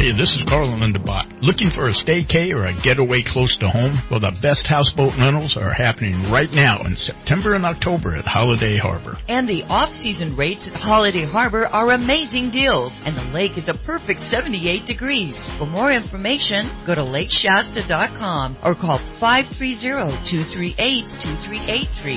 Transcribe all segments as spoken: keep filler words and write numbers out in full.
Hey, this is Carl in the Bot. Looking for a staycay or a getaway close to home? Well, the best houseboat rentals are happening right now in September and October at Holiday Harbor. And the off-season rates at Holiday Harbor are amazing deals, and the lake is a perfect seventy-eight degrees. For more information, go to lake shasta dot com or call five three zero, two three eight, two three eight three.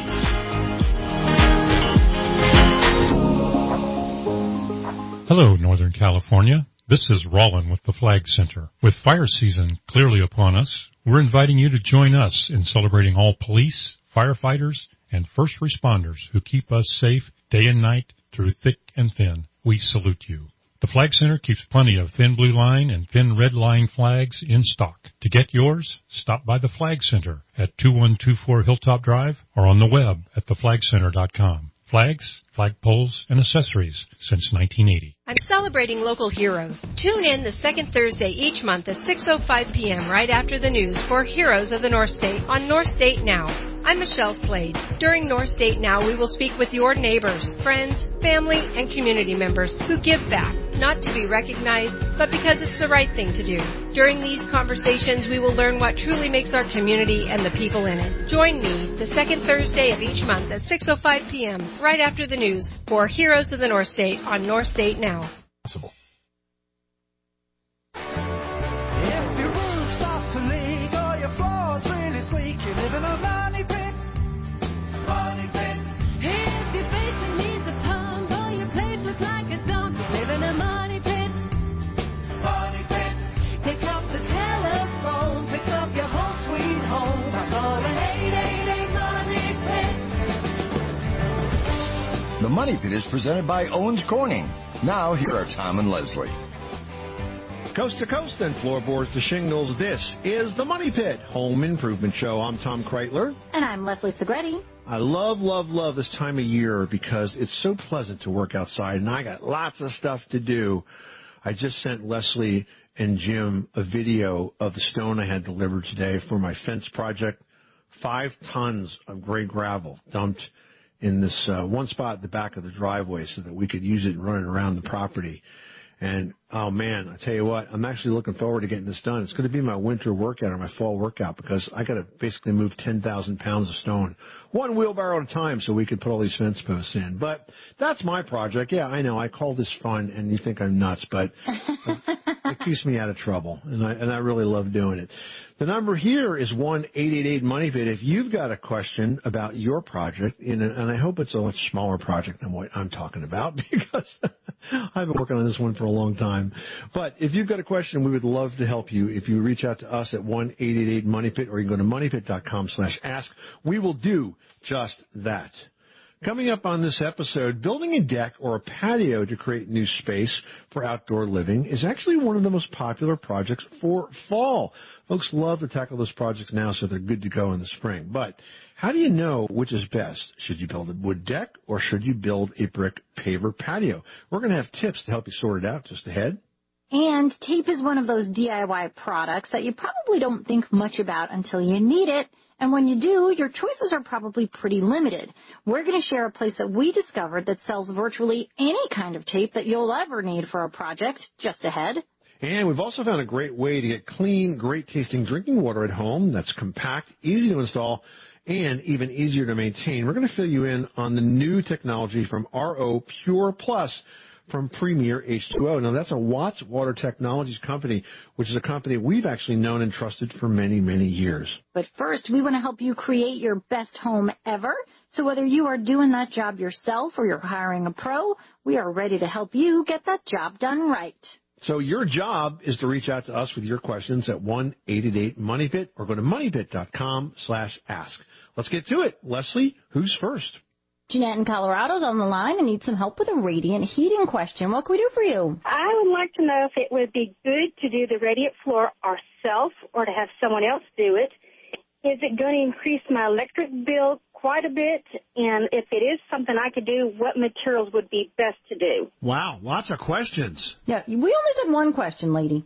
Hello, Northern California. This is Rollin with the Flag Center. With fire season clearly upon us, we're inviting you to join us in celebrating all police, firefighters, and first responders who keep us safe day and night through thick and thin. We salute you. The Flag Center keeps plenty of thin blue line and thin red line flags in stock. To get yours, stop by the Flag Center at two one two four Hilltop Drive or on the web at the flag center dot com. Flags, flagpoles, and accessories since nineteen eighty. I'm celebrating local heroes. Tune in the second Thursday each month at six oh five p.m. right after the news for Heroes of the North State on North State Now. I'm Michelle Slade. During North State Now, we will speak with your neighbors, friends, family, and community members who give back, not to be recognized, but because it's the right thing to do. During these conversations, we will learn what truly makes our community and the people in it. Join me the second Thursday of each month at six oh five p.m. right after the news for Heroes of the North State on North State Now. Possible. If your roof starts to leak or your floor's really squeak, you live in a money pit. Money pit. If your basement needs a pump or your place looks like a dump, you live in a money pit. Money pit. Pick up the telephone, pick up your home sweet home. I'm calling eight eight eight Money Pit. The Money Pit is presented by Owens Corning. Now, here are Tom and Leslie. Coast to coast and floorboards to shingles, this is the Money Pit Home Improvement Show. I'm Tom Kreitler. And I'm Leslie Segretti. I love, love, love this time of year because it's so pleasant to work outside, and I got lots of stuff to do. I just sent Leslie and Jim a video of the stone I had delivered today for my fence project. Five tons of gray gravel dumped in this uh, one spot at the back of the driveway so that we could use it and run it around the property. And, oh, man, I tell you what, I'm actually looking forward to getting this done. It's going to be my winter workout or my fall workout because I got to basically move ten thousand pounds of stone, one wheelbarrow at a time, so we could put all these fence posts in. But that's my project. Yeah, I know. I call this fun, and you think I'm nuts, but it keeps me out of trouble, and I, and I really love doing it. The number here is one eight eight eight Money Pit. If you've got a question about your project, and, and I hope it's a much smaller project than what I'm talking about because I've been working on this one for a long time. But if you've got a question, we would love to help you. If you reach out to us at one eight eight eight Money Pit or you can go to money pit dot com slash ask, we will do just that. Coming up on this episode, building a deck or a patio to create new space for outdoor living is actually one of the most popular projects for fall. Folks love to tackle those projects now so they're good to go in the spring. But how do you know which is best? Should you build a wood deck or should you build a brick paver patio? We're going to have tips to help you sort it out just ahead. And tape is one of those D I Y products that you probably don't think much about until you need it. And when you do, your choices are probably pretty limited. We're going to share a place that we discovered that sells virtually any kind of tape that you'll ever need for a project just ahead. And we've also found a great way to get clean, great-tasting drinking water at home that's compact, easy to install, and even easier to maintain. We're going to fill you in on the new technology from R O Pure Plus from Premier H two O. Now, that's a Watts Water Technologies company, which is a company we've actually known and trusted for many, many years. But first, we want to help you create your best home ever. So whether you are doing that job yourself or you're hiring a pro, we are ready to help you get that job done right. So your job is to reach out to us with your questions at one eight eight eight Money Pit or go to money pit dot com slash ask. Let's get to it. Leslie, who's first? Jeanette in Colorado's on the line and needs some help with a radiant heating question. What can we do for you? I would like to know if it would be good to do the radiant floor ourselves or to have someone else do it. Is it going to increase my electric bill quite a bit? And if it is something I could do, what materials would be best to do? Wow, lots of questions. Yeah, we only did one question, lady.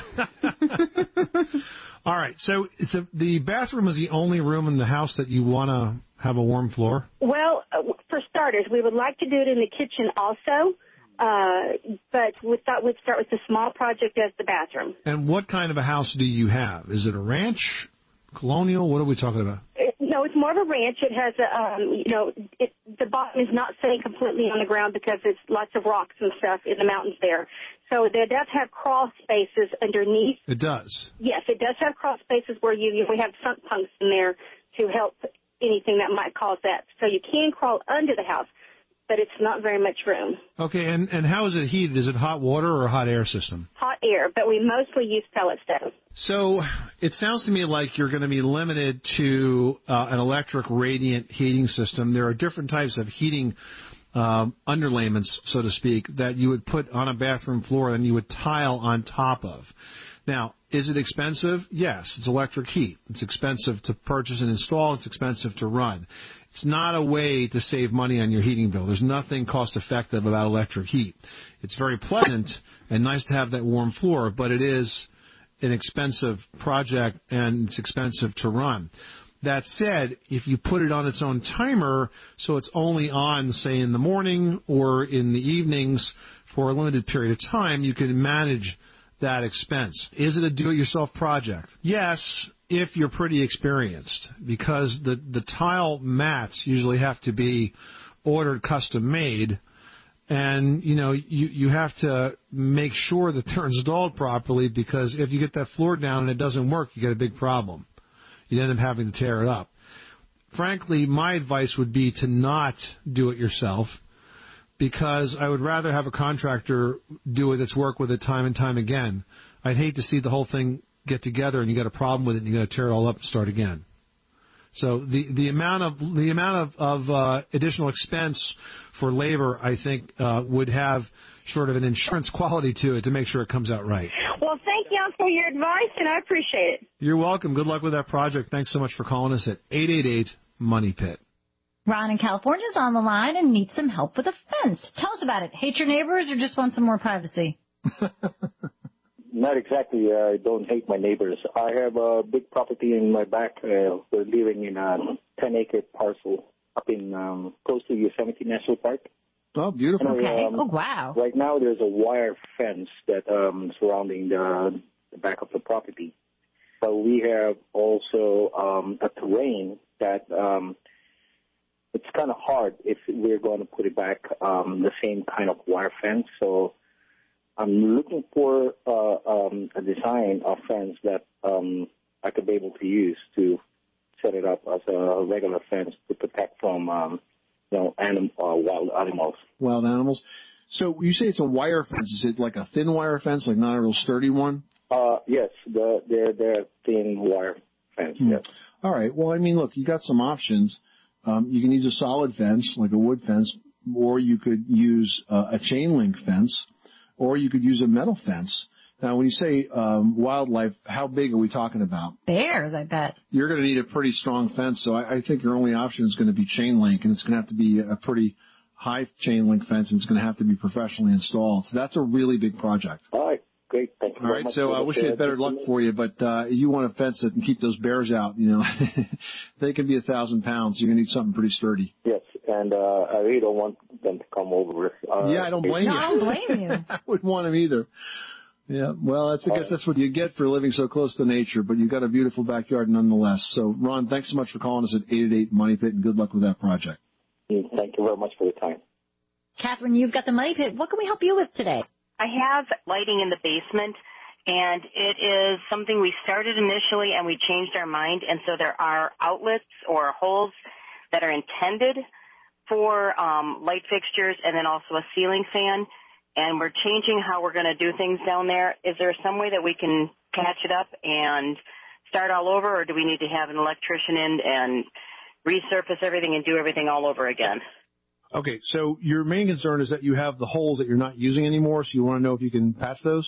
All right, so it's a, the bathroom is the only room in the house that you want to have a warm floor? Well, uh, for starters, we would like to do it in the kitchen also. Uh, but we thought we'd start with the small project as the bathroom. And what kind of a house do you have? Is it a ranch, colonial? What are we talking about? It, no, it's more of a ranch. It has a, um, you know, it, the bottom is not sitting completely on the ground because it's lots of rocks and stuff in the mountains there. So it does have crawl spaces underneath. It does. Yes, it does have crawl spaces where you, you we have sunk punks in there to help anything that might cause that. So you can crawl under the house, but it's not very much room. Okay, and, and how is it heated? Is it hot water or a hot air system? Hot air, but we mostly use pellet stove. So it sounds to me like you're going to be limited to uh, an electric radiant heating system. There are different types of heating um, underlayments, so to speak, that you would put on a bathroom floor and you would tile on top of. Now, is it expensive? Yes, it's electric heat. It's expensive to purchase and install. It's expensive to run. It's not a way to save money on your heating bill. There's nothing cost-effective about electric heat. It's very pleasant and nice to have that warm floor, but it is an expensive project and it's expensive to run. That said, if you put it on its own timer, so it's only on, say, in the morning or in the evenings for a limited period of time, you can manage that expense. Is it a do-it-yourself project? Yes, if you're pretty experienced, because the, the tile mats usually have to be ordered custom-made, and, you know, you, you have to make sure that they're installed properly, because if you get that floor down and it doesn't work, you get a big problem. You end up having to tear it up. Frankly, my advice would be to not do it yourself, because I would rather have a contractor do it, its work with it time and time again. I'd hate to see the whole thing get together and you got a problem with it and you got to tear it all up and start again. So the the amount of the amount of, of uh, additional expense for labor, I think, uh, would have sort of an insurance quality to it to make sure it comes out right. Well, thank you for your advice, and I appreciate it. You're welcome. Good luck with that project. Thanks so much for calling us at eight eight eight, MONEY PIT. Ron in California is on the line and needs some help with a fence. Tell us about it. Hate your neighbors or just want some more privacy? Not exactly. Uh, I don't hate my neighbors. I have a big property in my back. Uh, we're living in a ten-acre parcel up in um, close to Yosemite National Park. Oh, beautiful. And, okay. Um, oh, wow. Right now there's a wire fence that um, surrounding the, the back of the property. But we have also um, a terrain that um, it's kind of hard if we're going to put it back um, the same kind of wire fence. So I'm looking for uh, um, a design of fence that um, I could be able to use to set it up as a regular fence to protect from, um, you know, anim- uh, wild animals. Wild animals. So you say it's a wire fence. Is it like a thin wire fence, like not a real sturdy one? Uh, yes, the, they're, they're thin wire fence, Hmm. yes. All right. Well, I mean, look, you got some options. Um, you can use a solid fence, like a wood fence, or you could use uh, a chain link fence, or you could use a metal fence. Now, when you say um, wildlife, how big are we talking about? Bears, I bet. You're going to need a pretty strong fence, so I, I think your only option is going to be chain link, and it's going to have to be a pretty high chain link fence, and it's going to have to be professionally installed. So that's a really big project. All right. Great. Thank you All very right, much. so I wish you had better luck for you, but uh, you want a fence that can keep those bears out. You know, they can be a thousand pounds. You're gonna need something pretty sturdy. Yes, and uh, I really don't want them to come over. Uh, yeah, I don't blame no, you. I don't blame you. I wouldn't want them either. Yeah, well, that's I guess that's what you get for living so close to nature. But you've got a beautiful backyard nonetheless. So, Ron, thanks so much for calling us at eight eight eight, MONEY PIT, and good luck with that project. Thank you very much for the time. Catherine, you've got the Money Pit. What can we help you with today? I have lighting in the basement, and it is something we started initially and we changed our mind, and so there are outlets or holes that are intended for um, light fixtures and then also a ceiling fan, and we're changing how we're going to do things down there. Is there some way that we can patch it up and start all over, or do we need to have an electrician in and resurface everything and do everything all over again? Okay, so your main concern is that you have the holes that you're not using anymore, so you want to know if you can patch those?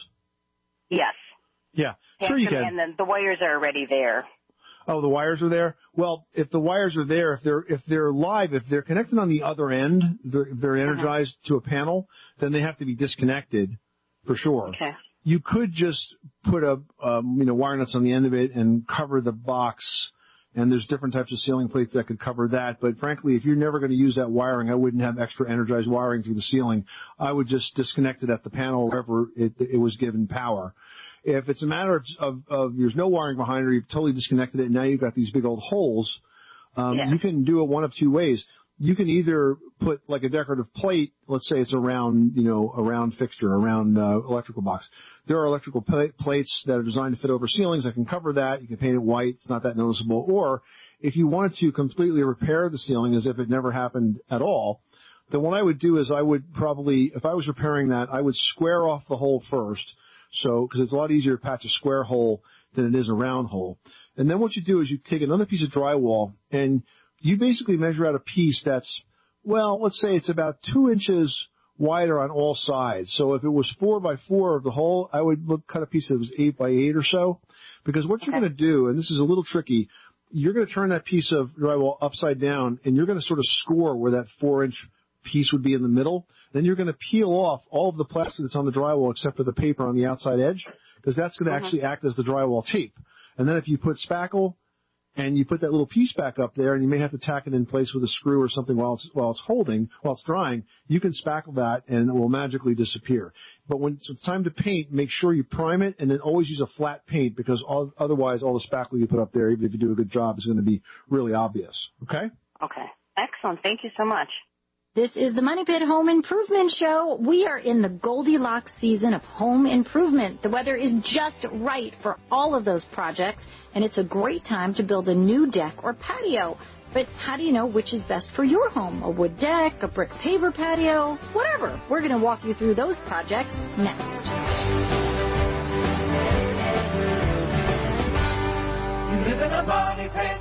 Yes. Yeah, Patch sure you them, can. And then the wires are already there. Oh, the wires are there? Well, if the wires are there, if they're if they're live, if they're connected on the other end, they're, they're energized uh-huh. to a panel, then they have to be disconnected for sure. Okay. You could just put a um, you know wire nuts on the end of it and cover the box And there's different types of ceiling plates that could cover that. But frankly, if you're never going to use that wiring, I wouldn't have extra energized wiring through the ceiling. I would just disconnect it at the panel wherever it, it was given power. If it's a matter of, of, of there's no wiring behind it, or you've totally disconnected it, and now you've got these big old holes, um, yeah. you can do it one of two ways. You can either put like a decorative plate, let's say it's a round, you know, a round fixture, a round uh, electrical box. There are electrical pl- plates that are designed to fit over ceilings that can cover that. You can paint it white. It's not that noticeable. Or if you wanted to completely repair the ceiling as if it never happened at all, then what I would do is I would probably, if I was repairing that, I would square off the hole first. So, because it's a lot easier to patch a square hole than it is a round hole. And then what you do is you take another piece of drywall and you basically measure out a piece that's, well, let's say it's about two inches wider on all sides. So if it was four by four of the hole, I would look, cut a piece that was eight by eight or so. Because what you're going to do, and this is a little tricky, you're going to turn that piece of drywall upside down and you're going to sort of score where that four inch piece would be in the middle. Then you're going to peel off all of the plastic that's on the drywall except for the paper on the outside edge, because that's going to uh-huh. actually act as the drywall tape. And then if you put spackle and you put that little piece back up there, and you may have to tack it in place with a screw or something while it's while it's holding, while it's drying, you can spackle that and it will magically disappear. But when it's time to paint, make sure you prime it and then always use a flat paint, because all, otherwise all the spackle you put up there, even if you do a good job, is going to be really obvious. Okay? Okay. Excellent. Thank you so much. This is the Money Pit Home Improvement Show. We are in the Goldilocks season of home improvement. The weather is just right for all of those projects, and it's a great time to build a new deck or patio. But how do you know which is best for your home? A wood deck, a brick paver patio, whatever. We're going to walk you through those projects next. You live in a money pit.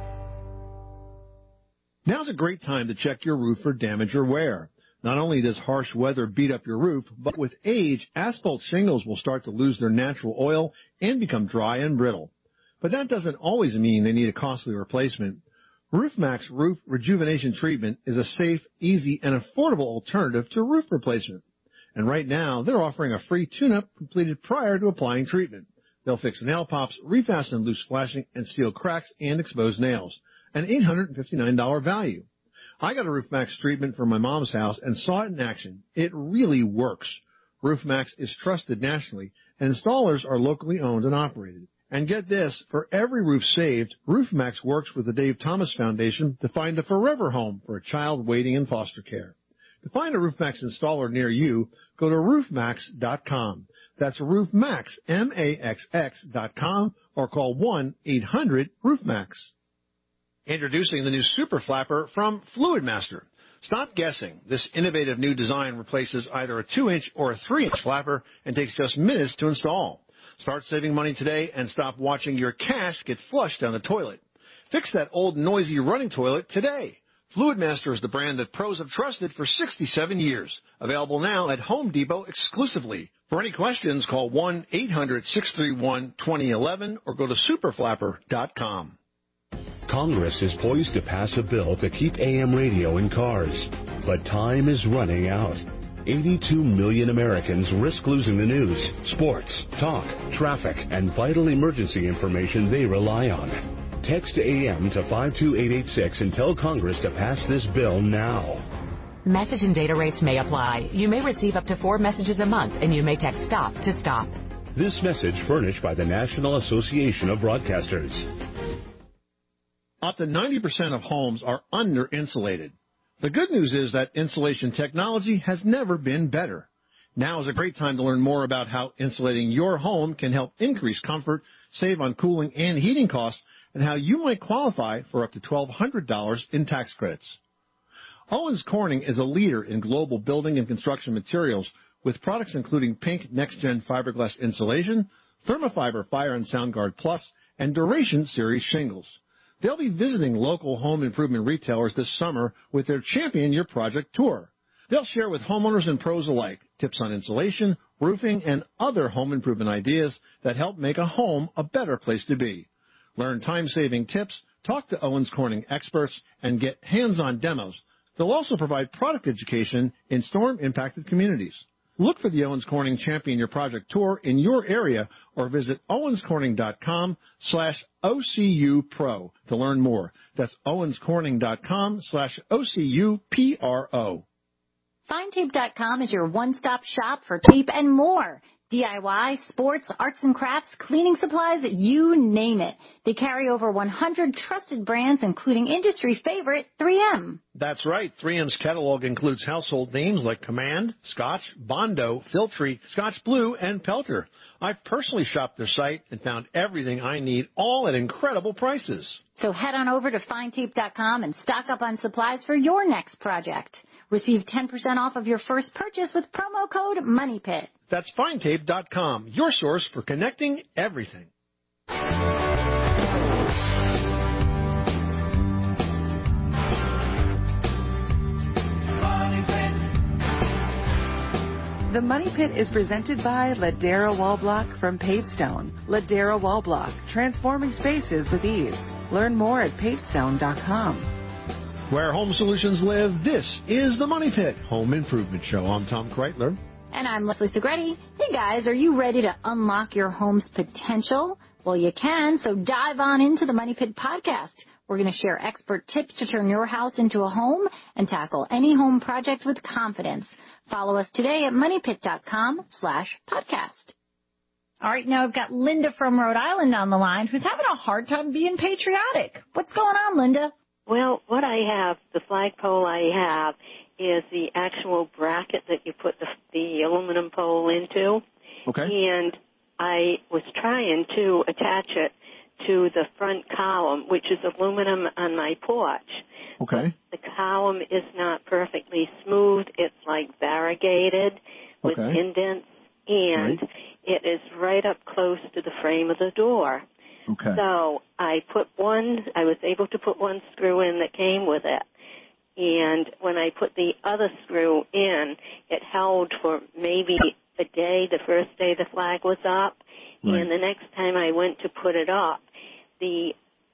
Now's a great time to check your roof for damage or wear. Not only does harsh weather beat up your roof, but with age, asphalt shingles will start to lose their natural oil and become dry and brittle. But that doesn't always mean they need a costly replacement. RoofMax Roof Rejuvenation Treatment is a safe, easy, and affordable alternative to roof replacement. And right now, they're offering a free tune-up completed prior to applying treatment. They'll fix nail pops, refasten loose flashing, and seal cracks and exposed nails. An eight hundred fifty-nine dollars value. I got a RoofMax treatment for my mom's house and saw it in action. It really works. RoofMax is trusted nationally, and installers are locally owned and operated. And get this, for every roof saved, RoofMax works with the Dave Thomas Foundation to find a forever home for a child waiting in foster care. To find a RoofMax installer near you, go to roof max dot com. That's RoofMax, M A X X dot com, or call one eight hundred roof max. Introducing the new Super Flapper from Fluidmaster. Stop guessing. This innovative new design replaces either a two inch or a three inch flapper and takes just minutes to install. Start saving money today and stop watching your cash get flushed down the toilet. Fix that old noisy running toilet today. Fluidmaster is the brand that pros have trusted for sixty-seven years. Available now at Home Depot exclusively. For any questions, call one eight hundred six three one two zero one one or go to super flapper dot com. Congress is poised to pass a bill to keep A M radio in cars, but time is running out. eighty-two million Americans risk losing the news, sports, talk, traffic, and vital emergency information they rely on. Text A M to five two eight eight six and tell Congress to pass this bill now. Message and data rates may apply. You may receive up to four messages a month, and you may text STOP to STOP. This message furnished by the National Association of Broadcasters. Up to ninety percent of homes are under-insulated. The good news is that insulation technology has never been better. Now is a great time to learn more about how insulating your home can help increase comfort, save on cooling and heating costs, and how you might qualify for up to twelve hundred dollars in tax credits. Owens Corning is a leader in global building and construction materials with products including Pink Next Gen Fiberglass Insulation, Thermofiber Fire and Sound Guard Plus, and Duration Series shingles. They'll be visiting local home improvement retailers this summer with their Champion Your Project tour. They'll share with homeowners and pros alike tips on insulation, roofing, and other home improvement ideas that help make a home a better place to be. Learn time-saving tips, talk to Owens Corning experts, and get hands-on demos. They'll also provide product education in storm-impacted communities. Look for the Owens Corning Champion Your Project Tour in your area or visit owenscorning.com slash OCUPro to learn more. That's owenscorning.com slash OCUPRO. Find Tape dot com is your one-stop shop for tape and more. D I Y, sports, arts and crafts, cleaning supplies, you name it. They carry over one hundred trusted brands, including industry favorite three M. That's right. three M's catalog includes household names like Command, Scotch, Bondo, Filtree, Scotch Blue, and Pelter. I've personally shopped their site and found everything I need, all at incredible prices. So head on over to Find Tape dot com and stock up on supplies for your next project. Receive ten percent off of your first purchase with promo code MONEYPIT. That's Find Tape dot com, your source for connecting everything. The Money Pit is presented by Ladera Wall Block from Pavestone. Ladera Wall Block, transforming spaces with ease. Learn more at pavestone dot com. Where home solutions live, this is the Money Pit Home Improvement Show. I'm Tom Kreitler. And I'm Leslie Segretti. Hey guys, are you ready to unlock your home's potential? Well, you can, so dive on into the Money Pit podcast. We're going to share expert tips to turn your house into a home and tackle any home project with confidence. Follow us today at moneypit.com slash podcast. All right, now I've got Linda from Rhode Island on the line who's having a hard time being patriotic. What's going on, Linda? Well, what I have, the flagpole I have, is the actual bracket that you put the, the aluminum pole into. Okay. And I was trying to attach it to the front column, which is aluminum on my porch. Okay. But the column is not perfectly smooth. It's like variegated with Okay. indents, and Right. it is right up close to the frame of the door. Okay. So I put one, I was able to put one screw in that came with it. And when I put the other screw in, it held for maybe a day, the first day the flag was up. Right. And the next time I went to put it up, the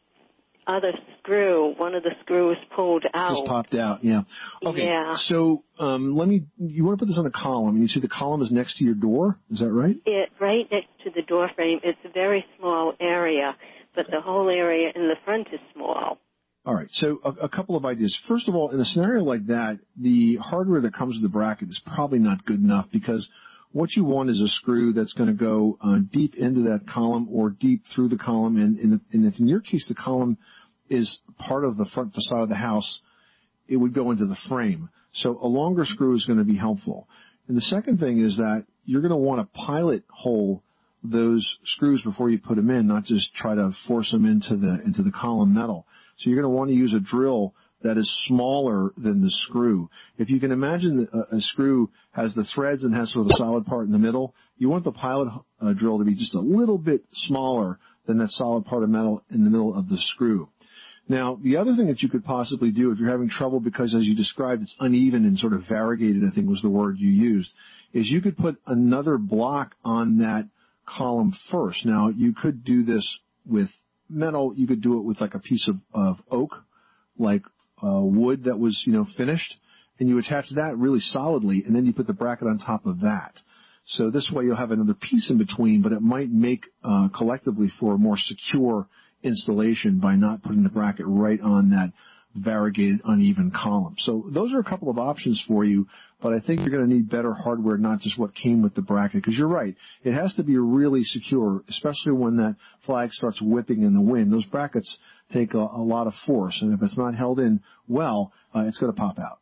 other screw, one of the screws pulled out. Just popped out, yeah. Okay, Yeah. so um, let me, you want to put this on a column, and you see the column is next to your door, is that right? It right next to the door frame. It's a very small area, but the whole area in the front is small. All right, so a, a couple of ideas. First of all, in a scenario like that, the hardware that comes with the bracket is probably not good enough because what you want is a screw that's going to go uh, deep into that column or deep through the column. And, and, and if in your case the column is part of the front facade of the house, it would go into the frame. So a longer screw is going to be helpful. And the second thing is that you're going to want to pilot hole those screws before you put them in, not just try to force them into the into the column metal. So you're going to want to use a drill that is smaller than the screw. If you can imagine a, a screw has the threads and has sort of the solid part in the middle, you want the pilot uh, drill to be just a little bit smaller than that solid part of metal in the middle of the screw. Now, the other thing that you could possibly do if you're having trouble because, as you described, it's uneven and sort of variegated, I think was the word you used, is you could put another block on that column first. Now, you could do this with metal. You could do it with like a piece of, of oak, like uh, wood that was, you know, finished, and you attach that really solidly, and then you put the bracket on top of that. So this way you'll have another piece in between, but it might make uh, collectively for a more secure installation by not putting the bracket right on that variegated, uneven column. So those are a couple of options for you, but I think you're going to need better hardware, not just what came with the bracket, because you're right. It has to be really secure, especially when that flag starts whipping in the wind. Those brackets take a, a lot of force, and if it's not held in well, uh, it's going to pop out.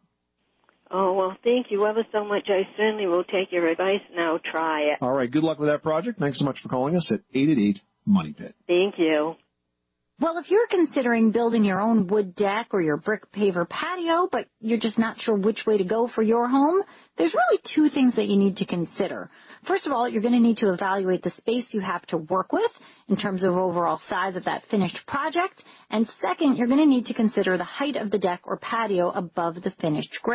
Oh, well, thank you ever so much. I certainly will take your advice and I'll try it. All right, good luck with that project. Thanks so much for calling us at eight eight eight, money pit. Thank you. Well, if you're considering building your own wood deck or your brick paver patio, but you're just not sure which way to go for your home, there's really two things that you need to consider. First of all, you're going to need to evaluate the space you have to work with in terms of overall size of that finished project. And second, you're going to need to consider the height of the deck or patio above the finished grade.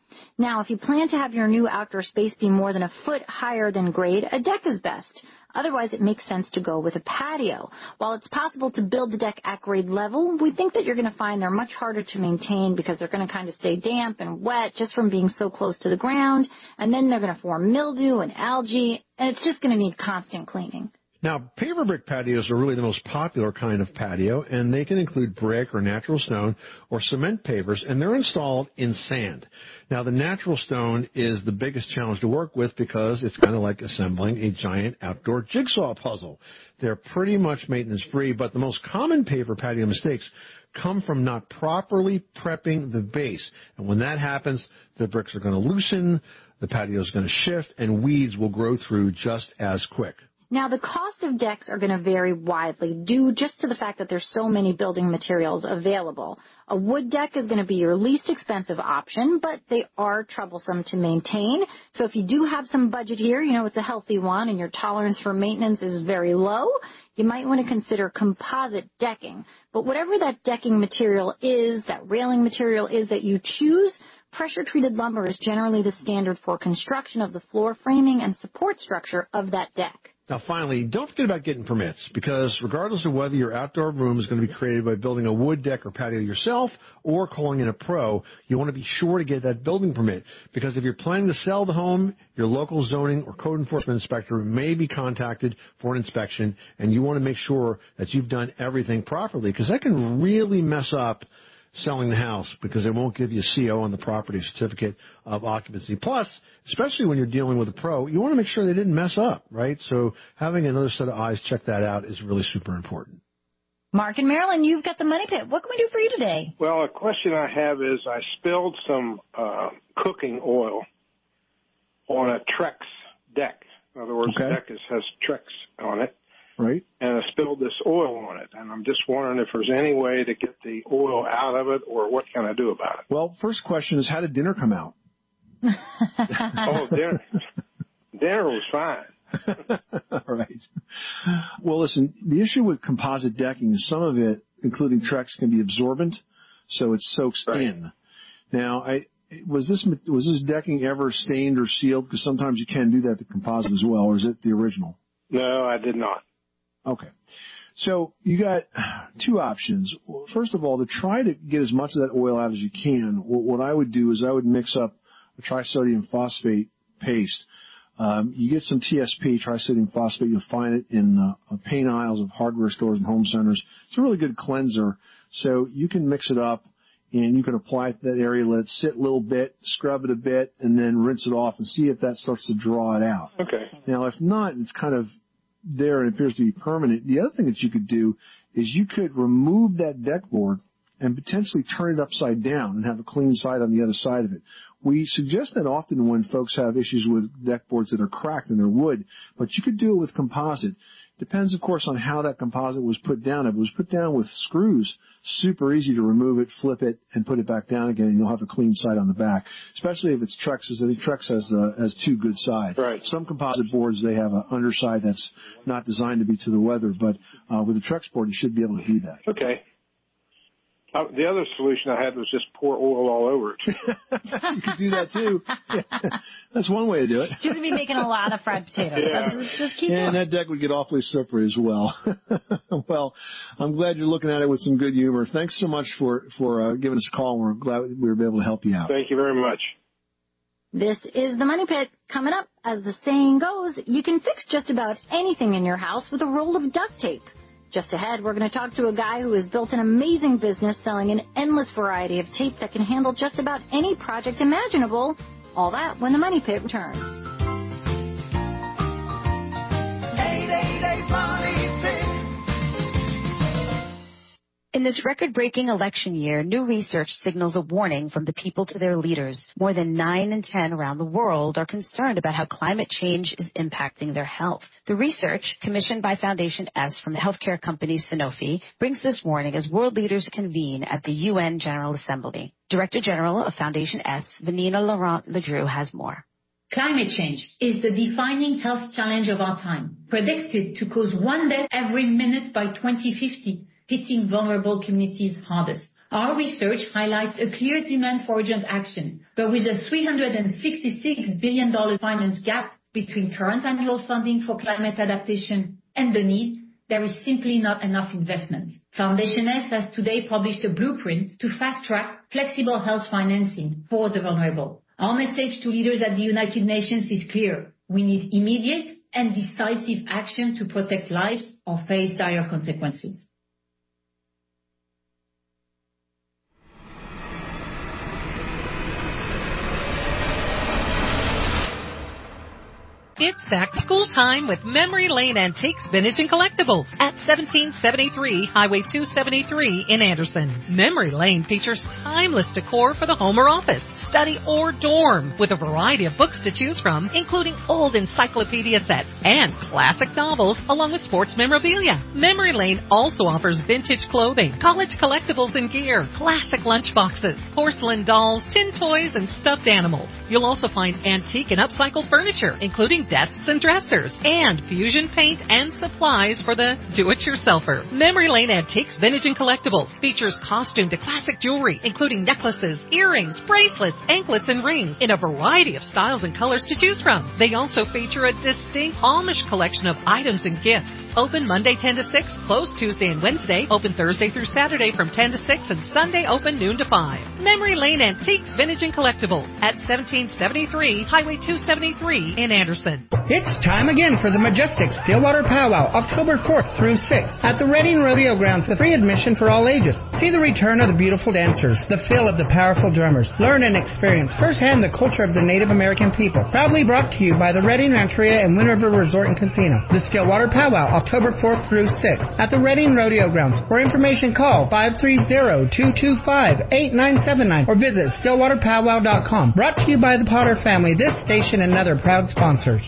Now, if you plan to have your new outdoor space be more than a foot higher than grade, a deck is best. Otherwise, it makes sense to go with a patio. While it's possible to build the deck at grade level, we think that you're going to find they're much harder to maintain because they're going to kind of stay damp and wet just from being so close to the ground, and then they're going to form mildew and algae, and it's just going to need constant cleaning. Now, paver brick patios are really the most popular kind of patio, and they can include brick or natural stone or cement pavers, and they're installed in sand. Now, the natural stone is the biggest challenge to work with because it's kind of like assembling a giant outdoor jigsaw puzzle. They're pretty much maintenance-free, but the most common paver patio mistakes come from not properly prepping the base. And when that happens, the bricks are going to loosen, the patio is going to shift, and weeds will grow through just as quick. Now, the cost of decks are going to vary widely due just to the fact that there's so many building materials available. A wood deck is going to be your least expensive option, but they are troublesome to maintain. So if you do have some budget here, you know it's a healthy one, and your tolerance for maintenance is very low, you might want to consider composite decking. But whatever that decking material is, that railing material is that you choose, pressure-treated lumber is generally the standard for construction of the floor framing and support structure of that deck. Now, finally, don't forget about getting permits, because regardless of whether your outdoor room is going to be created by building a wood deck or patio yourself or calling in a pro, you want to be sure to get that building permit, because if you're planning to sell the home, your local zoning or code enforcement inspector may be contacted for an inspection, and you want to make sure that you've done everything properly, because that can really mess up selling the house, because they won't give you a C O on the property, certificate of occupancy. Plus, especially when you're dealing with a pro, you want to make sure they didn't mess up, right? So having another set of eyes check that out is really super important. Mark and Marilyn, you've got the Money Pit. What can we do for you today? Well, a question I have is I spilled some uh, cooking oil on a Trex deck. In other words, okay. the deck is, has Trex on it. Right. And I spilled this oil on it, and I'm just wondering if there's any way to get the oil out of it, or what can I do about it? Well, first question is, how did dinner come out? oh, dinner, dinner was fine. All right. Well, listen, the issue with composite decking is some of it, including Trex, can be absorbent, so it soaks right. in. Now, I was this was this decking ever stained or sealed? Because sometimes you can do that to composite as well, or is it the original? No, I did not. Okay. So you got two options. First of all, to try to get as much of that oil out as you can, what I would do is I would mix up a trisodium phosphate paste. Um, you get some T S P, trisodium phosphate. You'll find it in uh, paint aisles of hardware stores and home centers. It's a really good cleanser. So you can mix it up, and you can apply it to that area, let it sit a little bit, scrub it a bit, and then rinse it off and see if that starts to draw it out. Okay. Now, if not, it's kind of there and it appears to be permanent. The other thing that you could do is you could remove that deck board and potentially turn it upside down and have a clean side on the other side of it. We suggest that often when folks have issues with deck boards that are cracked and they're wood, but you could do it with composite. Depends, of course, on how that composite was put down. If it was put down with screws, super easy to remove it, flip it, and put it back down again, and you'll have a clean side on the back. Especially if it's Trex, because I think Trex has uh, has two good sides. Right. Some composite boards, they have an underside that's not designed to be to the weather, but uh, with a Trex board, you should be able to do that. Okay. Uh, the other solution I had was just pour oil all over it. You could do that, too. Yeah. That's one way to do it. Just be making a lot of fried potatoes. Yeah. Just, just keep and going. that deck would get awfully slippery as well. Well, I'm glad you're looking at it with some good humor. Thanks so much for, for uh, giving us a call. We're glad we were able to help you out. Thank you very much. This is the Money Pit. Coming up, as the saying goes, you can fix just about anything in your house with a roll of duct tape. Just ahead, we're going to talk to a guy who has built an amazing business selling an endless variety of tape that can handle just about any project imaginable. All that when the Money Pit returns. eight eight eight Money Pit. In this record-breaking election year, new research signals a warning from the people to their leaders. More than nine in ten around the world are concerned about how climate change is impacting their health. The research, commissioned by Foundation S from the healthcare company Sanofi, brings this warning as world leaders convene at the U N General Assembly. Director General of Foundation S, Vanina Laurent-Ledru, has more. Climate change is the defining health challenge of our time, predicted to cause one death every minute by twenty fifty. Hitting vulnerable communities hardest. Our research highlights a clear demand for urgent action, but with a three hundred sixty-six billion dollars finance gap between current annual funding for climate adaptation and the need, there is simply not enough investment. Foundation S has today published a blueprint to fast-track flexible health financing for the vulnerable. Our message to leaders at the United Nations is clear. We need immediate and decisive action to protect lives or face dire consequences. It's back to school time with Memory Lane Antiques, Vintage, and Collectibles at seventeen seventy-three Highway two seventy-three in Anderson. Memory Lane features timeless decor for the home or office, study, or dorm, with a variety of books to choose from, including old encyclopedia sets and classic novels, along with sports memorabilia. Memory Lane also offers vintage clothing, college collectibles and gear, classic lunch boxes, porcelain dolls, tin toys, and stuffed animals. You'll also find antique and upcycled furniture, including desks and dressers, and fusion paint and supplies for the do-it-yourselfer. Memory Lane Antiques, Vintage, and Collectibles features costume to classic jewelry, including necklaces, earrings, bracelets, anklets, and rings in a variety of styles and colors to choose from. They also feature a distinct Amish collection of items and gifts. Open Monday ten to six, closed Tuesday and Wednesday, open Thursday through Saturday from ten to six, and Sunday open noon to five. Memory Lane Antiques, Vintage, and Collectibles at seventeen seventy-three Highway two seventy-three in Anderson. It's time again for the Majestic Stillwater Powwow, October fourth through sixth, at the Reading Rodeo Grounds with free admission for all ages. See the return of the beautiful dancers, the feel of the powerful drummers. Learn and experience firsthand the culture of the Native American people. Proudly brought to you by the Reading Rancheria and Wind River Resort and Casino. The Stillwater Powwow, October fourth through sixth, at the Reading Rodeo Grounds. For information, call five three zero, two two five, eight nine seven nine or visit stillwater powwow dot com. Brought to you by the Potter family, this station and other proud sponsors.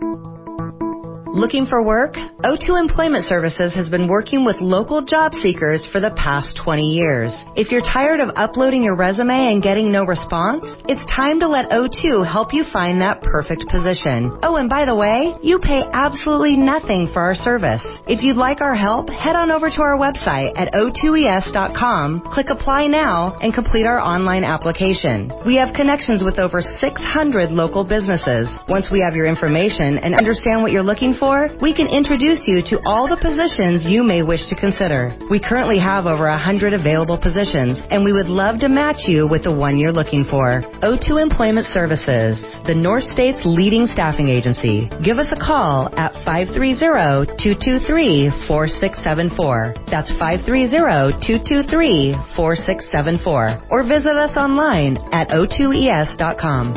Looking for work? O two Employment Services has been working with local job seekers for the past twenty years. If you're tired of uploading your resume and getting no response, it's time to let O two help you find that perfect position. Oh, and by the way, you pay absolutely nothing for our service. If you'd like our help, head on over to our website at O two E S dot com, click Apply Now, and complete our online application. We have connections with over six hundred local businesses. Once we have your information and understand what you're looking for, we can introduce you to all the positions you may wish to consider. We currently have over one hundred available positions, and we would love to match you with the one you're looking for. O two Employment Services, the North State's leading staffing agency. Give us a call at five three zero, two two three, four six seven four. That's five three zero, two two three, four six seven four. Or visit us online at O two E S dot com.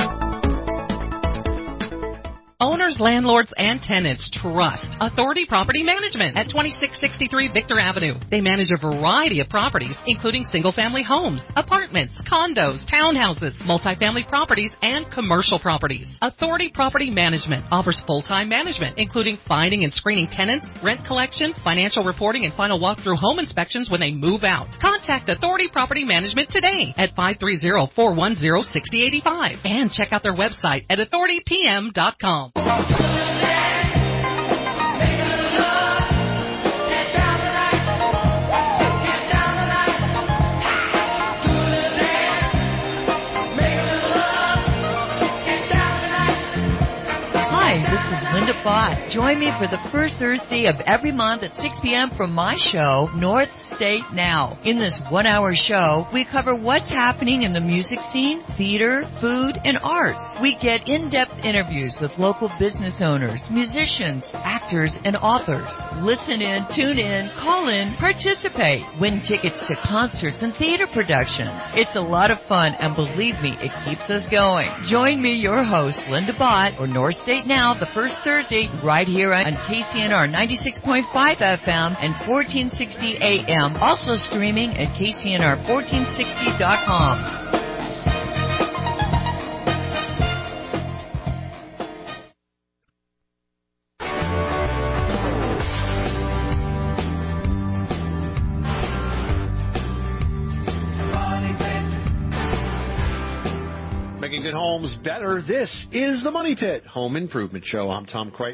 Owners, landlords, and tenants trust Authority Property Management at twenty-six sixty-three Victor Avenue. They manage a variety of properties, including single-family homes, apartments, condos, townhouses, multifamily properties, and commercial properties. Authority Property Management offers full-time management, including finding and screening tenants, rent collection, financial reporting, and final walkthrough home inspections when they move out. Contact Authority Property Management today at five three zero, four one zero, six zero eight five and check out their website at authority p m dot com. Hi, this is Linda Bott. Join me for the first Thursday of every month at six p.m. for my show, North State Now. In this one-hour show, we cover what's happening in the music scene, theater, food, and arts. We get in-depth interviews with local business owners, musicians, actors, and authors. Listen in, tune in, call in, participate, win tickets to concerts and theater productions. It's a lot of fun, and believe me, it keeps us going. Join me, your host, Linda Bott, for North State Now, the first Thursday, right here on K C N R ninety-six point five F M and fourteen sixty A M. Also streaming at K C N R fourteen sixty dot com. Making good homes better. This is the Money Pit Home Improvement Show. I'm Tom Kreitler.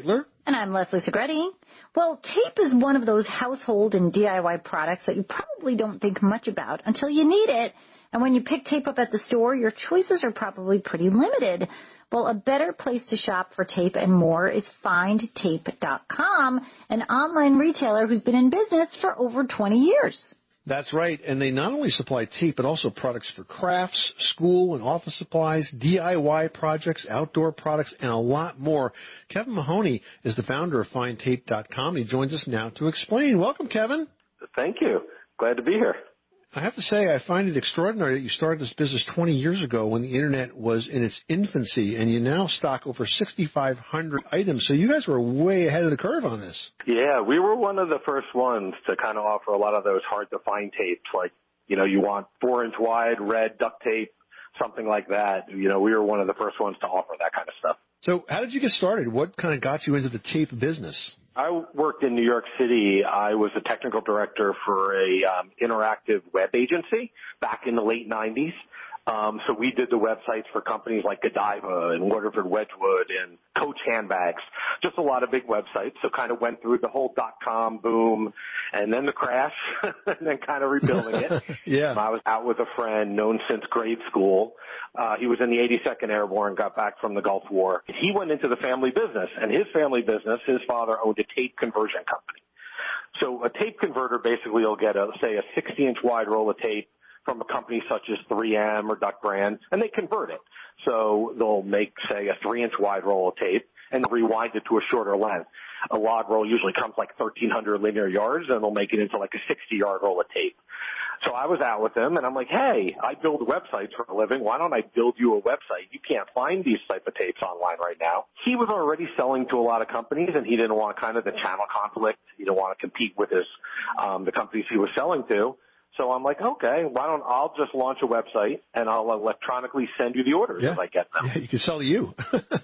And I'm Leslie Segretti. Well, tape is one of those household and D I Y products that you probably don't think much about until you need it. And when you pick tape up at the store, your choices are probably pretty limited. Well, a better place to shop for tape and more is find tape dot com, an online retailer who's been in business for over twenty years. That's right, and they not only supply tape, but also products for crafts, school and office supplies, D I Y projects, outdoor products, and a lot more. Kevin Mahoney is the founder of find tape dot com. He joins us now to explain. Welcome, Kevin. Thank you. Glad to be here. I have to say, I find it extraordinary that you started this business twenty years ago when the Internet was in its infancy, and you now stock over sixty-five hundred items. So you guys were way ahead of the curve on this. Yeah, we were one of the first ones to kind of offer a lot of those hard-to-find tapes, like, you know, you want four-inch wide red duct tape, something like that. You know, we were one of the first ones to offer that kind of stuff. So how did you get started? What kind of got you into the tape business? I worked in New York City. I was a technical director for a um, interactive web agency back in the late nineties. Um, so we did the websites for companies like Godiva and Waterford Wedgwood and Coach handbags, just a lot of big websites. So kind of went through the whole dot-com boom and then the crash and then kind of rebuilding it. Yeah. I was out with a friend known since grade school. Uh, he was in the eighty-second Airborne, got back from the Gulf War. He went into the family business, and his family business, his father owned a tape conversion company. So a tape converter basically will get, a, say, a sixty-inch wide roll of tape from a company such as three M or Duck Brand, and they convert it. So they'll make, say, a three-inch wide roll of tape and rewind it to a shorter length. A log roll usually comes like thirteen hundred linear yards, and they'll make it into like a sixty-yard roll of tape. So I was out with him, and I'm like, hey, I build websites for a living. Why don't I build you a website? You can't find these type of tapes online right now. He was already selling to a lot of companies, and he didn't want kind of the channel conflict. He didn't want to compete with his um, the companies he was selling to. So I'm like, okay, why don't I'll just launch a website, and I'll electronically send you the orders yeah. as I get them. Yeah, you can sell to you.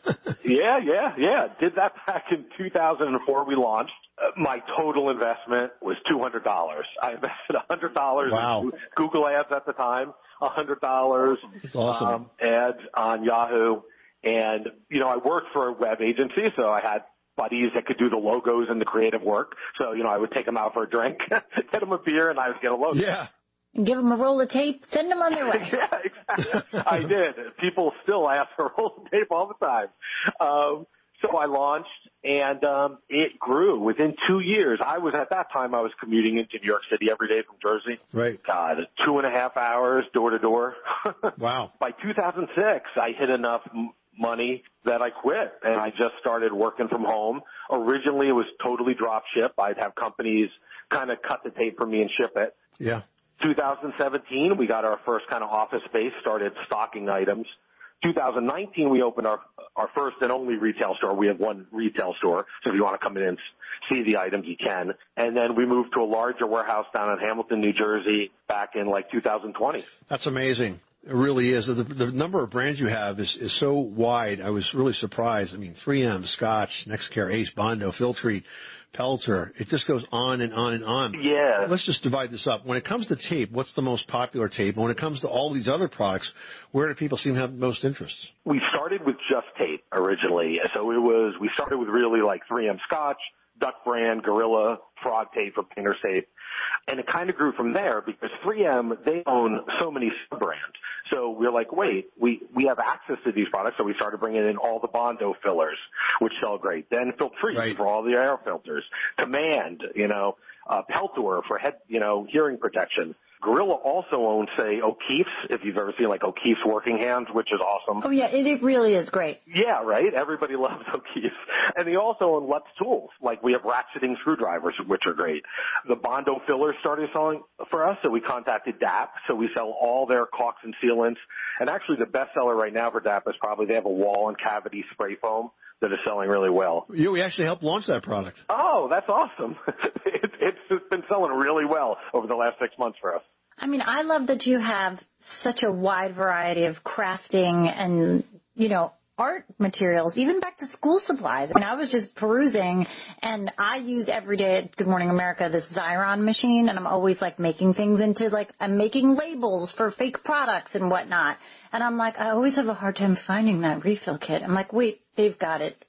yeah, yeah, yeah. Did that back in two thousand four. We launched. Uh, my total investment was two hundred dollars. I invested one hundred dollars wow. in Google Ads at the time, one hundred dollars That's awesome. um, ads on Yahoo. And, you know, I worked for a web agency, so I had buddies that could do the logos and the creative work. So, you know, I would take them out for a drink, get them a beer, and I would get a logo. Yeah. And give them a roll of tape, send them on their way. yeah, exactly. I did. People still ask for rolls of tape all the time. Um, so I launched, and um, it grew. Within two years, I was at that time, I was commuting into New York City every day from Jersey. Right. God, two and a half hours door to door. Wow. By two thousand six, I hit enough m- money that I quit, and I just started working from home. Originally, it was totally drop ship. I'd have companies kind of cut the tape for me and ship it. Yeah. two thousand seventeen, we got our first kind of office space, started stocking items. two thousand nineteen, we opened our our first and only retail store. We have one retail store, so if you want to come in and see the items, you can. And then we moved to a larger warehouse down in Hamilton, New Jersey, back in like two thousand twenty. That's amazing. It really is. The, the number of brands you have is, is so wide. I was really surprised. I mean, three M, Scotch, NextCare, Ace, Bondo, Filtrete, Pelter. It just goes on and on and on. Yeah. Let's just divide this up. When it comes to tape, what's the most popular tape? And when it comes to all these other products, where do people seem to have the most interest? We started with just tape originally. So it was, we started with really like three M Scotch, Duck Brand, Gorilla, Frog Tape, or Painter's Tape. And it kind of grew from there because three M, they own so many sub-brands. So we're like, wait, we, we have access to these products. So we started bringing in all the Bondo fillers, which sell great. Then Filtrete right. for all the air filters. Command, you know, uh, Peltor for head, you know, hearing protection. Gorilla also owns, say, O'Keeffe's, if you've ever seen, like, O'Keeffe's Working Hands, which is awesome. Oh, yeah, it, it really is great. Yeah, right? Everybody loves O'Keeffe's. And they also own Lutz Tools. Like, we have ratcheting screwdrivers, which are great. The Bondo fillers started selling for us, so we contacted D A P. So we sell all their caulks and sealants. And actually, the best seller right now for D A P is probably they have a wall and cavity spray foam that is selling really well. You, we actually helped launch that product. Oh, that's awesome. it, it's been selling really well over the last six months for us. I mean, I love that you have such a wide variety of crafting and, you know, art materials, even back to school supplies. I mean, I was just perusing, and I use every day at Good Morning America this Xyron machine, and I'm always, like, making things into, like, I'm making labels for fake products and whatnot. And I'm like, I always have a hard time finding that refill kit. I'm like, wait, they've got it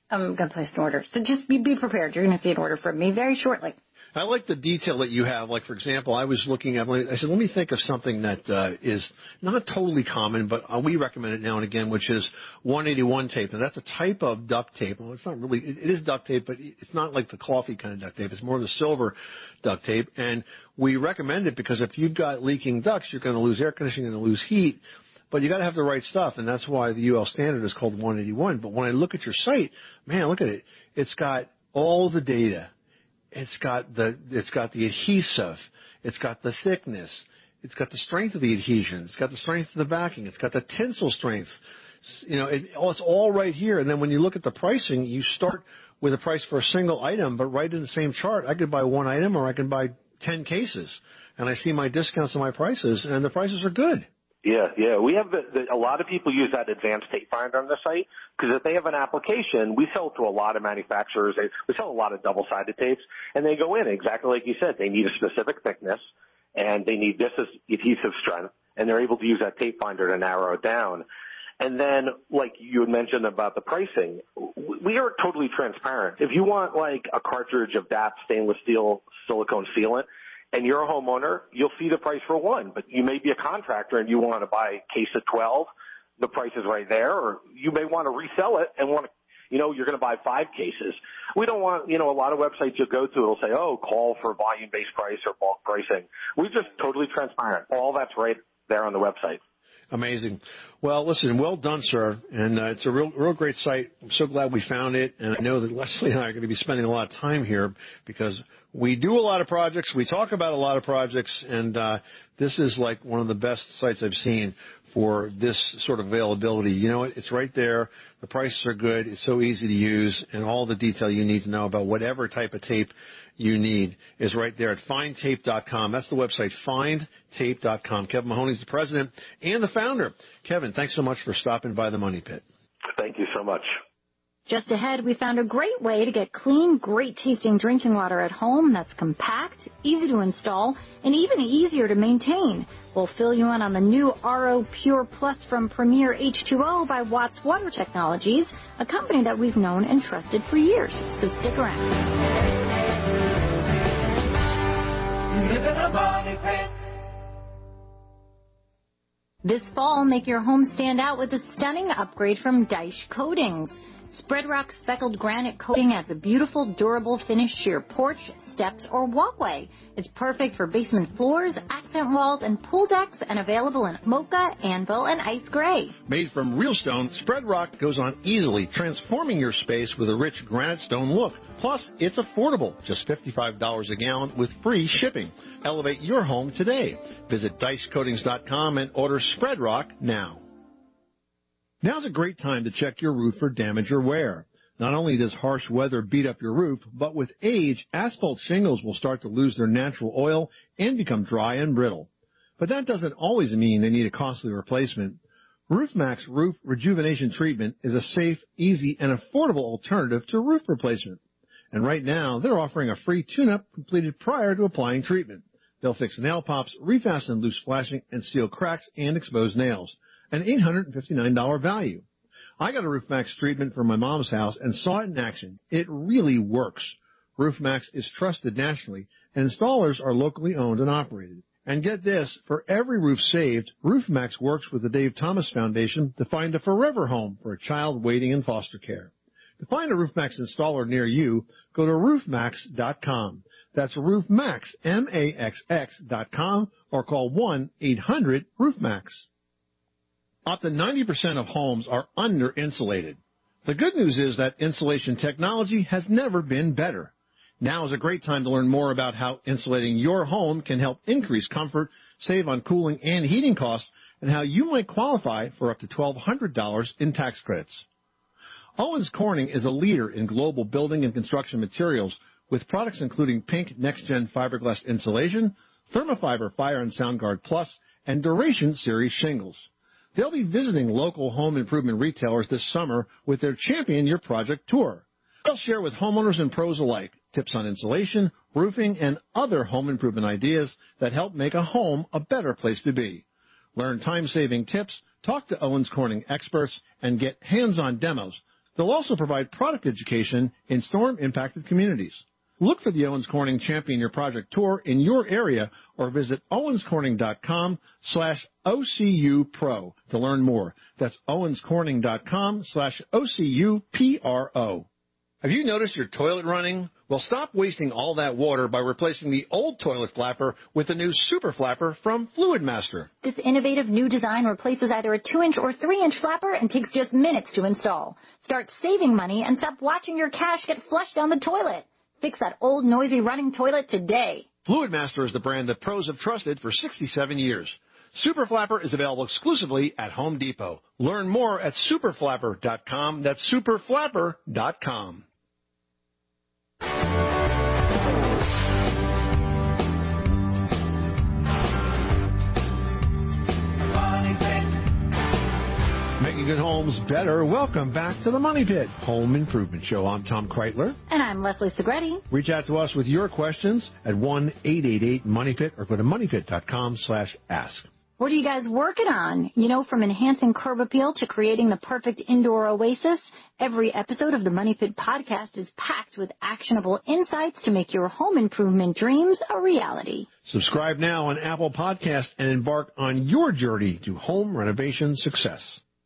I'm going to place an order. So just be, be prepared. You're going to see an order from me very shortly. I like the detail that you have. Like, for example, I was looking at, I said, let me think of something that uh, is not totally common, but uh, we recommend it now and again, which is one eighty-one tape. And that's a type of duct tape. Well, it's not really, it, it is duct tape, but it's not like the coffee kind of duct tape. It's more the silver duct tape. And we recommend it because if you've got leaking ducts, you're going to lose air conditioning, you're going to lose heat. But you got to have the right stuff, and that's why the U L standard is called one eighty-one. But when I look at your site, man, look at it. It's got all the data. It's got the it's got the adhesive. It's got the thickness. It's got the strength of the adhesion. It's got the strength of the backing. It's got the tensile strength. You know, it, oh, it's all right here. And then when you look at the pricing, you start with a price for a single item, but right in the same chart, I could buy one item or I can buy ten cases. And I see my discounts and my prices, and the prices are good. Yeah, yeah. We have the, the, a lot of people use that advanced tape finder on the site because if they have an application, we sell to a lot of manufacturers. They, we sell a lot of double-sided tapes, and they go in exactly like you said. They need a specific thickness, and they need this adhesive strength, and they're able to use that tape finder to narrow it down. And then, like you had mentioned about the pricing, we are totally transparent. If you want like a cartridge of D A P stainless steel silicone sealant, and you're a homeowner, you'll see the price for one. But you may be a contractor and you want to buy a case of twelve, the price is right there. Or you may want to resell it and want to, you know, you're going to buy five cases. We don't want, you know, a lot of websites you go to, it'll say, oh, call for volume-based price or bulk pricing. We're just totally transparent. All that's right there on the website. Amazing. Well, listen, well done, sir. And uh, it's a real, real great site. I'm so glad we found it. And I know that Leslie and I are going to be spending a lot of time here because we do a lot of projects. We talk about a lot of projects. And uh, this is like one of the best sites I've seen for this sort of availability. You know, it's right there. The prices are good. It's so easy to use. And all the detail you need to know about whatever type of tape you need is right there at find tape dot com. That's the website, find tape dot com. Kevin Mahoney is the president and the founder. Kevin, thanks so much for stopping by the Money Pit. Thank you so much. Just ahead, we found a great way to get clean, great-tasting drinking water at home that's compact, easy to install, and even easier to maintain. We'll fill you in on the new R O Pure Plus from Premier H two O by Watts Water Technologies, a company that we've known and trusted for years. So stick around. This fall, make your home stand out with a stunning upgrade from Deich Coatings. Spread Rock speckled granite coating adds a beautiful, durable finish to your porch, steps, or walkway. It's perfect for basement floors, accent walls, and pool decks, and available in mocha, anvil, and ice gray. Made from real stone, Spread Rock goes on easily, transforming your space with a rich granite stone look. Plus, it's affordable, just fifty-five dollars a gallon with free shipping. Elevate your home today. Visit Deich Coatings dot com and order Spread Rock now. Now's a great time to check your roof for damage or wear. Not only does harsh weather beat up your roof, but with age, asphalt shingles will start to lose their natural oil and become dry and brittle. But that doesn't always mean they need a costly replacement. RoofMax Roof Rejuvenation Treatment is a safe, easy, and affordable alternative to roof replacement. And right now, they're offering a free tune-up completed prior to applying treatment. They'll fix nail pops, refasten loose flashing, and seal cracks and exposed nails. An eight hundred fifty-nine dollars value. I got a RoofMax treatment for my mom's house and saw it in action. It really works. RoofMax is trusted nationally, and installers are locally owned and operated. And get this, for every roof saved, RoofMax works with the Dave Thomas Foundation to find a forever home for a child waiting in foster care. To find a RoofMax installer near you, go to roof max dot com. That's RoofMax, M A X X dot com, or call one eight hundred roof max. Up to ninety percent of homes are under-insulated. The good news is that insulation technology has never been better. Now is a great time to learn more about how insulating your home can help increase comfort, save on cooling and heating costs, and how you might qualify for up to twelve hundred dollars in tax credits. Owens Corning is a leader in global building and construction materials with products including Pink Next Gen Fiberglass Insulation, Thermofiber Fire and Sound Guard Plus, and Duration Series shingles. They'll be visiting local home improvement retailers this summer with their Champion Your Project tour. They'll share with homeowners and pros alike tips on insulation, roofing, and other home improvement ideas that help make a home a better place to be. Learn time-saving tips, talk to Owens Corning experts, and get hands-on demos. They'll also provide product education in storm-impacted communities. Look for the Owens Corning Champion Your Project Tour in your area or visit owenscorning.com slash OCUPro to learn more. That's owenscorning.com slash OCUPRO. Have you noticed your toilet running? Well, stop wasting all that water by replacing the old toilet flapper with the new Super Flapper from Fluid Master. This innovative new design replaces either a two-inch or three-inch flapper and takes just minutes to install. Start saving money and stop watching your cash get flushed down the toilet. Fix that old, noisy running toilet today. Fluid Master is the brand that pros have trusted for sixty-seven years. Super Flapper is available exclusively at Home Depot. Learn more at super flapper dot com. That's super flapper dot com. Making good homes better. Welcome back to the Money Pit Home Improvement Show. I'm Tom Kreitler. And I'm Leslie Segretti. Reach out to us with your questions at one eight eight eight money pit or go to money pit dot com slash ask. What are you guys working on? You know, from enhancing curb appeal to creating the perfect indoor oasis, every episode of the Money Pit podcast is packed with actionable insights to make your home improvement dreams a reality. Subscribe now on Apple Podcasts and embark on your journey to home renovation success.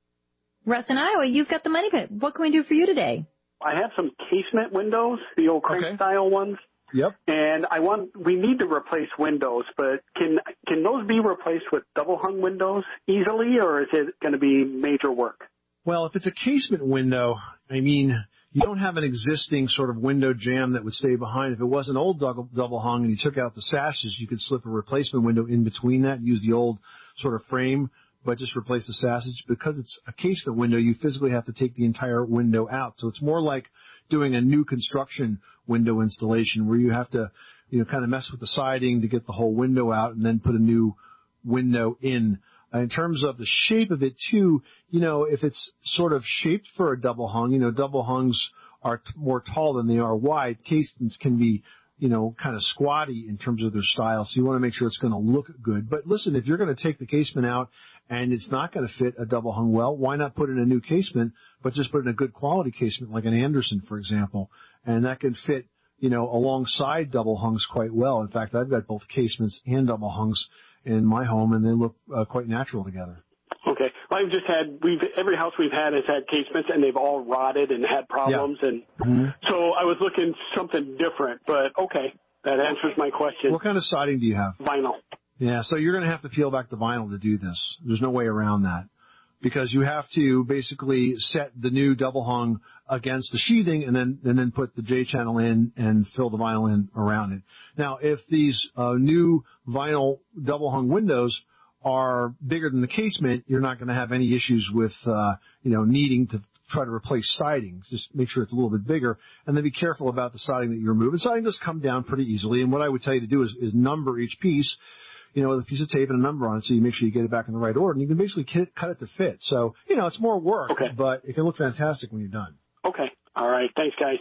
Russ in Iowa, you've got the Money Pit. What can we do for you today? I have some casement windows, the old crank okay. style ones. Yep. And I want, we need to replace windows, but can can those be replaced with double hung windows easily, or is it going to be major work? Well, if it's a casement window, I mean, you don't have an existing sort of window jamb that would stay behind. If it was an old double, double hung and you took out the sashes, you could slip a replacement window in between that, use the old sort of frame, but just replace the sashes. Because it's a casement window, you physically have to take the entire window out. So it's more like doing a new construction window installation where you have to, you know, kind of mess with the siding to get the whole window out and then put a new window in. Uh, in terms of the shape of it too, you know, if it's sort of shaped for a double hung, you know, double hungs are t- more tall than they are wide. Casements can be, you know, kind of squatty in terms of their style. So you want to make sure it's going to look good. But listen, if you're going to take the casement out and it's not going to fit a double hung well, why not put in a new casement, but just put in a good quality casement like an Anderson, for example. And that can fit, you know, alongside double hungs quite well. In fact, I've got both casements and double hungs in my home, and they look uh, quite natural together. Okay. Well, I've just had, we've, every house we've had has had casements, and they've all rotted and had problems. Yeah. And mm-hmm. so I was looking something different, but okay. That answers my question. What kind of siding do you have? Vinyl. Yeah, so you're going to have to peel back the vinyl to do this. There's no way around that, because you have to basically set the new double hung against the sheathing and then and then put the J channel in and fill the vinyl in around it. Now, if these uh, new vinyl double hung windows are bigger than the casement, you're not going to have any issues with uh, you know needing to try to replace siding. Just make sure it's a little bit bigger, and then be careful about the siding that you remove. And siding does come down pretty easily. And what I would tell you to do is, is number each piece, you know, with a piece of tape and a number on it, so you make sure you get it back in the right order. And you can basically cut it to fit. So, you know, it's more work, okay. but it can look fantastic when you're done. Okay. All right. Thanks, guys.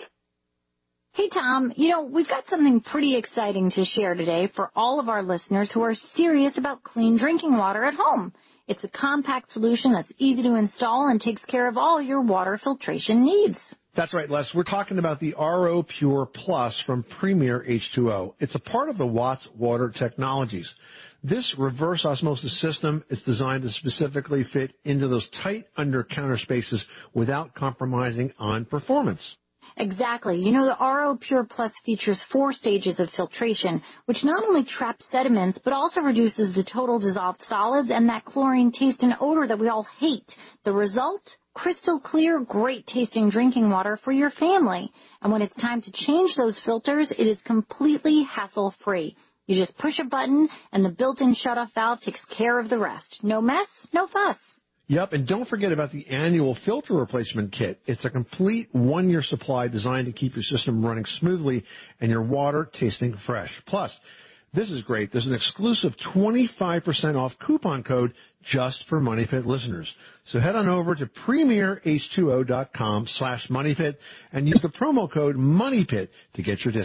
Hey, Tom, you know, we've got something pretty exciting to share today for all of our listeners who are serious about clean drinking water at home. It's a compact solution that's easy to install and takes care of all your water filtration needs. That's right, Les. We're talking about the R O Pure Plus from Premier H two O. It's a part of the Watts Water Technologies. This reverse osmosis system is designed to specifically fit into those tight under-counter spaces without compromising on performance. Exactly. You know, the R O Pure Plus features four stages of filtration, which not only traps sediments, but also reduces the total dissolved solids and that chlorine taste and odor that we all hate. The result? Crystal clear, great-tasting drinking water for your family. And when it's time to change those filters, it is completely hassle-free. You just push a button, and the built-in shutoff valve takes care of the rest. No mess, no fuss. Yep, and don't forget about the annual filter replacement kit. It's a complete one-year supply designed to keep your system running smoothly and your water tasting fresh. Plus, this is great. There's an exclusive twenty-five percent off coupon code just for Money Pit listeners. So head on over to premier h two o dot com slash money pit and use the promo code MONEYPIT to get your discount.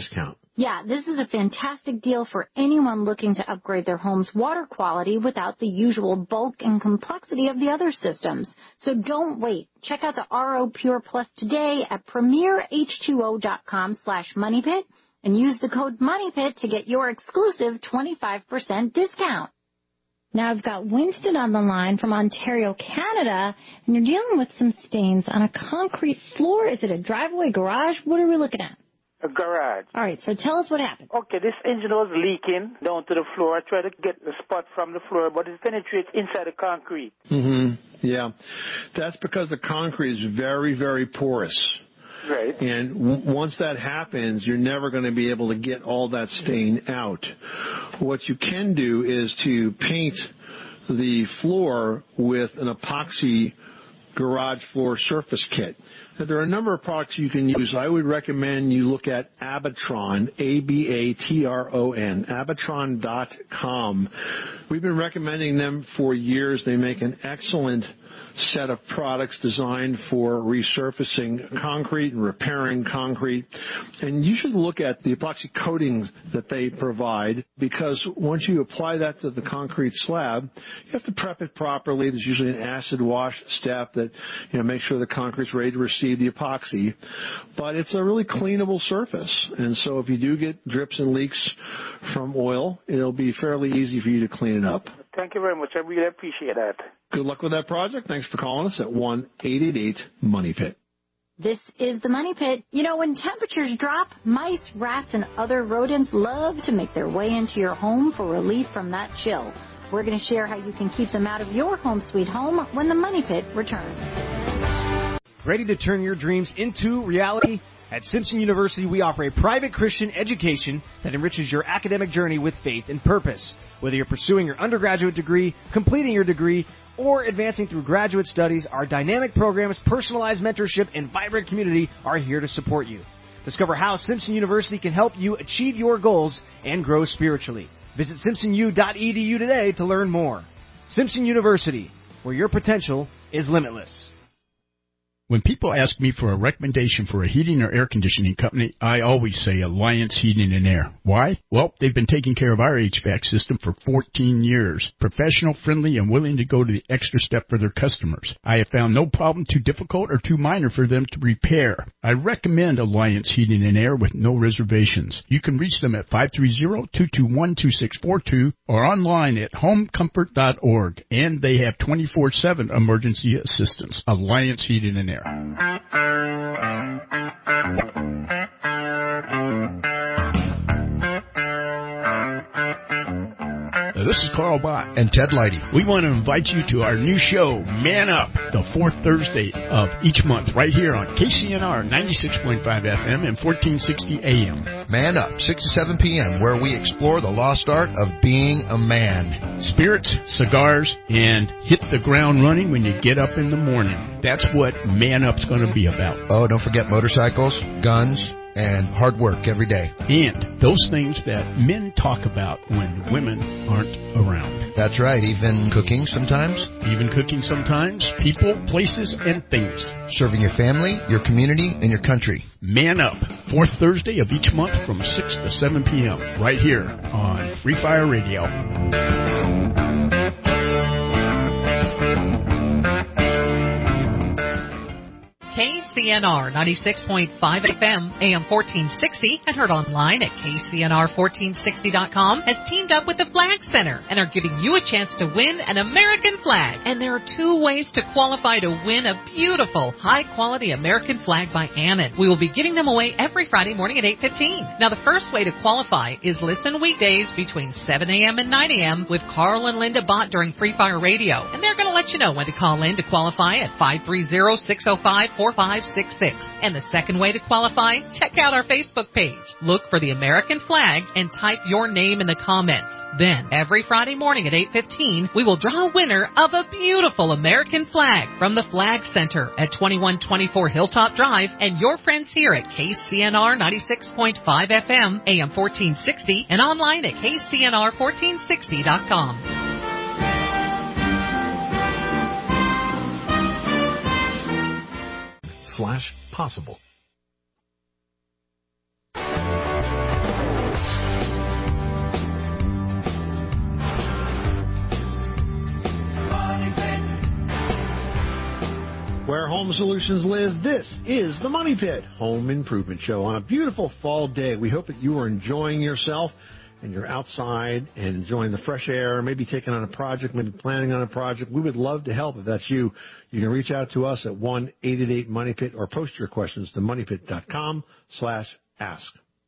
Yeah, this is a fantastic deal for anyone looking to upgrade their home's water quality without the usual bulk and complexity of the other systems. So don't wait. Check out the R O Pure Plus today at premier H two O dot com slash money pit and use the code MONEYPIT to get your exclusive twenty-five percent discount. Now I've got Winston on the line from Ontario, Canada, and you're dealing with some stains on a concrete floor. Is it a driveway, garage? What are we looking at? A garage. All right, so tell us what happened. Okay, this engine was leaking down to the floor. I tried to get the spot from the floor, but it penetrates inside the concrete. Mm-hmm. Yeah. That's because the concrete is very, very porous. Right. And w- once that happens, you're never going to be able to get all that stain out. What you can do is to paint the floor with an epoxy garage floor surface kit. Now, there are a number of products you can use. I would recommend you look at Abatron, A B A T R O N, abatron dot com. We've been recommending them for years. They make an excellent set of products designed for resurfacing concrete and repairing concrete. And you should look at the epoxy coatings that they provide, because once you apply that to the concrete slab, you have to prep it properly. There's usually an acid wash step that, you know, makes sure the concrete's ready to receive the epoxy. But it's a really cleanable surface. And so if you do get drips and leaks from oil, it'll be fairly easy for you to clean it up. Thank you very much. I really appreciate that. Good luck with that project. Thanks for calling us at one eight eight eight money pit. This is the Money Pit. You know, when temperatures drop, mice, rats, and other rodents love to make their way into your home for relief from that chill. We're going to share how you can keep them out of your home sweet home when the Money Pit returns. Ready to turn your dreams into reality? At Simpson University, we offer a private Christian education that enriches your academic journey with faith and purpose. Whether you're pursuing your undergraduate degree, completing your degree, or advancing through graduate studies, our dynamic programs, personalized mentorship, and vibrant community are here to support you. Discover how Simpson University can help you achieve your goals and grow spiritually. Visit simpson u dot e d u today to learn more. Simpson University, where your potential is limitless. When people ask me for a recommendation for a heating or air conditioning company, I always say Alliance Heating and Air. Why? Well, they've been taking care of our H V A C system for fourteen years. Professional, friendly, and willing to go to the extra step for their customers. I have found no problem too difficult or too minor for them to repair. I recommend Alliance Heating and Air with no reservations. You can reach them at five three zero, two two one, two six four two or online at home comfort dot org. And they have twenty-four seven emergency assistance. Alliance Heating and Air. This is Carl Bott and Ted Leidy. We want to invite you to our new show, Man Up, the fourth Thursday of each month, right here on K C N R ninety-six point five F M and fourteen sixty A M. Man Up, six to seven P M, where we explore the lost art of being a man. Spirits, cigars, and hit the ground running when you get up in the morning. That's what Man Up's going to be about. Oh, don't forget motorcycles, guns, and hard work every day. And those things that men talk about when women aren't around. That's right, even cooking sometimes. Even cooking sometimes. People, places, and things. Serving your family, your community, and your country. Man Up, fourth Thursday of each month from six to seven P M right here on Free Fire Radio. K C N R ninety-six point five F M, A M fourteen sixty, and heard online at K C N R fourteen sixty dot com, has teamed up with the Flag Center and are giving you a chance to win an American flag. And there are two ways to qualify to win a beautiful, high-quality American flag by Annan. We will be giving them away every Friday morning at eight fifteen. Now, the first way to qualify is listen weekdays between seven A M and nine A M with Carl and Linda Bott during Free Fire Radio. And they're going to let you know when to call in to qualify at five three zero, six zero five, four five six six. And the second way to qualify, check out our Facebook page. Look for the American flag and type your name in the comments. Then, every Friday morning at eight fifteen, we will draw a winner of a beautiful American flag from the Flag Center at twenty-one twenty-four Hilltop Drive and your friends here at K C N R ninety-six point five F M, A M fourteen sixty, and online at K C N R fourteen sixty dot com. Slash possible. Home Solutions, Liz. This is the Money Pit Home Improvement Show on a beautiful fall day. We hope that you are enjoying yourself and you're outside and enjoying the fresh air, maybe taking on a project, maybe planning on a project. We would love to help if that's you. You can reach out to us at one eight eight eight money pit or post your questions to moneypit.com slash ask.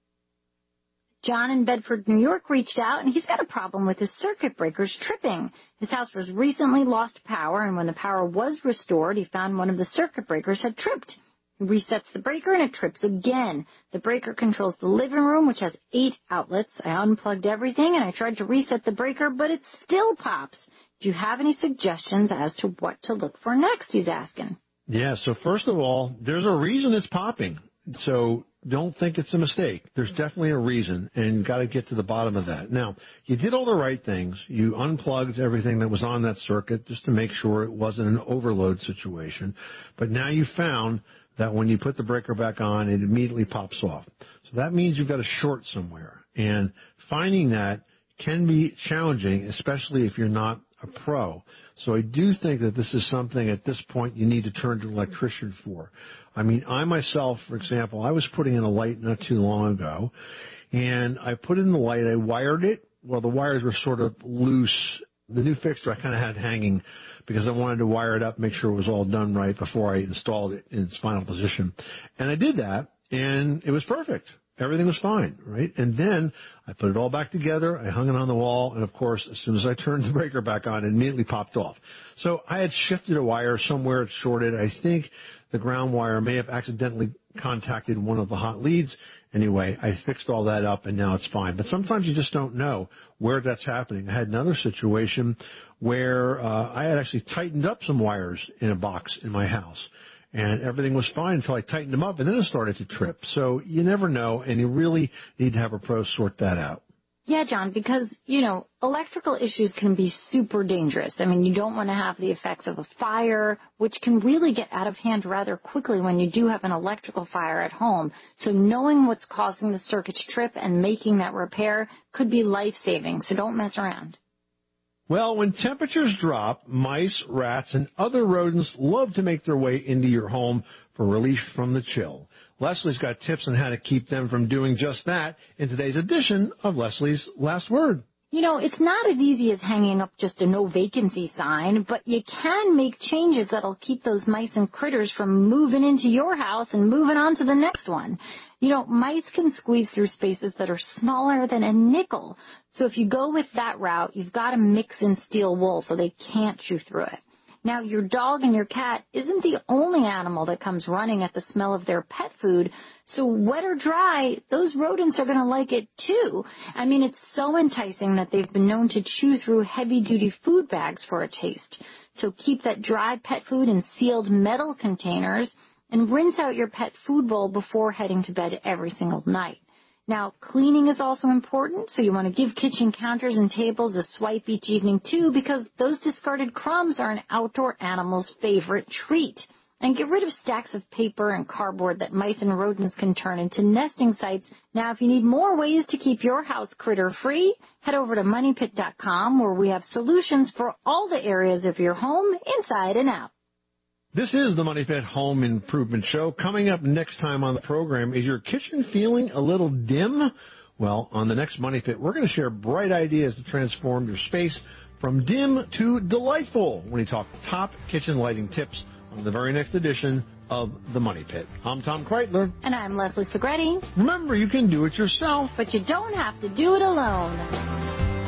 John in Bedford, New York reached out, and he's got a problem with his circuit breakers tripping. His house was recently lost power, and when the power was restored, he found one of the circuit breakers had tripped. He resets the breaker, and it trips again. The breaker controls the living room, which has eight outlets. I unplugged everything, and I tried to reset the breaker, but it still pops. Do you have any suggestions as to what to look for next, he's asking? Yeah, so first of all, there's a reason it's popping. So don't think it's a mistake. There's definitely a reason, and you've got to get to the bottom of that. Now, you did all the right things. You unplugged everything that was on that circuit just to make sure it wasn't an overload situation. But now you found that when you put the breaker back on, it immediately pops off. So that means you've got a short somewhere. And finding that can be challenging, especially if you're not a pro. So I do think that this is something at this point you need to turn to an electrician for. I mean, I myself, for example, I was putting in a light not too long ago, and I put in the light, I wired it. Well, the wires were sort of loose. The new fixture I kind of had hanging because I wanted to wire it up, make sure it was all done right before I installed it in its final position. And I did that, and it was perfect. Everything was fine, right? And then I put it all back together. I hung it on the wall. And, of course, as soon as I turned the breaker back on, it immediately popped off. So I had shifted a wire somewhere. It shorted. I think the ground wire may have accidentally contacted one of the hot leads. Anyway, I fixed all that up, and now it's fine. But sometimes you just don't know where that's happening. I had another situation where uh, I had actually tightened up some wires in a box in my house. And everything was fine until I tightened them up, and then it started to trip. So you never know, and you really need to have a pro sort that out. Yeah, John, because, you know, electrical issues can be super dangerous. I mean, you don't want to have the effects of a fire, which can really get out of hand rather quickly when you do have an electrical fire at home. So knowing what's causing the circuit to trip and making that repair could be life-saving, so don't mess around. Well, when temperatures drop, mice, rats, and other rodents love to make their way into your home for relief from the chill. Leslie's got tips on how to keep them from doing just that in today's edition of Leslie's Last Word. You know, it's not as easy as hanging up just a no vacancy sign, but you can make changes that'll keep those mice and critters from moving into your house and moving on to the next one. You know, mice can squeeze through spaces that are smaller than a nickel. So if you go with that route, you've got to mix in steel wool so they can't chew through it. Now, your dog and your cat isn't the only animal that comes running at the smell of their pet food. So wet or dry, those rodents are going to like it too. I mean, it's so enticing that they've been known to chew through heavy-duty food bags for a taste. So keep that dry pet food in sealed metal containers and rinse out your pet food bowl before heading to bed every single night. Now, cleaning is also important, so you want to give kitchen counters and tables a swipe each evening, too, because those discarded crumbs are an outdoor animal's favorite treat. And get rid of stacks of paper and cardboard that mice and rodents can turn into nesting sites. Now, if you need more ways to keep your house critter-free, head over to money pit dot com, where we have solutions for all the areas of your home, inside and out. This is the Money Pit Home Improvement Show. Coming up next time on the program, is your kitchen feeling a little dim? Well, on the next Money Pit, we're going to share bright ideas to transform your space from dim to delightful when we talk top kitchen lighting tips on the very next edition of the Money Pit. I'm Tom Kreitler. And I'm Leslie Segretti. Remember, you can do it yourself, but you don't have to do it alone.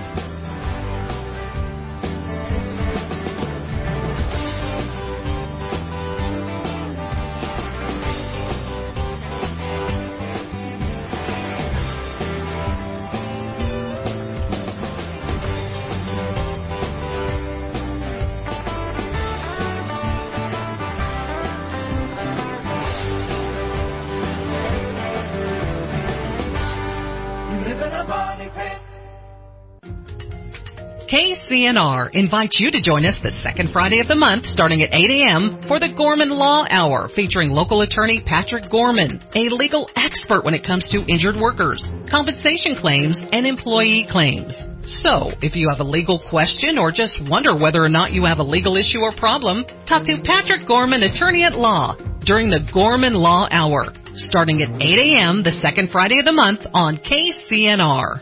K C N R invites you to join us the second Friday of the month starting at eight a.m. for the Gorman Law Hour featuring local attorney Patrick Gorman, a legal expert when it comes to injured workers, compensation claims, and employee claims. So, if you have a legal question or just wonder whether or not you have a legal issue or problem, talk to Patrick Gorman, attorney at law, during the Gorman Law Hour, starting at eight a.m. the second Friday of the month on K C N R.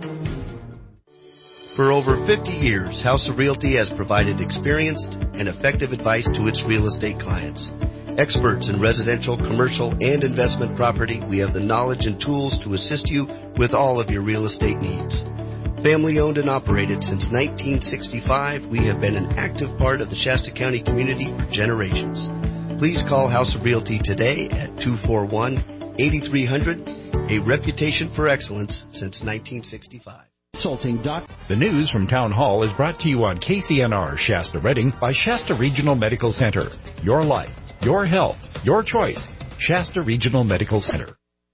For over fifty years, House of Realty has provided experienced and effective advice to its real estate clients. Experts in residential, commercial, and investment property, we have the knowledge and tools to assist you with all of your real estate needs. Family owned and operated since nineteen sixty-five, we have been an active part of the Shasta County community for generations. Please call House of Realty today at two four one, eight three zero zero, a reputation for excellence since nineteen sixty-five. Consulting doc. The news from Town Hall is brought to you on K C N R Shasta Redding by Shasta Regional Medical Center. Your life, your health, your choice. Shasta Regional Medical Center.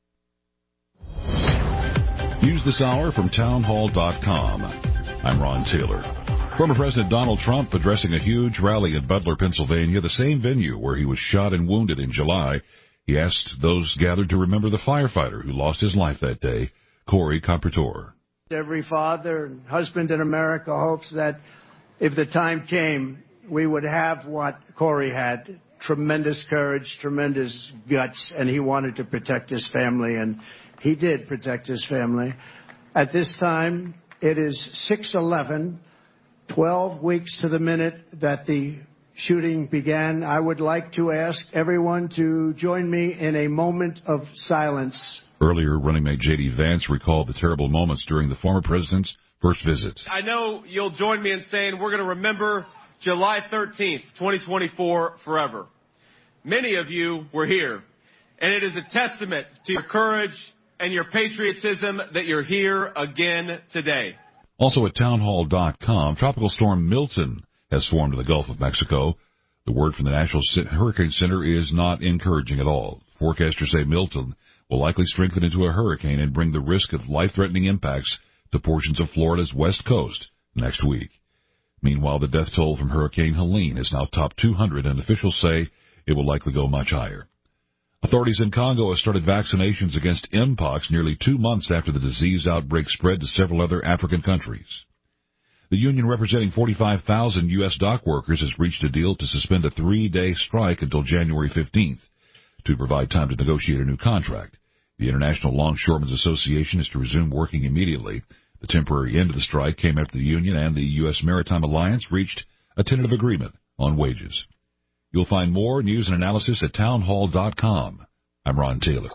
News this hour from town hall dot com. I'm Ron Taylor. Former President Donald Trump addressing a huge rally in Butler, Pennsylvania, the same venue where he was shot and wounded in July. He asked those gathered to remember the firefighter who lost his life that day, Corey Compertor. Every father and husband in America hopes that if the time came, we would have what Corey had. Tremendous courage, tremendous guts, and he wanted to protect his family, and he did protect his family. At this time, it is six eleven, twelve weeks to the minute that the shooting began. I would like to ask everyone to join me in a moment of silence. Earlier, running mate J D. Vance recalled the terrible moments during the former president's first visit. I know you'll join me in saying we're going to remember July thirteenth, twenty twenty-four forever. Many of you were here, and it is a testament to your courage and your patriotism that you're here again today. Also at town hall dot com, Tropical Storm Milton has formed in the Gulf of Mexico. The word from the National Hurricane Center is not encouraging at all. Forecasters say Milton will likely strengthen into a hurricane and bring the risk of life-threatening impacts to portions of Florida's west coast next week. Meanwhile, the death toll from Hurricane Helene is now topped two hundred, and officials say it will likely go much higher. Authorities in Congo have started vaccinations against Mpox nearly two months after the disease outbreak spread to several other African countries. The union representing forty-five thousand U S dock workers has reached a deal to suspend a three-day strike until January fifteenth to provide time to negotiate a new contract. The International Longshoremen's Association is to resume working immediately. The temporary end of the strike came after the union and the U S Maritime Alliance reached a tentative agreement on wages. You'll find more news and analysis at town hall dot com. I'm Ron Taylor.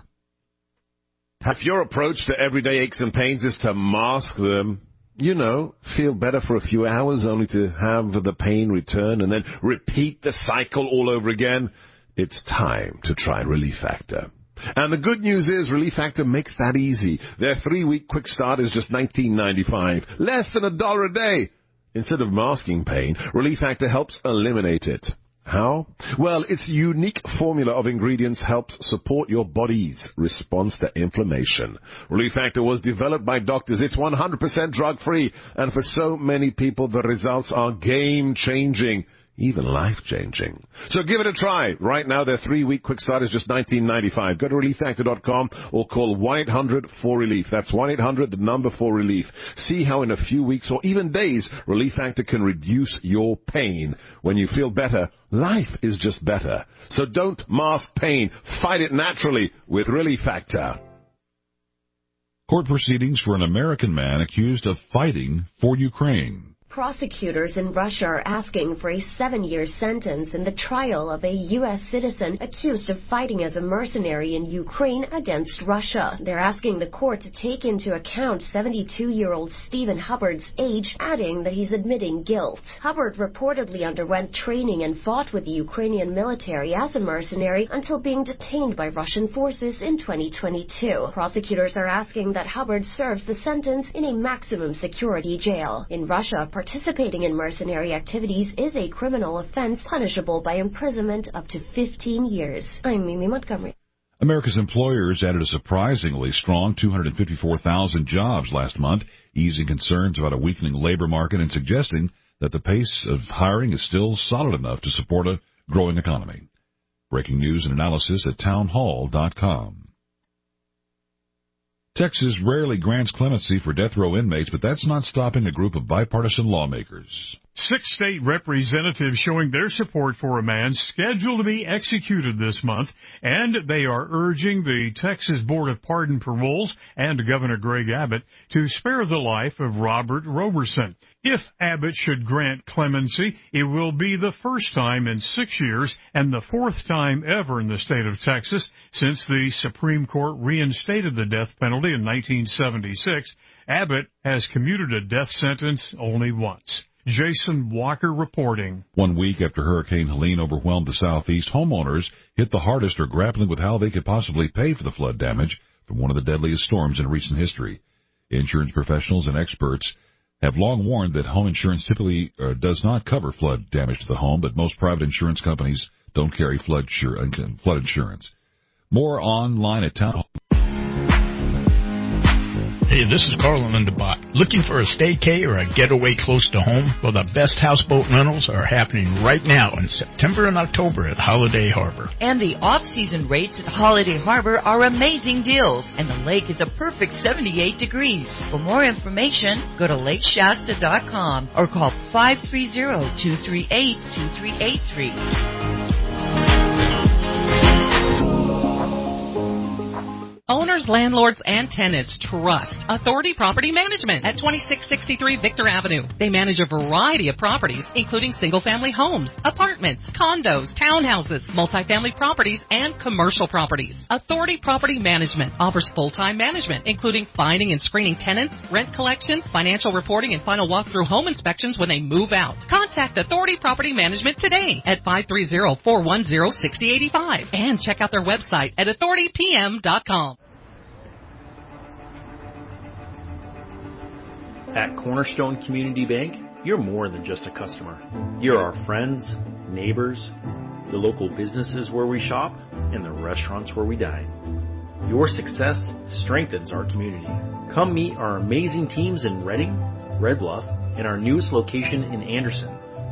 If your approach to everyday aches and pains is to mask them, you know, feel better for a few hours only to have the pain return and then repeat the cycle all over again, it's time to try Relief Factor. And the good news is Relief Factor makes that easy. Their three-week quick start is just nineteen ninety-five dollars, less than a dollar a day. Instead of masking pain, Relief Factor helps eliminate it. How? Well, its unique formula of ingredients helps support your body's response to inflammation. Relief Factor was developed by doctors. It's one hundred percent drug-free, and for so many people, the results are game-changing, even life-changing. So give it a try. Right now, their three-week quick start is just nineteen ninety-five dollars. Go to relief factor dot com or call one eight hundred four relief. That's one eight hundred, the number for relief. See how in a few weeks or even days, Relief Factor can reduce your pain. When you feel better, life is just better. So don't mask pain. Fight it naturally with Relief Factor. Court proceedings for an American man accused of fighting for Ukraine. Prosecutors in Russia are asking for a seven-year sentence in the trial of a U S citizen accused of fighting as a mercenary in Ukraine against Russia. They're asking the court to take into account seventy-two-year-old Stephen Hubbard's age, adding that he's admitting guilt. Hubbard reportedly underwent training and fought with the Ukrainian military as a mercenary until being detained by Russian forces in twenty twenty-two. Prosecutors are asking that Hubbard serves the sentence in a maximum security jail. In Russia, participating in mercenary activities is a criminal offense punishable by imprisonment up to fifteen years. I'm Mimi Montgomery. America's employers added a surprisingly strong two hundred fifty-four thousand jobs last month, easing concerns about a weakening labor market and suggesting that the pace of hiring is still solid enough to support a growing economy. Breaking news and analysis at town hall dot com. Texas rarely grants clemency for death row inmates, but that's not stopping a group of bipartisan lawmakers. Six state representatives showing their support for a man scheduled to be executed this month, and they are urging the Texas Board of Pardon Paroles and Governor Greg Abbott to spare the life of Robert Roberson. If Abbott should grant clemency, it will be the first time in six years and the fourth time ever in the state of Texas since the Supreme Court reinstated the death penalty in nineteen seventy-six. Abbott has commuted a death sentence only once. Jason Walker reporting. One week after Hurricane Helene overwhelmed the southeast, homeowners hit the hardest are grappling with how they could possibly pay for the flood damage from one of the deadliest storms in recent history. Insurance professionals and experts have long warned that home insurance typically uh, does not cover flood damage to the home, but most private insurance companies don't carry flood, insur- flood insurance. More online at Town Hall. Hey, this is Carl in the bot. Looking for a staycay or a getaway close to home? Well, the best houseboat rentals are happening right now in September and October at Holiday Harbor. And the off-season rates at Holiday Harbor are amazing deals, and the lake is a perfect seventy-eight degrees. For more information, go to lake shasta dot com or call five three zero, two three eight, two three eight three. Owners, landlords, and tenants trust Authority Property Management at twenty-six sixty-three Victor Avenue. They manage a variety of properties, including single-family homes, apartments, condos, townhouses, multifamily properties, and commercial properties. Authority Property Management offers full-time management, including finding and screening tenants, rent collection, financial reporting, and final walkthrough home inspections when they move out. Contact Authority Property Management today at five three zero, four one zero, six zero eight five and check out their website at authority p m dot com. At Cornerstone Community Bank, you're more than just a customer. You're our friends, neighbors, the local businesses where we shop, and the restaurants where we dine. Your success strengthens our community. Come meet our amazing teams in Redding, Red Bluff, and our newest location in Anderson.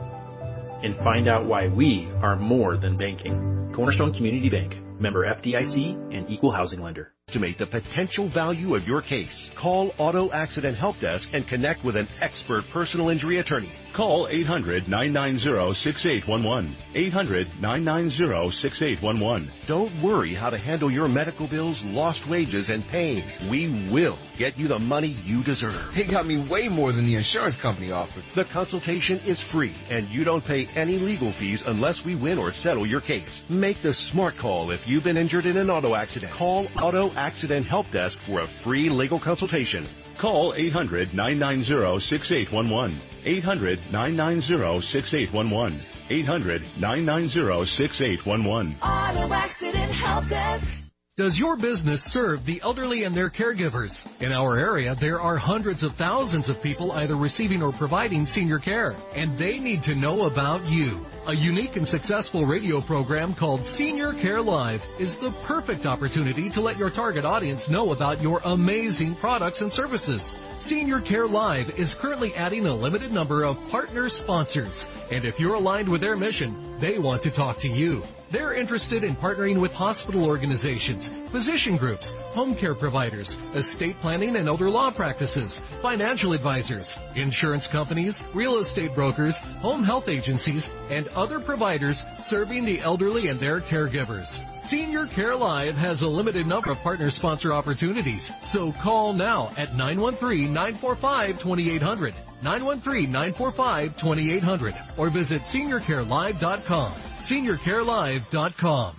And find out why we are more than banking. Cornerstone Community Bank, member F D I C and equal housing lender. Estimate the potential value of your case. Call Auto Accident Help Desk and connect with an expert personal injury attorney. Call eight hundred, nine nine zero, six eight one one. eight hundred, nine nine zero, six eight one one. Don't worry how to handle your medical bills, lost wages, and pain. We will get you the money you deserve. They got me way more than the insurance company offered. The consultation is free, and you don't pay any legal fees unless we win or settle your case. Make the smart call if you've been injured in an auto accident. Call Auto Accident Help Desk for a free legal consultation. Call eight hundred, nine nine zero, six eight one one. eight hundred, nine nine zero, six eight one one. eight hundred, nine nine zero, six eight one one. Auto Accident Help Desk. Does your business serve the elderly and their caregivers? In our area, there are hundreds of thousands of people either receiving or providing senior care, and they need to know about you. A unique and successful radio program called Senior Care Live is the perfect opportunity to let your target audience know about your amazing products and services. Senior Care Live is currently adding a limited number of partner sponsors, and if you're aligned with their mission, they want to talk to you. They're interested in partnering with hospital organizations, physician groups, home care providers, estate planning and elder law practices, financial advisors, insurance companies, real estate brokers, home health agencies, and other providers serving the elderly and their caregivers. Senior Care Live has a limited number of partner sponsor opportunities, so call now at nine one three, nine four five, two eight zero zero, nine one three, nine four five, two eight zero zero, or visit senior care live dot com. senior care live dot com.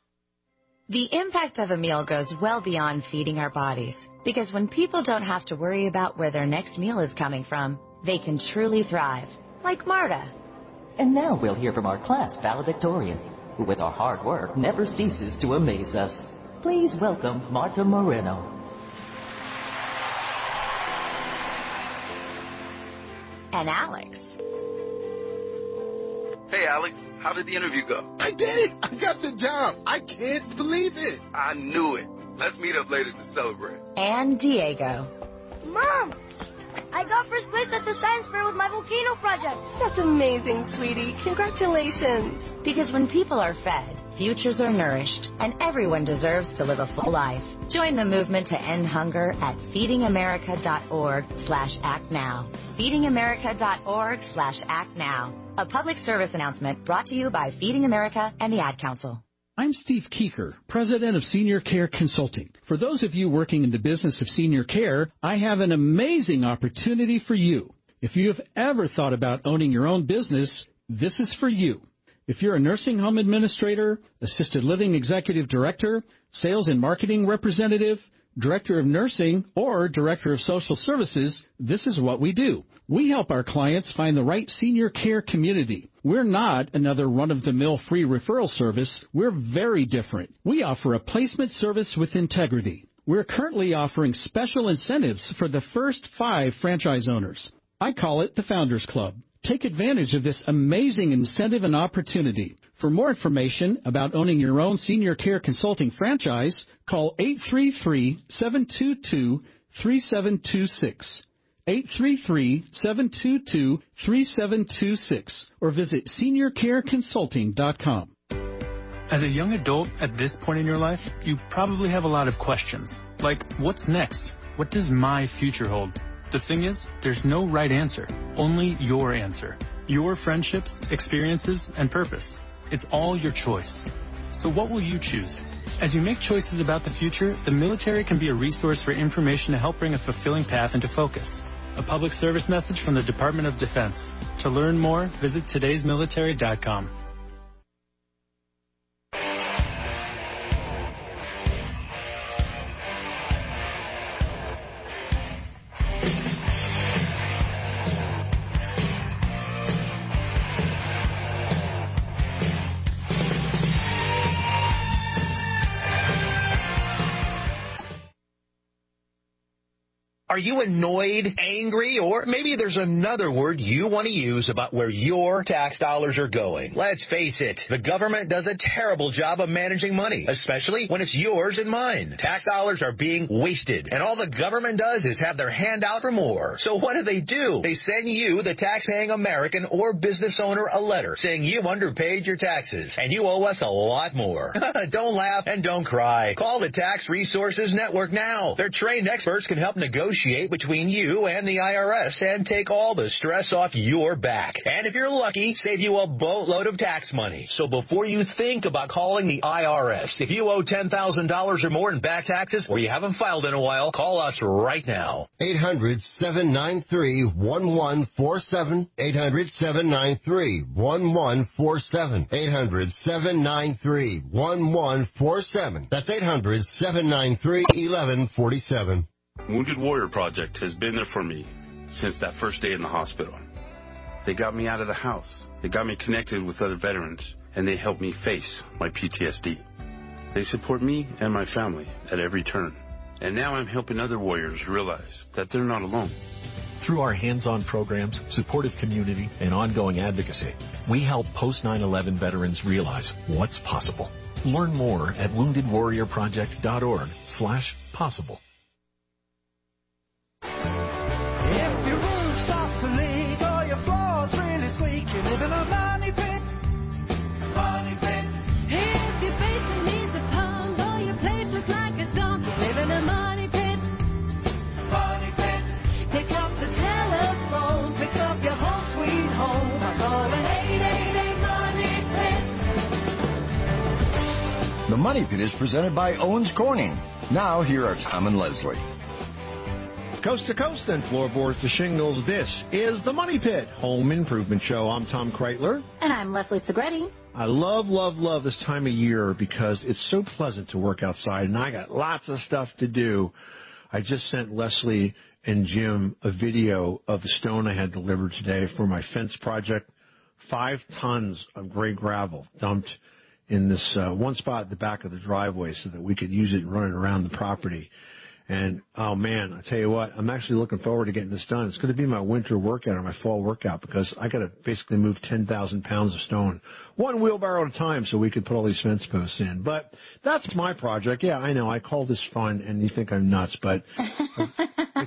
The impact of a meal goes well beyond feeding our bodies, because when people don't have to worry about where their next meal is coming from, they can truly thrive, like Marta. And now we'll hear from our class valedictorian, who with our hard work never ceases to amaze us. Please welcome Marta Moreno. And Alex. Hey, Alex. How did the interview go? I did it! I got the job! I can't believe it! I knew it. Let's meet up later to celebrate. And Diego. Mom! I got first place at the science fair with my volcano project. That's amazing, sweetie. Congratulations. Because when people are fed, futures are nourished, and everyone deserves to live a full life. Join the movement to end hunger at feedingamerica.org slash act now. feedingamerica.org slash act now. A public service announcement brought to you by Feeding America and the Ad Council. I'm Steve Keeker, President of Senior Care Consulting. For those of you working in the business of senior care, I have an amazing opportunity for you. If you have ever thought about owning your own business, this is for you. If you're a nursing home administrator, assisted living executive director, sales and marketing representative, director of nursing, or director of social services, this is what we do. We help our clients find the right senior care community. We're not another run-of-the-mill free referral service. We're very different. We offer a placement service with integrity. We're currently offering special incentives for the first five franchise owners. I call it the Founders Club. Take advantage of this amazing incentive and opportunity. For more information about owning your own senior care consulting franchise, call eight three three, seven two two, three seven two six, eight three three, seven two two, three seven two six, or visit senior care consulting dot com. As a young adult at this point in your life, you probably have a lot of questions, like what's next? What does my future hold? The thing is, there's no right answer, only your answer. Your friendships, experiences, and purpose. It's all your choice. So what will you choose? As you make choices about the future, the military can be a resource for information to help bring a fulfilling path into focus. A public service message from the Department of Defense. To learn more, visit todays military dot com. Are you annoyed, angry, or maybe there's another word you want to use about where your tax dollars are going? Let's face it, the government does a terrible job of managing money, especially when it's yours and mine. Tax dollars are being wasted, and all the government does is have their hand out for more. So what do they do? They send you, the tax-paying American or business owner, a letter saying you've underpaid your taxes, and you owe us a lot more. Don't laugh and don't cry. Call the Tax Resources Network now. Their trained experts can help negotiate between you and the I R S and take all the stress off your back. And if you're lucky, save you a boatload of tax money. So before you think about calling the I R S, if you owe ten thousand dollars or more in back taxes or you haven't filed in a while, call us right now. eight hundred, seven nine three, one one four seven. eight hundred, seven nine three, one one four seven. eight hundred, seven nine three, one one four seven. That's eight hundred, seven nine three, one one four seven. Wounded Warrior Project has been there for me since that first day in the hospital. They got me out of the house. They got me connected with other veterans, and they helped me face my P T S D. They support me and my family at every turn. And now I'm helping other warriors realize that they're not alone. Through our hands-on programs, supportive community, and ongoing advocacy, we help post nine eleven veterans realize what's possible. Learn more at wounded warrior project dot org slash possible. If your roof starts to leak or your floor's really squeak, you live in a money pit. Money pit. If your basement needs a pump or your place looks like a dump, you live in a money pit. Money pit. Pick up the telephone, fix up your home sweet home by calling eight eight eight Money Pit. The Money Pit is presented by Owens Corning. Now here are Tom and Leslie. Coast to coast and floorboards to shingles, this is the Money Pit Home Improvement Show. I'm Tom Kreitler. And I'm Leslie Segretti. I love, love, love this time of year because it's so pleasant to work outside, and I got lots of stuff to do. I just sent Leslie and Jim a video of the stone I had delivered today for my fence project. Five tons of gray gravel dumped in this uh, one spot at the back of the driveway so that we could use it and run it around the property. And, oh, man, I tell you what, I'm actually looking forward to getting this done. It's going to be my winter workout or my fall workout because I got to basically move ten thousand pounds of stone, one wheelbarrow at a time, so we could put all these fence posts in. But that's my project. Yeah, I know. I call this fun, and you think I'm nuts, but I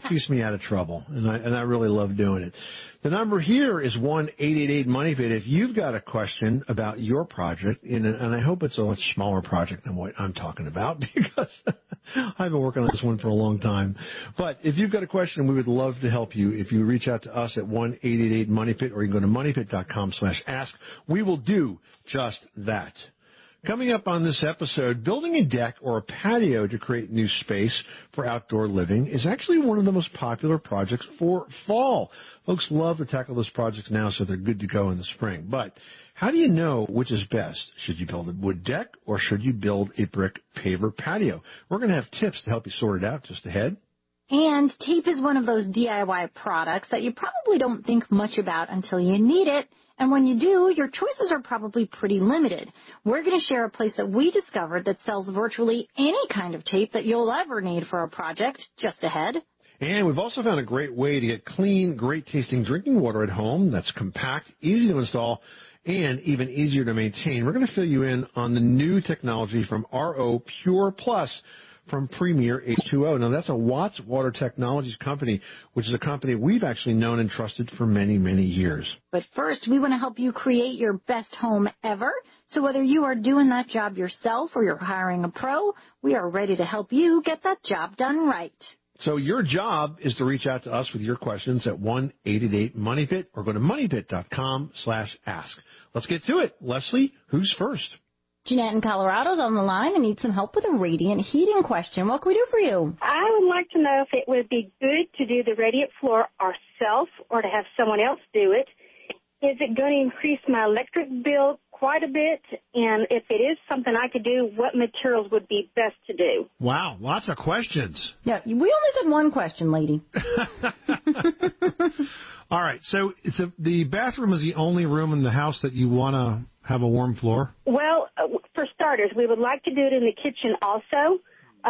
keeps me out of trouble, and I and I really love doing it. The number here is one eight eight eight money pit. If you've got a question about your project, and, and I hope it's a much smaller project than what I'm talking about, because I've been working on this one for a long time. But if you've got a question, we would love to help you. If you reach out to us at one eight eight eight money pit, or you can go to money pit dot com slash ask, we will do just that. Coming up on this episode, building a deck or a patio to create new space for outdoor living is actually one of the most popular projects for fall. Folks love to tackle those projects now so they're good to go in the spring. But how do you know which is best? Should you build a wood deck or should you build a brick paver patio? We're going to have tips to help you sort it out just ahead. And tape is one of those D I Y products that you probably don't think much about until you need it. And when you do, your choices are probably pretty limited. We're going to share a place that we discovered that sells virtually any kind of tape that you'll ever need for a project just ahead. And we've also found a great way to get clean, great-tasting drinking water at home that's compact, easy to install, and even easier to maintain. We're going to fill you in on the new technology from R O Pure Plus from Premier H two O. Now, that's a Watts Water Technologies company, which is a company we've actually known and trusted for many, many years. But first, we want to help you create your best home ever. So whether you are doing that job yourself or you're hiring a pro, we are ready to help you get that job done right. So your job is to reach out to us with your questions at one eight eight eight money pit or go to money pit dot com slash ask. Let's get to it. Leslie, who's first? Jeanette in Colorado's on the line and needs some help with a radiant heating question. What can we do for you? I would like to know if it would be good to do the radiant floor ourselves or to have someone else do it. Is it going to increase my electric bill quite a bit? And if it is something I could do, what materials would be best to do? Wow, lots of questions. Yeah, we only said one question, lady. All right, so it's a, the bathroom is the only room in the house that you want to have a warm floor? Well, uh, for starters, we would like to do it in the kitchen also,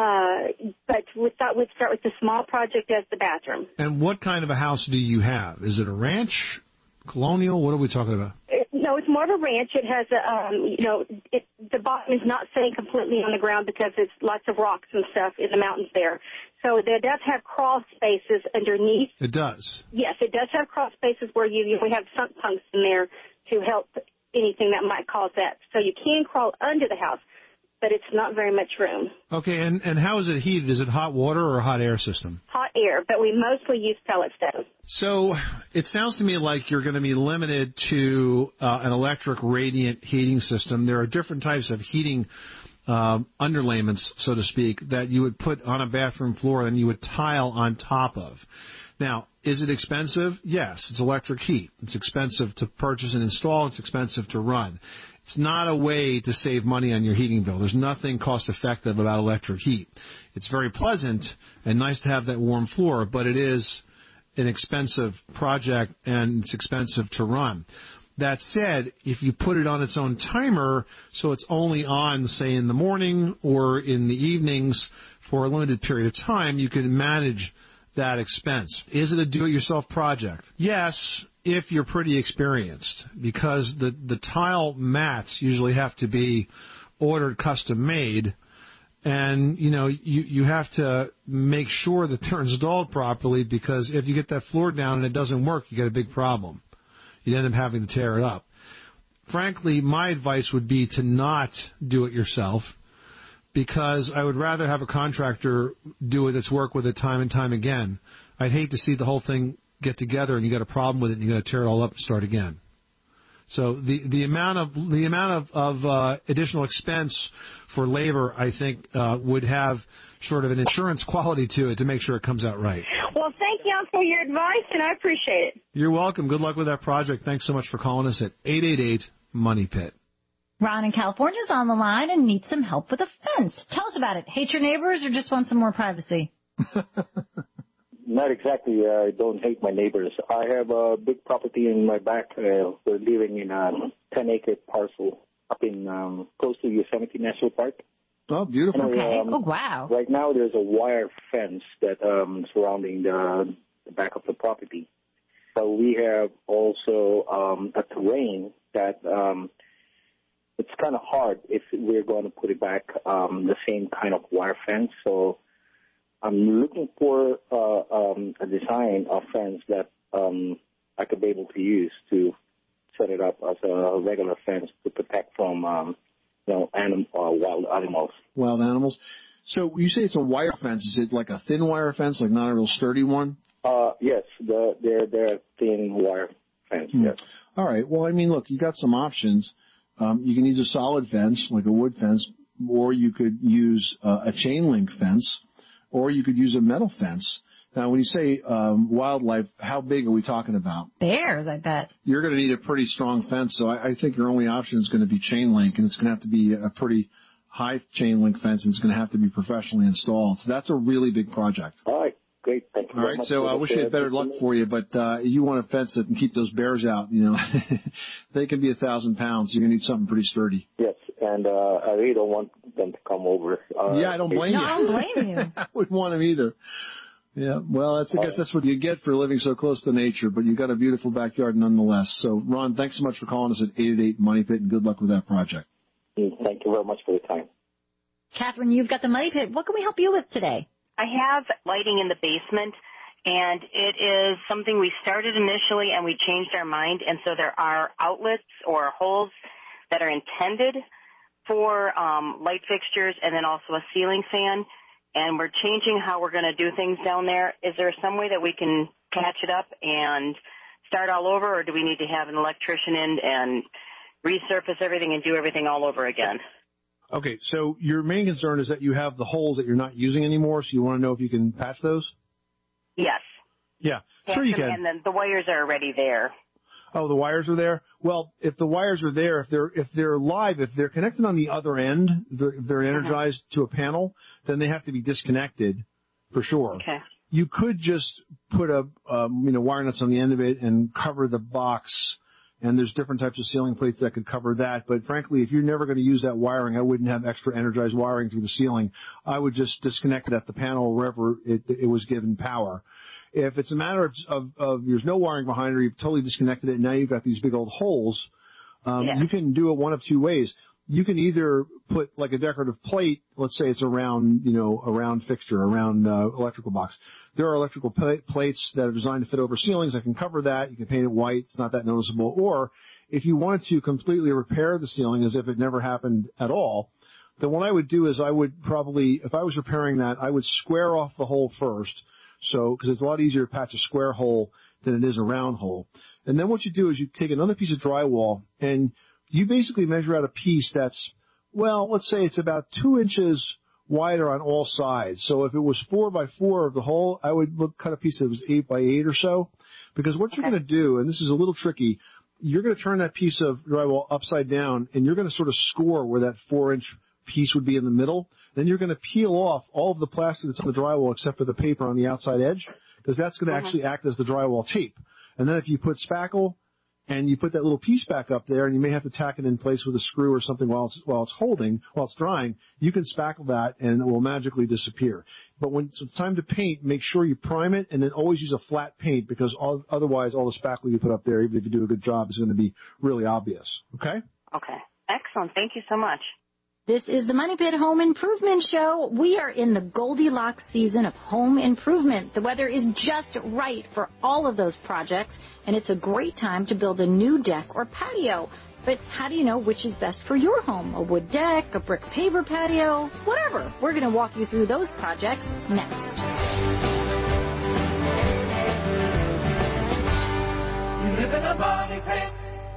uh, but we thought we'd start with the small project as the bathroom. And what kind of a house do you have? Is it a ranch, colonial? What are we talking about? It, no, it's more of a ranch. It has a, um, you know, it, the bottom is not sitting completely on the ground because it's lots of rocks and stuff in the mountains there. So it does have crawl spaces underneath. It does? Yes, it does have crawl spaces where you, you we have sunk punks in there to help anything that might cause that. So you can crawl under the house, but it's not very much room. Okay, and, and how is it heated? Is it hot water or a hot air system? Hot air, but we mostly use pellet stove. So it sounds to me like you're going to be limited to uh, an electric radiant heating system. There are different types of heating um, underlayments, so to speak, that you would put on a bathroom floor and you would tile on top of. Now, is it expensive? Yes, it's electric heat. It's expensive to purchase and install. It's expensive to run. It's not a way to save money on your heating bill. There's nothing cost-effective about electric heat. It's very pleasant and nice to have that warm floor, but it is an expensive project and it's expensive to run. That said, if you put it on its own timer, so it's only on, say, in the morning or in the evenings for a limited period of time, you can manage that expense. Is it a do-it-yourself project? Yes, if you're pretty experienced, because the, the tile mats usually have to be ordered custom-made, and, you know, you, you have to make sure that they're installed properly, because if you get that floor down and it doesn't work, you get a big problem. You end up having to tear it up. Frankly, my advice would be to not do it yourself, because I would rather have a contractor do it that's worked with it time and time again. I'd hate to see the whole thing get together and you got a problem with it and you got to tear it all up and start again. So the the amount of the amount of, of uh, additional expense for labor, I think, uh, would have sort of an insurance quality to it to make sure it comes out right. Well, thank you all for your advice, and I appreciate it. You're welcome. Good luck with that project. Thanks so much for calling us at eight eight eight money pit. Ron in California is on the line and needs some help with a fence. Tell us about it. Hate your neighbors or just want some more privacy? Not exactly. Uh, I don't hate my neighbors. I have a big property in my back. Uh, we're living in a ten-acre parcel up in um, close to Yosemite National Park. Oh, beautiful. And, okay. Um, oh, wow. Right now there's a wire fence that um, surrounding the, the back of the property. So we have also um, a terrain that um, it's kind of hard if we're going to put it back um, the same kind of wire fence. So I'm looking for uh, um, design a fence that um, I could be able to use to set it up as a regular fence to protect from, um, you know, anim- uh, wild animals. Wild animals. So you say it's a wire fence. Is it like a thin wire fence, like not a real sturdy one? Uh, yes, the, they're, they're thin wire fence, Hmm. yes. All right. Well, I mean, look, you got some options. Um, you can use a solid fence, like a wood fence, or you could use uh, a chain link fence, or you could use a metal fence. Now, when you say um, wildlife, how big are we talking about? Bears, I bet. You're going to need a pretty strong fence, so I, I think your only option is going to be chain link, and it's going to have to be a pretty high chain link fence, and it's going to have to be professionally installed. So that's a really big project. All right. Great. Thank you All very right, much. so I for wish the you had better luck for you, but uh, you want a fence that can keep those bears out. You know, they can be a thousand pounds. You're gonna need something pretty sturdy. Yes, and uh, I really don't want them to come over. Uh, yeah, I don't blame no, you. I don't blame you. I wouldn't want them either. Yeah, well, that's, I guess that's what you get for living so close to nature, but you've got a beautiful backyard nonetheless. So, Ron, thanks so much for calling us at eight eight eight Money Pit, and good luck with that project. Thank you very much for your time. Catherine, you've got the Money Pit. What can we help you with today? I have lighting in the basement, and it is something we started initially and we changed our mind, and so there are outlets or holes that are intended for um, light fixtures and then also a ceiling fan, and we're changing how we're going to do things down there. Is there some way that we can patch it up and start all over, or do we need to have an electrician in and resurface everything and do everything all over again? Okay, so your main concern is that you have the holes that you're not using anymore, so you want to know if you can patch those? Yes. Yeah, Patch sure you them, can. And then the wires are already there. Oh, the wires are there? Well, if the wires are there, if they're if they're live, if they're connected on the other end, they're, if they're energized to a panel, then they have to be disconnected for sure. Okay. You could just put a um, you know wire nuts on the end of it and cover the box. And there's different types of ceiling plates that could cover that. But frankly, if you're never going to use that wiring, I wouldn't have extra energized wiring through the ceiling. I would just disconnect it at the panel wherever it, it was given power. If it's a matter of, of, of there's no wiring behind it, or you've totally disconnected it, and now you've got these big old holes, um, Yeah. you can do it one of two ways. You can either put like a decorative plate, let's say it's a round, you know, a round fixture, a round uh, electrical box. There are electrical pla- plates that are designed to fit over ceilings that can cover that. You can paint it white. It's not that noticeable. Or if you wanted to completely repair the ceiling as if it never happened at all, then what I would do is I would probably, if I was repairing that, I would square off the hole first. So, because it's a lot easier to patch a square hole than it is a round hole. And then what you do is you take another piece of drywall and you basically measure out a piece that's, well, let's say it's about two inches wider on all sides. So if it was four by four of the hole, I would look, cut a piece that was eight by eight or so. Because what you're going to do, and this is a little tricky, you're going to turn that piece of drywall upside down, and you're going to sort of score where that four-inch piece would be in the middle. Then you're going to peel off all of the plastic that's on the drywall except for the paper on the outside edge, because that's going to Uh-huh. actually act as the drywall tape. And then if you put spackle and you put that little piece back up there, and you may have to tack it in place with a screw or something while it's while it's holding, while it's drying, you can spackle that and it will magically disappear. But when it's time to paint, make sure you prime it, and then always use a flat paint, because all, otherwise all the spackle you put up there, even if you do a good job, is going to be really obvious. Okay? Okay. Excellent. Thank you so much. This is the Money Pit Home Improvement Show. We are in the Goldilocks season of home improvement. The weather is just right for all of those projects, and it's a great time to build a new deck or patio. But how do you know which is best for your home? A wood deck, a brick paver patio, whatever. We're going to walk you through those projects next. You live in a money pit.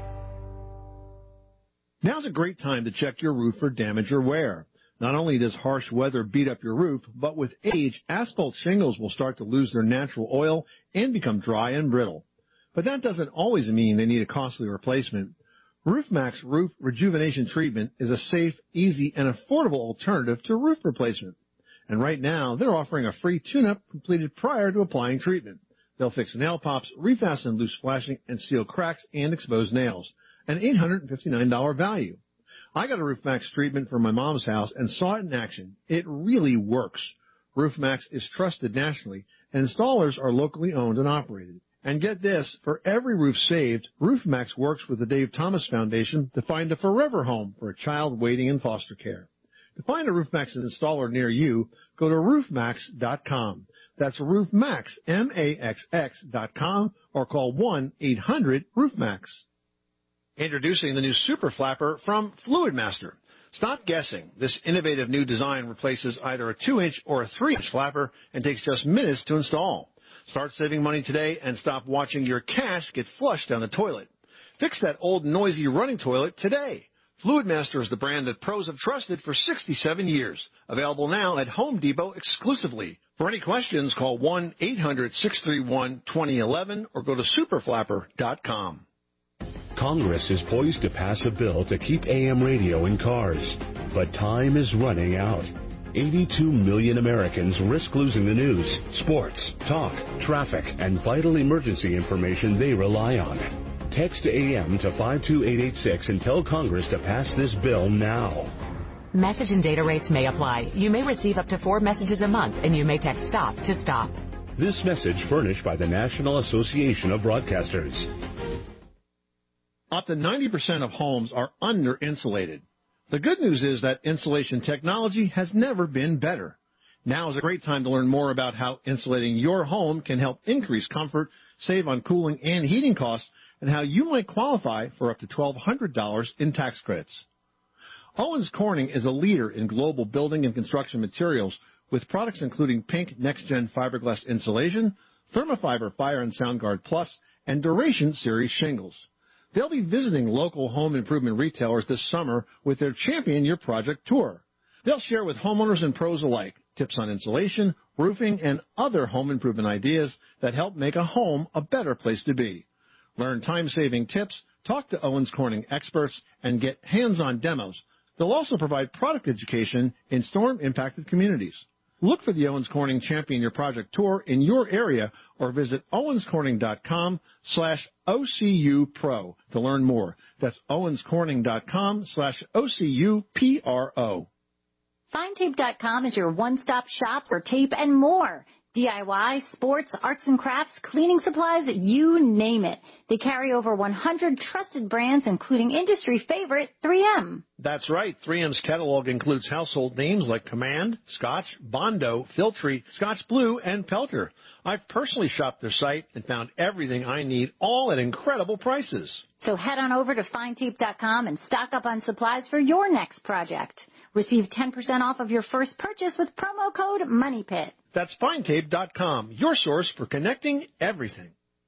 Now's a great time to check your roof for damage or wear. Not only does harsh weather beat up your roof, but with age, asphalt shingles will start to lose their natural oil and become dry and brittle. But that doesn't always mean they need a costly replacement. RoofMax Roof Rejuvenation Treatment is a safe, easy, and affordable alternative to roof replacement. And right now, they're offering a free tune-up completed prior to applying treatment. They'll fix nail pops, refasten loose flashing, and seal cracks and exposed nails. An eight hundred fifty-nine dollars value. I got a RoofMax treatment for my mom's house and saw it in action. It really works. RoofMax is trusted nationally, and installers are locally owned and operated. And get this, for every roof saved, RoofMax works with the Dave Thomas Foundation to find a forever home for a child waiting in foster care. To find a RoofMax installer near you, go to roof max dot com. That's RoofMax, M A X X dot com, or call one eight hundred roof max. Introducing the new Super Flapper from Fluidmaster. Stop guessing. This innovative new design replaces either a two inch or a three inch flapper and takes just minutes to install. Start saving money today and stop watching your cash get flushed down the toilet. Fix that old noisy running toilet today. Fluidmaster is the brand that pros have trusted for sixty-seven years. Available now at Home Depot exclusively. For any questions, call one eight hundred six three one two zero one one or go to super flapper dot com. Congress is poised to pass a bill to keep A M radio in cars, but time is running out. eighty-two million Americans risk losing the news, sports, talk, traffic, and vital emergency information they rely on. Text A M to five two eight eight six and tell Congress to pass this bill now. Message and data rates may apply. You may receive up to four messages a month, and you may text STOP to stop. This message furnished by the National Association of Broadcasters. Up to ninety percent of homes are under-insulated. The good news is that insulation technology has never been better. Now is a great time to learn more about how insulating your home can help increase comfort, save on cooling and heating costs, and how you might qualify for up to twelve hundred dollars in tax credits. Owens Corning is a leader in global building and construction materials with products including Pink Next Gen Fiberglass Insulation, Thermofiber Fire and SoundGuard Plus, and Duration Series shingles. They'll be visiting local home improvement retailers this summer with their Champion Your Project tour. They'll share with homeowners and pros alike tips on insulation, roofing, and other home improvement ideas that help make a home a better place to be. Learn time-saving tips, talk to Owens Corning experts, and get hands-on demos. They'll also provide product education in storm-impacted communities. Look for the Owens Corning Champion Your Project tour in your area or visit owenscorning.com slash OCUPro to learn more. That's owenscorning.com slash OCUPRO. Find Tape dot com is your one-stop shop for tape and more. D I Y, sports, arts and crafts, cleaning supplies, you name it. They carry over one hundred trusted brands, including industry favorite three M. That's right. three M's catalog includes household names like Command, Scotch, Bondo, Filtree, Scotch Blue, and Pelter. I've personally shopped their site and found everything I need, all at incredible prices. So head on over to find tape dot com and stock up on supplies for your next project. Receive ten percent off of your first purchase with promo code MONEYPIT. That's find tape dot com, your source for connecting everything.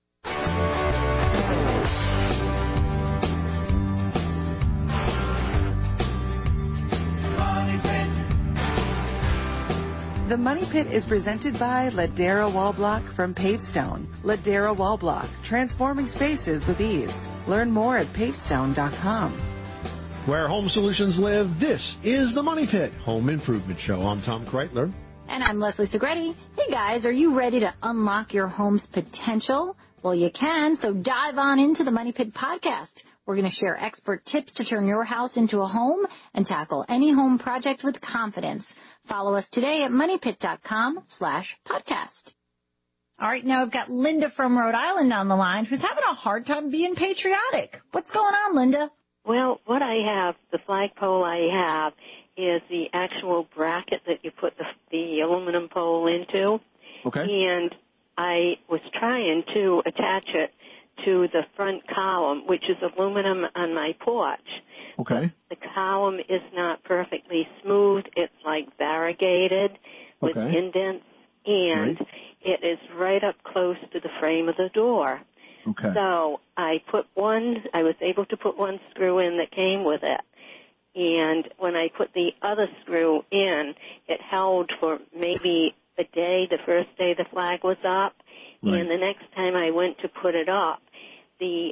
The Money Pit is presented by Ladera Wall Block from Pavestone. Ladera Wall Block, transforming spaces with ease. Learn more at pavestone dot com. Where home solutions live, this is the Money Pit Home Improvement Show. I'm Tom Kreitler. And I'm Leslie Segretti. Hey guys, are you ready to unlock your home's potential? Well, you can, so dive on into the Money Pit podcast. We're going to share expert tips to turn your house into a home and tackle any home project with confidence. Follow us today at moneypit.com slash podcast. All right, now I've got Linda from Rhode Island on the line who's having a hard time being patriotic. What's going on, Linda? Well, what I have, the flagpole I have, is the actual bracket that you put the, the aluminum pole into. Okay. And I was trying to attach it to the front column, which is aluminum on my porch. Okay. The column is not perfectly smooth. It's like variegated with Okay. indents, and Right. it is right up close to the frame of the door. Okay. So I put one, I was able to put one screw in that came with it. And when I put the other screw in, it held for maybe a day, the first day the flag was up. Right. And the next time I went to put it up, the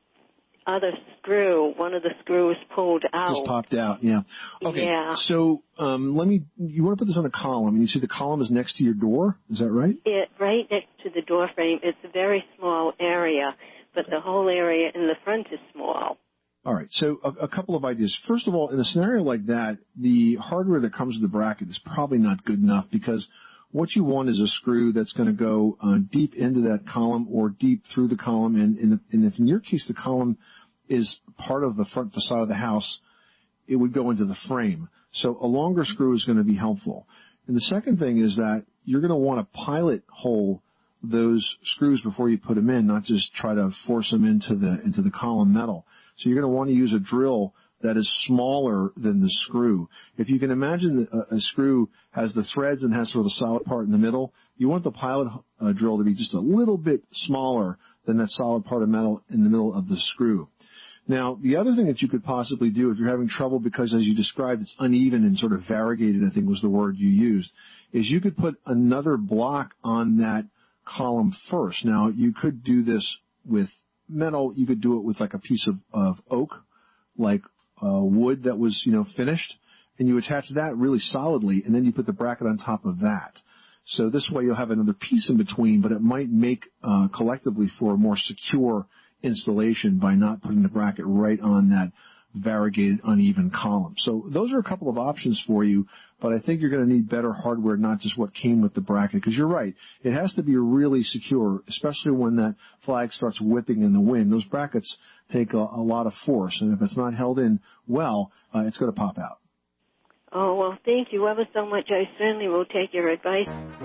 other screw, one of the screws pulled out. Just popped out, yeah. Okay. Yeah. So um, let me, you want to put this on a column, and you see the column is next to your door? Is that right? It right next to the door frame. It's a very small area, but the whole area in the front is small. All right. So a, a couple of ideas. First of all, in a scenario like that, the hardware that comes with the bracket is probably not good enough because what you want is a screw that's going to go uh, deep into that column or deep through the column. And, and, and if in your case the column is part of the front facade of the house, it would go into the frame. So a longer screw is going to be helpful. And the second thing is that you're going to want to pilot hole those screws before you put them in, not just try to force them into the into the column metal. So you're going to want to use a drill that is smaller than the screw. If you can imagine a, a screw has the threads and has sort of the solid part in the middle, you want the pilot uh, drill to be just a little bit smaller than that solid part of metal in the middle of the screw. Now, the other thing that you could possibly do if you're having trouble because, as you described, it's uneven and sort of variegated, I think was the word you used, is you could put another block on that column first. Now, you could do this with metal. You could do it with like a piece of, of oak, like uh, wood that was, you know, finished, and you attach that really solidly, and then you put the bracket on top of that. So this way you'll have another piece in between, but it might make uh, collectively for a more secure installation by not putting the bracket right on that variegated, uneven column. So those are a couple of options for you, but I think you're going to need better hardware, not just what came with the bracket, because you're right. It has to be really secure, especially when that flag starts whipping in the wind. Those brackets take a, a lot of force, and if it's not held in well, uh, it's going to pop out. Oh, well, thank you ever so much. I certainly will take your advice.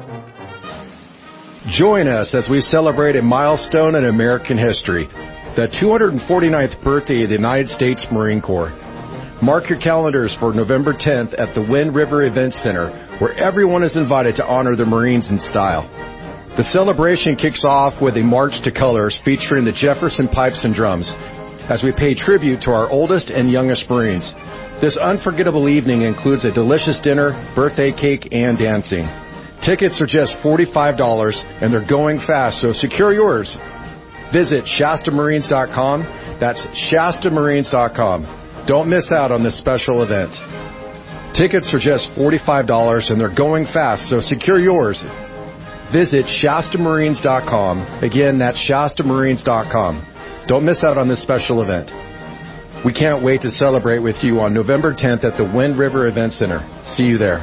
Join us as we celebrate a milestone in American history, the two hundred forty-ninth birthday of the United States Marine Corps. Mark your calendars for November tenth at the Wind River Event Center, where everyone is invited to honor the Marines in style. The celebration kicks off with a March to Colors featuring the Jefferson Pipes and Drums, as we pay tribute to our oldest and youngest Marines. This unforgettable evening includes a delicious dinner, birthday cake, and dancing. Tickets are just forty-five dollars, and they're going fast, so secure yours. Visit Shasta Marines dot com. That's Shasta Marines dot com. Don't miss out on this special event. Tickets are just forty-five dollars, and they're going fast, so secure yours. Visit Shasta Marines dot com. Again, that's Shasta Marines dot com. Don't miss out on this special event. We can't wait to celebrate with you on November tenth at the Wind River Event Center. See you there.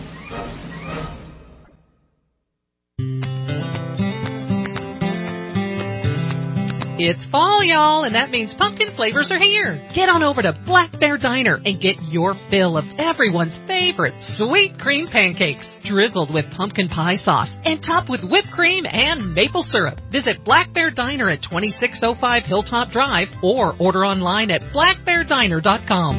It's fall, y'all, and that means pumpkin flavors are here. Get on over to Black Bear Diner and get your fill of everyone's favorite sweet cream pancakes, drizzled with pumpkin pie sauce and topped with whipped cream and maple syrup. Visit Black Bear Diner at twenty-six oh five Hilltop Drive or order online at black bear diner dot com.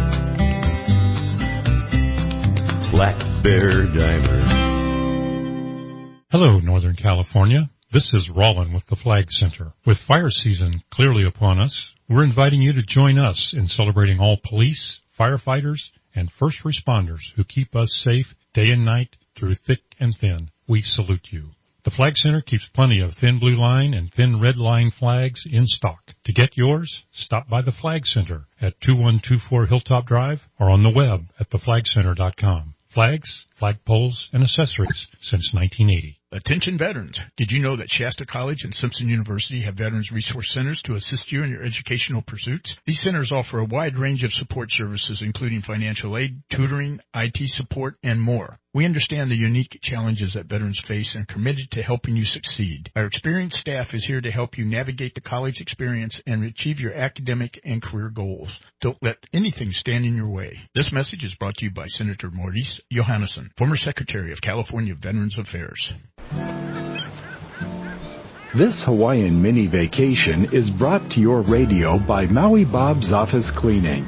Black Bear Diner. Hello, Northern California. This is Rollin with the Flag Center. With fire season clearly upon us, we're inviting you to join us in celebrating all police, firefighters, and first responders who keep us safe day and night through thick and thin. We salute you. The Flag Center keeps plenty of thin blue line and thin red line flags in stock. To get yours, stop by the Flag Center at two one two four Hilltop Drive or on the web at the flag center dot com. Flags, flagpoles, and accessories since nineteen eighty. Attention veterans. Did you know that Shasta College and Simpson University have Veterans Resource Centers to assist you in your educational pursuits? These centers offer a wide range of support services, including financial aid, tutoring, I T support, and more. We understand the unique challenges that veterans face and are committed to helping you succeed. Our experienced staff is here to help you navigate the college experience and achieve your academic and career goals. Don't let anything stand in your way. This message is brought to you by Senator Maurice Johannesson, former Secretary of California Veterans Affairs. This Hawaiian mini vacation is brought to your radio by Maui Bob's Office Cleaning.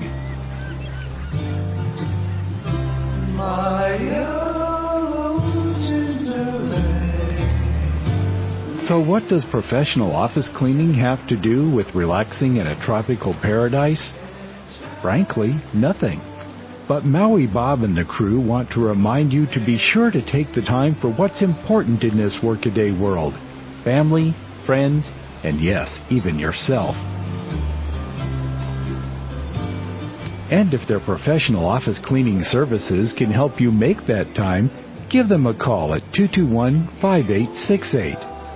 So what does professional office cleaning have to do with relaxing in a tropical paradise? Frankly, nothing. But Maui Bob and the crew want to remind you to be sure to take the time for what's important in this workaday world. Family, friends, and yes, even yourself. And if their professional office cleaning services can help you make that time, give them a call at two two one, five eight six eight.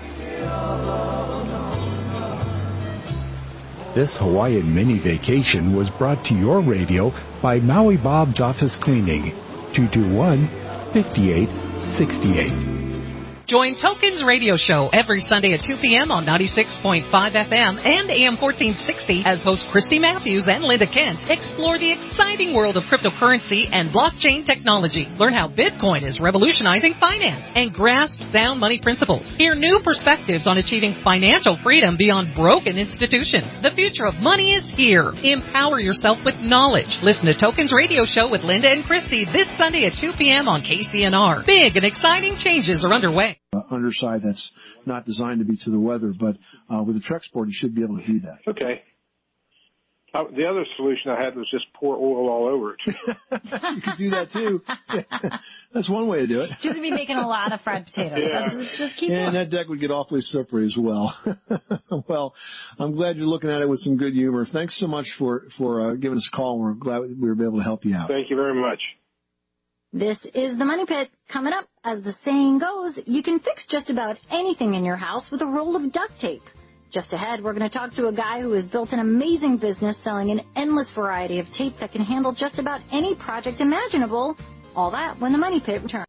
This Hawaiian mini vacation was brought to your radio by Maui Bob's Office Cleaning, two two one, five eight six eight. Join Tokens Radio Show every Sunday at two p.m. on ninety-six point five F M and A M fourteen sixty as hosts Christy Matthews and Linda Kent explore the exciting world of cryptocurrency and blockchain technology. Learn how Bitcoin is revolutionizing finance and grasp sound money principles. Hear new perspectives on achieving financial freedom beyond broken institutions. The future of money is here. Empower yourself with knowledge. Listen to Tokens Radio Show with Linda and Christy this Sunday at two p.m. on K C N R. Big and exciting changes are underway. Uh, underside that's not designed to be to the weather, but uh, with a Trex board, you should be able to do that. Okay. Uh, the other solution I had was just pour oil all over it. You could do that too. That's one way to do it. Just be making a lot of fried potatoes. Yeah. Just, just keep And going. that deck would get awfully slippery as well. Well, I'm glad you're looking at it with some good humor. Thanks so much for, for uh, giving us a call. We're glad we were able to help you out. Thank you very much. This is the Money Pit. Coming up, as the saying goes, you can fix just about anything in your house with a roll of duct tape. Just ahead, we're going to talk to a guy who has built an amazing business selling an endless variety of tape that can handle just about any project imaginable. All that when the Money Pit returns.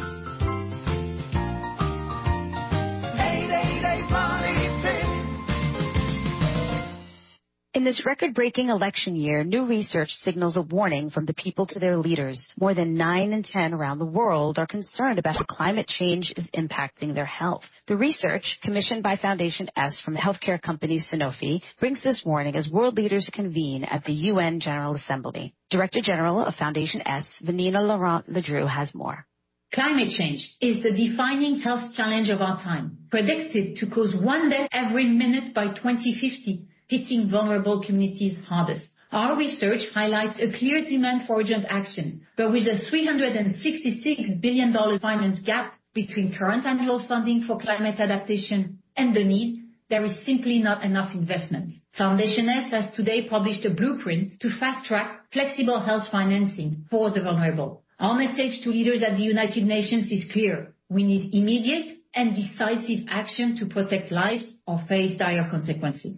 In this record-breaking election year, new research signals a warning from the people to their leaders. More than nine in ten around the world are concerned about how climate change is impacting their health. The research, commissioned by Foundation S from the healthcare company Sanofi, brings this warning as world leaders convene at the U N General Assembly. Director General of Foundation S, Vanina Laurent-Ledru, has more. Climate change is the defining health challenge of our time, predicted to cause one death every minute by twenty fifty. Hitting vulnerable communities hardest. Our research highlights a clear demand for urgent action, but with a three hundred sixty-six billion dollars finance gap between current annual funding for climate adaptation and the need, there is simply not enough investment. Foundation S has today published a blueprint to fast-track flexible health financing for the vulnerable. Our message to leaders at the United Nations is clear. We need immediate and decisive action to protect lives or face dire consequences.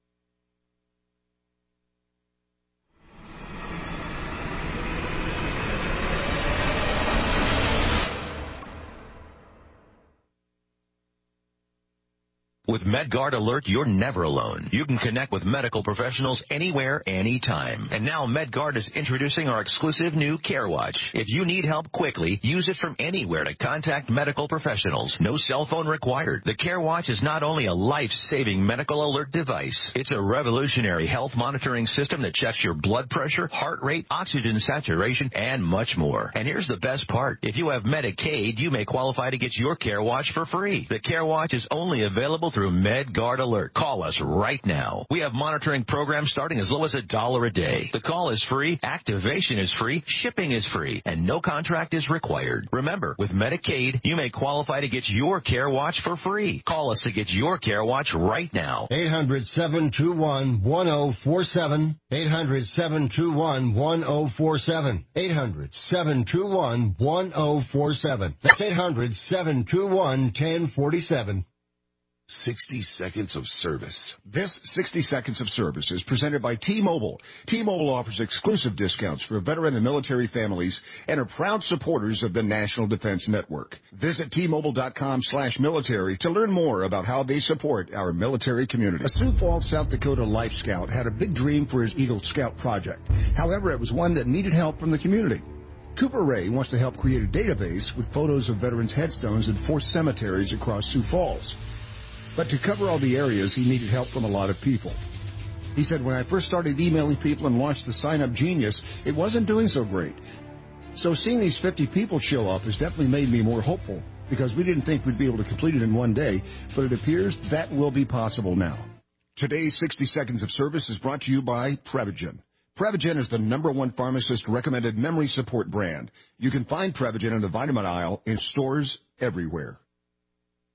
With MedGuard Alert, you're never alone. You can connect with medical professionals anywhere, anytime. And now MedGuard is introducing our exclusive new CareWatch. If you need help quickly, use it from anywhere to contact medical professionals. No cell phone required. The CareWatch is not only a life-saving medical alert device, it's a revolutionary health monitoring system that checks your blood pressure, heart rate, oxygen saturation, and much more. And here's the best part. If you have Medicaid, you may qualify to get your CareWatch for free. The CareWatch is only available through MedGuard Alert. Call us right now. We have monitoring programs starting as low as a dollar a day. The call is free, activation is free, shipping is free, and no contract is required. Remember, with Medicaid, you may qualify to get your CareWatch for free. Call us to get your CareWatch right now. eight hundred, seven two one, one oh four seven. eight hundred, seven two one, one oh four seven. eight hundred, seven two one, one oh four seven. That's eight hundred, seven two one, one oh four seven. sixty seconds of service. This sixty seconds of service is presented by T-Mobile. T-Mobile offers exclusive discounts for veteran and military families and are proud supporters of the National Defense Network. Visit T-Mobile.com slash military to learn more about how they support our military community. A Sioux Falls, South Dakota Life Scout had a big dream for his Eagle Scout project. However, it was one that needed help from the community. Cooper Ray wants to help create a database with photos of veterans' headstones in four cemeteries across Sioux Falls. But to cover all the areas, he needed help from a lot of people. He said, when I first started emailing people and launched the Sign Up Genius, it wasn't doing so great. So seeing these fifty people show up has definitely made me more hopeful, because we didn't think we'd be able to complete it in one day, but it appears that will be possible now. Today's sixty seconds of service is brought to you by Prevagen. Prevagen is the number one pharmacist-recommended memory support brand. You can find Prevagen in the vitamin aisle in stores everywhere.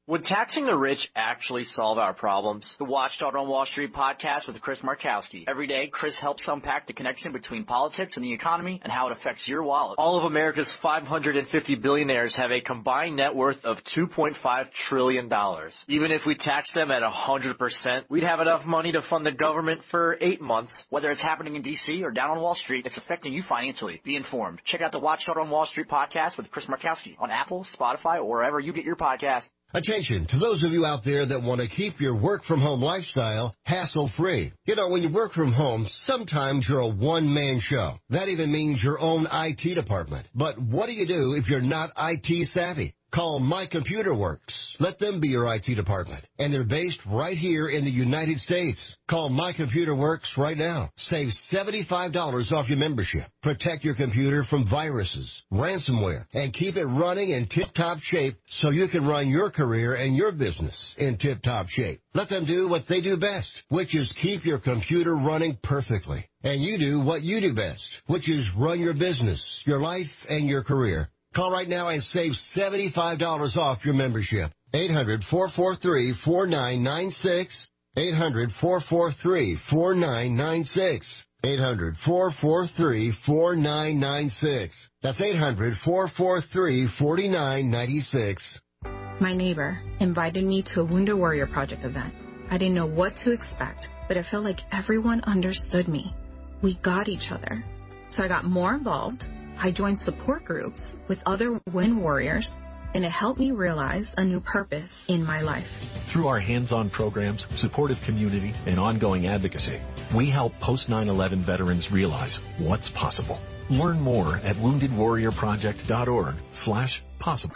Would taxing the rich actually solve our problems? The Watchdog on Wall Street podcast with Chris Markowski. Every day, Chris helps unpack the connection between politics and the economy and how it affects your wallet. All of America's five hundred fifty billionaires have a combined net worth of two point five trillion dollars. Even if we tax them at one hundred percent, we'd have enough money to fund the government for eight months. Whether it's happening in D C or down on Wall Street, it's affecting you financially. Be informed. Check out the Watchdog on Wall Street podcast with Chris Markowski on Apple, Spotify, or wherever you get your podcasts. Attention to those of you out there that want to keep your work-from-home lifestyle hassle-free. You know, when you work from home, sometimes you're a one-man show. That even means your own I T department. But what do you do if you're not I T savvy? Call My Computer Works. Let them be your I T department. And they're based right here in the United States. Call My Computer Works right now. Save seventy-five dollars off your membership. Protect your computer from viruses, ransomware, and keep it running in tip-top shape so you can run your career and your business in tip-top shape. Let them do what they do best, which is keep your computer running perfectly. And you do what you do best, which is run your business, your life, and your career. Call right now and save seventy-five dollars off your membership. eight hundred, four four three, four nine nine six. eight hundred, four four three, four nine nine six. eight hundred, four four three, four nine nine six. That's eight hundred, four four three, four nine nine six. My neighbor invited me to a Wounded Warrior Project event. I didn't know what to expect, but I felt like everyone understood me. We got each other. So I got more involved. I joined support groups with other wounded warriors, and it helped me realize a new purpose in my life. Through our hands-on programs, supportive community, and ongoing advocacy, we help post nine eleven veterans realize what's possible. Learn more at wounded warrior project dot org slash possible.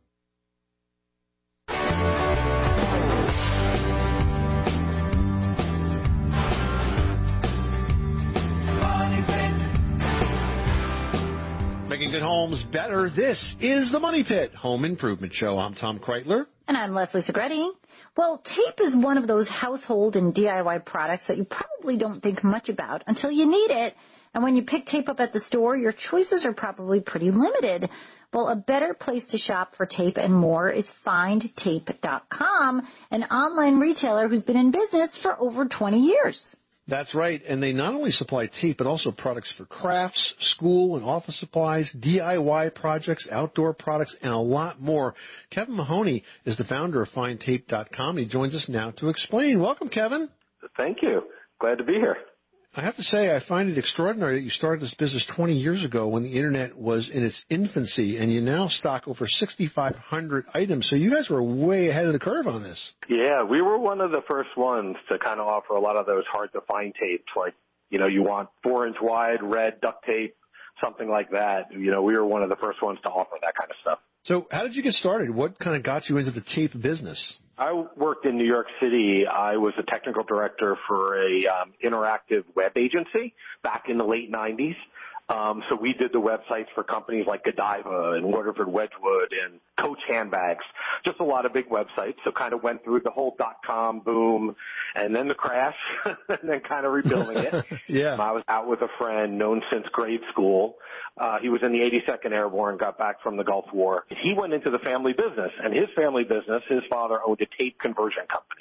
Making good homes better. This is the Money Pit Home Improvement Show. I'm Tom Kreitler. And I'm Leslie Segretti. Well, tape is one of those household and D I Y products that you probably don't think much about until you need it. And when you pick tape up at the store, your choices are probably pretty limited. Well, a better place to shop for tape and more is find tape dot com, an online retailer who's been in business for over twenty years. That's right, and they not only supply tape, but also products for crafts, school and office supplies, D I Y projects, outdoor products, and a lot more. Kevin Mahoney is the founder of find tape dot com. He joins us now to explain. Welcome, Kevin. Thank you. Glad to be here. I have to say, I find it extraordinary that you started this business twenty years ago when the Internet was in its infancy, and you now stock over sixty-five hundred items. So you guys were way ahead of the curve on this. Yeah, we were one of the first ones to kind of offer a lot of those hard-to-find tapes, like, you know, you want four-inch wide red duct tape, something like that. You know, we were one of the first ones to offer that kind of stuff. So how did you get started? What kind of got you into the tape business? I worked in New York City. I was a technical director for a um, interactive web agency back in the late nineties. Um, so we did the websites for companies like Godiva and Waterford Wedgwood and Coach handbags, just a lot of big websites. So kind of went through the whole dot-com boom and then the crash and then kind of rebuilding it. Yeah. I was out with a friend known since grade school. Uh, he was in the eighty-second Airborne, got back from the Gulf War. He went into the family business, and his family business, his father owned a tape conversion company.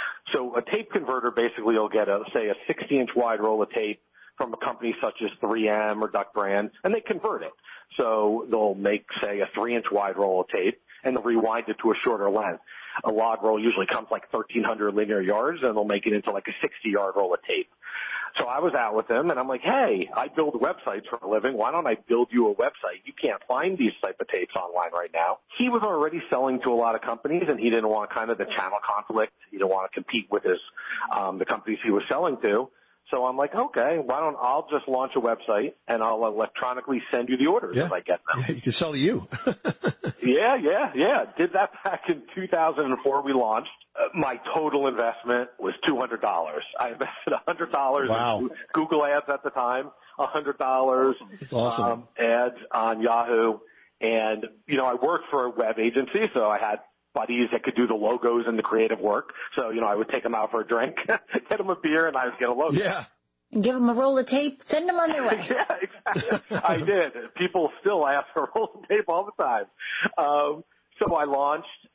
So a tape converter basically will get, a, say, a sixty-inch wide roll of tape from a company such as three M or Duck Brand, and they convert it. So they'll make, say, a three-inch wide roll of tape, and they'll rewind it to a shorter length. A log roll usually comes like thirteen hundred linear yards, and they'll make it into like a sixty-yard roll of tape. So I was out with him, and I'm like, hey, I build websites for a living. Why don't I build you a website? You can't find these type of tapes online right now. He was already selling to a lot of companies, and he didn't want kind of the channel conflict. He didn't want to compete with his um, the companies he was selling to. So I'm like, okay, why don't I'll just launch a website, and I'll electronically send you the orders yeah. as I get them. Yeah, you can sell to you. yeah, yeah, yeah. Did that back in two thousand four. We launched. Uh, my total investment was two hundred dollars. I invested one hundred dollars wow. in Google Ads at the time, one hundred dollars That's awesome. um, ads on Yahoo. And, you know, I worked for a web agency, so I had buddies that could do the logos and the creative work. So, you know, I would take them out for a drink, get them a beer, and I would get a logo. Yeah. And give them a roll of tape, send them on their way. yeah, exactly. I did. People still ask for a roll of tape all the time. Um, so I launched,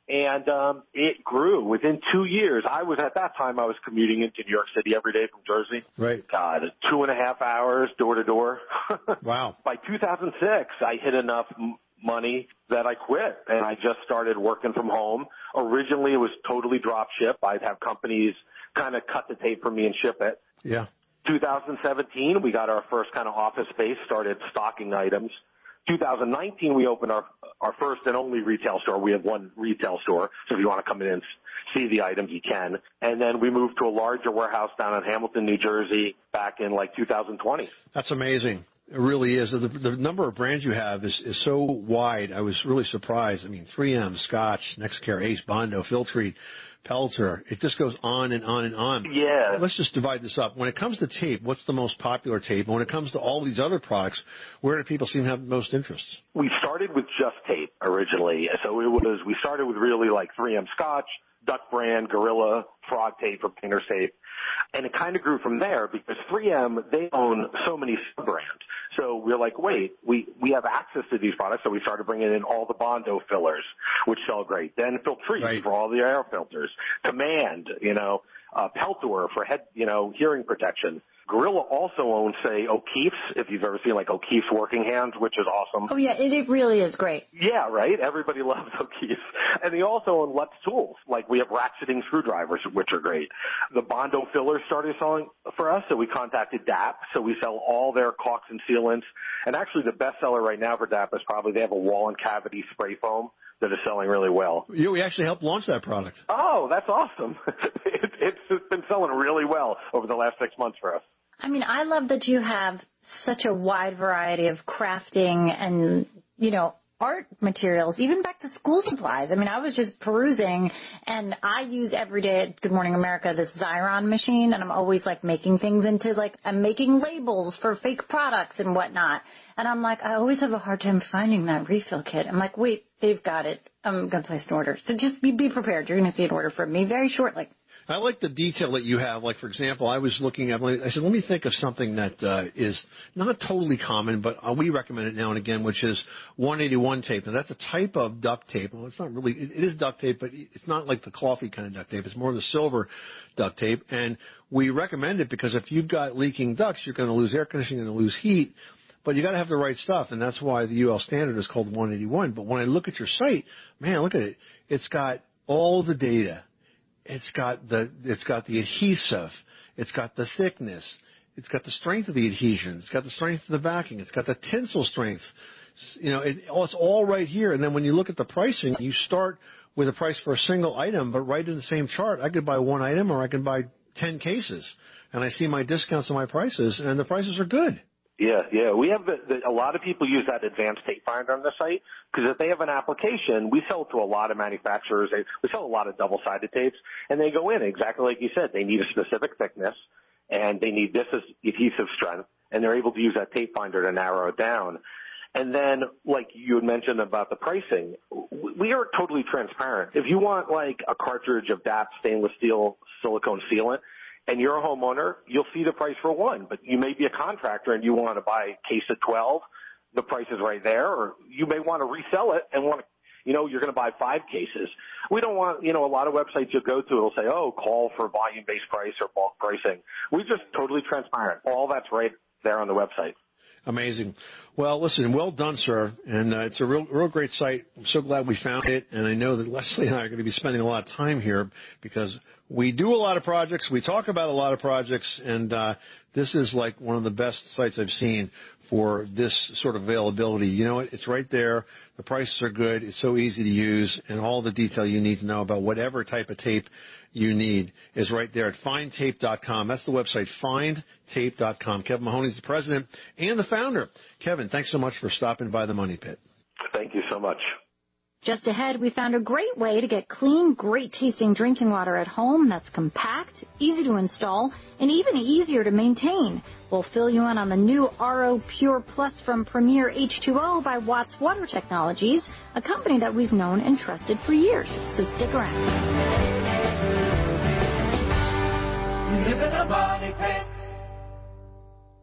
And um, it grew. Within two years, I was at that time, I was commuting into New York City every day from Jersey. Right. God, two and a half hours door to door. Wow. By two thousand six, I hit enough m- money that I quit, and I just started working from home. Originally, it was totally drop ship. I'd have companies kind of cut the tape for me and ship it. Yeah. two thousand seventeen, we got our first kind of office space, started stocking items. two thousand nineteen, we opened our our first and only retail store. We have one retail store, so if you want to come in and see the items, you can. And then we moved to a larger warehouse down in Hamilton, New Jersey, back in like two thousand twenty. That's amazing. It really is. The, the number of brands you have is, is so wide. I was really surprised. I mean, three M, Scotch, NextCare, Ace, Bondo, Filtrete, Pelter. It just goes on and on and on. Yeah. Let's just divide this up. When it comes to tape, what's the most popular tape? And when it comes to all these other products, where do people seem to have the most interest? We started with just tape originally. So it was, we started with really like three M Scotch, Duck Brand, Gorilla, Frog Tape, or Painter's Tape. And it kind of grew from there because three M, they own so many sub-brands. So we're like, wait, we, we have access to these products. So we started bringing in all the Bondo fillers, which sell great. Then Filtrete right. for all the air filters. Command, you know, uh, Peltor for head, you know, hearing protection. Gorilla also owns, say, O'Keeffe's, if you've ever seen, like, O'Keeffe's Working Hands, which is awesome. Oh, yeah, it, it really is great. Yeah, right? Everybody loves O'Keeffe's. And they also own Lutz Tools. Like, we have ratcheting screwdrivers, which are great. The Bondo fillers started selling for us, so we contacted D A P. So we sell all their caulks and sealants. And actually, the best seller right now for D A P is probably they have a wall and cavity spray foam that is selling really well. You, we actually helped launch that product. Oh, that's awesome. it, it's been selling really well over the last six months for us. I mean, I love that you have such a wide variety of crafting and, you know, art materials, even back to school supplies. I mean, I was just perusing, and I use every day at Good Morning America this Xyron machine, and I'm always, like, making things into, like, I'm making labels for fake products and whatnot. And I'm like, I always have a hard time finding that refill kit. I'm like, wait, they've got it. I'm going to place an order. So just be, be prepared. You're going to see an order from me very shortly. I like the detail that you have. Like, for example, I was looking at, I said, let me think of something that uh, is not totally common, but uh, we recommend it now and again, which is one eighty-one tape. Now, that's a type of duct tape. Well, it's not really, it, it is duct tape, but it's not like the coffee kind of duct tape. It's more of the silver duct tape. And we recommend it because if you've got leaking ducts, you're going to lose air conditioning, you're going to lose heat. But you got to have the right stuff, and that's why the U L standard is called one eighty-one. But when I look at your site, man, look at it. It's got all the data. It's got the it's got the adhesive. It's got the thickness. It's got the strength of the adhesion. It's got the strength of the backing. It's got the tensile strength. You know, it, it's all right here. And then when you look at the pricing, you start with a price for a single item, but right in the same chart, I could buy one item or I can buy ten cases, and I see my discounts on my prices, and the prices are good. Yeah, yeah. We have the, the, a lot of people use that advanced tape finder on the site because if they have an application, we sell to a lot of manufacturers. They, we sell a lot of double-sided tapes, and they go in exactly like you said. They need a specific thickness, and they need this adhesive strength, and they're able to use that tape finder to narrow it down. And then, like you had mentioned about the pricing, we are totally transparent. If you want like a cartridge of D A P stainless steel silicone sealant, and you're a homeowner, you'll see the price for one. But you may be a contractor and you want to buy a case of twelve, the price is right there. Or you may want to resell it and want to, you know, you're going to buy five cases. We don't want, you know, a lot of websites you'll go to, it'll say, oh, call for volume-based price or bulk pricing. We're just totally transparent. All that's right there on the website. Amazing. Well, listen, well done, sir. And uh, it's a real, real great site. I'm so glad we found it. And I know that Leslie and I are going to be spending a lot of time here because we do a lot of projects. We talk about a lot of projects. And uh, this is like one of the best sites I've seen for this sort of availability. You know what? It's right there. The prices are good. It's so easy to use. And all the detail you need to know about whatever type of tape you need is right there at find tape dot com. That's the website, find tape dot com. Kevin Mahoney is the president and the founder. Kevin, thanks so much for stopping by the Money Pit. Thank you so much. Just ahead, we found a great way to get clean, great-tasting drinking water at home that's compact, easy to install, and even easier to maintain. We'll fill you in on the new R O Pure Plus from Premier H two O by Watts Water Technologies, a company that we've known and trusted for years. So stick around. Live in a money pit.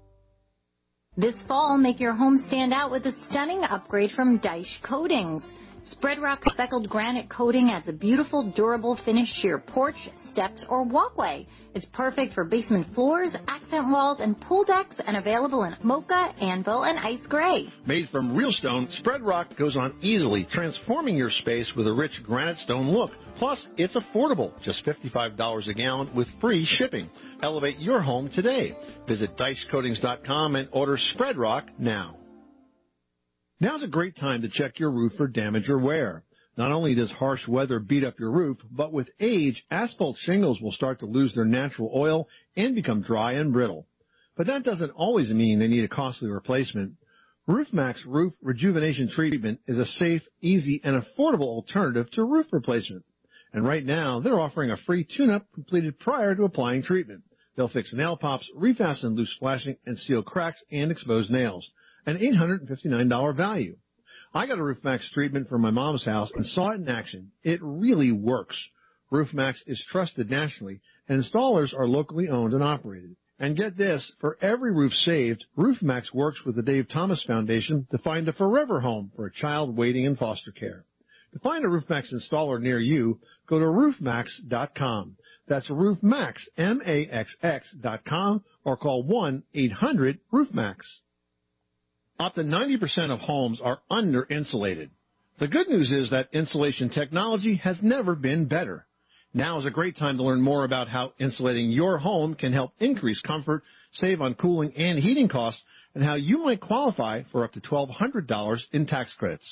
This fall, make your home stand out with a stunning upgrade from Daesh Coatings. Spreadrock speckled granite coating adds a beautiful, durable finish to your porch, steps, or walkway. It's perfect for basement floors, accent walls, and pool decks, and available in mocha, anvil, and ice gray. Made from real stone, Spreadrock goes on easily, transforming your space with a rich granite stone look. Plus, it's affordable, just fifty-five dollars a gallon with free shipping. Elevate your home today. Visit Dice Coatings dot com and order Spreadrock now. Now's a great time to check your roof for damage or wear. Not only does harsh weather beat up your roof, but with age, asphalt shingles will start to lose their natural oil and become dry and brittle. But that doesn't always mean they need a costly replacement. RoofMax Roof Rejuvenation Treatment is a safe, easy, and affordable alternative to roof replacement. And right now, they're offering a free tune-up completed prior to applying treatment. They'll fix nail pops, refasten loose flashing, and seal cracks and exposed nails. An eight hundred fifty-nine dollars value. I got a RoofMax treatment for my mom's house and saw it in action. It really works. RoofMax is trusted nationally, and installers are locally owned and operated. And get this, for every roof saved, RoofMax works with the Dave Thomas Foundation to find a forever home for a child waiting in foster care. To find a RoofMax installer near you, go to roof max dot com. That's RoofMax, M A X X dot com, or call one eight hundred roof max. Up to ninety percent of homes are under-insulated. The good news is that insulation technology has never been better. Now is a great time to learn more about how insulating your home can help increase comfort, save on cooling and heating costs, and how you might qualify for up to twelve hundred dollars in tax credits.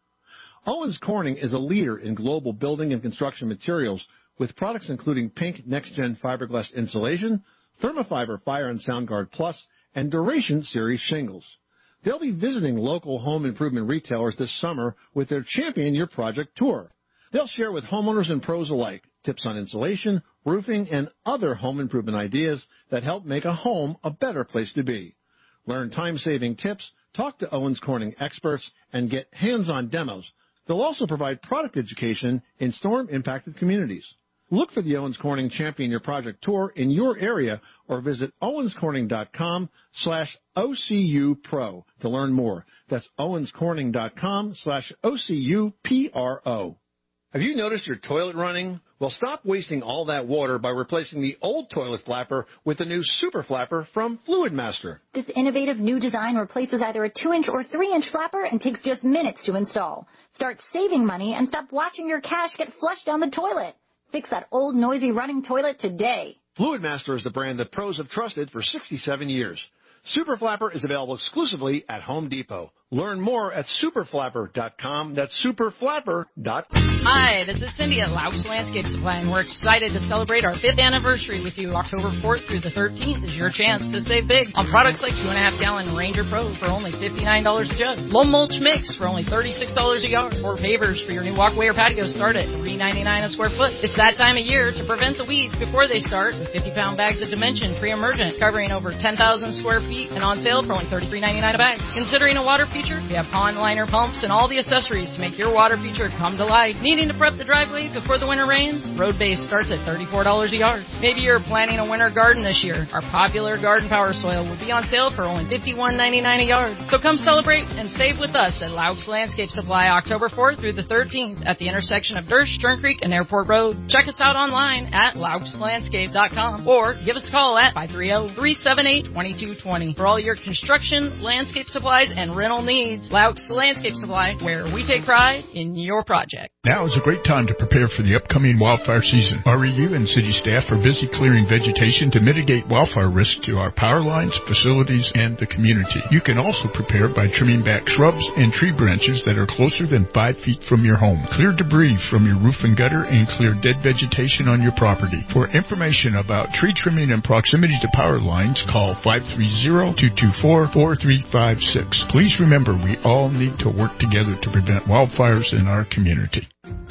Owens Corning is a leader in global building and construction materials with products including Pink Next Gen Fiberglass Insulation, Thermofiber Fire and Sound Guard Plus, and Duration Series shingles. They'll be visiting local home improvement retailers this summer with their Champion Your Project tour. They'll share with homeowners and pros alike tips on insulation, roofing, and other home improvement ideas that help make a home a better place to be. Learn time-saving tips, talk to Owens Corning experts, and get hands-on demos. They'll also provide product education in storm-impacted communities. Look for the Owens Corning Champion Your Project tour in your area or visit owens corning dot com slash O C U Pro to learn more. That's owens corning dot com slash O C U P R O. Have you noticed your toilet running? Well, stop wasting all that water by replacing the old toilet flapper with the new Super Flapper from Fluid Master. This innovative new design replaces either a two inch or three inch flapper and takes just minutes to install. Start saving money and stop watching your cash get flushed down the toilet. Fix that old noisy running toilet today. Fluid Master is the brand that pros have trusted for sixty-seven years. Super Flapper is available exclusively at Home Depot. Learn more at super flapper dot com. That's super flapper dot com. Hi, this is Cindy at Loucks Landscape Supply, and we're excited to celebrate our fifth anniversary with you. October fourth through the thirteenth is your chance to save big on products like two and a half gallon Ranger Pro for only fifty-nine dollars a jug, low mulch mix for only thirty-six dollars a yard, or pavers for your new walkway or patio start at three ninety-nine a square foot. It's that time of year to prevent the weeds before they start with fifty pound bags of Dimension pre-emergent covering over ten thousand square feet and on sale for only thirty-three ninety-nine a bag. Considering a water feature, we have pond liner pumps and all the accessories to make your water feature come to life. Needing to prep the driveway before the winter rains? Road Base starts at thirty-four dollars a yard. Maybe you're planning a winter garden this year. Our popular Garden Power Soil will be on sale for only fifty-one ninety-nine a yard. So come celebrate and save with us at Loucks Landscape Supply October fourth through the thirteenth at the intersection of Durst, Stern Creek, and Airport Road. Check us out online at loucks landscape dot com or give us a call at five three zero, three seven eight, two two two zero for all your construction, landscape supplies, and rental needs. Loucks Landscape Supply, where we take pride in your project. Now is a great time to prepare for the upcoming wildfire season. R E U and city staff are busy clearing vegetation to mitigate wildfire risk to our power lines, facilities, and the community. You can also prepare by trimming back shrubs and tree branches that are closer than five feet from your home. Clear debris from your roof and gutter and clear dead vegetation on your property. For information about tree trimming and proximity to power lines, call five three zero, two two four, four three five six. Please remember, we all need to work together to prevent wildfires in our community.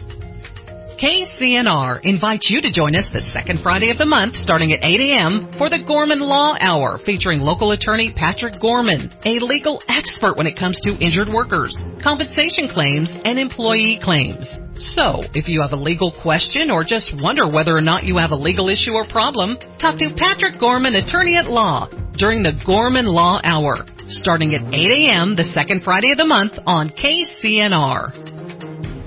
K C N R invites you to join us the second Friday of the month starting at eight a.m. for the Gorman Law Hour featuring local attorney Patrick Gorman, a legal expert when it comes to injured workers, compensation claims, and employee claims. So, if you have a legal question or just wonder whether or not you have a legal issue or problem, talk to Patrick Gorman, attorney at law, during the Gorman Law Hour, starting at eight a.m. the second Friday of the month on K C N R.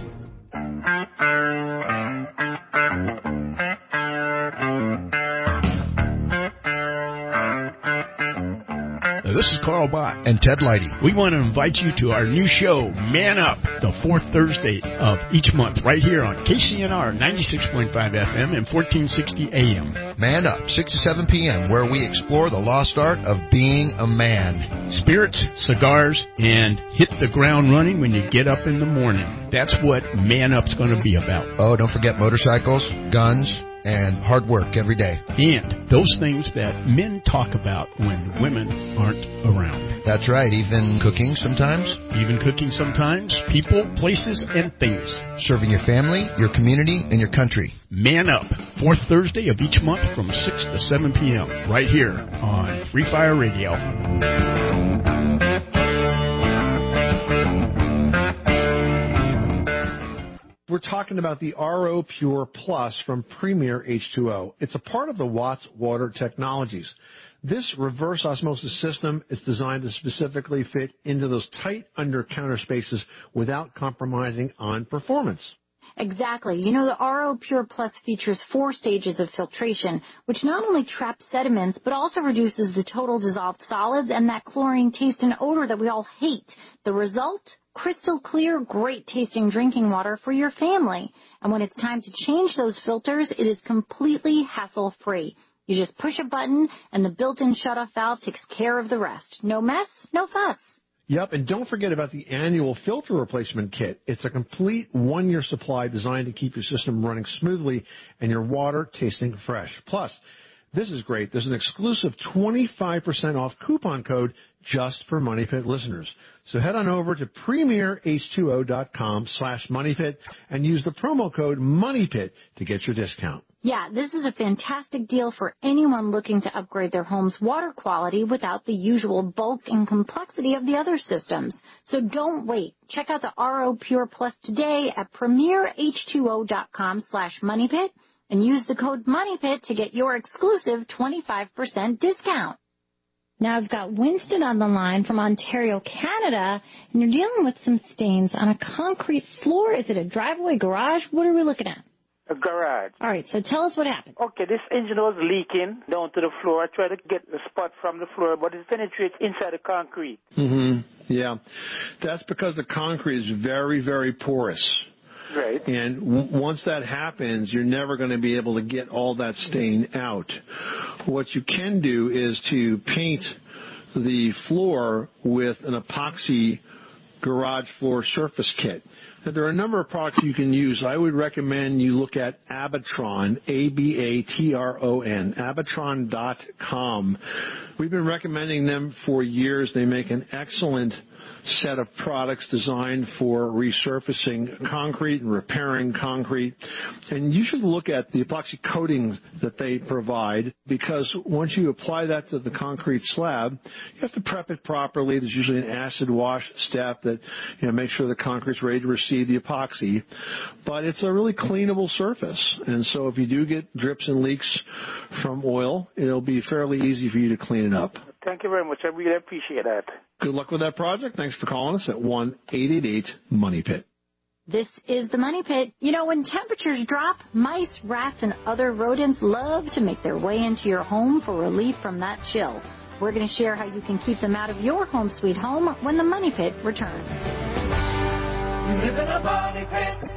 This is Carl Bott. And Ted Leidy. We want to invite you to our new show, Man Up, the fourth Thursday of each month, right here on K C N R ninety-six point five F M and fourteen sixty A M. Man Up, six to seven p.m., where we explore the lost art of being a man. Spirits, cigars, and hit the ground running when you get up in the morning. That's what Man Up's going to be about. Oh, don't forget motorcycles, guns, and hard work every day. And those things that men talk about when women aren't around. That's right, even cooking sometimes. Even cooking sometimes. People, places, and things. Serving your family, your community, and your country. Man Up, fourth Thursday of each month from six to seven p.m. right here on Free Fire Radio. We're talking about the R O Pure Plus from Premier H two O. It's a part of the Watts Water Technologies. This reverse osmosis system is designed to specifically fit into those tight under-counter spaces without compromising on performance. Exactly. You know, the R O Pure Plus features four stages of filtration, which not only traps sediments, but also reduces the total dissolved solids and that chlorine taste and odor that we all hate. The result? Crystal clear, great-tasting drinking water for your family. And when it's time to change those filters, it is completely hassle-free. You just push a button, and the built-in shutoff valve takes care of the rest. No mess, no fuss. Yep, and don't forget about the annual filter replacement kit. It's a complete one-year supply designed to keep your system running smoothly and your water tasting fresh. Plus, this is great. There's an exclusive twenty-five percent off coupon code just for Money Pit listeners. So head on over to premier h two o dot com slash money pit and use the promo code MONEYPIT to get your discount. Yeah, this is a fantastic deal for anyone looking to upgrade their home's water quality without the usual bulk and complexity of the other systems. So don't wait. Check out the R O Pure Plus today at premier h two o dot com slash money pit and use the code MONEYPIT to get your exclusive twenty-five percent discount. Now I've got Winston on the line from Ontario, Canada, and you're dealing with some stains on a concrete floor. Is it a driveway, garage? What are we looking at? A garage. All right, so tell us what happened. Okay, this engine was leaking down to the floor. I tried to get the spot from the floor, but it penetrates inside the concrete. Mm-hmm. Yeah. That's because the concrete is very, very porous. Right. And w- once that happens, you're never going to be able to get all that stain out. What you can do is to paint the floor with an epoxy garage floor surface kit. Now, there are a number of products you can use. I would recommend you look at Abatron, A B A T R O N, abatron dot com. We've been recommending them for years. They make an excellent set of products designed for resurfacing concrete and repairing concrete. And you should look at the epoxy coatings that they provide, because once you apply that to the concrete slab, you have to prep it properly. There's usually an acid wash step that, you know, makes sure the concrete's ready to receive the epoxy. But it's a really cleanable surface. And so if you do get drips and leaks from oil, it'll be fairly easy for you to clean it up. Thank you very much. I really appreciate that. Good luck with that project. Thanks for calling us at one eight eight eight money pit. This is the Money Pit. You know, when temperatures drop, mice, rats, and other rodents love to make their way into your home for relief from that chill. We're going to share how you can keep them out of your home sweet home when the Money Pit returns. You live in a money pit.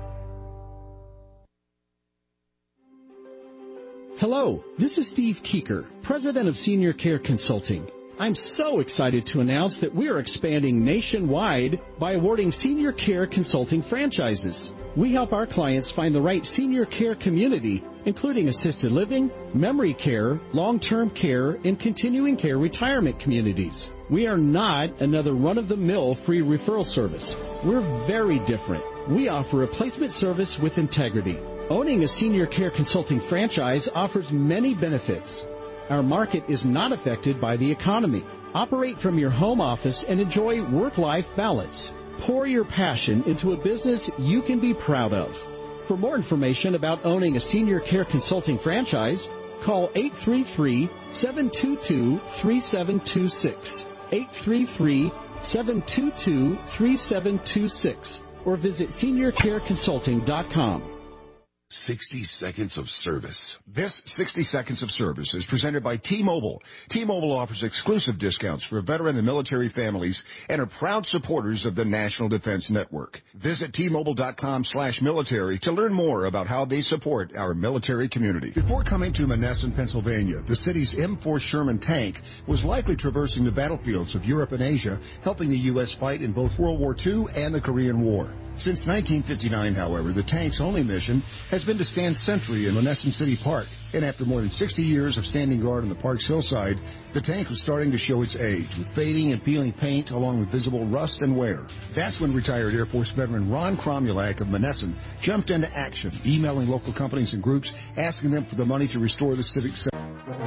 Hello, this is Steve Keeker, President of Senior Care Consulting. I'm so excited to announce that we are expanding nationwide by awarding senior care consulting franchises. We help our clients find the right senior care community, including assisted living, memory care, long-term care, and continuing care retirement communities. We are not another run-of-the-mill free referral service. We're very different. We offer a placement service with integrity. Owning a senior care consulting franchise offers many benefits. Our market is not affected by the economy. Operate from your home office and enjoy work-life balance. Pour your passion into a business you can be proud of. For more information about owning a senior care consulting franchise, call eight three three, seven two two, three seven two six, eight three three, seven two two, three seven two six, or visit senior care consulting dot com. sixty seconds of service. This sixty seconds of service is presented by T-Mobile. T-Mobile offers exclusive discounts for veteran and military families and are proud supporters of the National Defense Network. Visit T-Mobile.com slash military to learn more about how they support our military community. Before coming to Monessen, Pennsylvania, the city's M four Sherman tank was likely traversing the battlefields of Europe and Asia, helping the U S fight in both World War Two and the Korean War. Since nineteen fifty-nine, however, the tank's only mission has been to stand sentry in Monessen City Park. And after more than sixty years of standing guard on the park's hillside, the tank was starting to show its age, with fading and peeling paint along with visible rust and wear. That's when retired Air Force veteran Ron Cromulak of Monessen jumped into action, emailing local companies and groups, asking them for the money to restore the Civic Center.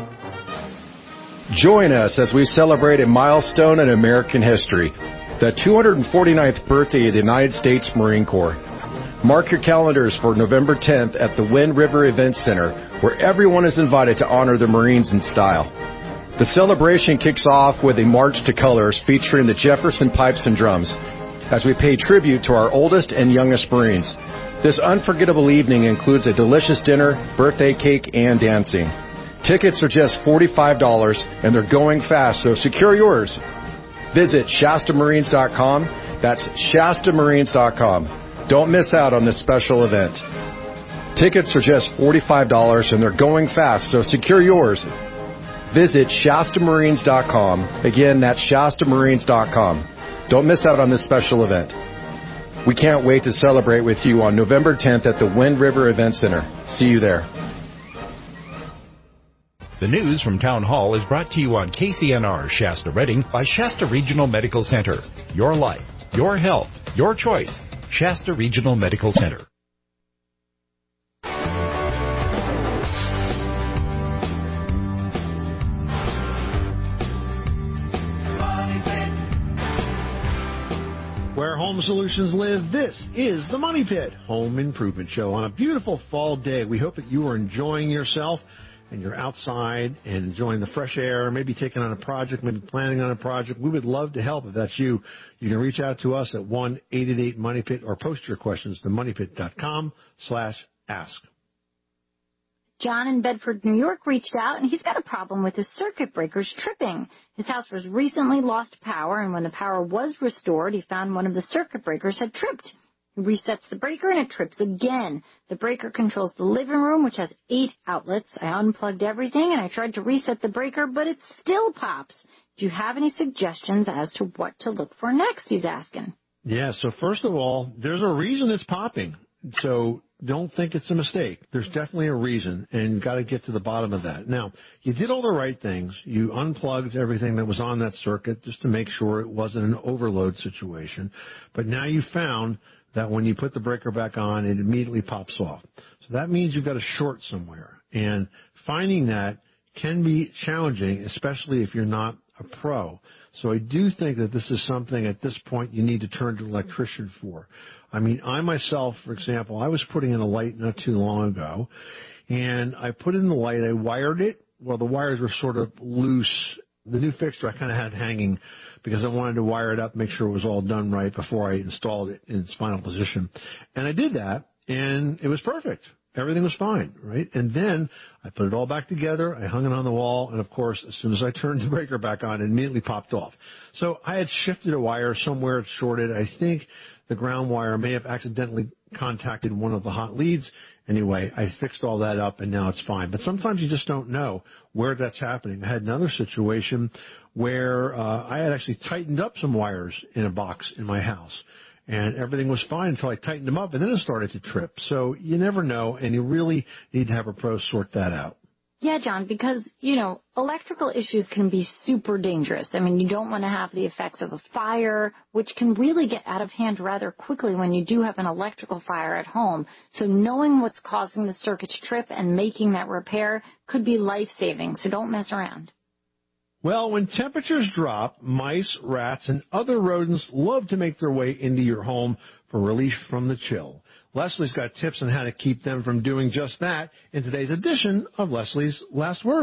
Join us as we celebrate a milestone in American history, the two hundred forty-ninth birthday of the United States Marine Corps. Mark your calendars for November tenth at the Wind River Event Center, where everyone is invited to honor the Marines in style. The celebration kicks off with a March to Colors featuring the Jefferson Pipes and Drums, as we pay tribute to our oldest and youngest Marines. This unforgettable evening includes a delicious dinner, birthday cake, and dancing. Tickets are just forty-five dollars, and they're going fast, so secure yours. Visit Shasta Marines dot com. That's Shasta Marines dot com. Don't miss out on this special event. Tickets are just forty-five dollars, and they're going fast, so secure yours. Visit Shasta Marines dot com. Again, that's Shasta Marines dot com. Don't miss out on this special event. We can't wait to celebrate with you on November tenth at the Wind River Event Center. See you there. The news from Town Hall is brought to you on K C N R Shasta Redding by Shasta Regional Medical Center. Your life, your health, your choice. Shasta Regional Medical Center. Where home solutions live, this is the Money Pit Home Improvement Show on a beautiful fall day. We hope that you are enjoying yourself and you're outside and enjoying the fresh air, maybe taking on a project, maybe planning on a project. We would love to help if that's you. You can reach out to us at one eight eight eight money pit or post your questions to money pit dot com slash ask. John in Bedford, New York reached out, and he's got a problem with his circuit breakers tripping. His house was recently lost power, and when the power was restored, he found one of the circuit breakers had tripped. He resets the breaker, and it trips again. The breaker controls the living room, which has eight outlets. I unplugged everything, and I tried to reset the breaker, but it still pops. Do you have any suggestions as to what to look for next, he's asking? Yeah, so first of all, there's a reason it's popping. So don't think it's a mistake. There's definitely a reason, and you've got to get to the bottom of that. Now, you did all the right things. You unplugged everything that was on that circuit just to make sure it wasn't an overload situation. But now you found that when you put the breaker back on, it immediately pops off. So that means you've got a short somewhere. And finding that can be challenging, especially if you're not a pro. So I do think that this is something at this point you need to turn to an electrician for. I mean, I myself, for example, I was putting in a light not too long ago, and I put in the light, I wired it. Well, the wires were sort of loose. The new fixture I kind of had hanging because I wanted to wire it up, make sure it was all done right before I installed it in its final position. And I did that, and it was perfect. Everything was fine, right? And then I put it all back together. I hung it on the wall, and, of course, as soon as I turned the breaker back on, it immediately popped off. So I had shifted a wire somewhere. It shorted. I think the ground wire may have accidentally contacted one of the hot leads. Anyway, I fixed all that up, and now it's fine. But sometimes you just don't know where that's happening. I had another situation where uh, I had actually tightened up some wires in a box in my house, and everything was fine until I tightened them up, and then it started to trip. So you never know, and you really need to have a pro sort that out. Yeah, John, because, you know, electrical issues can be super dangerous. I mean, you don't want to have the effects of a fire, which can really get out of hand rather quickly when you do have an electrical fire at home. So knowing what's causing the circuit to trip and making that repair could be life-saving, so don't mess around. Well, when temperatures drop, mice, rats, and other rodents love to make their way into your home for relief from the chill. Leslie's got tips on how to keep them from doing just that in today's edition of Leslie's Last Word.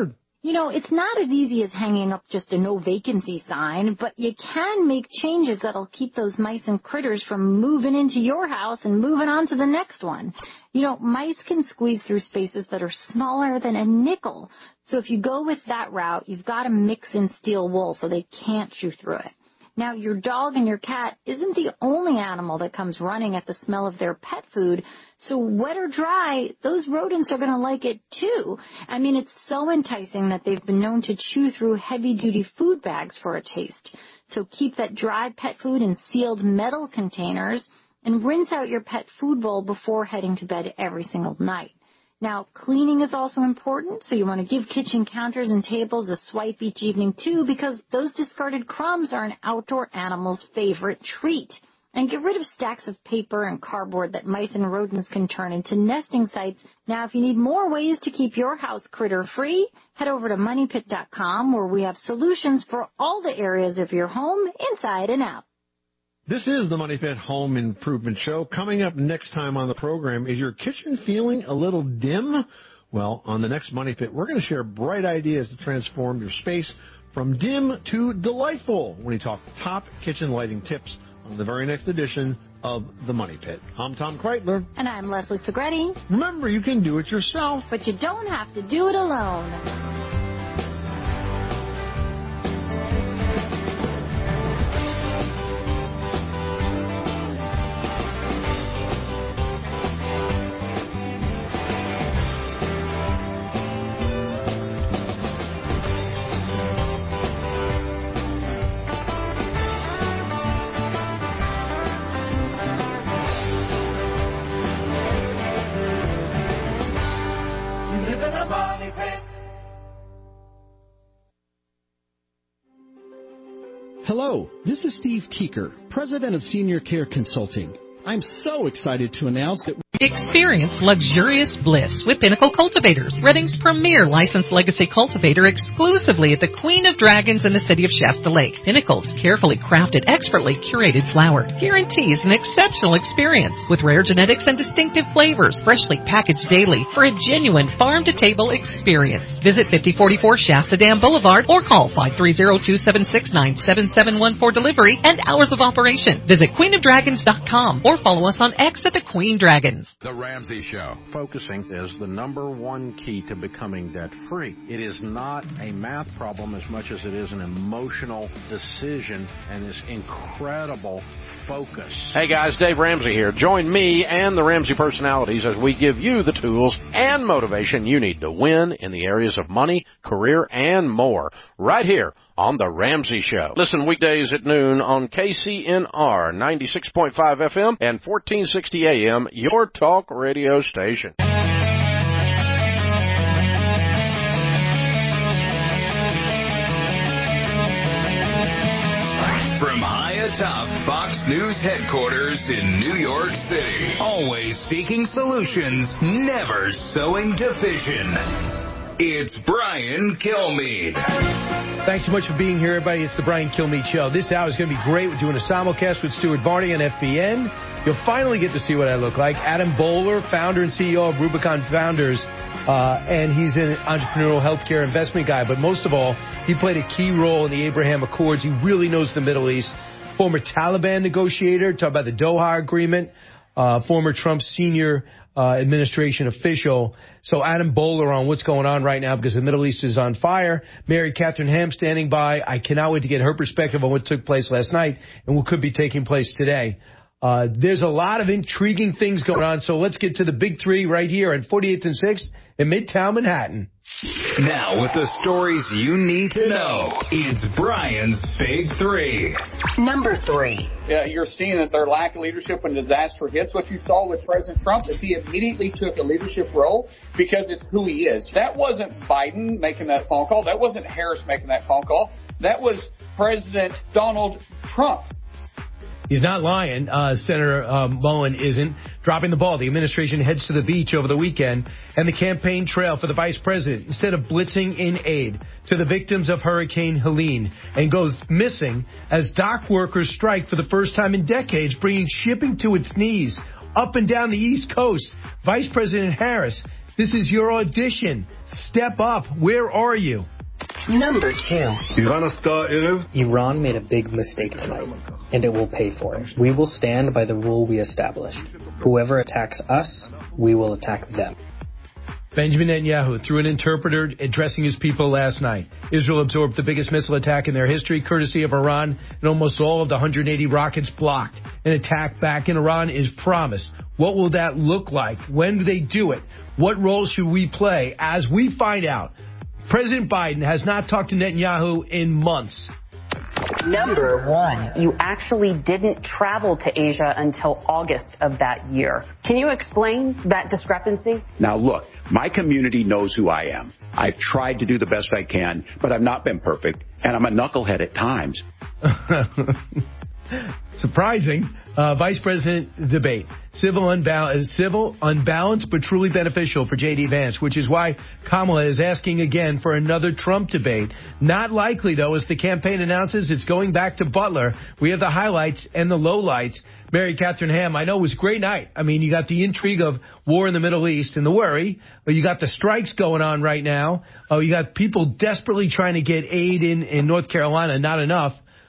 You know, it's not as easy as hanging up just a no vacancy sign, but you can make changes that'll keep those mice and critters from moving into your house and moving on to the next one. You know, mice can squeeze through spaces that are smaller than a nickel. So if you go with that route, you've got to mix in steel wool so they can't chew through it. Now, your dog and your cat isn't the only animal that comes running at the smell of their pet food, so wet or dry, those rodents are going to like it too. I mean, it's so enticing that they've been known to chew through heavy-duty food bags for a taste. So keep that dry pet food in sealed metal containers and rinse out your pet food bowl before heading to bed every single night. Now, cleaning is also important, so you want to give kitchen counters and tables a swipe each evening, too, because those discarded crumbs are an outdoor animal's favorite treat. And get rid of stacks of paper and cardboard that mice and rodents can turn into nesting sites. Now, if you need more ways to keep your house critter-free, head over to money pit dot com, where we have solutions for all the areas of your home, inside and out. This is the Money Pit Home Improvement Show. Coming up next time on the program, is your kitchen feeling a little dim? Well, on the next Money Pit, we're going to share bright ideas to transform your space from dim to delightful when we talk top kitchen lighting tips on the very next edition of the Money Pit. I'm Tom Kreitler. And I'm Leslie Segretti. Remember, you can do it yourself, but you don't have to do it alone. Hello, this is Steve Keeker, President of Senior Care Consulting. I'm so excited to announce that Experience luxurious bliss with Pinnacle Cultivators, Redding's premier licensed legacy cultivator, exclusively at the Queen of Dragons in the city of Shasta Lake. Pinnacle's carefully crafted, expertly curated flower guarantees an exceptional experience with rare genetics and distinctive flavors, freshly packaged daily for a genuine farm-to-table experience. Visit fifty forty-four Shasta Dam Boulevard or call five three zero, two seven six, nine seven seven one for delivery and hours of operation. Visit queen of dragons dot com or follow us on X at the Queen Dragon. The Ramsey Show. Focusing is the number one key to becoming debt-free. It is not a math problem as much as it is an emotional decision and this incredible focus. Hey guys, Dave Ramsey here. Join me and the Ramsey personalities as we give you the tools and motivation you need to win in the areas of money, career, and more. Right here on The Ramsey Show. Listen weekdays at noon on K C N R ninety-six point five F M and fourteen sixty A M, your talk radio station. From high atop Fox News headquarters in New York City, always seeking solutions, never sowing division. It's Brian Kilmeade. Thanks so much for being here, everybody. It's the Brian Kilmeade Show. This hour is going to be great. We're doing a simulcast with Stuart Varney on F B N. You'll finally get to see what I look like. Adam Bowler, founder and C E O of Rubicon Founders, uh, and he's an entrepreneurial healthcare investment guy. But most of all, he played a key role in the Abraham Accords. He really knows the Middle East. Former Taliban negotiator, talk about the Doha Agreement, uh, former Trump senior Uh, administration official. So Adam Bowler on what's going on right now because the Middle East is on fire. Mary Catherine Ham standing by. I cannot wait to get her perspective on what took place last night and what could be taking place today. Uh, there's a lot of intriguing things going on, so let's get to the big three right here at forty-eighth and sixth in Midtown Manhattan. Now, with the stories you need to know, it's Brian's Big Three. Number three. Yeah, you're seeing that their lack of leadership when disaster hits. What you saw with President Trump is he immediately took a leadership role because it's who he is. That wasn't Biden making that phone call. That wasn't Harris making that phone call. That was President Donald Trump. He's not lying. Uh, Senator uh, Mullen isn't dropping the ball. The administration heads to the beach over the weekend and the campaign trail for the vice president instead of blitzing in aid to the victims of Hurricane Helene and goes missing as dock workers strike for the first time in decades, bringing shipping to its knees up and down the East Coast. Vice President Harris, this is your audition. Step up. Where are you? Number two. Iran made a big mistake tonight, and it will pay for it. We will stand by the rule we established. Whoever attacks us, we will attack them. Benjamin Netanyahu, through an interpreter addressing his people last night. Israel absorbed the biggest missile attack in their history, courtesy of Iran, and almost all of the one hundred eighty rockets blocked. An attack back in Iran is promised. What will that look like? When do they do it? What role should we play? As we find out, President Biden has not talked to Netanyahu in months. Number one, you actually didn't travel to Asia until August of that year. Can you explain that discrepancy? Now, look, my community knows who I am. I've tried to do the best I can, but I've not been perfect, and I'm a knucklehead at times. Surprising. Uh, Vice President debate. Civil, unbal- civil, unbalanced, but truly beneficial for J D. Vance, which is why Kamala is asking again for another Trump debate. Not likely, though, as the campaign announces it's going back to Butler. We have the highlights and the lowlights. Mary Catherine Ham, I know it was a great night. I mean, you got the intrigue of war in the Middle East and the worry. You got the strikes going on right now. Oh, you got people desperately trying to get aid in, in North Carolina, not enough.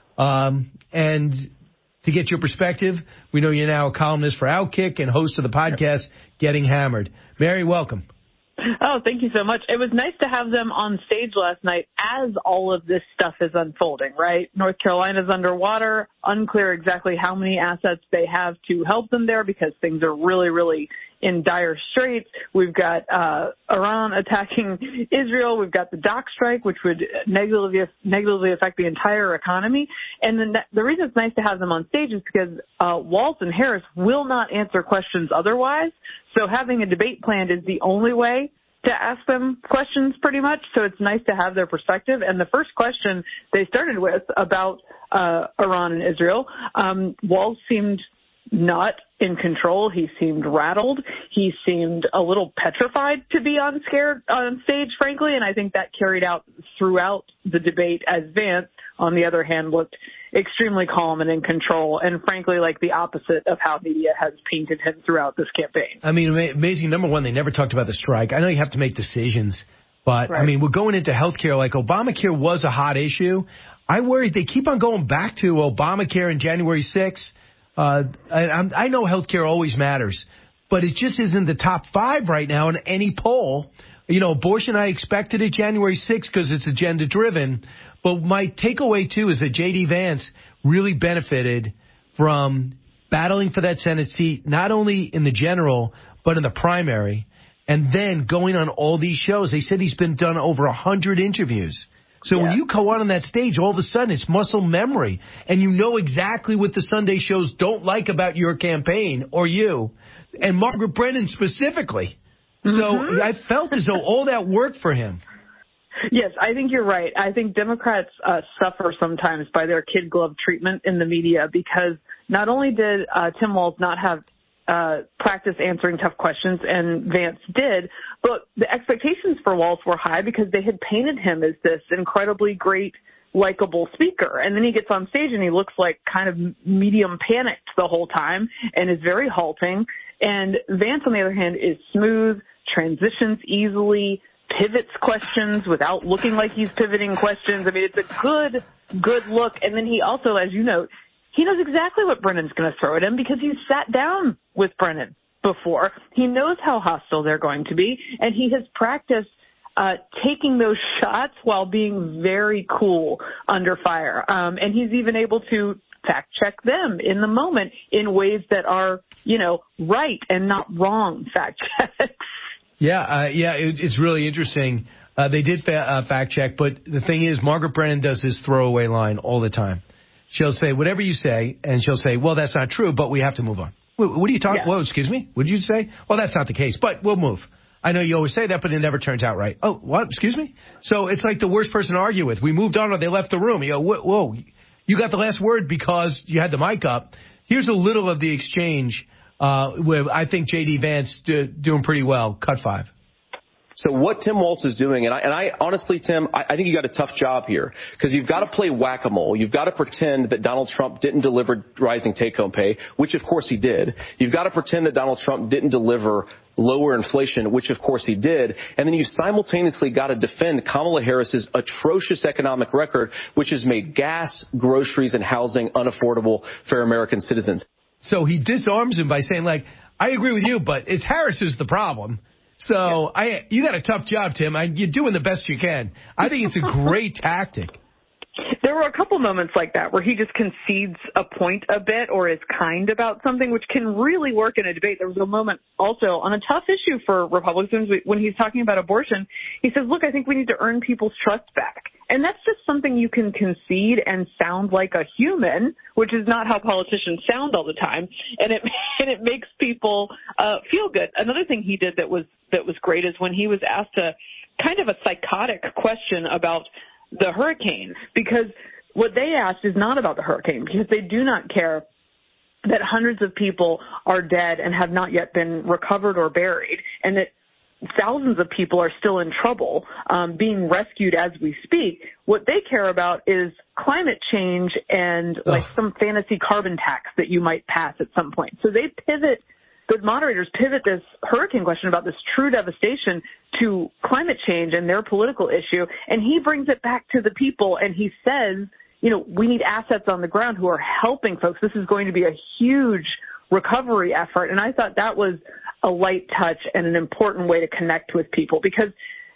Um, and to get your perspective, we know you're now a columnist for Outkick and host of the podcast Getting Hammered. Mary, welcome. Oh, thank you so much. It was nice to have them on stage last night as all of this stuff is unfolding, right? North Carolina's underwater, unclear exactly how many assets they have to help them there because things are really, really in dire straits. We've got uh, Iran attacking Israel. We've got the dock strike, which would negatively negatively affect the entire economy. And then that, the reason it's nice to have them on stage is because uh, Walz and Harris will not answer questions otherwise. So having a debate planned is the only way to ask them questions pretty much. So it's nice to have their perspective. And the first question they started with about uh, Iran and Israel, um, Walz seemed not in control. He seemed rattled. He seemed a little petrified to be on scared on stage, frankly, and I think that carried out throughout the debate as Vance, on the other hand, looked extremely calm and in control, and frankly, like the opposite of how media has painted him throughout this campaign. I mean, amazing. Number one, they never talked about the strike. I know you have to make decisions, but, right. I mean, we're going into healthcare. Like, Obamacare was a hot issue. I worry they keep on going back to Obamacare in January sixth. Uh, I, I know healthcare always matters, but it just isn't the top five right now in any poll. You know, abortion, I expected it January sixth because it's agenda driven. But my takeaway, too, is that J D. Vance really benefited from battling for that Senate seat, not only in the general, but in the primary, and then going on all these shows. They said he's been done over one hundred interviews. So yeah. When you go out on that stage, all of a sudden it's muscle memory, and you know exactly what the Sunday shows don't like about your campaign or you, and Margaret Brennan specifically. Mm-hmm. So I felt as though all that worked for him. Yes, I think you're right. I think Democrats uh, suffer sometimes by their kid glove treatment in the media because not only did uh, Tim Walz not have uh practice answering tough questions, and Vance did, but the expectations for Walz were high because they had painted him as this incredibly great, likable speaker. And then he gets on stage and he looks like kind of medium panicked the whole time and is very halting. And Vance, on the other hand, is smooth, transitions easily, pivots questions without looking like he's pivoting questions. I mean, it's a good, good look. And then he also, as you note, he knows exactly what Brennan's going to throw at him because he's sat down with Brennan before. He knows how hostile they're going to be, and he has practiced uh, taking those shots while being very cool under fire. Um, and he's even able to fact check them in the moment in ways that are, you know, right and not wrong fact checks. Yeah, uh, yeah, it, it's really interesting. Uh, they did fa- uh, fact check, but the thing is, Margaret Brennan does this throwaway line all the time. She'll say whatever you say, and she'll say, well, that's not true, but we have to move on. What, what are you talking about? Yeah. Whoa, excuse me? What did you say? Well, that's not the case, but we'll move. I know you always say that, but it never turns out right. Oh, what? Excuse me? So it's like the worst person to argue with. We moved on or they left the room. You go, whoa, whoa, you got the last word because you had the mic up. Here's a little of the exchange uh, where I think J D. Vance do, doing pretty well. Cut five. So what Tim Walz is doing, and I, and I honestly, Tim, I, I think you got a tough job here because you've got to play whack-a-mole. You've got to pretend that Donald Trump didn't deliver rising take-home pay, which of course he did. You've got to pretend that Donald Trump didn't deliver lower inflation, which of course he did. And then you simultaneously got to defend Kamala Harris's atrocious economic record, which has made gas, groceries, and housing unaffordable for American citizens. So he disarms him by saying, like, I agree with you, but it's Harris who's the problem. So yeah. I, you got a tough job, Tim. I, you're doing the best you can. I think it's a great tactic. There were a couple moments like that where he just concedes a point a bit or is kind about something, which can really work in a debate. There was a moment also on a tough issue for Republicans when he's talking about abortion. He says, look, I think we need to earn people's trust back. And that's just something you can concede and sound like a human, which is not how politicians sound all the time. And it and it makes people uh, feel good. Another thing he did that was that was great is when he was asked a kind of a psychotic question about the hurricane, because what they asked is not about the hurricane, because they do not care that hundreds of people are dead and have not yet been recovered or buried, and that thousands of people are still in trouble, um, being rescued as we speak. What they care about is climate change and like Ugh. some fantasy carbon tax that you might pass at some point. So they pivot, the moderators pivot this hurricane question about this true devastation to climate change and their political issue, and he brings it back to the people, and he says, you know, we need assets on the ground who are helping folks. This is going to be a huge recovery effort, and I thought that was a light touch and an important way to connect with people, because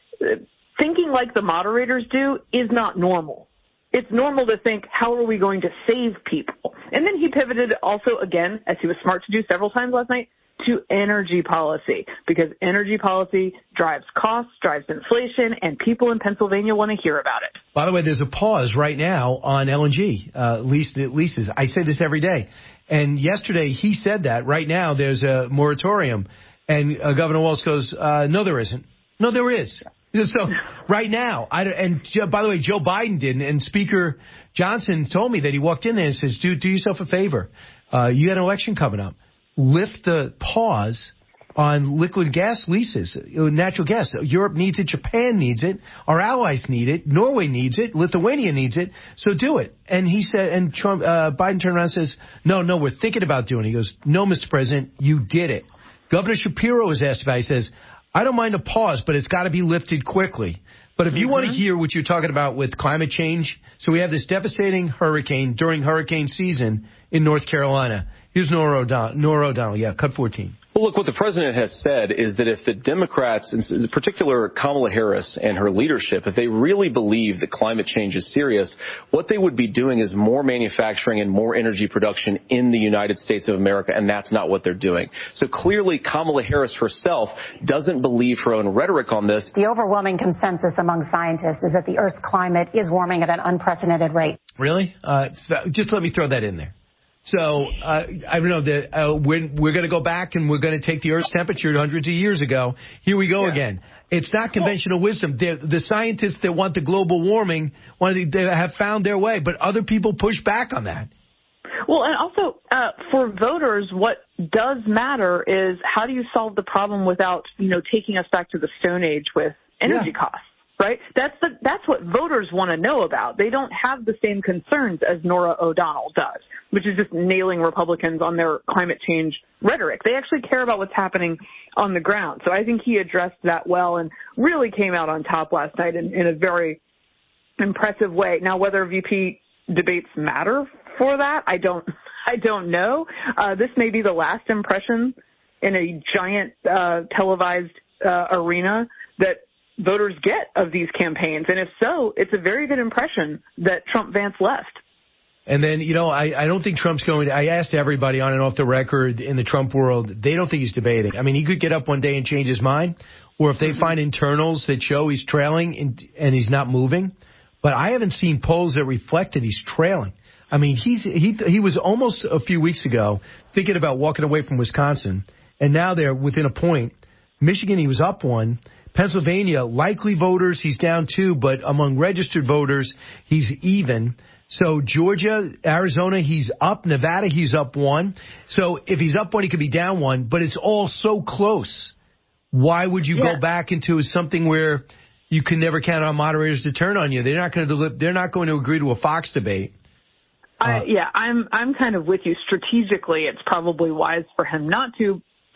thinking like the moderators do is not normal. It's normal to think, how are we going to save people? And then he pivoted also, again, as he was smart to do several times last night, to energy policy, because energy policy drives costs, drives inflation, and people in Pennsylvania want to hear about it. By the way, there's a pause right now on L N G uh, lease, leases. I say this every day. And yesterday he said that right now there's a moratorium. And uh, Governor Walz goes, uh, no, there isn't. No, there is. So right now, I, and by the way, Joe Biden didn't, and Speaker Johnson told me that he walked in there and says, dude, do yourself a favor. Uh, you got an election coming up. Lift the pause on liquid gas leases, natural gas. Europe needs it. Japan needs it. Our allies need it. Norway needs it. Lithuania needs it. So do it. And he said, and Trump, uh, Biden turned around and says, no, no, we're thinking about doing it. He goes, no, Mister President, you did it. Governor Shapiro was asked about it. He says, I don't mind a pause, but it's got to be lifted quickly. But if you mm-hmm. want to hear what you're talking about with climate change, so we have this devastating hurricane during hurricane season in North Carolina. Here's Norah O'Donnell. Norah O'Donnell, yeah, cut fourteen. Well, look, what the president has said is that if the Democrats, in particular Kamala Harris and her leadership, if they really believe that climate change is serious, what they would be doing is more manufacturing and more energy production in the United States of America, and that's not what they're doing. So clearly Kamala Harris herself doesn't believe her own rhetoric on this. The overwhelming consensus among scientists is that the Earth's climate is warming at an unprecedented rate. Really? Uh, so just let me throw that in there. So, uh, I don't know, that uh, we're, we're going to go back and we're going to take the Earth's temperature hundreds of years ago. Here we go yeah. again. It's not conventional wisdom. They're, the scientists that want the global warming want to, they have found their way, but other people push back on that. Well, and also uh, for voters, what does matter is how do you solve the problem without, you know, taking us back to the Stone Age with energy yeah. costs. Right? That's the, that's what voters want to know about. They don't have the same concerns as Norah O'Donnell does, which is just nailing Republicans on their climate change rhetoric. They actually care about what's happening on the ground. So I think he addressed that well and really came out on top last night in, in a very impressive way. Now, whether V P debates matter for that, I don't, I don't know. Uh, this may be the last impression in a giant, uh, televised, uh, arena that voters get of these campaigns. And if so, it's a very good impression that Trump-Vance left. And then, you know, I, I don't think Trump's going to, I asked everybody on and off the record in the Trump world, they don't think he's debating. I mean, he could get up one day and change his mind, or if they mm-hmm. find internals that show he's trailing and, and he's not moving. But I haven't seen polls that reflect that he's trailing. I mean, he's he he was almost a few weeks ago thinking about walking away from Wisconsin, and now they're within a point. Michigan, he was up one. Pennsylvania, likely voters, he's down two, but among registered voters, he's even. So Georgia, Arizona, he's up. Nevada, he's up one. So if he's up one, he could be down one, but it's all so close. Why would you yeah. go back into something where you can never count on moderators to turn on you? They're not going to deli- they're not going to agree to a Fox debate. Uh, I, yeah, I'm I'm kind of with you. Strategically, it's probably wise for him not to.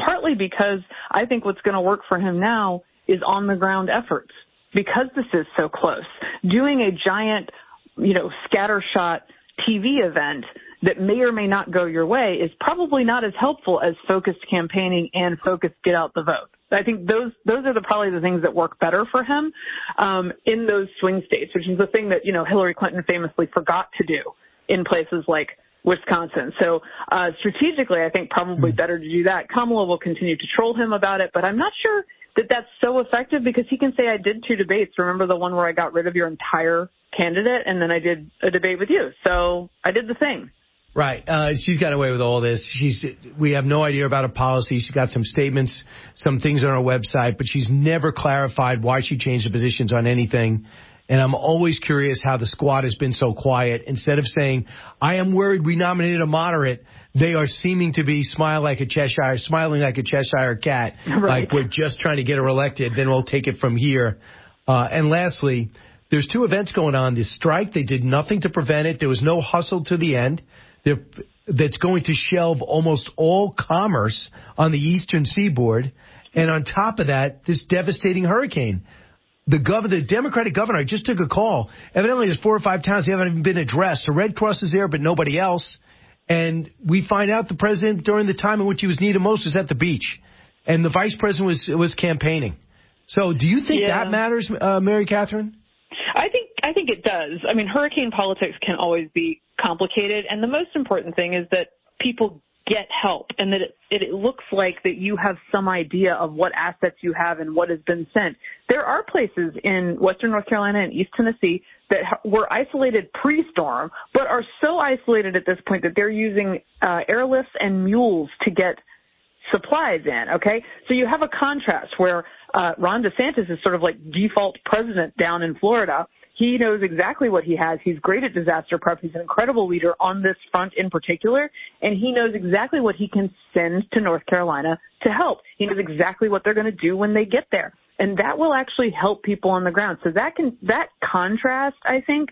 partly because I think what's going to work for him now is on-the-ground efforts. Because this is so close, doing a giant, you know, scattershot T V event that may or may not go your way is probably not as helpful as focused campaigning and focused get out the vote. I think those those are the, probably the things that work better for him um, in those swing states, which is the thing that, you know, Hillary Clinton famously forgot to do in places like Wisconsin. So uh, strategically, I think probably better to do that. Kamala will continue to troll him about it, but I'm not sure that that's so effective because he can say, I did two debates. Remember the one where I got rid of your entire candidate and then I did a debate with you. So I did the thing. Right. Uh, she's got away with all this. She's, we have no idea about her policy. She's got some statements, some things on her website, but she's never clarified why she changed the positions on anything. And I'm always curious how the squad has been so quiet. Instead of saying, I am worried we nominated a moderate, they are seeming to be smile like a Cheshire, smiling like a Cheshire cat. Right. Like we're just trying to get her elected, then we'll take it from here. Uh, and lastly, there's two events going on. This strike, they did nothing to prevent it. There was no hustle to the end. They're, that's going to shelve almost all commerce on the eastern seaboard. And on top of that, this devastating hurricane. The governor, the Democratic governor, I just took a call. Evidently, there's four or five towns that haven't even been addressed. The Red Cross is there, but nobody else. And we find out the president, during the time in which he was needed most, was at the beach. And the vice president was was campaigning. So do you think yeah. that matters, uh, Mary Catherine? I think I think it does. I mean, hurricane politics can always be complicated. And the most important thing is that people get help and that it, it, it looks like that you have some idea of what assets you have and what has been sent. There are places in western North Carolina and East Tennessee that were isolated pre-storm, but are so isolated at this point that they're using uh, airlifts and mules to get supplies in, okay? So you have a contrast where uh, Ron DeSantis is sort of like default president down in Florida. He knows exactly what he has. He's great at disaster prep. He's an incredible leader on this front in particular, and he knows exactly what he can send to North Carolina to help. He knows exactly what they're going to do when they get there, and that will actually help people on the ground. So that can that contrast, I think,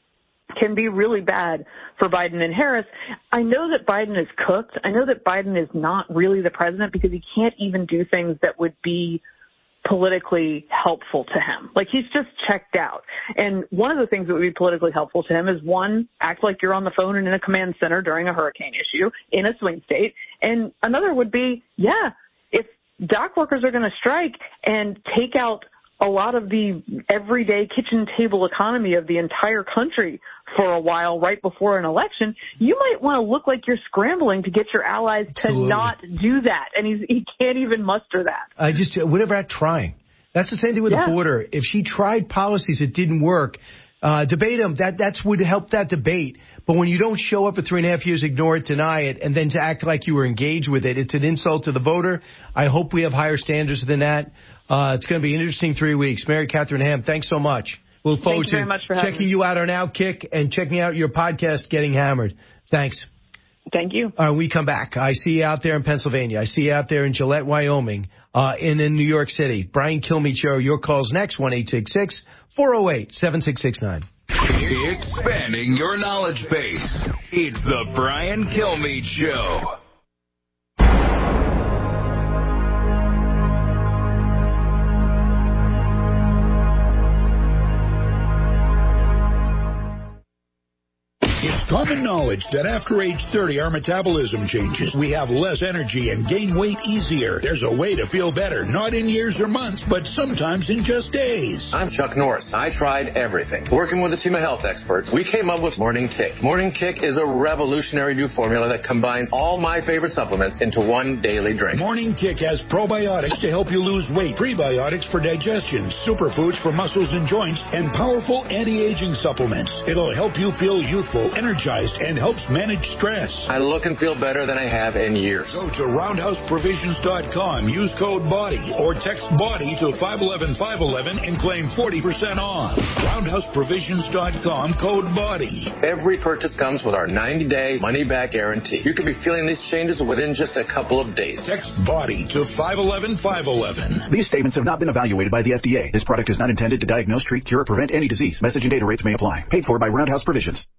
can be really bad for Biden and Harris. I know that Biden is cooked. I know that Biden is not really the president because he can't even do things that would be politically helpful to him. Like, he's just checked out. And one of the things that would be politically helpful to him is, one, act like you're on the phone and in a command center during a hurricane issue in a swing state. And another would be, yeah, if dock workers are going to strike and take out a lot of the everyday kitchen table economy of the entire country for a while right before an election, you might want to look like you're scrambling to get your allies Absolutely. to not do that. And he's, he can't even muster that. I just, whatever at trying. That's the same thing with yeah. the border. If she tried policies that didn't work, uh, debate them. That, that's would help that debate. But when you don't show up for three and a half years, ignore it, deny it, and then to act like you were engaged with it, it's an insult to the voter. I hope we have higher standards than that. Uh, it's going to be an interesting three weeks. Mary Catherine Ham, thanks so much. We'll look forward to checking you out on Outkick and checking out your podcast, Getting Hammered. Thanks. Thank you. All right, we come back. I see you out there in Pennsylvania. I see you out there in Gillette, Wyoming, uh, and in New York City. Brian Kilmeade Show. Your calls next, one eight six six, four oh eight, seven six six nine. Expanding your knowledge base. It's the Brian Kilmeade Show. It's common knowledge that after age thirty, our metabolism changes. We have less energy and gain weight easier. There's a way to feel better, not in years or months, but sometimes in just days. I'm Chuck Norris. I tried everything. Working with a team of health experts, we came up with Morning Kick. Morning Kick is a revolutionary new formula that combines all my favorite supplements into one daily drink. Morning Kick has probiotics to help you lose weight, prebiotics for digestion, superfoods for muscles and joints, and powerful anti-aging supplements. It'll help you feel youthful, energized, and helps manage stress. I look and feel better than I have in years. Go to roundhouse provisions dot com, use code BODY, or text BODY to five one one five one one and claim forty percent off. roundhouse provisions dot com, code BODY. Every purchase comes with our ninety-day money-back guarantee. You could be feeling these changes within just a couple of days. Text BODY to five one one five one one. These statements have not been evaluated by the F D A. This product is not intended to diagnose, treat, cure, or prevent any disease. Message and data rates may apply. Paid for by Roundhouse Provisions.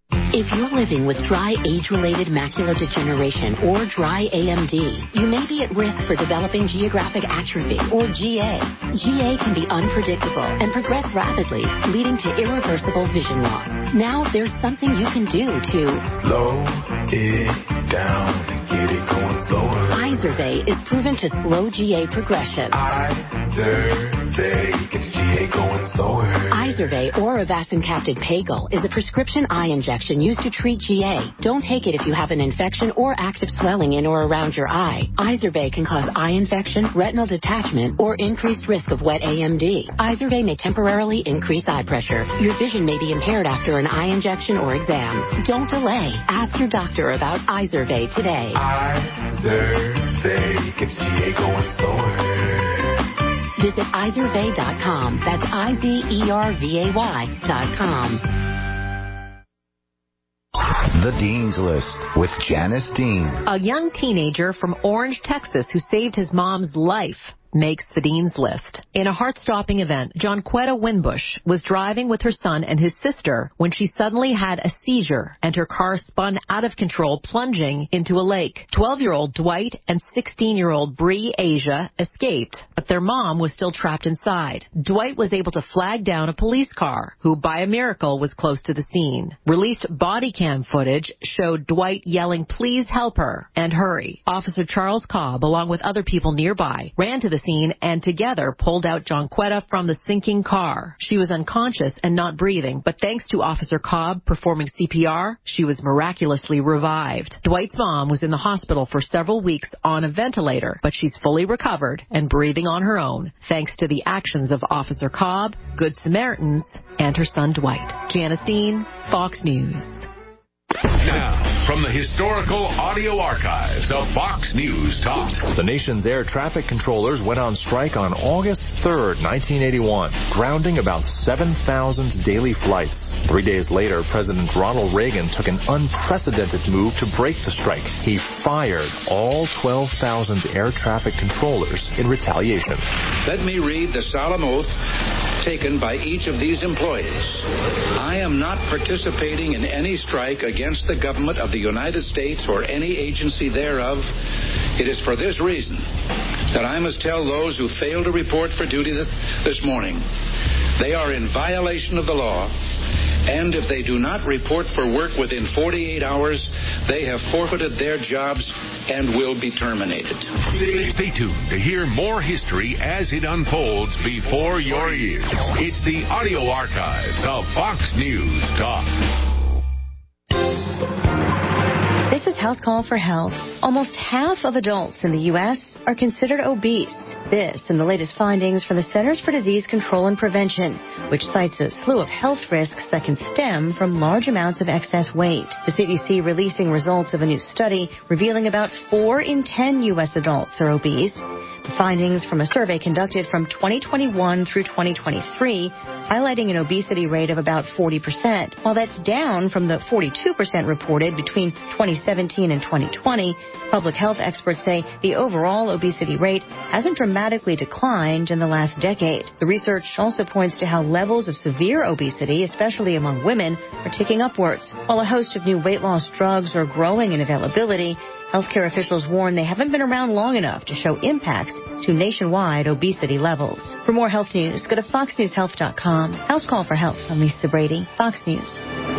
If you're living with dry age-related macular degeneration or dry A M D, you may be at risk for developing geographic atrophy or G A. G A can be unpredictable and progress rapidly, leading to irreversible vision loss. Now there's something you can do to slow it down, get it going slower. Izervay is proven to slow G A progression. Izervay gets G A going slower. Izervay or avacincaptad pegol is a prescription eye injection used to treat G A. Don't take it if you have an infection or active swelling in or around your eye. Izervay can cause eye infection, retinal detachment, or increased risk of wet A M D. Izervay may temporarily increase eye pressure. Your vision may be impaired after an eye injection or exam. Don't delay. Ask your doctor about Izervay today. Izervay gets G A going slower. Visit Izervay dot com. That's I Z E R V A Y dot com. The Dean's List with Janice Dean. A young teenager from Orange, Texas, who saved his mom's life makes the Dean's List. In a heart-stopping event, Jonquetta Winbush was driving with her son and his sister when she suddenly had a seizure and her car spun out of control, plunging into a lake. twelve-year-old Dwight and sixteen-year-old Bree Asia escaped, but their mom was still trapped inside. Dwight was able to flag down a police car, who by a miracle was close to the scene. Released body cam footage showed Dwight yelling, "Please help her," and hurry. Officer Charles Cobb, along with other people nearby, ran to the scene and together pulled out Jonquetta from the sinking car. She was unconscious and not breathing, but thanks to Officer Cobb performing C P R, she was miraculously revived. Dwight's mom was in the hospital for several weeks on a ventilator, but she's fully recovered and breathing on her own, thanks to the actions of Officer Cobb, Good Samaritans, and her son Dwight. Janice Dean, Fox News. Now, from the historical audio archives of Fox News Talk. The nation's air traffic controllers went on strike on August third, nineteen eighty-one, grounding about seven thousand daily flights. Three days later, President Ronald Reagan took an unprecedented move to break the strike. He fired all twelve thousand air traffic controllers in retaliation. Let me read the solemn oath taken by each of these employees. I am not participating in any strike against the government of the United States or any agency thereof. It is for this reason that I must tell those who fail to report for duty this morning they are in violation of the law, and if they do not report for work within forty-eight hours, they have forfeited their jobs and will be terminated. Stay tuned to hear more history as it unfolds before your ears. It's the audio archives of Fox News Talk. This is House Call for Health. Almost half of adults in the U S are considered obese. This and the latest findings from the Centers for Disease Control and Prevention, which cites a slew of health risks that can stem from large amounts of excess weight. The C D C releasing results of a new study revealing about four in ten U S adults are obese. The findings from a survey conducted from twenty twenty-one through twenty twenty-three, highlighting an obesity rate of about forty percent. While that's down from the forty-two percent reported between twenty seventeen and twenty twenty, public health experts say the overall obesity rate hasn't dramatically declined in the last decade. The research also points to how levels of severe obesity, especially among women, are ticking upwards. While a host of new weight loss drugs are growing in availability, healthcare officials warn they haven't been around long enough to show impacts to nationwide obesity levels. For more health news, go to fox news health dot com. House Call for Health. I'm Lisa Brady, Fox News.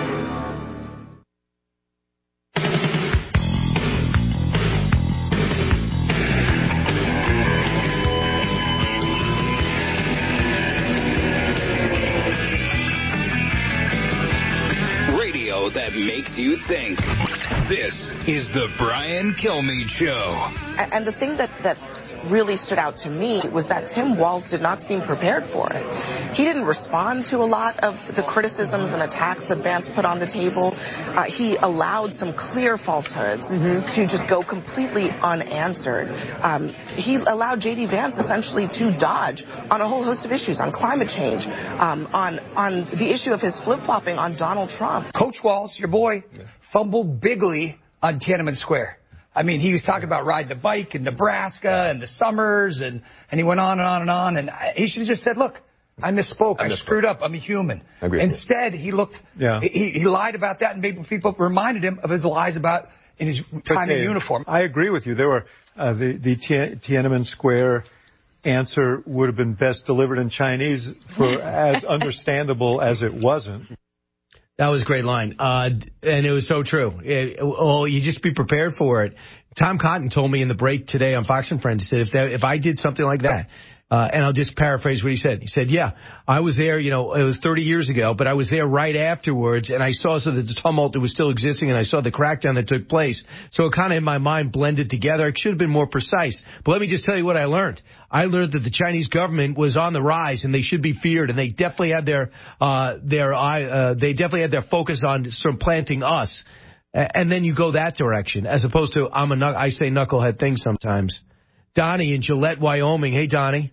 Radio that makes you think. This is the Brian Kilmeade Show. And the thing that, that really stood out to me was that Tim Walz did not seem prepared for it. He didn't respond to a lot of the criticisms and attacks that Vance put on the table. Uh, he allowed some clear falsehoods mm-hmm. to just go completely unanswered. Um, he allowed J D Vance essentially to dodge on a whole host of issues, on climate change, um, on, on the issue of his flip-flopping on Donald Trump. Coach Walz, your boy, fumbled bigly on Tiananmen Square. I mean, he was talking about riding the bike in Nebraska and the summers, and, and he went on and on and on. And he should have just said, look, I misspoke. I, I misspoke. screwed up. I'm a human. Instead, he looked, yeah. he, he lied about that, and maybe people reminded him of his lies about in his time okay. in uniform. I agree with you. There were uh, the, the Tiananmen Square answer would have been best delivered in Chinese for as understandable as it wasn't. That was a great line. Uh, and it was so true. It, oh, you just be prepared for it. Tom Cotton told me in the break today on Fox and Friends, he said, if, that, if I did something like that, Uh, and I'll just paraphrase what he said. He said, yeah, I was there, you know, it was thirty years ago, but I was there right afterwards, and I saw so that the tumult that was still existing, and I saw the crackdown that took place. So it kind of in my mind blended together. It should have been more precise. But let me just tell you what I learned. I learned that the Chinese government was on the rise, and they should be feared, and they definitely had their, uh, their, uh, they definitely had their focus on supplanting us. And then you go that direction, as opposed to I'm a, I say knucklehead things sometimes. Donnie in Gillette, Wyoming. Hey, Donnie.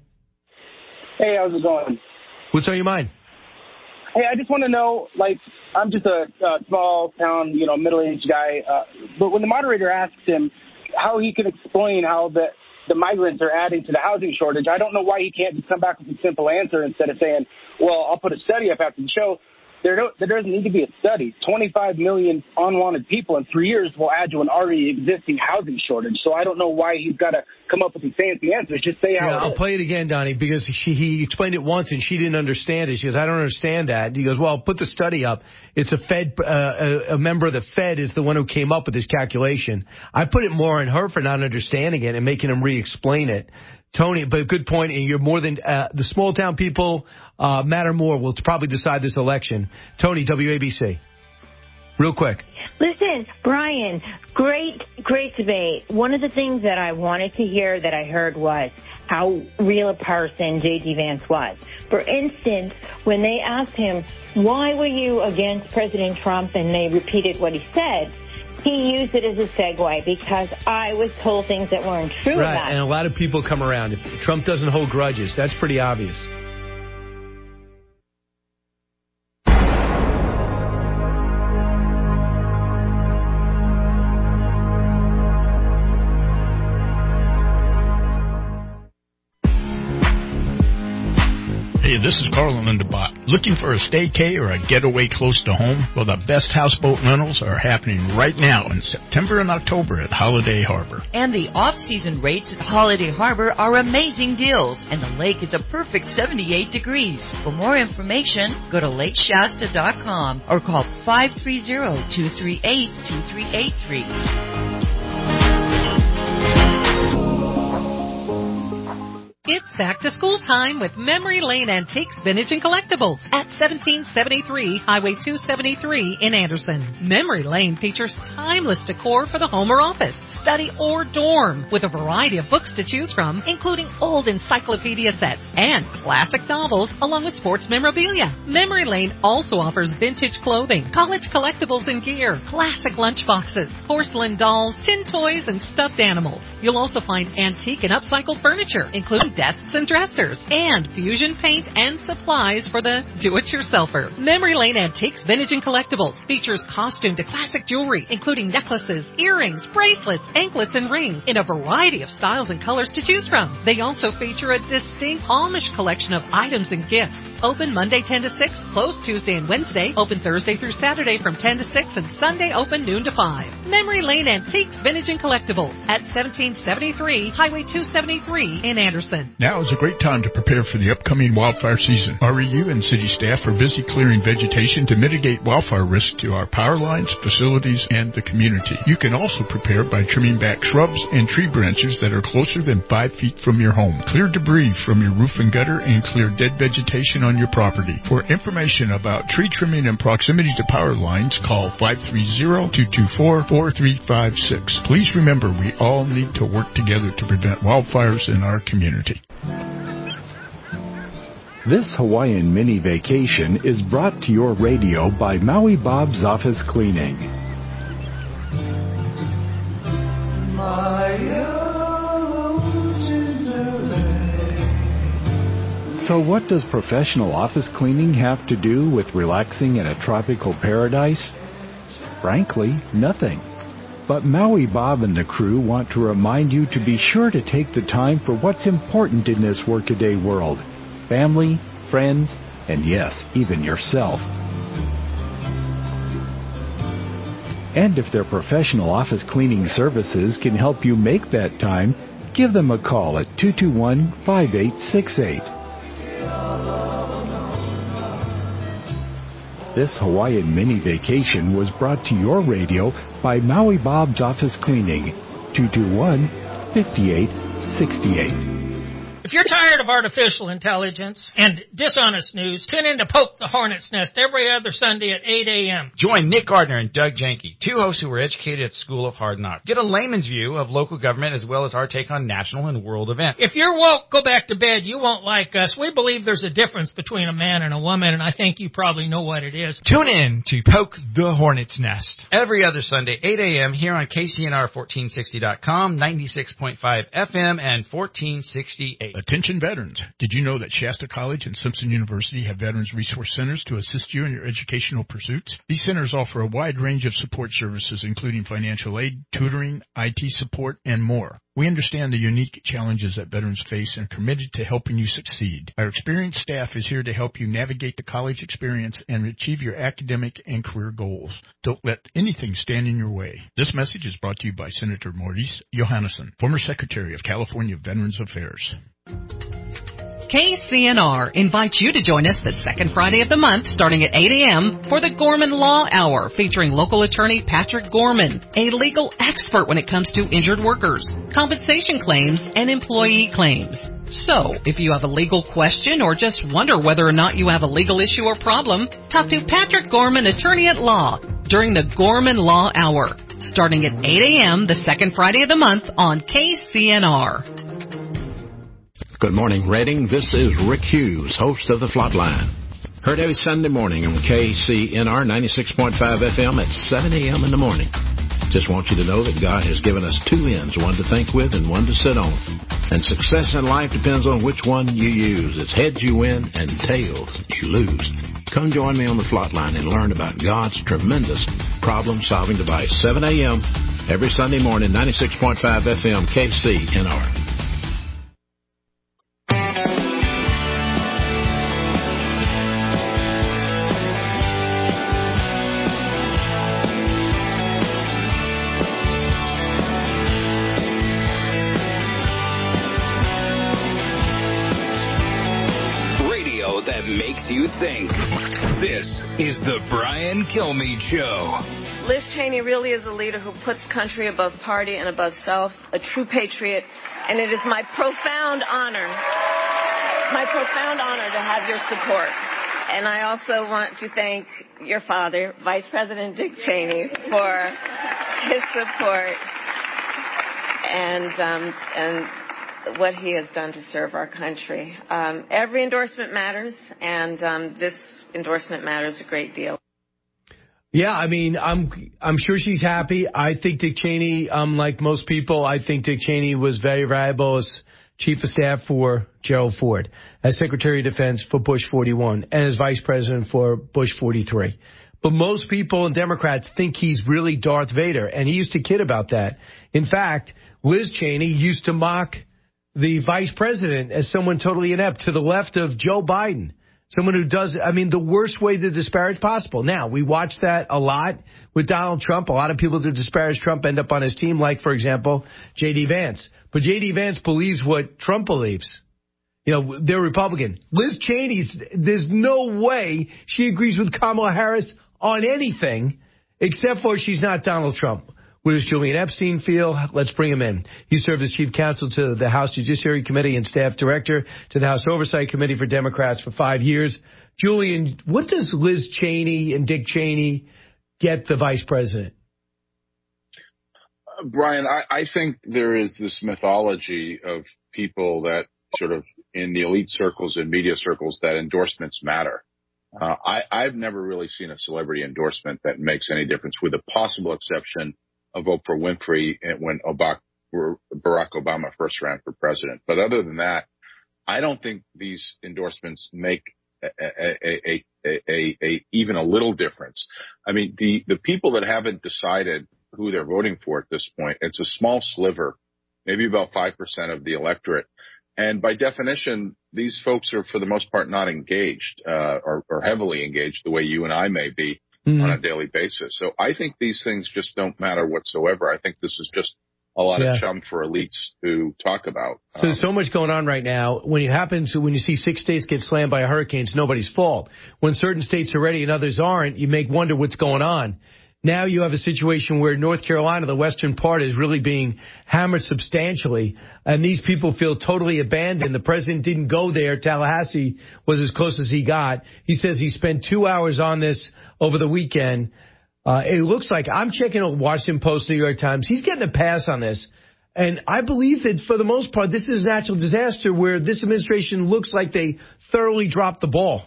Hey, how's it going? What's on your mind? Hey, I just want to know, like, I'm just a, a small town, you know, middle-aged guy, uh, but when the moderator asks him how he can explain how the, the migrants are adding to the housing shortage, I don't know why he can't just come back with a simple answer instead of saying, well, I'll put a study up after the show. There, don't, there doesn't need to be a study. twenty-five million unwanted people in three years will add to an already existing housing shortage. So I don't know why he's got to come up with these fancy answers. Just say how yeah, it I'll is. play it again, Donnie, because she, he explained it once and she didn't understand it. She goes, I don't understand that. And he goes, well, put the study up. It's a Fed, uh, a, a member of the Fed is the one who came up with this calculation. I put it more on her for not understanding it and making him re-explain it. Tony, but good point. And you're more than uh, the small town people uh, matter more. Will probably decide this election. Tony, W A B C. Real quick. Listen, Brian, great, great debate. One of the things that I wanted to hear that I heard was how real a person J D Vance was. For instance, when they asked him, why were you against President Trump, and they repeated what he said, he used it as a segue because I was told things that weren't true right, about it. And a lot of people come around. If Trump doesn't hold grudges, that's pretty obvious. Hey, this is Carl Lindenbach. Looking for a staycay or a getaway close to home? Well, the best houseboat rentals are happening right now in September and October at Holiday Harbor. And the off-season rates at Holiday Harbor are amazing deals, and the lake is a perfect seventy-eight degrees. For more information, go to lake shasta dot com or call five three zero, two three eight, two three eight three. It's back to school time with Memory Lane Antiques, Vintage and Collectibles at seventeen seventy-three Highway two seventy-three in Anderson. Memory Lane features timeless decor for the home or office, study or dorm, with a variety of books to choose from, including old encyclopedia sets and classic novels, along with sports memorabilia. Memory Lane also offers vintage clothing, college collectibles and gear, classic lunchboxes, porcelain dolls, tin toys, and stuffed animals. You'll also find antique and upcycled furniture, including desks and dressers, and fusion paint and supplies for the do-it-yourselfer. Memory Lane Antiques, Vintage and Collectibles features costume to classic jewelry, including necklaces, earrings, bracelets, anklets, and rings in a variety of styles and colors to choose from. They also feature a distinct Amish collection of items and gifts. Open Monday ten to six, closed Tuesday and Wednesday, open Thursday through Saturday from ten to six, and Sunday open noon to five. Memory Lane Antiques, Vintage and Collectibles at seventeen seventy-three Highway two seventy-three in Anderson. Now is a great time to prepare for the upcoming wildfire season. R E U and city staff are busy clearing vegetation to mitigate wildfire risk to our power lines, facilities, and the community. You can also prepare by trimming back shrubs and tree branches that are closer than five feet from your home. Clear debris from your roof and gutter and clear dead vegetation on your property. For information about tree trimming and proximity to power lines, call five three zero, two two four, four three five six. Please remember, we all need to work together to prevent wildfires in our community. This Hawaiian mini vacation is brought to your radio by Maui Bob's Office Cleaning. So what does professional office cleaning have to do with relaxing in a tropical paradise? Frankly, nothing. But Maui Bob and the crew want to remind you to be sure to take the time for what's important in this workaday world: family, friends, and yes, even yourself. And if their professional office cleaning services can help you make that time, give them a call at two two one, five eight six eight. This Hawaiian mini vacation was brought to your radio by Maui Bob's Office Cleaning, two two one, five eight six eight. If you're tired of artificial intelligence and dishonest news, tune in to Poke the Hornet's Nest every other Sunday at eight a.m. Join Nick Gardner and Doug Janke, two hosts who were educated at School of Hard Knocks. Get a layman's view of local government as well as our take on national and world events. If you're woke, go back to bed. You won't like us. We believe there's a difference between a man and a woman, and I think you probably know what it is. Tune in to Poke the Hornet's Nest every other Sunday, eight a.m. here on K C N R fourteen sixty dot com, ninety-six point five F M, and fourteen sixty-eight. Attention veterans. Did you know that Shasta College and Simpson University have Veterans Resource Centers to assist you in your educational pursuits? These centers offer a wide range of support services, including financial aid, tutoring, I T support, and more. We understand the unique challenges that veterans face and are committed to helping you succeed. Our experienced staff is here to help you navigate the college experience and achieve your academic and career goals. Don't let anything stand in your way. This message is brought to you by Senator Maurice Johannesson, former Secretary of California Veterans Affairs. K C N R invites you to join us the second Friday of the month starting at eight a.m. for the Gorman Law Hour featuring local attorney Patrick Gorman, a legal expert when it comes to injured workers, compensation claims, and employee claims. So, if you have a legal question or just wonder whether or not you have a legal issue or problem, talk to Patrick Gorman, attorney at law, during the Gorman Law Hour starting at eight a.m. the second Friday of the month on K C N R. Good morning, Reading. This is Rick Hughes, host of The Flatline. Heard every Sunday morning on K C N R ninety-six point five F M at seven a.m. in the morning. Just want you to know that God has given us two ends, one to think with and one to sit on. And success in life depends on which one you use. It's heads you win and tails you lose. Come join me on The Flatline and learn about God's tremendous problem-solving device. seven a.m. every Sunday morning, ninety-six point five F M, K C N R. Makes you think. This is the Brian Kilmeade Show. Liz Cheney really is a leader who puts country above party and above self, a true patriot, and it is my profound honor, my profound honor to have your support. And I also want to thank your father, Vice President Dick Cheney, for his support and um, and. what he has done to serve our country. Um, every endorsement matters, and um, this endorsement matters a great deal. Yeah, I mean, I'm I'm sure she's happy. I think Dick Cheney, um, like most people, I think Dick Cheney was very valuable as Chief of Staff for Gerald Ford, as Secretary of Defense for Bush forty-one, and as Vice President for Bush forty-three. But most people and Democrats think he's really Darth Vader, and he used to kid about that. In fact, Liz Cheney used to mock the vice president as someone totally inept to the left of Joe Biden, someone who does, I mean, the worst way to disparage possible. Now, we watch that a lot with Donald Trump. A lot of people that disparage Trump end up on his team, like, for example, J D. Vance. But J D. Vance believes what Trump believes. You know, they're Republican. Liz Cheney's, there's no way she agrees with Kamala Harris on anything except for she's not Donald Trump. What does Julian Epstein feel? Let's bring him in. He served as chief counsel to the House Judiciary Committee and staff director to the House Oversight Committee for Democrats for five years. Julian, what does Liz Cheney and Dick Cheney get the vice president? Uh, Brian, I, I think there is this mythology of people that sort of in the elite circles and media circles that endorsements matter. Uh, I, I've never really seen a celebrity endorsement that makes any difference, with a possible exception of Oprah Winfrey when Barack Obama first ran for president. But other than that, I don't think these endorsements make a, a, a, a, a, a even a little difference. I mean, the, the people that haven't decided who they're voting for at this point, it's a small sliver, maybe about five percent of the electorate, And by definition, these folks are, for the most part, not engaged uh, or, or heavily engaged the way you and I may be mm-hmm. on a daily basis. So I think these things just don't matter whatsoever. I think this is just a lot yeah. of chum for elites to talk about. So there's so much going on right now. When you happen to, when you see six states get slammed by a hurricane, it's nobody's fault. When certain states are ready and others aren't, you make wonder what's going on. Now you have a situation where North Carolina, the western part, is really being hammered substantially, and these people feel totally abandoned. The president didn't go there. Tallahassee was as close as he got. He says he spent two hours on this over the weekend. Uh, it looks like, I'm checking out Washington Post, New York Times, he's getting a pass on this. And I believe that for the most part, this is a natural disaster where this administration looks like they thoroughly dropped the ball.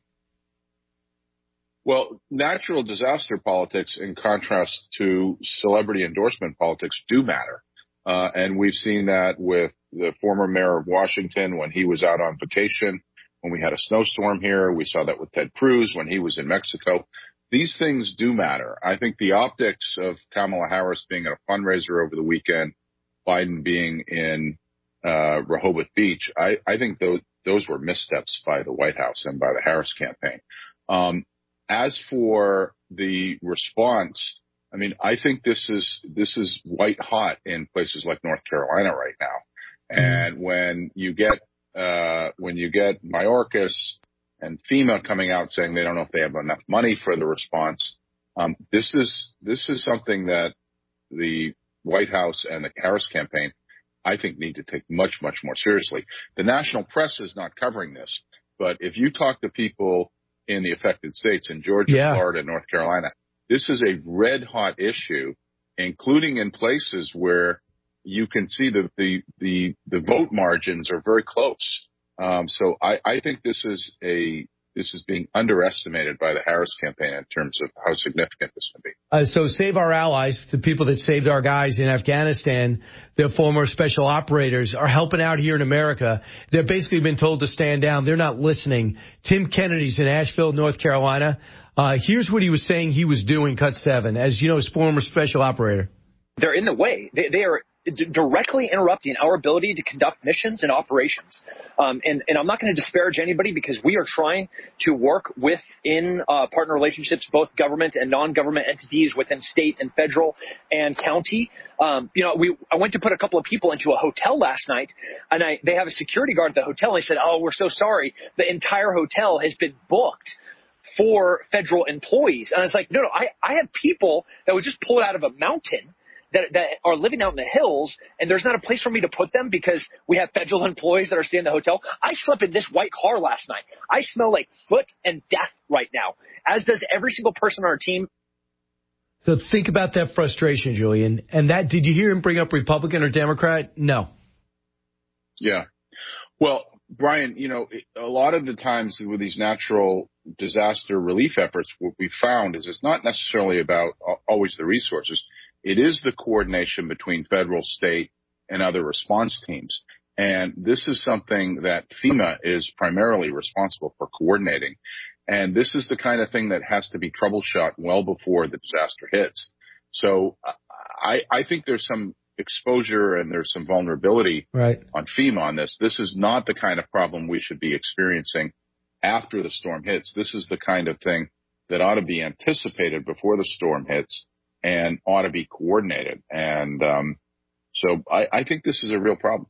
Well, natural disaster politics, in contrast to celebrity endorsement politics, do matter. Uh, and we've seen that with the former mayor of Washington when he was out on vacation, when we had a snowstorm here. We saw that with Ted Cruz when he was in Mexico. These things do matter. I think the optics of Kamala Harris being at a fundraiser over the weekend, Biden being in uh, Rehoboth Beach, I, I think those, those were missteps by the White House and by the Harris campaign. Um, As for the response, I mean, I think this is this is white hot in places like North Carolina right now. And when you get uh, when you get Mayorkas and FEMA coming out saying they don't know if they have enough money for the response, um, this is this is something that the White House and the Harris campaign, I think, need to take much, much more seriously. The national press is not covering this, but if you talk to people in the affected states, in Georgia, yeah. Florida, North Carolina, this is a red-hot issue, including in places where you can see the the the, the vote margins are very close. Um, so I, I think this is a this is being underestimated by the Harris campaign in terms of how significant this can be. Uh, so Save Our Allies, the people that saved our guys in Afghanistan, their former special operators, are helping out here in America. They've basically been told to stand down. They're not listening. Tim Kennedy's in Asheville, North Carolina. Uh, here's what he was saying he was doing, cut seven, as you know, his former special operator. They're in the way. They, they are d- directly interrupting our ability to conduct missions and operations. Um, and, and I'm not going to disparage anybody because we are trying to work within uh, partner relationships, both government and non-government entities within state and federal and county. Um, you know, we I went to put a couple of people into a hotel last night, and I they have a security guard at the hotel. And they said, "Oh, we're so sorry. The entire hotel has been booked for federal employees." And I was like, no, no, I, I have people that would just pull it out of a mountain that, that are living out in the hills, and there's not a place for me to put them because we have federal employees that are staying in the hotel. I slept in this white car last night. I smell like foot and death right now, as does every single person on our team. So think about that frustration, Julian. And that, did you hear him bring up Republican or Democrat? No. Yeah. Well, Brian, you know, a lot of the times with these natural disaster relief efforts, what we found is it's not necessarily about always the resources. It is the coordination between federal, state, and other response teams. And this is something that FEMA is primarily responsible for coordinating. And this is the kind of thing that has to be troubleshot well before the disaster hits. So I, I think there's some exposure and there's some vulnerability right. on FEMA on this. This is not the kind of problem we should be experiencing after the storm hits. This is the kind of thing that ought to be anticipated before the storm hits and ought to be coordinated. And um, so I, I think this is a real problem.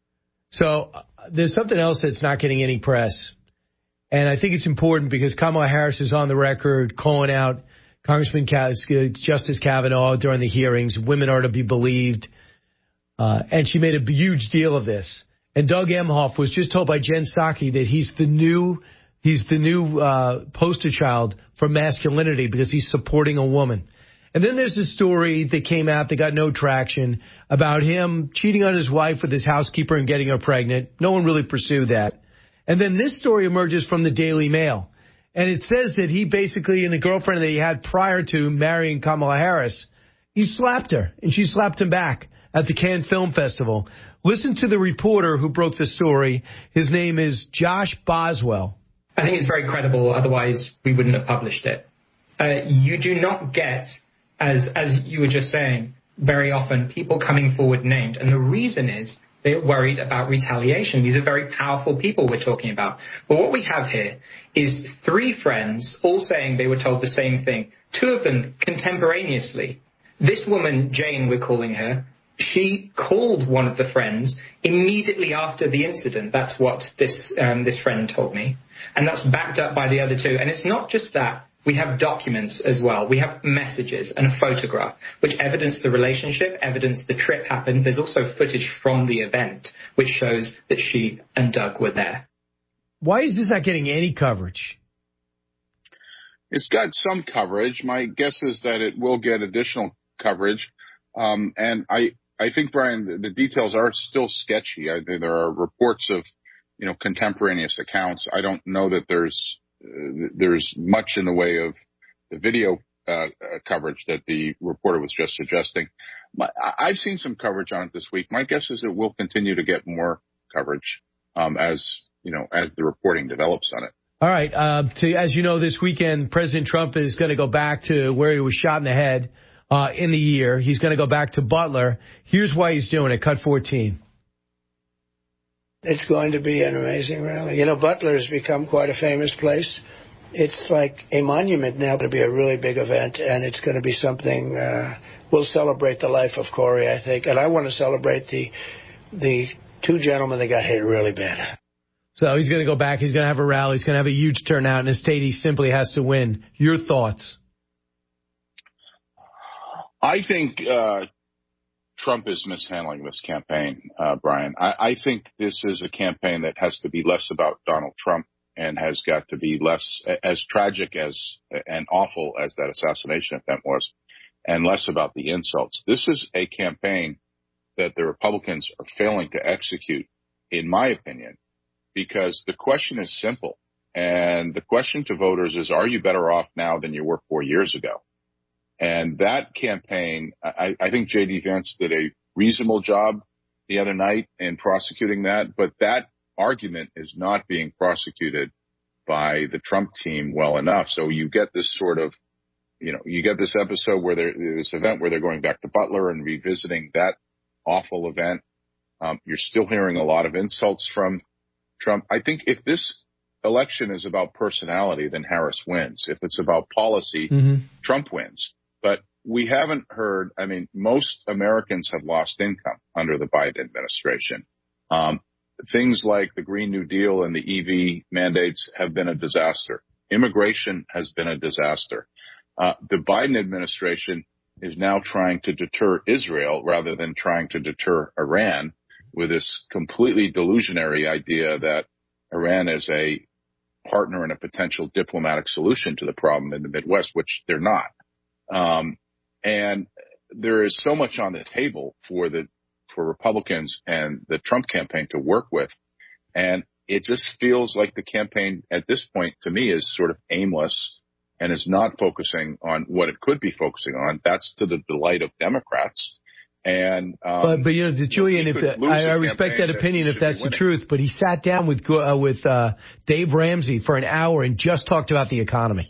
So uh, there's something else that's not getting any press. And I think it's important because Kamala Harris is on the record calling out Congressman Justice Kavanaugh during the hearings. Women are to be believed. Uh, and she made a huge deal of this. And Doug Emhoff was just told by Jen Psaki that he's the new he's the new uh, poster child for masculinity because he's supporting a woman. And then there's a story that came out that got no traction about him cheating on his wife with his housekeeper and getting her pregnant. No one really pursued that. And then this story emerges from the Daily Mail. And it says that he basically, and the girlfriend that he had prior to marrying Kamala Harris, he slapped her, and she slapped him back at the Cannes Film Festival. Listen to the reporter who broke the story. His name is Josh Boswell. I think it's very credible, otherwise we wouldn't have published it. Uh, you do not get, as as you were just saying, very often people coming forward named. And the reason is They're worried about retaliation. These are very powerful people we're talking about. But what we have here is three friends all saying they were told the same thing, two of them contemporaneously. This woman, Jane, we're calling her, she called one of the friends immediately after the incident. That's what this um, this friend told me. And that's backed up by the other two. And it's not just that. We have documents as well. We have messages and a photograph, which evidence the relationship, evidence the trip happened. There's also footage from the event, which shows that she and Doug were there. Why is this not getting any coverage? It's got some coverage. My guess is that it will get additional coverage. Um, and I, I think, Brian, the, the details are still sketchy. I, there are reports of, you know, contemporaneous accounts. I don't know that there's uh, there's much in the way of the video uh, uh, coverage that the reporter was just suggesting. My, I've seen some coverage on it this week. My guess is it will continue to get more coverage um, as you know as the reporting develops on it. All right. Uh, to, as you know, this weekend, President Trump is going to go back to where he was shot in the head uh, in the year. He's going to go back to Butler. Here's why he's doing it. Cut fourteen. It's going to be an amazing rally. You know, Butler's become quite a famous place. It's like a monument now. It's going to be a really big event, and it's going to be something uh, we'll celebrate the life of Corey, I think. And I want to celebrate the the two gentlemen that got hit really bad. So he's going to go back. He's going to have a rally. He's going to have a huge turnout in a state he simply has to win. Your thoughts? I think uh, Trump is mishandling this campaign, uh, Brian. I, I think this is a campaign that has to be less about Donald Trump and has got to be less, as tragic as and awful as that assassination attempt was, and less about the insults. This is a campaign that the Republicans are failing to execute, in my opinion, because the question is simple. And the question to voters is, are you better off now than you were four years ago? And that campaign, I, I think J D. Vance did a reasonable job the other night in prosecuting that, but that argument is not being prosecuted by the Trump team well enough. So you get this sort of, you know, you get this episode where they're, this event where they're going back to Butler and revisiting that awful event. Um, you're still hearing a lot of insults from Trump. I think if this election is about personality, then Harris wins. If it's about policy, mm-hmm. Trump wins. But we haven't heard, I mean, most Americans have lost income under the Biden administration. Um, things like the Green New Deal and the E V mandates have been a disaster. Immigration has been a disaster. Uh, the Biden administration is now trying to deter Israel rather than trying to deter Iran with this completely delusionary idea that Iran is a partner and a potential diplomatic solution to the problem in the Midwest, which they're not. Um, and there is so much on the table for the, for Republicans and the Trump campaign to work with. And it just feels like the campaign at this point to me is sort of aimless and is not focusing on what it could be focusing on. That's to the delight of Democrats. And, um, but, but, you know, Julian, if the, I, I respect that opinion if that's the truth, but he sat down with, uh, with, uh, Dave Ramsey for an hour and just talked about the economy.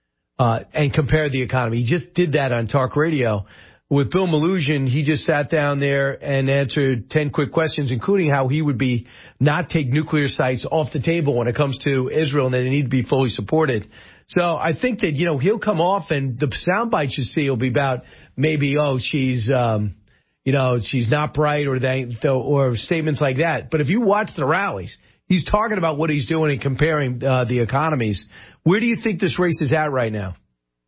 Uh, and compare the economy. He just did that on talk radio. With Bill Malugin, he just sat down there and answered ten quick questions, including how he would be not take nuclear sites off the table when it comes to Israel and that they need to be fully supported. So I think that, you know, he'll come off and the sound bites you see will be about maybe, oh, she's, um, you know, she's not bright or they, or statements like that. But if you watch the rallies, he's talking about what he's doing and comparing uh, the economies. Where do you think this race is at right now?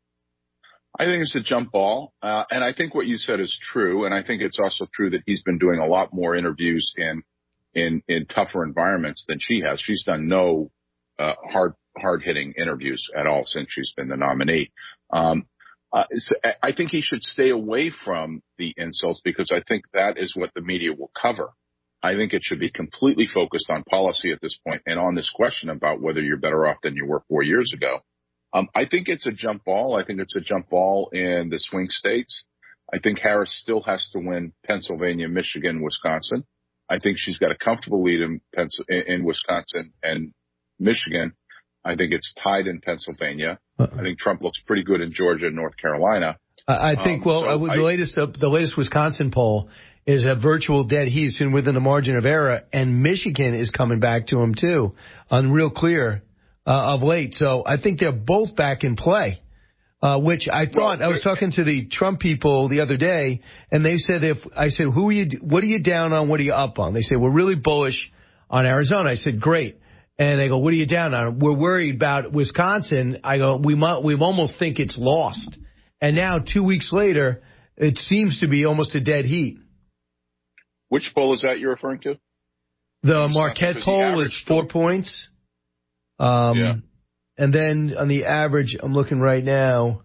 I think it's a jump ball. Uh, and I think what you said is true. And I think it's also true that he's been doing a lot more interviews in, in, in tougher environments than she has. She's done no, uh, hard, hard hitting interviews at all since she's been the nominee. Um, uh, so I think he should stay away from the insults because I think that is what the media will cover. I think it should be completely focused on policy at this point and on this question about whether you're better off than you were four years ago. Um, I think it's a jump ball. I think it's a jump ball in the swing states. I think Harris still has to win Pennsylvania, Michigan, Wisconsin. I think she's got a comfortable lead in, Pens- in Wisconsin and Michigan. I think it's tied in Pennsylvania. Uh-uh. I think Trump looks pretty good in Georgia and North Carolina. I, I think, Um, well, so uh, with I, the latest uh, the latest Wisconsin poll is a virtual dead heat and within the margin of error, and Michigan is coming back to him, too, on real clear uh, of late. So I think they're both back in play. Uh, which I thought, well, I was talking to the Trump people the other day, and they said, if I said, who are you, what are you down on, what are you up on? They said, we're really bullish on Arizona. I said, great. And they go, what are you down on? We're worried about Wisconsin. I go, we might, we almost think it's lost. And now, two weeks later, it seems to be almost a dead heat. Which poll is that you're referring to? The Marquette poll is four poll. points. Um, yeah. And then on the average, I'm looking right now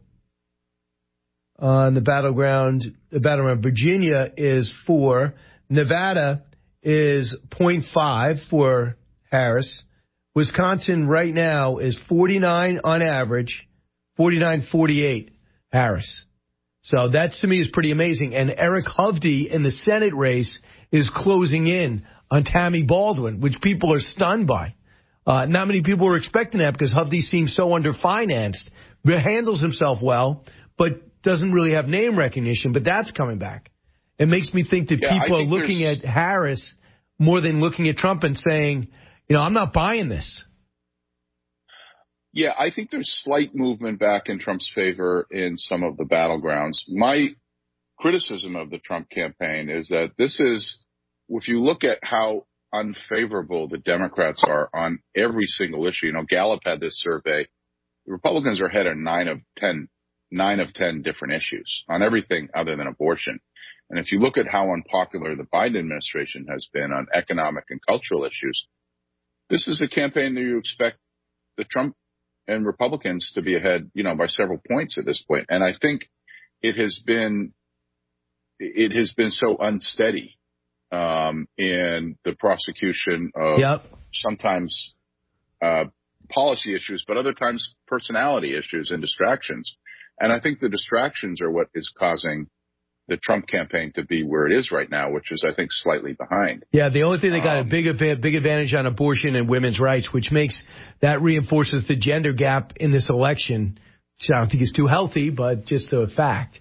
on the battleground, the battleground, Virginia is four. Nevada is zero point five for Harris. Wisconsin right now is forty-nine on average, forty-nine forty-eight Harris. So that to me is pretty amazing. And Eric Hovde in the Senate race is closing in on Tammy Baldwin, which people are stunned by. Uh, not many people were expecting that because Hovde seems so underfinanced, handles himself well, but doesn't really have name recognition. But that's coming back. It makes me think that yeah, people think are looking at Harris more than looking at Trump and saying, you know, I'm not buying this. Yeah, I think there's slight movement back in Trump's favor in some of the battlegrounds. My criticism of the Trump campaign is that this is, if you look at how unfavorable the Democrats are on every single issue. You know, Gallup had this survey. The Republicans are ahead of nine of ten, nine of ten different issues on everything other than abortion. And if you look at how unpopular the Biden administration has been on economic and cultural issues, this is a campaign that you expect the Trump and Republicans to be ahead, you know, by several points at this point. And I think it has been, it has been so unsteady um, in the prosecution of yep. sometimes uh, policy issues, but other times personality issues and distractions. And I think the distractions are what is causing the Trump campaign to be where it is right now, which is, I think, slightly behind. Yeah, the only thing they got um, a big, big advantage on abortion and women's rights, which makes that reinforces the gender gap in this election. Which I don't think is too healthy, but just a fact.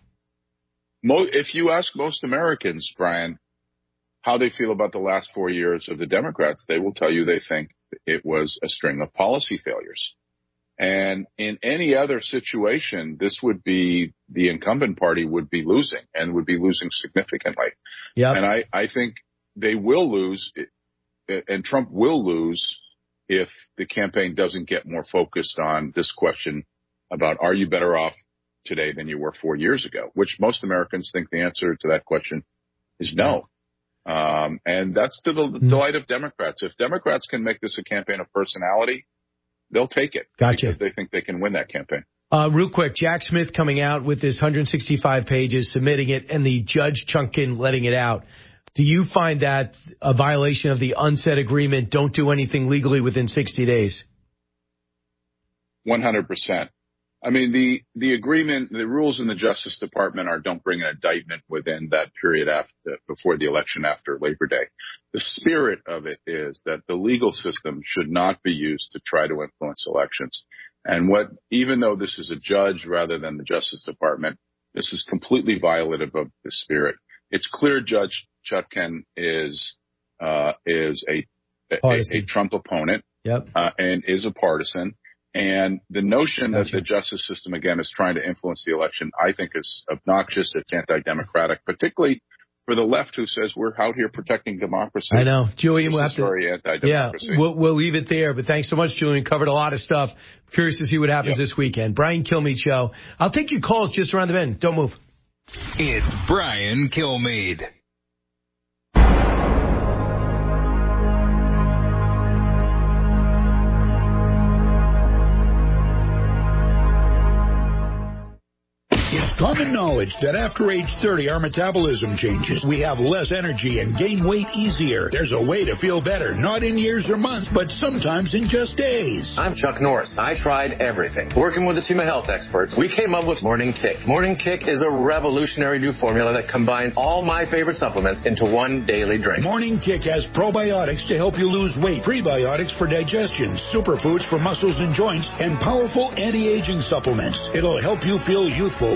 If you ask most Americans, Brian, how they feel about the last four years of the Democrats, they will tell you they think it was a string of policy failures. And in any other situation, this would be the incumbent party would be losing and would be losing significantly. Yep. And I, I think they will lose, and Trump will lose if the campaign doesn't get more focused on this question about, are you better off today than you were four years ago, which most Americans think the answer to that question is no. Um, and that's to the mm. delight of Democrats. If Democrats can make this a campaign of personality, they'll take it. Gotcha. Because they think they can win that campaign. Uh, real quick, Jack Smith coming out with his one hundred sixty-five pages, submitting it, and the judge Chunkin letting it out. Do you find that a violation of the unsaid agreement, don't do anything legally within sixty days? one hundred percent. I mean, the, the agreement, the rules in the Justice Department are don't bring an indictment within that period after, before the election after Labor Day. The spirit of it is that the legal system should not be used to try to influence elections. And what, even though this is a judge rather than the Justice Department, this is completely violative of the spirit. It's clear Judge Chutkan is, uh, is a, a, a Trump opponent, yep. uh, and is a partisan. And the notion gotcha. that the justice system, again, is trying to influence the election, I think is obnoxious. It's anti-democratic, particularly for the left who says we're out here protecting democracy. I know. Julian, this we'll is have to, very anti-democracy. Yeah, we'll, we'll leave it there. But thanks so much, Julian. Covered a lot of stuff. Curious to see what happens yep. this weekend. Brian Kilmeade Show. I'll take your calls just around the bend. Don't move. It's Brian Kilmeade. It's common knowledge that after age thirty, our metabolism changes. We have less energy and gain weight easier. There's a way to feel better, not in years or months, but sometimes in just days. I'm Chuck Norris. I tried everything. Working with the team of health experts, we came up with Morning Kick. Morning Kick is a revolutionary new formula that combines all my favorite supplements into one daily drink. Morning Kick has probiotics to help you lose weight, prebiotics for digestion, superfoods for muscles and joints, and powerful anti-aging supplements. It'll help you feel youthful,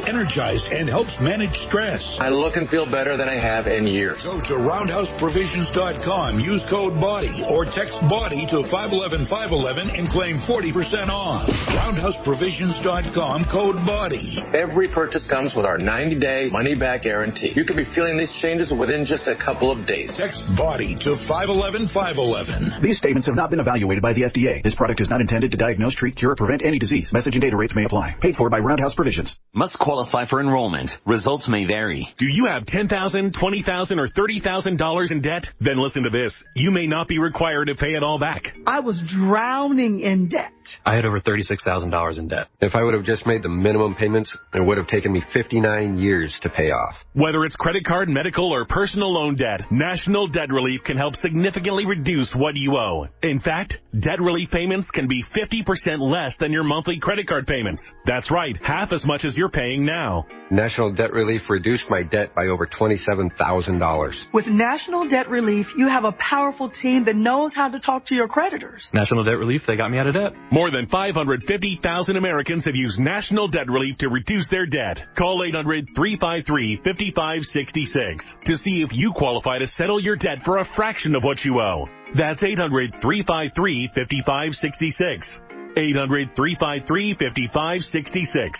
energized, and helps manage stress. I look and feel better than I have in years. Go to roundhouse provisions dot com, use code BODY, or text BODY to five one one five one one and claim forty percent off. roundhouse provisions dot com, code BODY. Every purchase comes with our ninety-day money-back guarantee. You could be feeling these changes within just a couple of days. Text BODY to five one one five one one. These statements have not been evaluated by the F D A. This product is not intended to diagnose, treat, cure, or prevent any disease. Message and data rates may apply. Paid for by Roundhouse Provisions. Must qualify for enrollment. Results may vary. Do you have ten thousand dollars, twenty thousand dollars, or thirty thousand dollars in debt? Then listen to this. You may not be required to pay it all back. I was drowning in debt. I had over thirty-six thousand dollars in debt. If I would have just made the minimum payments, it would have taken me fifty-nine years to pay off. Whether it's credit card, medical, or personal loan debt, National Debt Relief can help significantly reduce what you owe. In fact, debt relief payments can be fifty percent less than your monthly credit card payments. That's right, half as much as you're paying now. National Debt Relief reduced my debt by over twenty-seven thousand dollars. With National Debt Relief, you have a powerful team that knows how to talk to your creditors. National Debt Relief, they got me out of debt. More than five hundred fifty thousand Americans have used National Debt Relief to reduce their debt. Call eight hundred, three five three, five five six six to see if you qualify to settle your debt for a fraction of what you owe. That's eight hundred, three five three, five five six six. eight hundred, three five three, five five six six.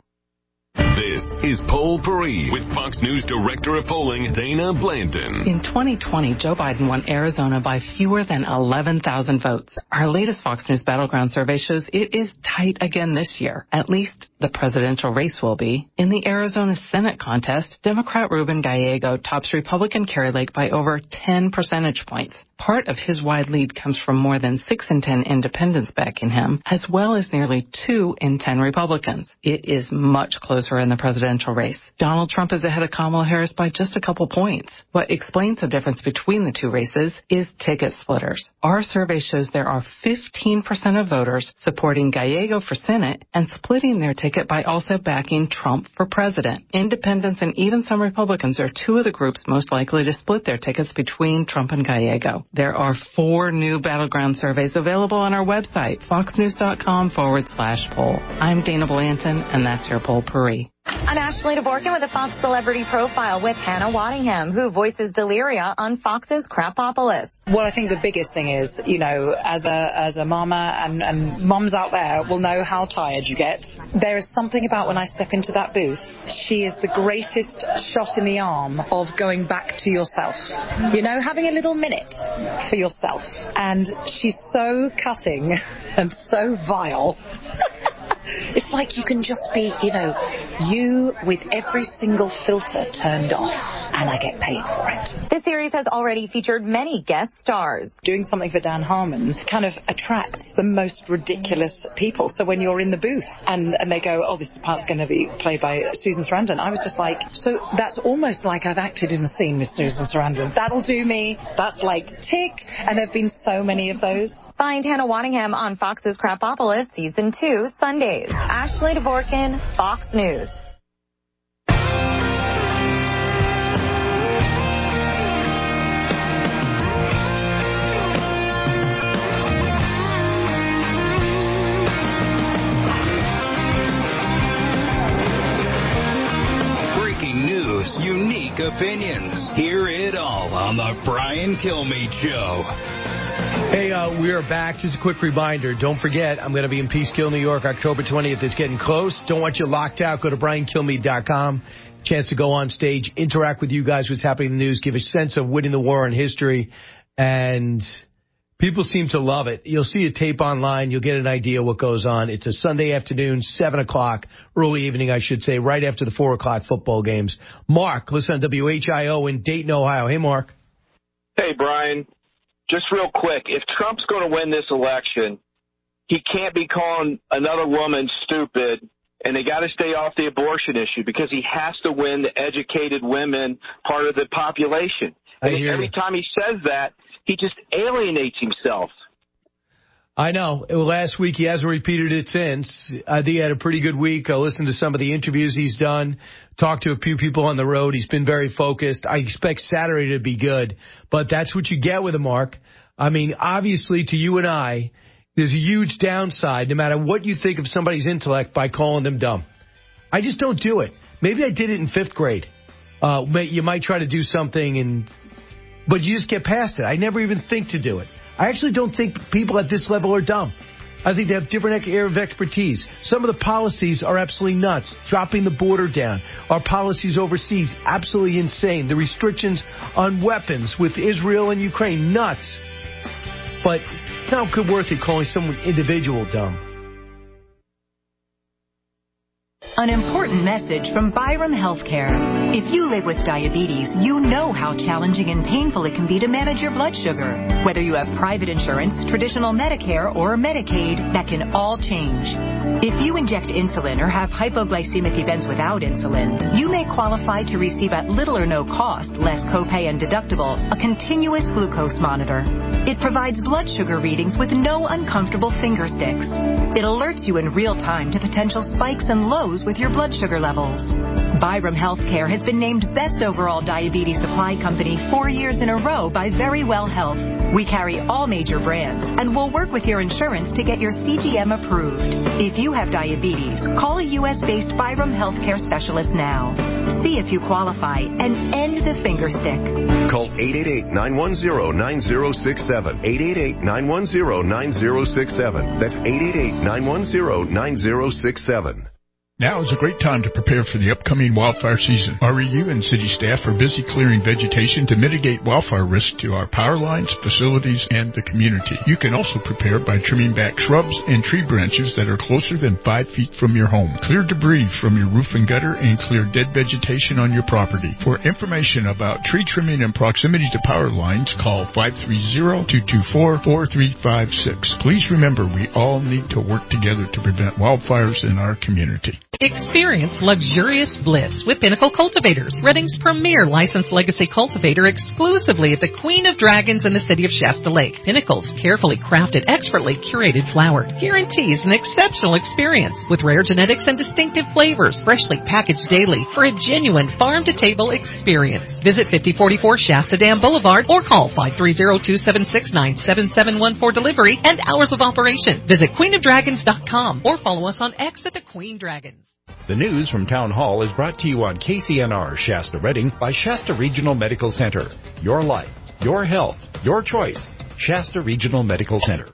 This is Poll Paris with Fox News Director of Polling, Dana Blanton. In twenty twenty, Joe Biden won Arizona by fewer than eleven thousand votes. Our latest Fox News Battleground survey shows it is tight again this year. At least the presidential race will be. In the Arizona Senate contest, Democrat Ruben Gallego tops Republican Kari Lake by over ten percentage points. Part of his wide lead comes from more than six in ten independents backing him, as well as nearly two in ten Republicans. It is much closer in the presidential race. Donald Trump is ahead of Kamala Harris by just a couple points. What explains the difference between the two races is ticket splitters. Our survey shows there are fifteen percent of voters supporting Gallego for Senate and splitting their ticket by also backing Trump for president. Independents and even some Republicans are two of the groups most likely to split their tickets between Trump and Gallego. There are four new Battleground surveys available on our website, foxnews.com forward slash poll. I'm Dana Blanton, and that's your Poll Paris. I'm Ashley DeVorkin with a Fox Celebrity Profile with Hannah Waddingham, who voices Deliria on Fox's Crapopolis. Well, I think the biggest thing is, you know, as a as a mama and, and moms out there will know how tired you get. There is something about when I step into that booth, she is the greatest shot in the arm of going back to yourself. You know, having a little minute for yourself. And she's so cutting and so vile. It's like you can just be, you know, you with every single filter turned off, and I get paid for it. This series has already featured many guest stars. Doing something for Dan Harmon kind of attracts the most ridiculous people. So when you're in the booth and, and they go, oh, this part's going to be played by Susan Sarandon, I was just like, so that's almost like I've acted in a scene with Susan Sarandon. That'll do me. That's like tick. And there have been so many of those. Find Hannah Waddingham on Fox's Crapopolis Season two, Sundays. Ashley DeVorkin, Fox News. Breaking news, unique opinions. Hear it all on the Brian Kilmeade Show. Hey, uh, we are back. Just a quick reminder. Don't forget, I'm going to be in Peekskill, New York, October twentieth. It's getting close. Don't want you locked out. Go to brian kilmeade dot com. Chance to go on stage, interact with you guys, what's happening in the news, give a sense of winning the war in history. And people seem to love it. You'll see a tape online. You'll get an idea what goes on. It's a Sunday afternoon, seven o'clock, early evening, I should say, right after the four o'clock football games. Mark, listen on W H I O in Dayton, Ohio. Hey, Mark. Hey, Brian. Just real quick, if Trump's going to win this election, he can't be calling another woman stupid, and they got to stay off the abortion issue because he has to win the educated women part of the population. And every time he says that, he just alienates himself. I know. Last week, he hasn't repeated it since. I think he had a pretty good week. I listened to some of the interviews he's done, talked to a few people on the road. He's been very focused. I expect Saturday to be good, but that's what you get with him, Mark. I mean, obviously, to you and I, there's a huge downside, no matter what you think of somebody's intellect, by calling them dumb. I just don't do it. Maybe I did it in fifth grade. Uh, you might try to do something, and but you just get past it. I never even think to do it. I actually don't think people at this level are dumb. I think they have different area of expertise. Some of the policies are absolutely nuts. Dropping the border down. Our policies overseas, absolutely insane. The restrictions on weapons with Israel and Ukraine, nuts. But it's not good worth it calling someone individual dumb. An important message from Byram Healthcare. If you live with diabetes, you know how challenging and painful it can be to manage your blood sugar. Whether you have private insurance, traditional Medicare, or Medicaid, that can all change. If you inject insulin or have hypoglycemic events without insulin, you may qualify to receive at little or no cost, less copay and deductible, a continuous glucose monitor. It provides blood sugar readings with no uncomfortable finger sticks. It alerts you in real time to potential spikes and lows with your blood sugar levels. Byram Healthcare has been named Best Overall Diabetes Supply Company four years in a row by Verywell Health. We carry all major brands and will work with your insurance to get your C G M approved. If you have diabetes, call a U S-based Byram Healthcare specialist now. See if you qualify and end the finger stick. Call eight eight eight, nine one zero, nine zero six seven. eight eight eight, nine one zero, nine zero six seven. That's eight eight eight, nine one zero, nine zero six seven. Now is a great time to prepare for the upcoming wildfire season. R E U and city staff are busy clearing vegetation to mitigate wildfire risk to our power lines, facilities, and the community. You can also prepare by trimming back shrubs and tree branches that are closer than five feet from your home. Clear debris from your roof and gutter and clear dead vegetation on your property. For information about tree trimming and proximity to power lines, call five three zero, two two four, four three five six. Please remember, we all need to work together to prevent wildfires in our community. Experience luxurious bliss with Pinnacle Cultivators, Redding's premier licensed legacy cultivator exclusively at the Queen of Dragons in the city of Shasta Lake. Pinnacle's carefully crafted, expertly curated flower guarantees an exceptional experience with rare genetics and distinctive flavors, freshly packaged daily for a genuine farm-to-table experience. Visit fifty forty-four Shasta Dam Boulevard or call five three zero, two seven six, nine seven seven one for delivery and hours of operation. Visit queen of dragons dot com or follow us on X at the Queen Dragons. The news from Town Hall is brought to you on K C N R Shasta Redding by Shasta Regional Medical Center. Your life, your health, your choice. Shasta Regional Medical Center.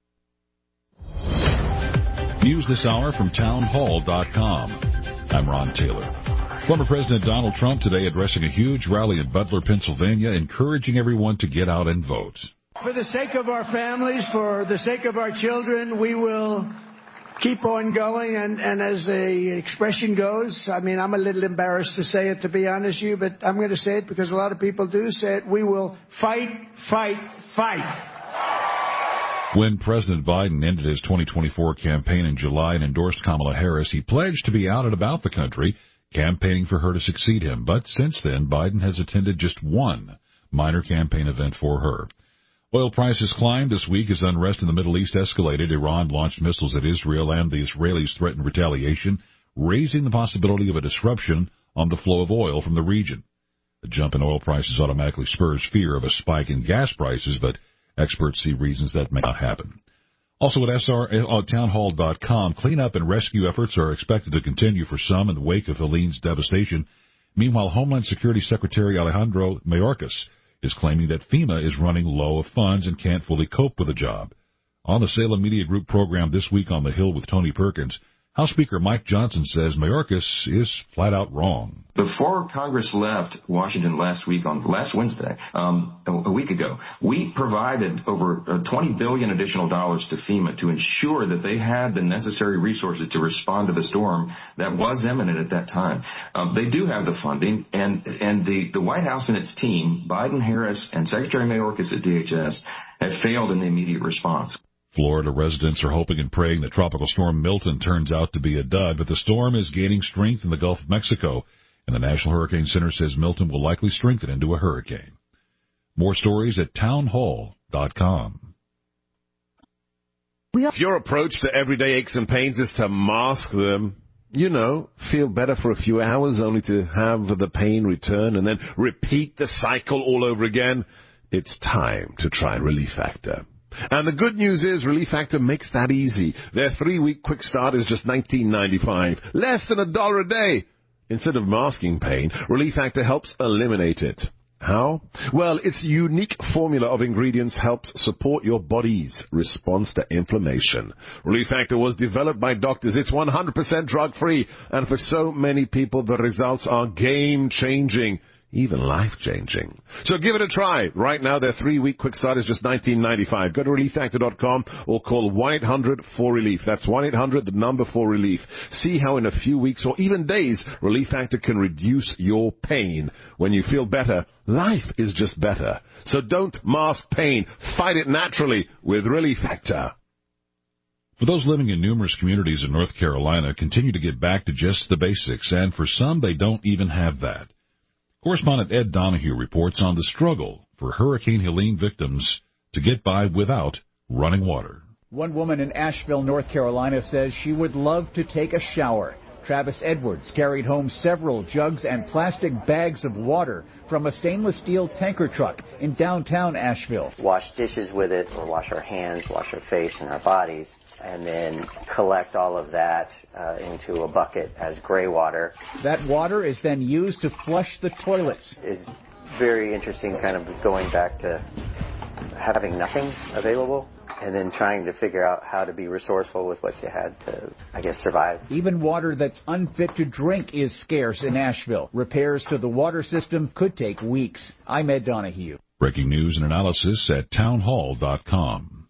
News this hour from town hall dot com. I'm Ron Taylor. Former President Donald Trump today addressing a huge rally in Butler, Pennsylvania, encouraging everyone to get out and vote. For the sake of our families, for the sake of our children, we will keep on going, and, and as the expression goes, I mean, I'm a little embarrassed to say it, to be honest with you, but I'm going to say it because a lot of people do say it. We will fight, fight, fight. When President Biden ended his twenty twenty-four campaign in July and endorsed Kamala Harris, he pledged to be out and about the country, campaigning for her to succeed him. But since then, Biden has attended just one minor campaign event for her. Oil prices climbed this week as unrest in the Middle East escalated. Iran launched missiles at Israel, and the Israelis threatened retaliation, raising the possibility of a disruption on the flow of oil from the region. A jump in oil prices automatically spurs fear of a spike in gas prices, but experts see reasons that may not happen. Also at S R, uh, town hall dot com, cleanup and rescue efforts are expected to continue for some in the wake of Helene's devastation. Meanwhile, Homeland Security Secretary Alejandro Mayorkas is claiming that FEMA is running low of funds and can't fully cope with the job. On the Salem Media Group program This Week on the Hill with Tony Perkins, House Speaker Mike Johnson says Mayorkas is flat out wrong. Before Congress left Washington last week, on last Wednesday, um, a, a week ago, we provided over uh, twenty billion dollars additional dollars to FEMA to ensure that they had the necessary resources to respond to the storm that was imminent at that time. Um, they do have the funding, and and the, the White House and its team, Biden, Harris, and Secretary Mayorkas at D H S, have failed in the immediate response. Florida residents are hoping and praying that Tropical Storm Milton turns out to be a dud, but the storm is gaining strength in the Gulf of Mexico, and the National Hurricane Center says Milton will likely strengthen into a hurricane. More stories at town hall dot com. If your approach to everyday aches and pains is to mask them, you know, feel better for a few hours only to have the pain return and then repeat the cycle all over again, it's time to try Relief Factor. And the good news is Relief Factor makes that easy. Their three-week quick start is just nineteen ninety-five, less than a dollar a day. Instead of masking pain, Relief Factor helps eliminate it. How? Well, its unique formula of ingredients helps support your body's response to inflammation. Relief Factor was developed by doctors. It's one hundred percent drug-free. And for so many people, the results are game-changing, even life-changing. So give it a try. Right now, their three-week quick start is just nineteen ninety-five. Go to relief factor dot com or call one eight hundred four relief. That's one eight hundred, the number four relief. See how in a few weeks or even days, Relief Factor can reduce your pain. When you feel better, life is just better. So don't mask pain. Fight it naturally with Relief Factor. For those living in numerous communities in North Carolina, continue to get back to just the basics, and for some, they don't even have that. Correspondent Ed Donahue reports on the struggle for Hurricane Helene victims to get by without running water. One woman in Asheville, North Carolina, says she would love to take a shower. Travis Edwards carried home several jugs and plastic bags of water from a stainless steel tanker truck in downtown Asheville. Wash dishes with it, or wash our hands, wash our face and our bodies, and then collect all of that uh, into a bucket as gray water. That water is then used to flush the toilets. It's very interesting, kind of going back to having nothing available and then trying to figure out how to be resourceful with what you had to, I guess, survive. Even water that's unfit to drink is scarce in Asheville. Repairs to the water system could take weeks. I'm Ed Donahue. Breaking news and analysis at town hall dot com.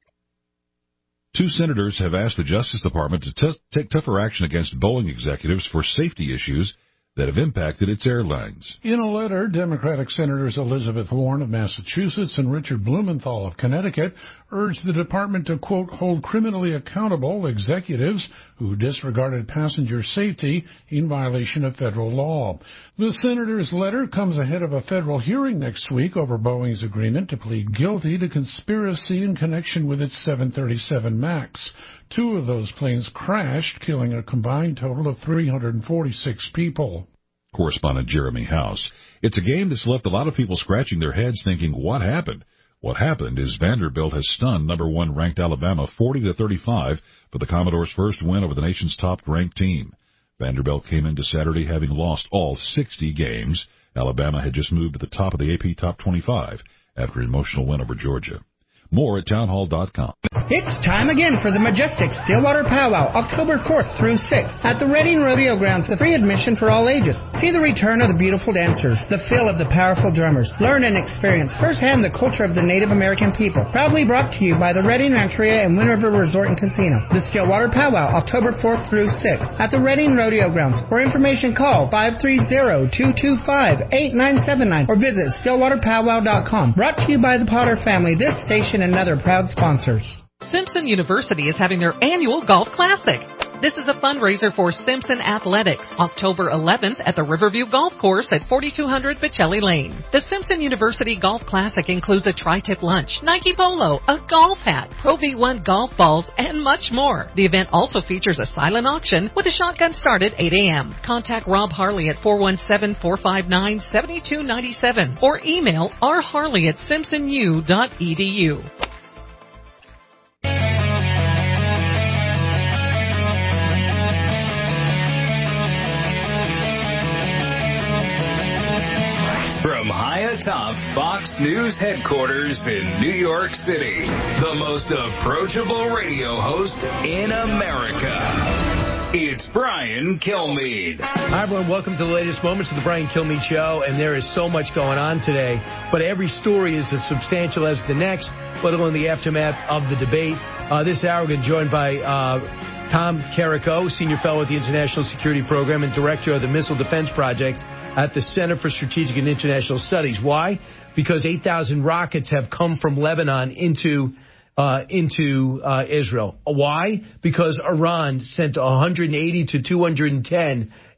Two senators have asked the Justice Department to t- take tougher action against Boeing executives for safety issues that have impacted its airlines. In a letter, Democratic Senators Elizabeth Warren of Massachusetts and Richard Blumenthal of Connecticut urged the department to, quote, hold criminally accountable executives who disregarded passenger safety in violation of federal law. The senators' letter comes ahead of a federal hearing next week over Boeing's agreement to plead guilty to conspiracy in connection with its seven thirty-seven MAX. Two of those planes crashed, killing a combined total of three hundred forty-six people. Correspondent Jeremy House. It's a game that's left a lot of people scratching their heads thinking, what happened? What happened is Vanderbilt has stunned number one ranked Alabama forty to thirty-five for the Commodores' first win over the nation's top-ranked team. Vanderbilt came into Saturday having lost all sixty games. Alabama had just moved to the top of the A P Top twenty-five after an emotional win over Georgia. More at town hall dot com. It's time again for the Majestic Stillwater Powwow, October fourth through sixth, at the Reading Rodeo Grounds with free admission for all ages. See the return of the beautiful dancers, the feel of the powerful drummers. Learn and experience firsthand the culture of the Native American people. Proudly brought to you by the Reading Rancheria and Wind River Resort and Casino. The Stillwater Powwow, October fourth through sixth, at the Reading Rodeo Grounds. For information, call five three zero, two two five, eight nine seven nine or visit stillwater powwow dot com. Brought to you by the Potter family, this station and other proud sponsors. Simpson University is having their annual Golf Classic. This is a fundraiser for Simpson Athletics, October eleventh at the Riverview Golf Course at forty-two hundred Bocelli Lane. The Simpson University Golf Classic includes a tri-tip lunch, Nike Polo, a golf hat, Pro V one golf balls, and much more. The event also features a silent auction with a shotgun start at eight a.m. Contact Rob Harley at four one seven, four five nine, seven two nine seven or email r harley at simpson u dot e d u. From high atop Fox News headquarters in New York City, the most approachable radio host in America. It's Brian Kilmeade. Hi, everyone. Welcome to the latest moments of the Brian Kilmeade Show. And there is so much going on today, but every story is as substantial as the next, let alone the aftermath of the debate. Uh, this hour, we're joined by uh, Tom Carrico, Senior Fellow at the International Security Program and Director of the Missile Defense Project at the Center for Strategic and International Studies. Why? Because eight thousand rockets have come from Lebanon into uh, into uh, Israel. Why? Because Iran sent one hundred eighty to two hundred ten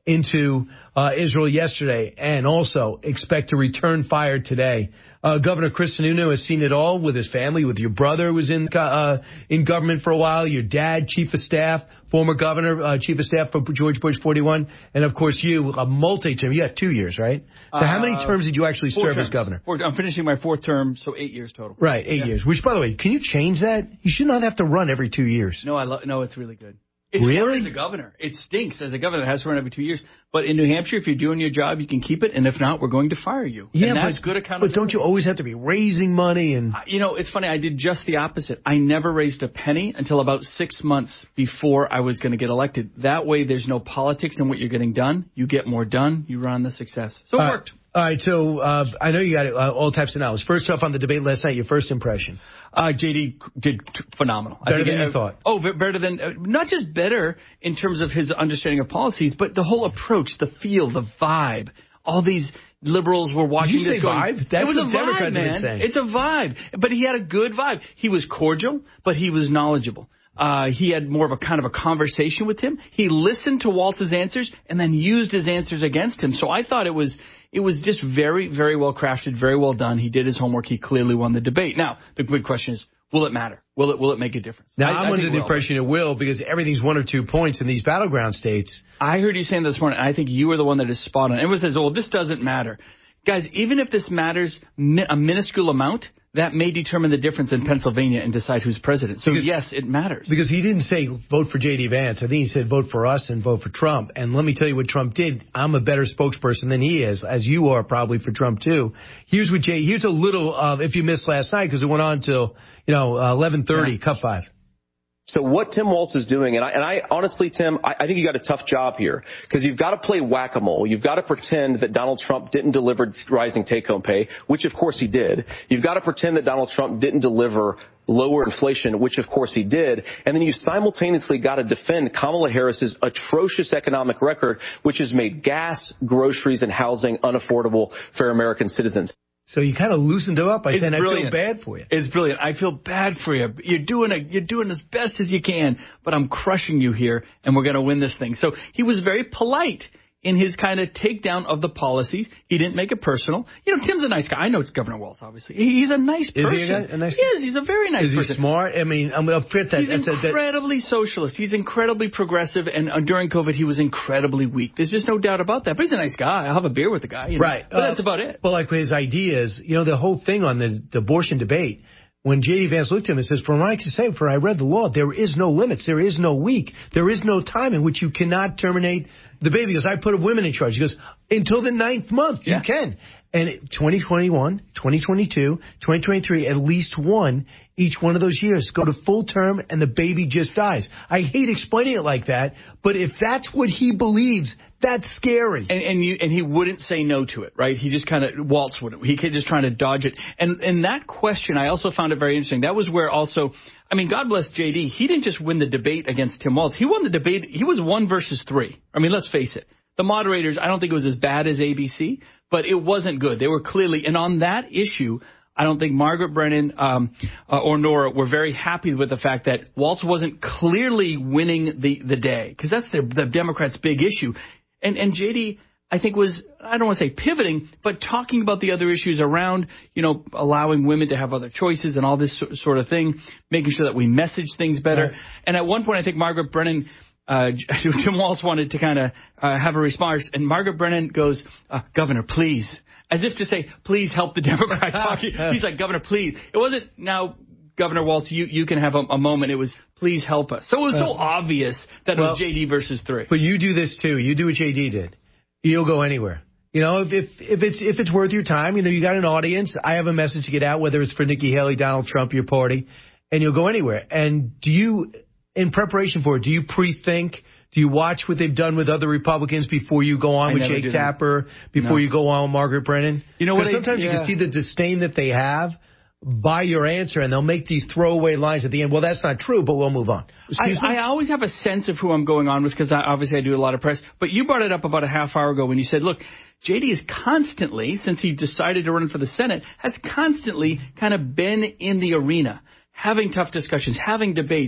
into uh, Israel yesterday, and also expect to return fire today. Uh, Governor Chris Sununu has seen it all with his family, with your brother who was in uh, in government for a while, your dad, chief of staff, former governor, uh, chief of staff for George Bush forty-one, and, of course, you, a multi-term. You got two years, right? So uh, how many terms did you actually serve terms. as governor? Four, I'm finishing my fourth term, so eight years total. Right, eight yeah. years. Which, by the way, can you change that? You should not have to run every two years. No, I lo- no, it's really good. It's really? hard as a governor. It stinks as a governor that has to run every two years. But in New Hampshire, if you're doing your job, you can keep it. And if not, we're going to fire you. Yeah, and that's but, good accountability. But don't you always have to be raising money? And uh, You know, it's funny. I did just the opposite. I never raised a penny until about six months before I was going to get elected. That way, there's no politics in what you're getting done. You get more done. You run the success. So it uh, worked. All right, so uh, I know you got uh, all types of knowledge. First off, on the debate last night, your first impression. Uh, J D did t- phenomenal. Better I think than it, you thought. Oh, better than, uh, not just better in terms of his understanding of policies, but the whole approach, the feel, the vibe. All these liberals were watching Did you this say going, vibe? That's it was what a Democrats vibe, have been man. saying. It's a vibe. But he had a good vibe. He was cordial, but he was knowledgeable. Uh, he had more of a kind of a conversation with him. He listened to Waltz's answers and then used his answers against him. So I thought it was it was just very, very well crafted, very well done. He did his homework. He clearly won the debate. Now, the big question is, will it matter? Will it will it make a difference? Now, I, I'm I under the impression it will, because everything's one or two points in these battleground states. I heard you saying this morning, and I think you were the one that is spot on. Everyone says, oh, this doesn't matter. Guys, even if this matters mi- a minuscule amount, that may determine the difference in Pennsylvania and decide who's president. So, because, yes, it matters. Because he didn't say vote for J D. Vance. I think he said vote for us and vote for Trump. And let me tell you what Trump did. I'm a better spokesperson than he is, as you are probably for Trump, too. Here's what J. Here's a little, uh, if you missed last night, because it went on till, you know, uh, eleven thirty, yeah. Cut five. So what Tim Walz is doing, and I, and I honestly, Tim, I, I think you got a tough job here, because you've got to play whack-a-mole. You've got to pretend that Donald Trump didn't deliver rising take-home pay, which of course he did. You've got to pretend that Donald Trump didn't deliver lower inflation, which of course he did. And then you simultaneously got to defend Kamala Harris's atrocious economic record, which has made gas, groceries, and housing unaffordable for American citizens. So you kind of loosened it up by it's saying, brilliant. I feel bad for you. It's brilliant. I feel bad for you. You're doing a, you're doing as best as you can, but I'm crushing you here, and we're going to win this thing. So he was very polite in his kind of takedown of the policies. He didn't make it personal. You know, Tim's a nice guy. I know Governor Walz, obviously. He's a nice person. Is he a, guy, a nice guy? Yes, he's a very nice Is person. Is he smart? I mean, I'm going to fit that. He's that's incredibly a, that... socialist. He's incredibly progressive, and uh, during COVID, he was incredibly weak. There's just no doubt about that. But he's a nice guy. I'll have a beer with the guy. You know? Right. But uh, that's about it. But like his ideas, you know, the whole thing on the, the abortion debate, when J D. Vance looked at him and says, from what I can say, for I read the law, there is no limits. There is no week. There is no time in which you cannot terminate the baby. Because I put women in charge. He goes, until the ninth month, yeah. you can. And twenty twenty-one, twenty twenty-two, twenty twenty-three, at least one, each one of those years, go to full term and the baby just dies. I hate explaining it like that, but if that's what he believes, that's scary. And and, you, and he wouldn't say no to it, right? He just kind of waltz with it. He kept just trying to dodge it. And and that question, I also found it very interesting. That was where also, I mean, God bless J D. He didn't just win the debate against Tim Walz. He won the debate. He was one versus three. I mean, let's face it. The moderators, I don't think it was as bad as A B C, but it wasn't good. They were clearly, and on that issue, I don't think Margaret Brennan um, uh, or Nora were very happy with the fact that Walz wasn't clearly winning the, the day, because that's the, the Democrats' big issue. And, and J D, I think, was, I don't want to say pivoting, but talking about the other issues around, you know, allowing women to have other choices and all this sort of thing, making sure that we message things better. Right. And at one point, I think Margaret Brennan, Uh, Tim Walz wanted to kind of uh, have a response, and Margaret Brennan goes, uh, Governor, please, as if to say, please help the Democrat talk. He's like, Governor, please. It wasn't, now, Governor Walz, you, you can have a, a moment. It was, please help us. So it was so uh, obvious that well, it was J D versus three. But you do this, too. You do what J D did. You'll go anywhere. You know, if, if if it's if it's worth your time, you know, you got an audience. I have a message to get out, whether it's for Nikki Haley, Donald Trump, your party, and you'll go anywhere. And do you... In preparation for it, do you pre-think? Do you watch what they've done with other Republicans before you go on I with Jake Tapper, before no. you go on with Margaret Brennan? You know what? Sometimes I, yeah. you can see the disdain that they have by your answer, and they'll make these throwaway lines at the end. Well, that's not true, but we'll move on. Excuse I, me? I always have a sense of who I'm going on with, because I, obviously I do a lot of press. But you brought it up about a half hour ago when you said, look, J D is constantly, since he decided to run for the Senate, has constantly kind of been in the arena, having tough discussions, having debates,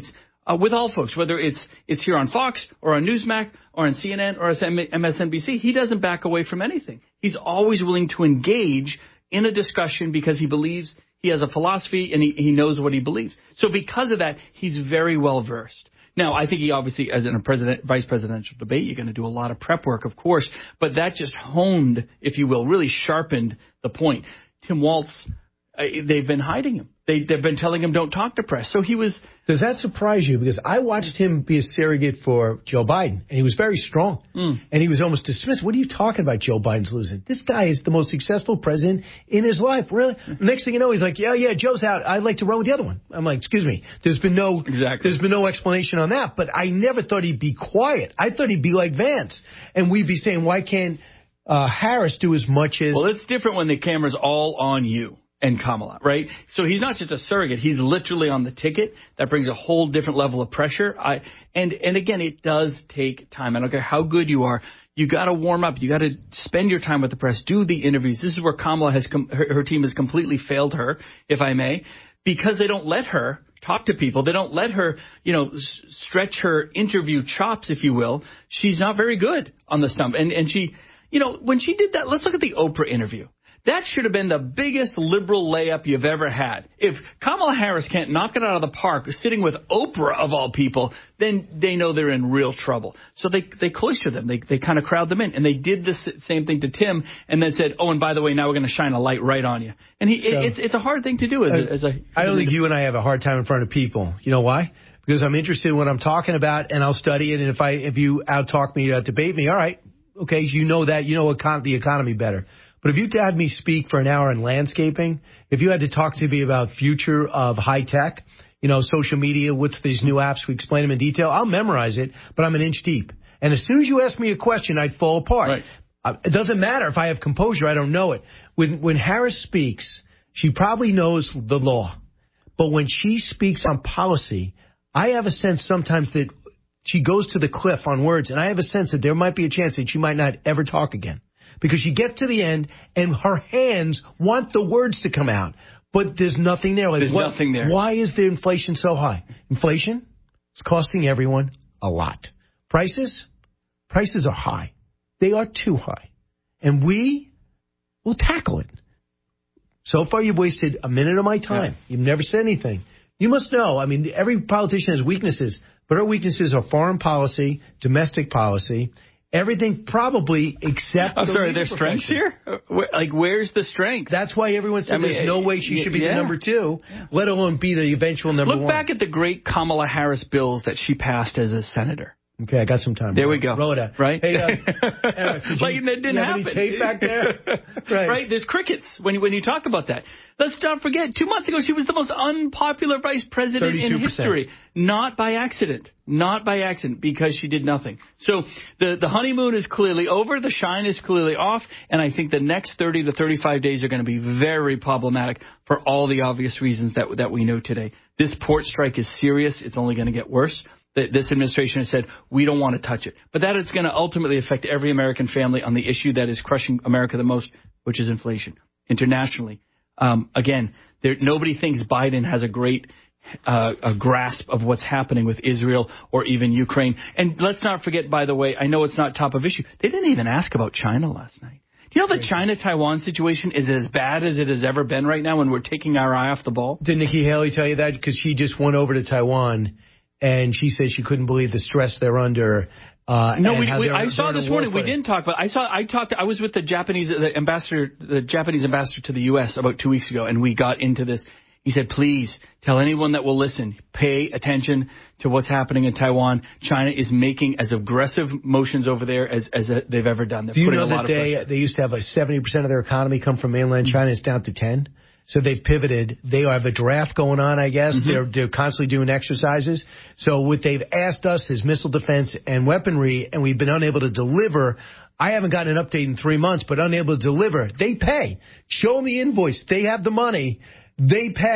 uh, with all folks, whether it's it's here on Fox or on Newsmax or on C N N or M S N B C. He doesn't back away from anything. He's always willing to engage in a discussion because he believes he has a philosophy and he, he knows what he believes. So because of that, he's very well versed. Now, I think he obviously, as in a president, vice presidential debate, you're going to do a lot of prep work, of course, but that just honed, if you will, really sharpened the point. Tim Walz, uh, they've been hiding him. They, they've been telling him don't talk to press. So he was. Does that surprise you? Because I watched him be a surrogate for Joe Biden, and he was very strong. Mm. And he was almost dismissed. What are you talking about, Joe Biden's losing? This guy is the most successful president in his life. Really? Next thing you know, he's like, yeah, yeah, Joe's out. I'd like to run with the other one. I'm like, excuse me. There's been no exactly. There's been no explanation on that. But I never thought he'd be quiet. I thought he'd be like Vance. And we'd be saying, why can't uh, Harris do as much as. Well, it's different when the camera's all on you. And Kamala, right? So he's not just a surrogate. He's literally on the ticket. That brings a whole different level of pressure. I and and again, it does take time. I don't care how good you are. You got to warm up. You got to spend your time with the press. Do the interviews. This is where Kamala has com- her, her team has completely failed her, if I may, because they don't let her talk to people. They don't let her, you know, s- stretch her interview chops, if you will. She's not very good on the stump. And and she, you know, when she did that, let's look at the Oprah interview. That should have been the biggest liberal layup you've ever had. If Kamala Harris can't knock it out of the park sitting with Oprah, of all people, then they know they're in real trouble. So they they cloister them. They they kind of crowd them in. And they did the same thing to Tim and then said, oh, and by the way, now we're going to shine a light right on you. And he so, it, it's it's a hard thing to do as a, as a as I don't a, think you and I have a hard time in front of people. You know why? Because I'm interested in what I'm talking about, and I'll study it. And if I if you out-talk me, uh, debate me, all right, okay, you know that. You know econ- the economy better. But if you had me speak for an hour in landscaping, if you had to talk to me about future of high tech, you know, social media, what's these new apps, we explain them in detail, I'll memorize it, but I'm an inch deep. And as soon as you ask me a question, I'd fall apart. Right. Uh, it doesn't matter if I have composure, I don't know it. When when Harris speaks, she probably knows the law. But when she speaks on policy, I have a sense sometimes that she goes to the cliff on words, and I have a sense that there might be a chance that she might not ever talk again. Because she gets to the end, and her hands want the words to come out, but there's nothing there. Like, there's what, nothing there. Why is the inflation so high? Inflation is costing everyone a lot. Prices? Prices are high. They are too high. And we will tackle it. So far, you've wasted a minute of my time. Yeah. You've never said anything. You must know, I mean, every politician has weaknesses, but our weaknesses are foreign policy, domestic policy, everything probably except. I'm the sorry, there's strengths here? Like, where's the strength? That's why everyone said I mean, there's no way she should be yeah. the number two, let alone be the eventual number Look one. Look back at the great Kamala Harris bills that she passed as a senator. Okay, I got some time. There we go. Roll it out. Right? Hey, uh, Eric, like you, that didn't you have happen. Any tape back there? Right. Right? There's crickets when you, when you talk about that. Let's not forget, two months ago, she was the most unpopular vice president thirty-two percent. In history. Not by accident. Not by accident, because she did nothing. So the, the honeymoon is clearly over. The shine is clearly off. And I think the next thirty to thirty-five days are going to be very problematic for all the obvious reasons that that we know today. This port strike is serious. It's only going to get worse. This administration has said, we don't want to touch it. But that is going to ultimately affect every American family on the issue that is crushing America the most, which is inflation. Internationally, um, again, there, nobody thinks Biden has a great uh, a grasp of what's happening with Israel or even Ukraine. And let's not forget, by the way, I know it's not top of issue. They didn't even ask about China last night. Do you know the China-Taiwan situation is as bad as it has ever been right now, and we're taking our eye off the ball? Did Nikki Haley tell you that? Because she just went over to Taiwan. And she said she couldn't believe the stress they're under. Uh, no, and we, how we, they're, I saw they're this morning. We didn't talk about. I saw. I talked. I was with the Japanese the ambassador, the Japanese ambassador to the U S about two weeks ago, and we got into this. He said, "Please tell anyone that will listen, pay attention to what's happening in Taiwan. China is making as aggressive motions over there as as they've ever done. They're Do you putting know a that lot they of pressure. they used to have like seventy percent of their economy come from mainland China? It's down to ten. So they've pivoted. They have a draft going on, I guess. Mm-hmm. They're they're constantly doing exercises. So what they've asked us is missile defense and weaponry, and we've been unable to deliver. I haven't gotten an update in three months, but unable to deliver. They pay. Show them the invoice. They have the money. They pay.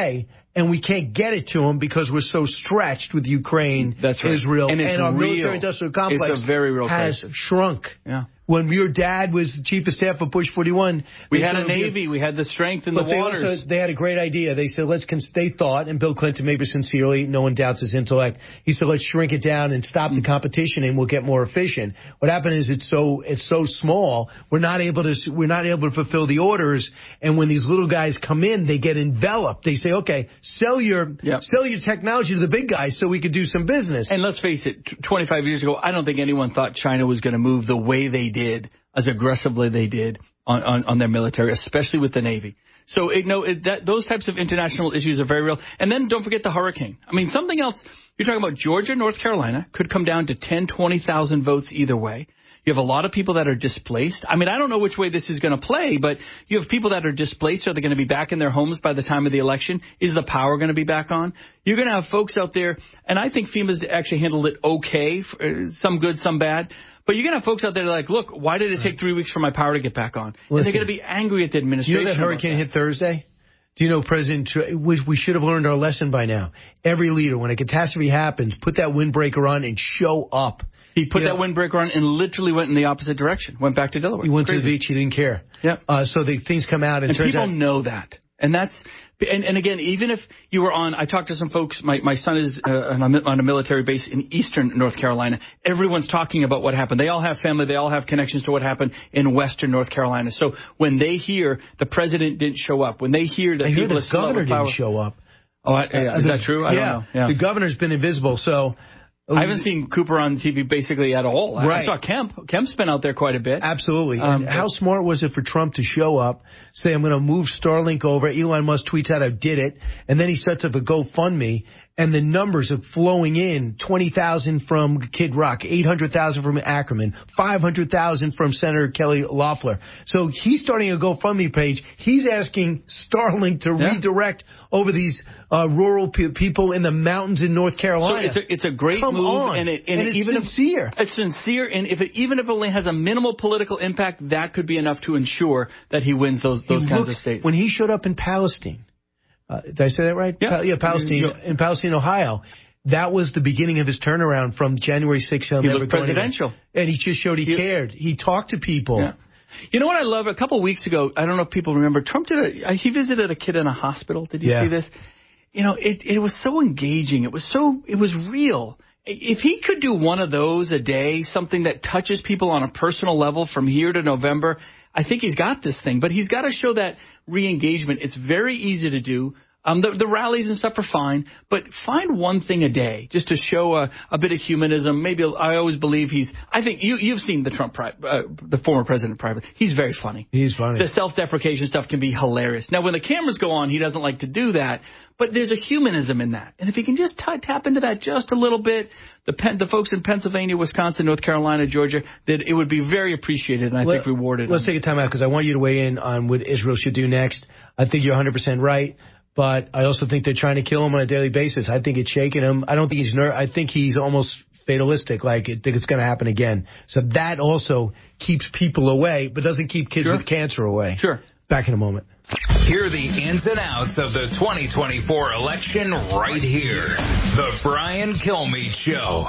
and we can't get it to them because we're so stretched with Ukraine, That's right. Israel, and, and our military-industrial complex it's a very real has crisis. shrunk. Yeah. When your dad was the chief of staff of Bush forty-one, we had a Navy. We had the strength in but the they waters. Also, they had a great idea. They said, let's, they thought, and Bill Clinton, maybe sincerely, no one doubts his intellect, he said, let's shrink it down and stop the competition and we'll get more efficient. What happened is it's so, it's so small, we're not able to, we're not able to fulfill the orders. And when these little guys come in, they get enveloped. They say, okay, sell your, yep. sell your technology to the big guys so we could do some business. And let's face it, twenty-five years ago, I don't think anyone thought China was going to move the way they did, as aggressively they did on, on, on their military, especially with the Navy. So, it, no, it, that, those types of international issues are very real. And then don't forget the hurricane. I mean, something else, you're talking about Georgia, North Carolina, could come down to ten, twenty thousand votes either way. You have a lot of people that are displaced. I mean, I don't know which way this is going to play, but you have people that are displaced. Are they going to be back in their homes by the time of the election? Is the power going to be back on? You're going to have folks out there, and I think FEMA's actually handled it okay, some good, some bad. But you're going to have folks out there that are like, look, why did it take three weeks for my power to get back on? Listen, and they're going to be angry at the administration. Do you know that hurricane hit Thursday? Do you know, President, we, we should have learned our lesson by now. Every leader, when a catastrophe happens, put that windbreaker on and show up. He put you that know, windbreaker on and literally went in the opposite direction, went back to Delaware. He went Crazy. to the beach. He didn't care. Yeah. Uh, so the things come out. And, and turns people out, know that. And that's and, and again, even if you were on, I talked to some folks. My, my son is uh, on, a, on a military base in eastern North Carolina. Everyone's talking about what happened. They all have family. They all have connections to what happened in western North Carolina. So when they hear the president didn't show up, when they hear that I hear people the governor didn't show up. Oh, I, yeah, is the, that true? I yeah, don't know. Yeah, the governor's been invisible. So. I haven't seen Cooper on T V basically at all. Right. I saw Kemp. Kemp's been out there quite a bit. Absolutely. Um, and how smart was it for Trump to show up, say, I'm going to move Starlink over. Elon Musk tweets out, I did it. And then he sets up a GoFundMe. And the numbers are flowing in, twenty thousand from Kid Rock, eight hundred thousand from Ackerman, five hundred thousand from Senator Kelly Loeffler. So he's starting a GoFundMe page. He's asking Starlink to yeah. redirect over these uh, rural pe- people in the mountains in North Carolina. So it's a, it's a great Come move. On. And, it, and, and it's even sincere. If, it's sincere. And if it, even if it only has a minimal political impact, that could be enough to ensure that he wins those, those kinds looked, of states. When he showed up in Palestine, Uh, did I say that right? Yeah, pa- yeah Palestine, yeah. in Palestine, Ohio. That was the beginning of his turnaround from January sixth. He looked presidential. And he just showed he, he cared. He talked to people. Yeah. You know what I love? A couple of weeks ago, I don't know if people remember, Trump did a, he visited a kid in a hospital. Did you yeah. see this? You know, it, it was so engaging. It was so, it was real. If he could do one of those a day, something that touches people on a personal level from here to November, I think he's got this thing. But he's got to show that re-engagement. It's very easy to do. Um, the, the rallies and stuff are fine, but find one thing a day just to show a, a bit of humanism. Maybe I always believe he's. I think you you've seen the Trump, pri- uh, the former president privately. He's very funny. He's funny. The self-deprecation stuff can be hilarious. Now, when the cameras go on, he doesn't like to do that, but there's a humanism in that. And if he can just t- tap into that just a little bit, the Pen- the folks in Pennsylvania, Wisconsin, North Carolina, Georgia, that it would be very appreciated and I Let, think rewarded. Let's take a time out because I want you to weigh in on what Israel should do next. I think you're one hundred percent right. But I also think they're trying to kill him on a daily basis. I think it's shaking him. I don't think he's ner- I think he's almost fatalistic, like I think it's going to happen again. So that also keeps people away, but doesn't keep kids sure. with cancer away. Sure. Back in a moment. Hear the ins and outs of the twenty twenty-four election right here. The Brian Kilmeade Show.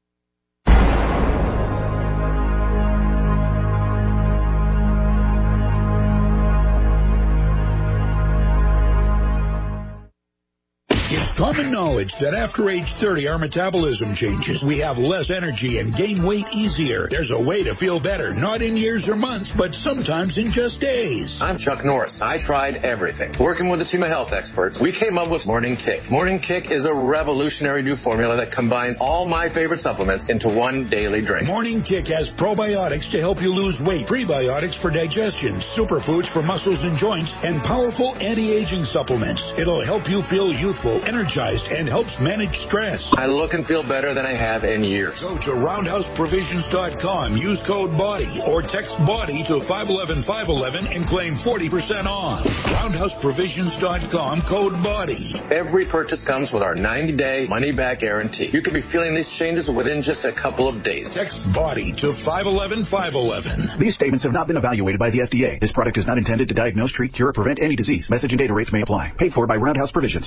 It's common knowledge that after age thirty, our metabolism changes. We have less energy and gain weight easier. There's a way to feel better, not in years or months, but sometimes in just days. I'm Chuck Norris. I tried everything. Working with a team of health experts, we came up with Morning Kick. Morning Kick is a revolutionary new formula that combines all my favorite supplements into one daily drink. Morning Kick has probiotics to help you lose weight, prebiotics for digestion, superfoods for muscles and joints, and powerful anti-aging supplements. It'll help you feel youthful, energized, and helps manage stress. I look and feel better than I have in years. Go to roundhouse provisions dot com, use code BODY, or text BODY to five one one five one one and claim forty percent off. roundhouse provisions dot com, code BODY. Every purchase comes with our ninety-day money-back guarantee. You could be feeling these changes within just a couple of days. Text BODY to five one one five one one. These statements have not been evaluated by the F D A. This product is not intended to diagnose, treat, cure, or prevent any disease. Message and data rates may apply. Paid for by Roundhouse Provisions.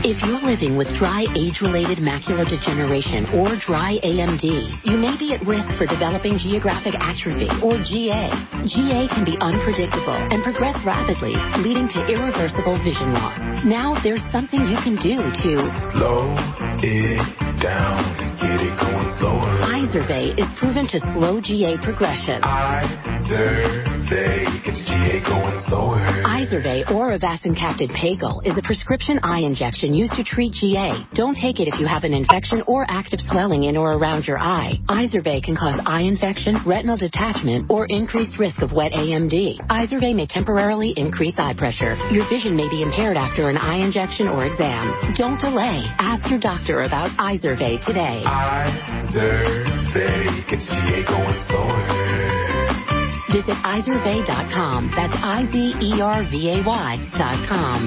If you're living with dry age-related macular degeneration or dry A M D, you may be at risk for developing geographic atrophy or G A. G A can be unpredictable and progress rapidly, leading to irreversible vision loss. Now there's something you can do to slow it down and get it going slower. Izervay is proven to slow G A progression. Izervay gets G A going slower. Izervay or avacincaptad pagel is a prescription eye injection used to treat G A. Don't take it if you have an infection or active swelling in or around your eye. Izervay can cause eye infection, retinal detachment, or increased risk of wet A M D. Izervay may temporarily increase eye pressure. Your vision may be impaired after an eye injection or exam. Don't delay. Ask your doctor about Izervay today. Izervay gets G A going slower. Visit Izervay dot com. That's I Z E R V A Y dot com.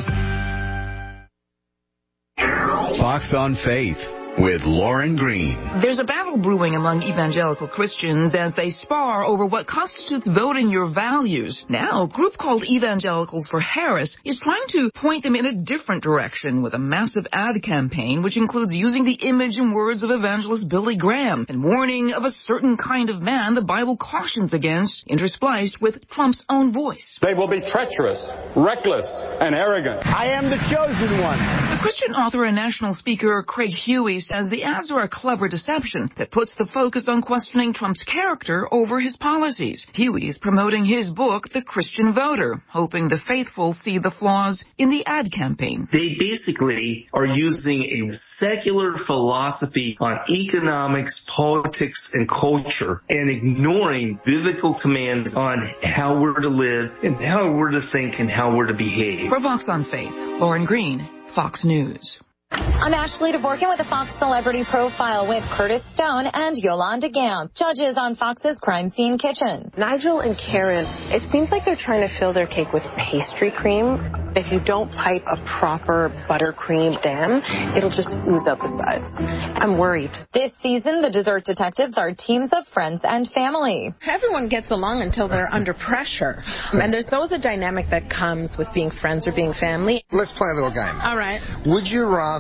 Fox on Faith with Lauren Green. There's a battle brewing among evangelical Christians as they spar over what constitutes voting your values. Now, a group called Evangelicals for Harris is trying to point them in a different direction with a massive ad campaign which includes using the image and words of evangelist Billy Graham and warning of a certain kind of man the Bible cautions against, interspliced with Trump's own voice. They will be treacherous, reckless, and arrogant. I am the chosen one. The Christian author and national speaker Craig Huey says the ads are a clever deception that puts the focus on questioning Trump's character over his policies. Huey is promoting his book, The Christian Voter, hoping the faithful see the flaws in the ad campaign. They basically are using a secular philosophy on economics, politics, and culture and ignoring biblical commands on how we're to live and how we're to think and how we're to behave. For Fox on Faith, Lauren Green, Fox News. I'm Ashley DeVorkin with a Fox Celebrity Profile with Curtis Stone and Yolanda Gamp, judges on Fox's Crime Scene Kitchen. Nigel and Karen, it seems like they're trying to fill their cake with pastry cream. If you don't pipe a proper buttercream dam, it'll just ooze out the sides. I'm worried. This season, the dessert detectives are teams of friends and family. Everyone gets along until they're under pressure. And there's always a dynamic that comes with being friends or being family. Let's play a little game. All right. Would you rather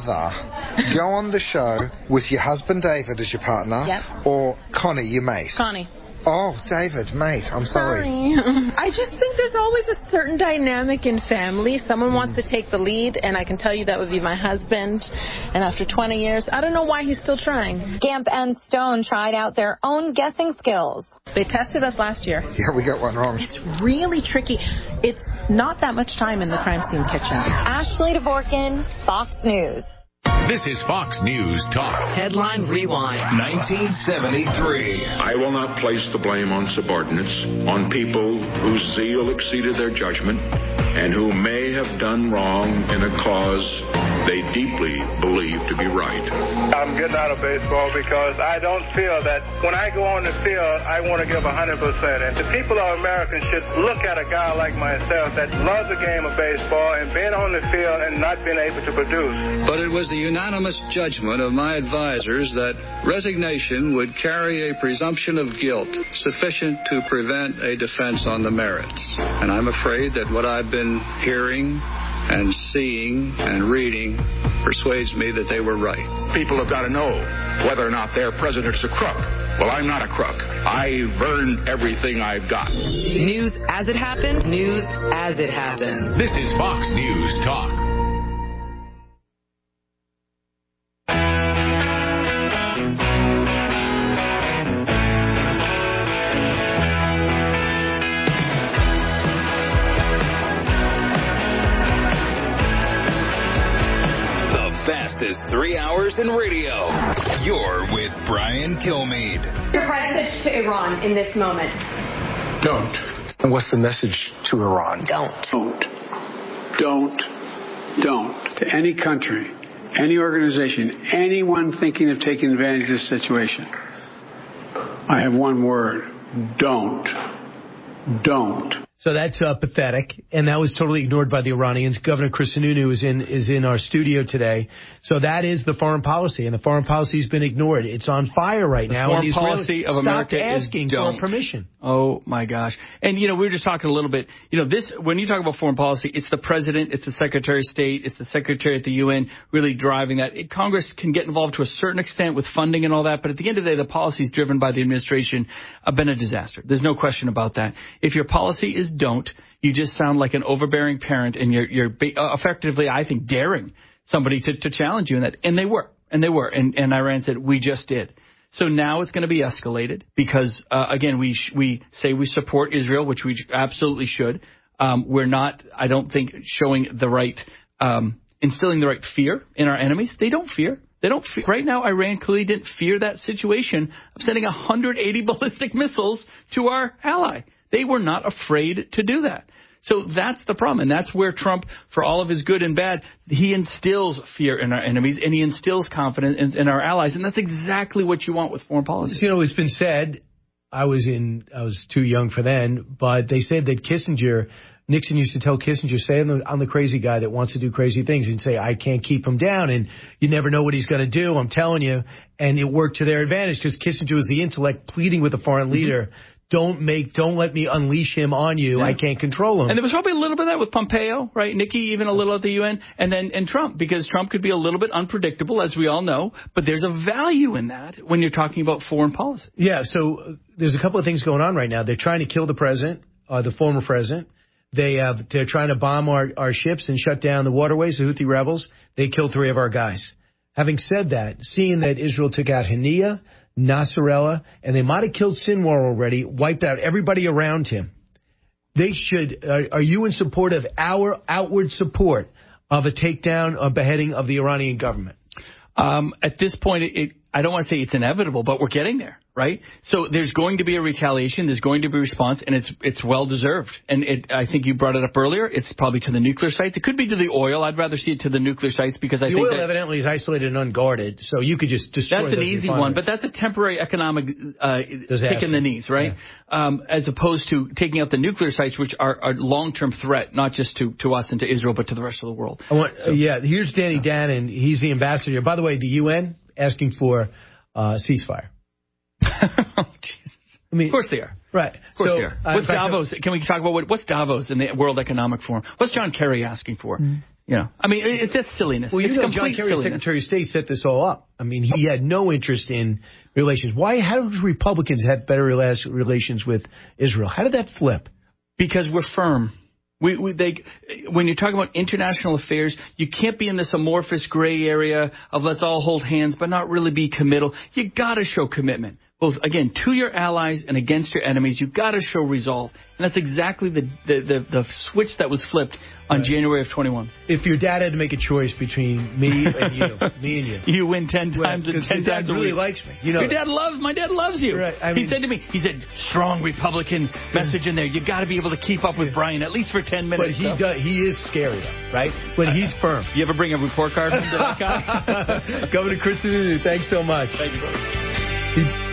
go on the show with your husband David as your partner, yep, or Connie, your mate? Connie. Oh, David, mate, I'm sorry. sorry. I just think there's always a certain dynamic in family. Someone wants to take the lead, and I can tell you that would be my husband. And after twenty years, I don't know why he's still trying. Gamp and Stone tried out their own guessing skills. They tested us last year. Yeah, we got one wrong. It's really tricky. It's not that much time in the crime scene kitchen. Ashley DeVorkin, Fox News. This is Fox News Talk. Headline Rewind. nineteen seventy-three. I will not place the blame on subordinates, on people whose zeal exceeded their judgment, and who may have done wrong in a cause they deeply believe to be right. I'm getting out of baseball because I don't feel that when I go on the field, I want to give one hundred percent. And the people of America should look at a guy like myself that loves the game of baseball and being on the field and not being able to produce. But it was the unanimous judgment of my advisors that resignation would carry a presumption of guilt sufficient to prevent a defense on the merits. And I'm afraid that what I've been hearing and seeing and reading persuades me that they were right. People have got to know whether or not their president's a crook. Well, I'm not a crook. I've earned everything I've got. News as it happens, news as it happens. This is Fox News Talk. Fastest three hours in radio. You're with Brian Kilmeade. Your message to Iran in this moment. Don't. And what's the message to Iran? Don't. Don't. Don't. Don't. To any country, any organization, anyone thinking of taking advantage of this situation, I have one word. Don't. Don't. So that's uh, pathetic, and that was totally ignored by the Iranians. Governor Chris Sununu is in is in our studio today. So that is the foreign policy, and the foreign policy has been ignored. It's on fire right the now. Foreign and the policy of America asking is don't. for permission. Oh my gosh! And you know, we were just talking a little bit. You know, this when you talk about foreign policy, it's the president, it's the Secretary of State, it's the Secretary at the U N really driving that. It, Congress can get involved to a certain extent with funding and all that, but at the end of the day, the policies driven by the administration have been a disaster. There's no question about that. If your policy is don't, you just sound like an overbearing parent, and you're, you're effectively, I think, daring somebody to, to challenge you in that. And they were, and they were. And, and Iran said, we just did. So now it's going to be escalated because, uh, again, we sh- we say we support Israel, which we absolutely should. Um, we're not, I don't think, showing the right, um, instilling the right fear in our enemies. They don't fear. They don't fear. Right now, Iran clearly didn't fear that situation of sending one hundred eighty ballistic missiles to our ally. They were not afraid to do that. So that's the problem. And that's where Trump, for all of his good and bad, he instills fear in our enemies and he instills confidence in, in our allies. And that's exactly what you want with foreign policy. You know, it's been said, I was in, I was too young for then, but they said that Kissinger, Nixon used to tell Kissinger, say, I'm the, I'm the crazy guy that wants to do crazy things, and say, I can't keep him down, and you never know what he's going to do, I'm telling you. And it worked to their advantage because Kissinger was the intellect pleading with a foreign leader. Mm-hmm. Don't make, don't let me unleash him on you. Yeah. I can't control him. And there was probably a little bit of that with Pompeo, right? Nikki, even a little at the U N, and then and Trump, because Trump could be a little bit unpredictable, as we all know. But there's a value in that when you're talking about foreign policy. Yeah. So uh, there's a couple of things going on right now. They're trying to kill the president, uh, the former president. They have, they're trying to bomb our, our ships and shut down the waterways. The Houthi rebels. They killed three of our guys. Having said that, seeing that Israel took out Haniya, Nasrallah, and they might have killed Sinwar already, wiped out everybody around him. They should, uh, are you in support of our outward support of a takedown or beheading of the Iranian government? Um, at this point, it, it, I don't want to say it's inevitable, but we're getting there, right? So there's going to be a retaliation, there's going to be a response, and it's it's well deserved. And it, I think you brought it up earlier. It's probably to the nuclear sites. It could be to the oil. I'd rather see it to the nuclear sites because I the think oil that evidently is isolated and unguarded, so you could just destroy. That's an easy one, but that's a temporary economic uh, kick in the knees, right? Yeah. Um, as opposed to taking out the nuclear sites, which are a long-term threat, not just to, to us and to Israel, but to the rest of the world. I want, so, uh, yeah, here's Danny yeah. Dannon. He's the ambassador. By the way, the U N asking for uh, ceasefire. Oh, Jesus. I mean, of course they are. Right. Of course so, they are. Uh, What's Davos? Can we talk about what, what's Davos in the World Economic Forum? What's John Kerry asking for? Mm. You know, I mean, it's just silliness. Well, you it's know, John Kerry, silliness. Secretary of State, set this all up. I mean, he had no interest in relations. Why? How do Republicans have better relations with Israel? How did that flip? Because we're firm. We, we, they, when you're talking about international affairs, you can't be in this amorphous gray area of let's all hold hands, but not really be committal. You got to show commitment, both again to your allies and against your enemies. You got to show resolve, and that's exactly the the, the, the switch that was flipped on right. January of twenty-one. If your dad had to make a choice between me and you, me and you, you win ten times. Well, ten your dad times a really week. likes me. You know, your dad loves my dad loves you. Right. I mean, he said to me, he said, strong Republican message in there. You got to be able to keep up with Brian at least for ten minutes. But he so. does, he is scary though, right? But he's firm. You ever bring a report card from that guy? Governor Chris Sununu, thanks so much. Thank you, brother. He,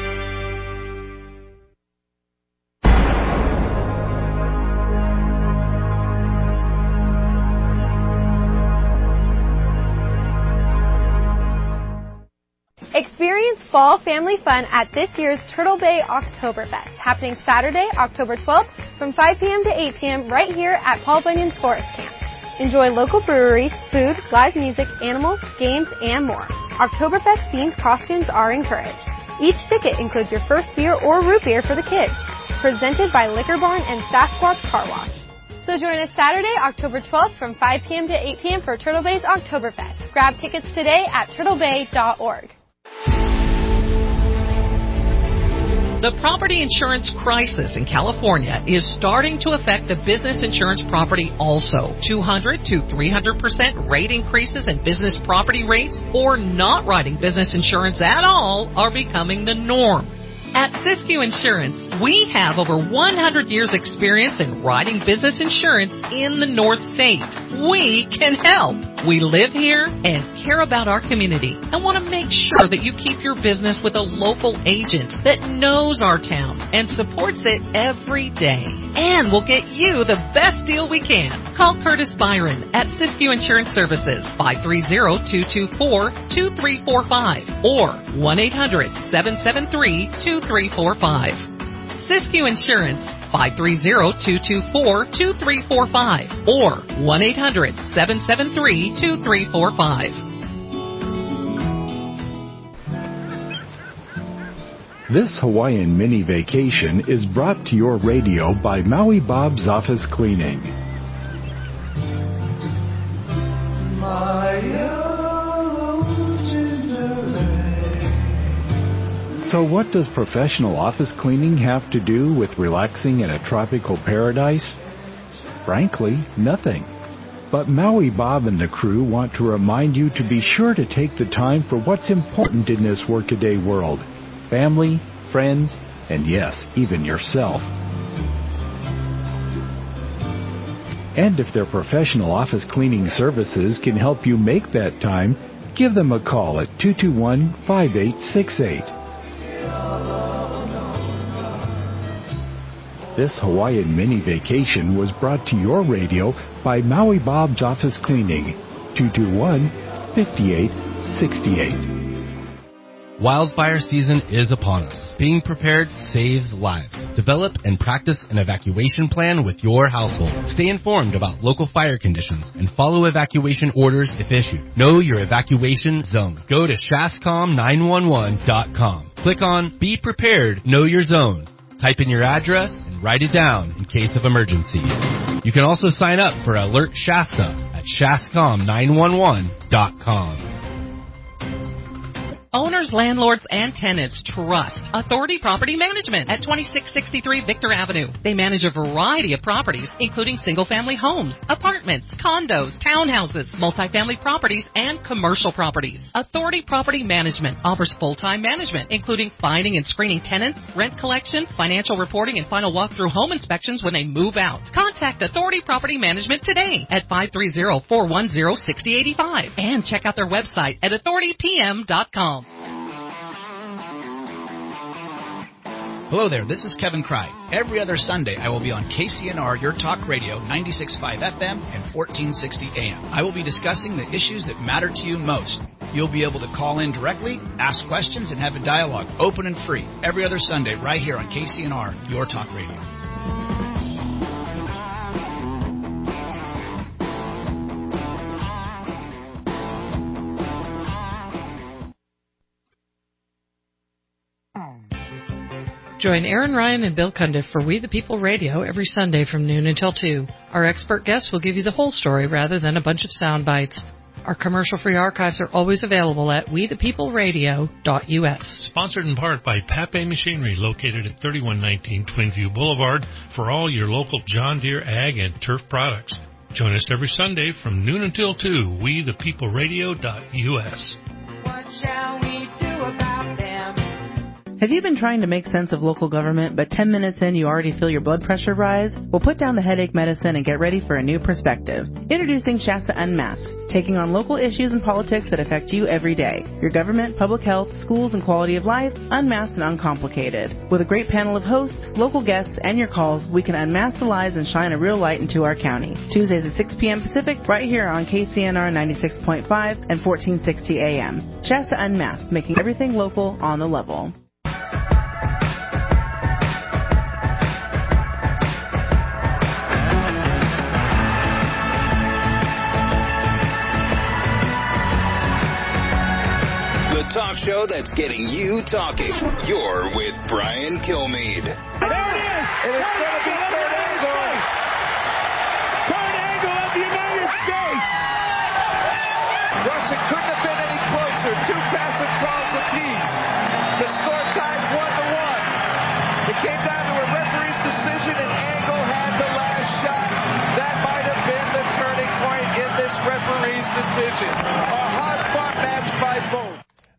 Experience fall family fun at this year's Turtle Bay Oktoberfest, happening Saturday, October twelfth from five p.m. to eight p.m. right here at Paul Bunyan's Forest Camp. Enjoy local breweries, food, live music, animals, games, and more. Oktoberfest-themed costumes are encouraged. Each ticket includes your first beer or root beer for the kids. Presented by Liquor Barn and Sasquatch Car Wash. So join us Saturday, October twelfth from five p.m. to eight p.m. for Turtle Bay's Oktoberfest. Grab tickets today at turtle bay dot org. The property insurance crisis in California is starting to affect the business insurance property also. two hundred to three hundred percent rate increases in business property rates or not writing business insurance at all are becoming the norm. At Siskiyou Insurance, we have over one hundred years experience in writing business insurance in the North State. We can help. We live here and care about our community and want to make sure that you keep your business with a local agent that knows our town and supports it every day. And we'll get you the best deal we can. Call Curtis Byron at Siskiyou Insurance Services, five three zero, two two four, two three four five or one eight hundred, seven seven three, two three four five. Siskiyou Insurance, five three zero, two two four, two three four five or one eight hundred, seven seven three, two three four five. This Hawaiian mini vacation is brought to your radio by Maui Bob's Office Cleaning. So what does professional office cleaning have to do with relaxing in a tropical paradise? Frankly, nothing. But Maui Bob and the crew want to remind you to be sure to take the time for what's important in this workaday world. Family, friends, and yes, even yourself. And if their professional office cleaning services can help you make that time, give them a call at two two one, five eight six eight. This Hawaiian mini vacation was brought to your radio by Maui Bob's Office Cleaning, two two one, five eight six eight. Wildfire season is upon us. Being prepared saves lives. Develop and practice an evacuation plan with your household. Stay informed about local fire conditions and follow evacuation orders if issued. Know your evacuation zone. Go to shascom nine one one dot com. Click on Be Prepared, Know Your Zone. Type in your address and write it down in case of emergency. You can also sign up for Alert Shasta at shascom nine one one dot com. Owners, landlords, and tenants trust Authority Property Management at twenty-six sixty-three Victor Avenue. They manage a variety of properties, including single-family homes, apartments, condos, townhouses, multifamily properties, and commercial properties. Authority Property Management offers full-time management, including finding and screening tenants, rent collection, financial reporting, and final walkthrough home inspections when they move out. Contact Authority Property Management today at five three zero, four one zero, six zero eight five and check out their website at authority p m dot com. Hello there, this is Kevin Cry. Every other Sunday, I will be on K C N R, Your Talk Radio, ninety-six point five F M and fourteen sixty A M. I will be discussing the issues that matter to you most. You'll be able to call in directly, ask questions, and have a dialogue, open and free, every other Sunday right here on K C N R, Your Talk Radio. Join Aaron Ryan and Bill Cundiff for We the People Radio every Sunday from noon until two. Our expert guests will give you the whole story rather than a bunch of sound bites. Our commercial-free archives are always available at we the people radio dot u s. Sponsored in part by Pape Machinery, located at thirty-one nineteen Twinview Boulevard, for all your local John Deere ag and turf products. Join us every Sunday from noon until two, we the people radio dot u s. What shall we do about them? Have you been trying to make sense of local government, but ten minutes in you already feel your blood pressure rise? Well, put down the headache medicine and get ready for a new perspective. Introducing Shasta Unmasked, taking on local issues and politics that affect you every day. Your government, public health, schools, and quality of life, unmasked and uncomplicated. With a great panel of hosts, local guests, and your calls, we can unmask the lies and shine a real light into our county. Tuesdays at six p.m. Pacific, right here on K C N R ninety-six point five and fourteen sixty A M. Shasta Unmasked, making everything local on the level. Talk show that's getting you talking. You're with Brian Kilmeade. There it is! And it's going to be Kurt Angle. Kurt Angle of the United States! Russian couldn't have been any closer. Two passive calls apiece. The score tied one to one. It came down to a referee's decision, and Angle had the last shot. That might have been the turning point in this referee's decision. A hard-fought match by both.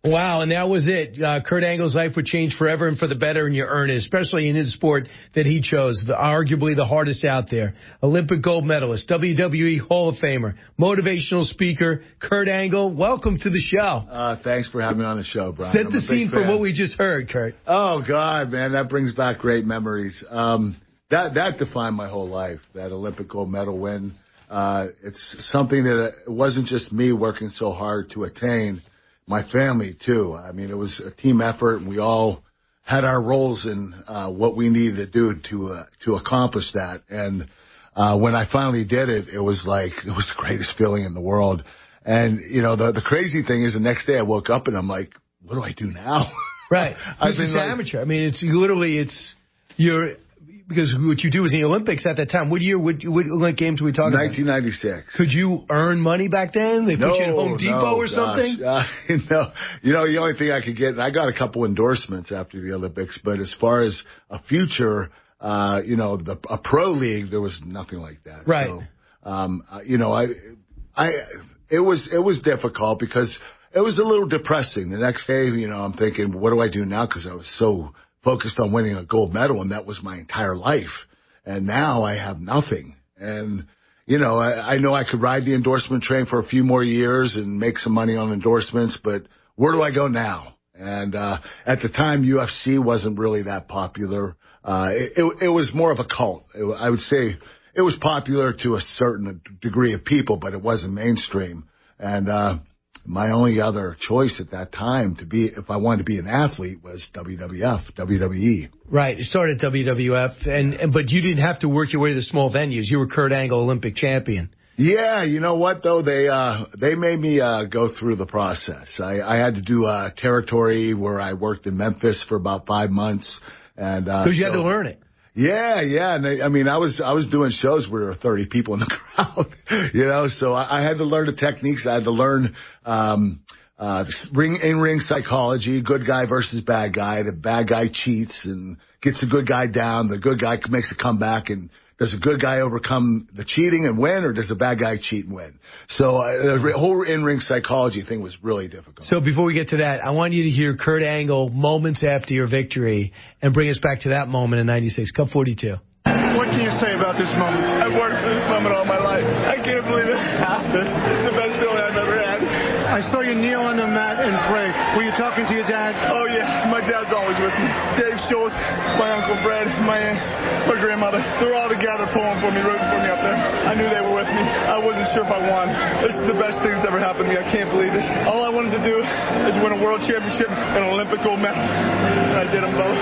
Wow, and that was it. Uh, Kurt Angle's life would change forever and for the better, and you earn it, especially in his sport that he chose, the, arguably the hardest out there. Olympic gold medalist, W W E Hall of Famer, motivational speaker, Kurt Angle. Welcome to the show. Uh, thanks for having me on the show, Brian. Set I'm the scene for what we just heard, Kurt. Oh, God, man, that brings back great memories. Um, that, that defined my whole life, that Olympic gold medal win. Uh, it's something that it wasn't just me working so hard to attain. My family, too. I mean, it was a team effort, and we all had our roles in uh, what we needed to do to uh, to accomplish that. And uh, when I finally did it, it was like it was the greatest feeling in the world. And, you know, the, the crazy thing is the next day I woke up, and I'm like, what do I do now? Right. I've This been is like, amateur. I mean, it's literally, it's, you're, because what you do was in the Olympics at that time. What year, what, what Olympic games were we talking nineteen ninety-six. about? Could you earn money back then? They put no, you at Home Depot no, or something? Gosh. Uh, no, you know, the only thing I could get, and I got a couple endorsements after the Olympics, but as far as a future, uh, you know, the, a pro league, there was nothing like that. Right. So, um, uh, you know, I, I, it was, it was difficult because it was a little depressing. The next day, you know, I'm thinking, what do I do now? Because I was so focused on winning a gold medal, and that was my entire life. And now I have nothing. And, you know, I, I know I could ride the endorsement train for a few more years and make some money on endorsements, but where do I go now? And uh, at the time, U F C wasn't really that popular. Uh, it, it, it was more of a cult. It, I would say it was popular to a certain degree of people, but it wasn't mainstream. And uh, my only other choice at that time to be, if I wanted to be an athlete, was W W F, W W E. Right. You started at W W F, and, and but you didn't have to work your way to the small venues. You were Kurt Angle, Olympic champion. Yeah, you know what though? They uh they made me uh go through the process. I, I had to do uh territory where I worked in Memphis for about five months, and uh, because you so, had to learn it. Yeah, yeah, and they, I mean, I was I was doing shows where there were thirty people in the crowd, you know, so I, I had to learn the techniques. I had to learn um, uh, ring in ring psychology, good guy versus bad guy. The bad guy cheats and gets the good guy down. The good guy makes a comeback, and does a good guy overcome the cheating and win, or does the bad guy cheat and win? So uh, the whole in-ring psychology thing was really difficult. So before we get to that, I want you to hear Kurt Angle moments after your victory and bring us back to that moment in ninety-six. Cup forty-two. What can you say about this moment? I've worked for this moment all my life. I can't believe it happened. It's the best feeling I've ever had. I saw you kneel on the mat and pray. Were you talking to your dad? Oh, yeah. My dad's always with me. Dave Schultz, my Uncle Fred, my aunt, my grandmother. They were all together pulling for me, rooting for me up there. I knew they were with me. I wasn't sure if I won. This is the best thing that's ever happened to me. I can't believe this. All I wanted to do is win a world championship and an Olympic gold medal. And I did them both.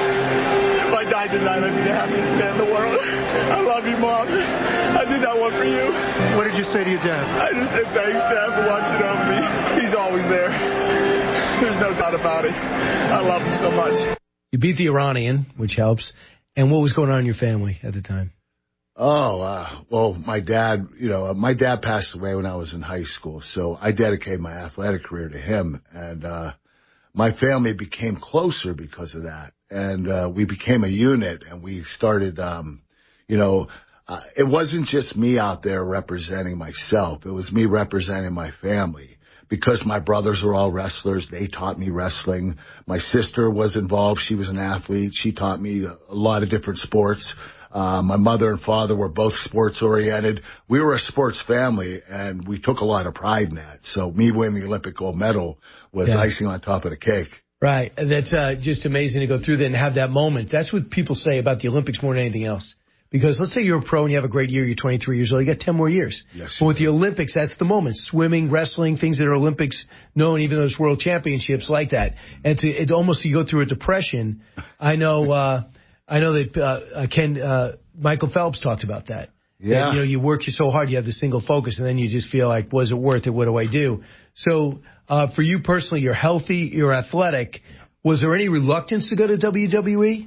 If I died tonight, I'd be the happiest man in the world. I love you, Mom. I did that one for you. What did you say to your dad? I just said thanks, Dad, for watching over me. He's always there. There's no doubt about it. I love him so much. You beat the Iranian, which helps. And what was going on in your family at the time? Oh, uh, well, my dad, you know, my dad passed away when I was in high school, so I dedicated my athletic career to him. And uh, my family became closer because of that. And uh, we became a unit, and we started, um, you know, uh, it wasn't just me out there representing myself. It was me representing my family. Because my brothers were all wrestlers, they taught me wrestling. My sister was involved. She was an athlete. She taught me a lot of different sports. Uh, my mother and father were both sports-oriented. We were a sports family, and we took a lot of pride in that. So me winning the Olympic gold medal was yeah. icing on top of the cake. Right. That's uh, just amazing to go through that and have that moment. That's what people say about the Olympics more than anything else. Because let's say you're a pro and you have a great year, you're twenty-three years old, you got ten more years. Yes, but with the Olympics, that's the moment. Swimming, wrestling, things that are Olympics known, even those world championships like that. And it's, it's almost you go through a depression. I know uh, I know that uh, Ken uh, Michael Phelps talked about that. Yeah. That, you know, you work so hard, you have the single focus, and then you just feel like, was it worth it? What do I do? So uh, for you personally, you're healthy, you're athletic. Was there any reluctance to go to W W E?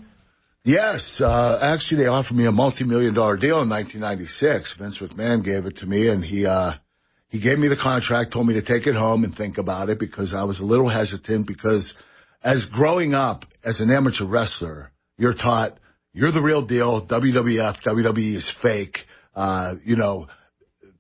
Yes. Uh, actually, they offered me a multi-million dollar deal in nineteen ninety-six. Vince McMahon gave it to me, and he uh, he gave me the contract, told me to take it home and think about it because I was a little hesitant because as growing up as an amateur wrestler, you're taught you're the real deal. W W F, W W E is fake. Uh, you know,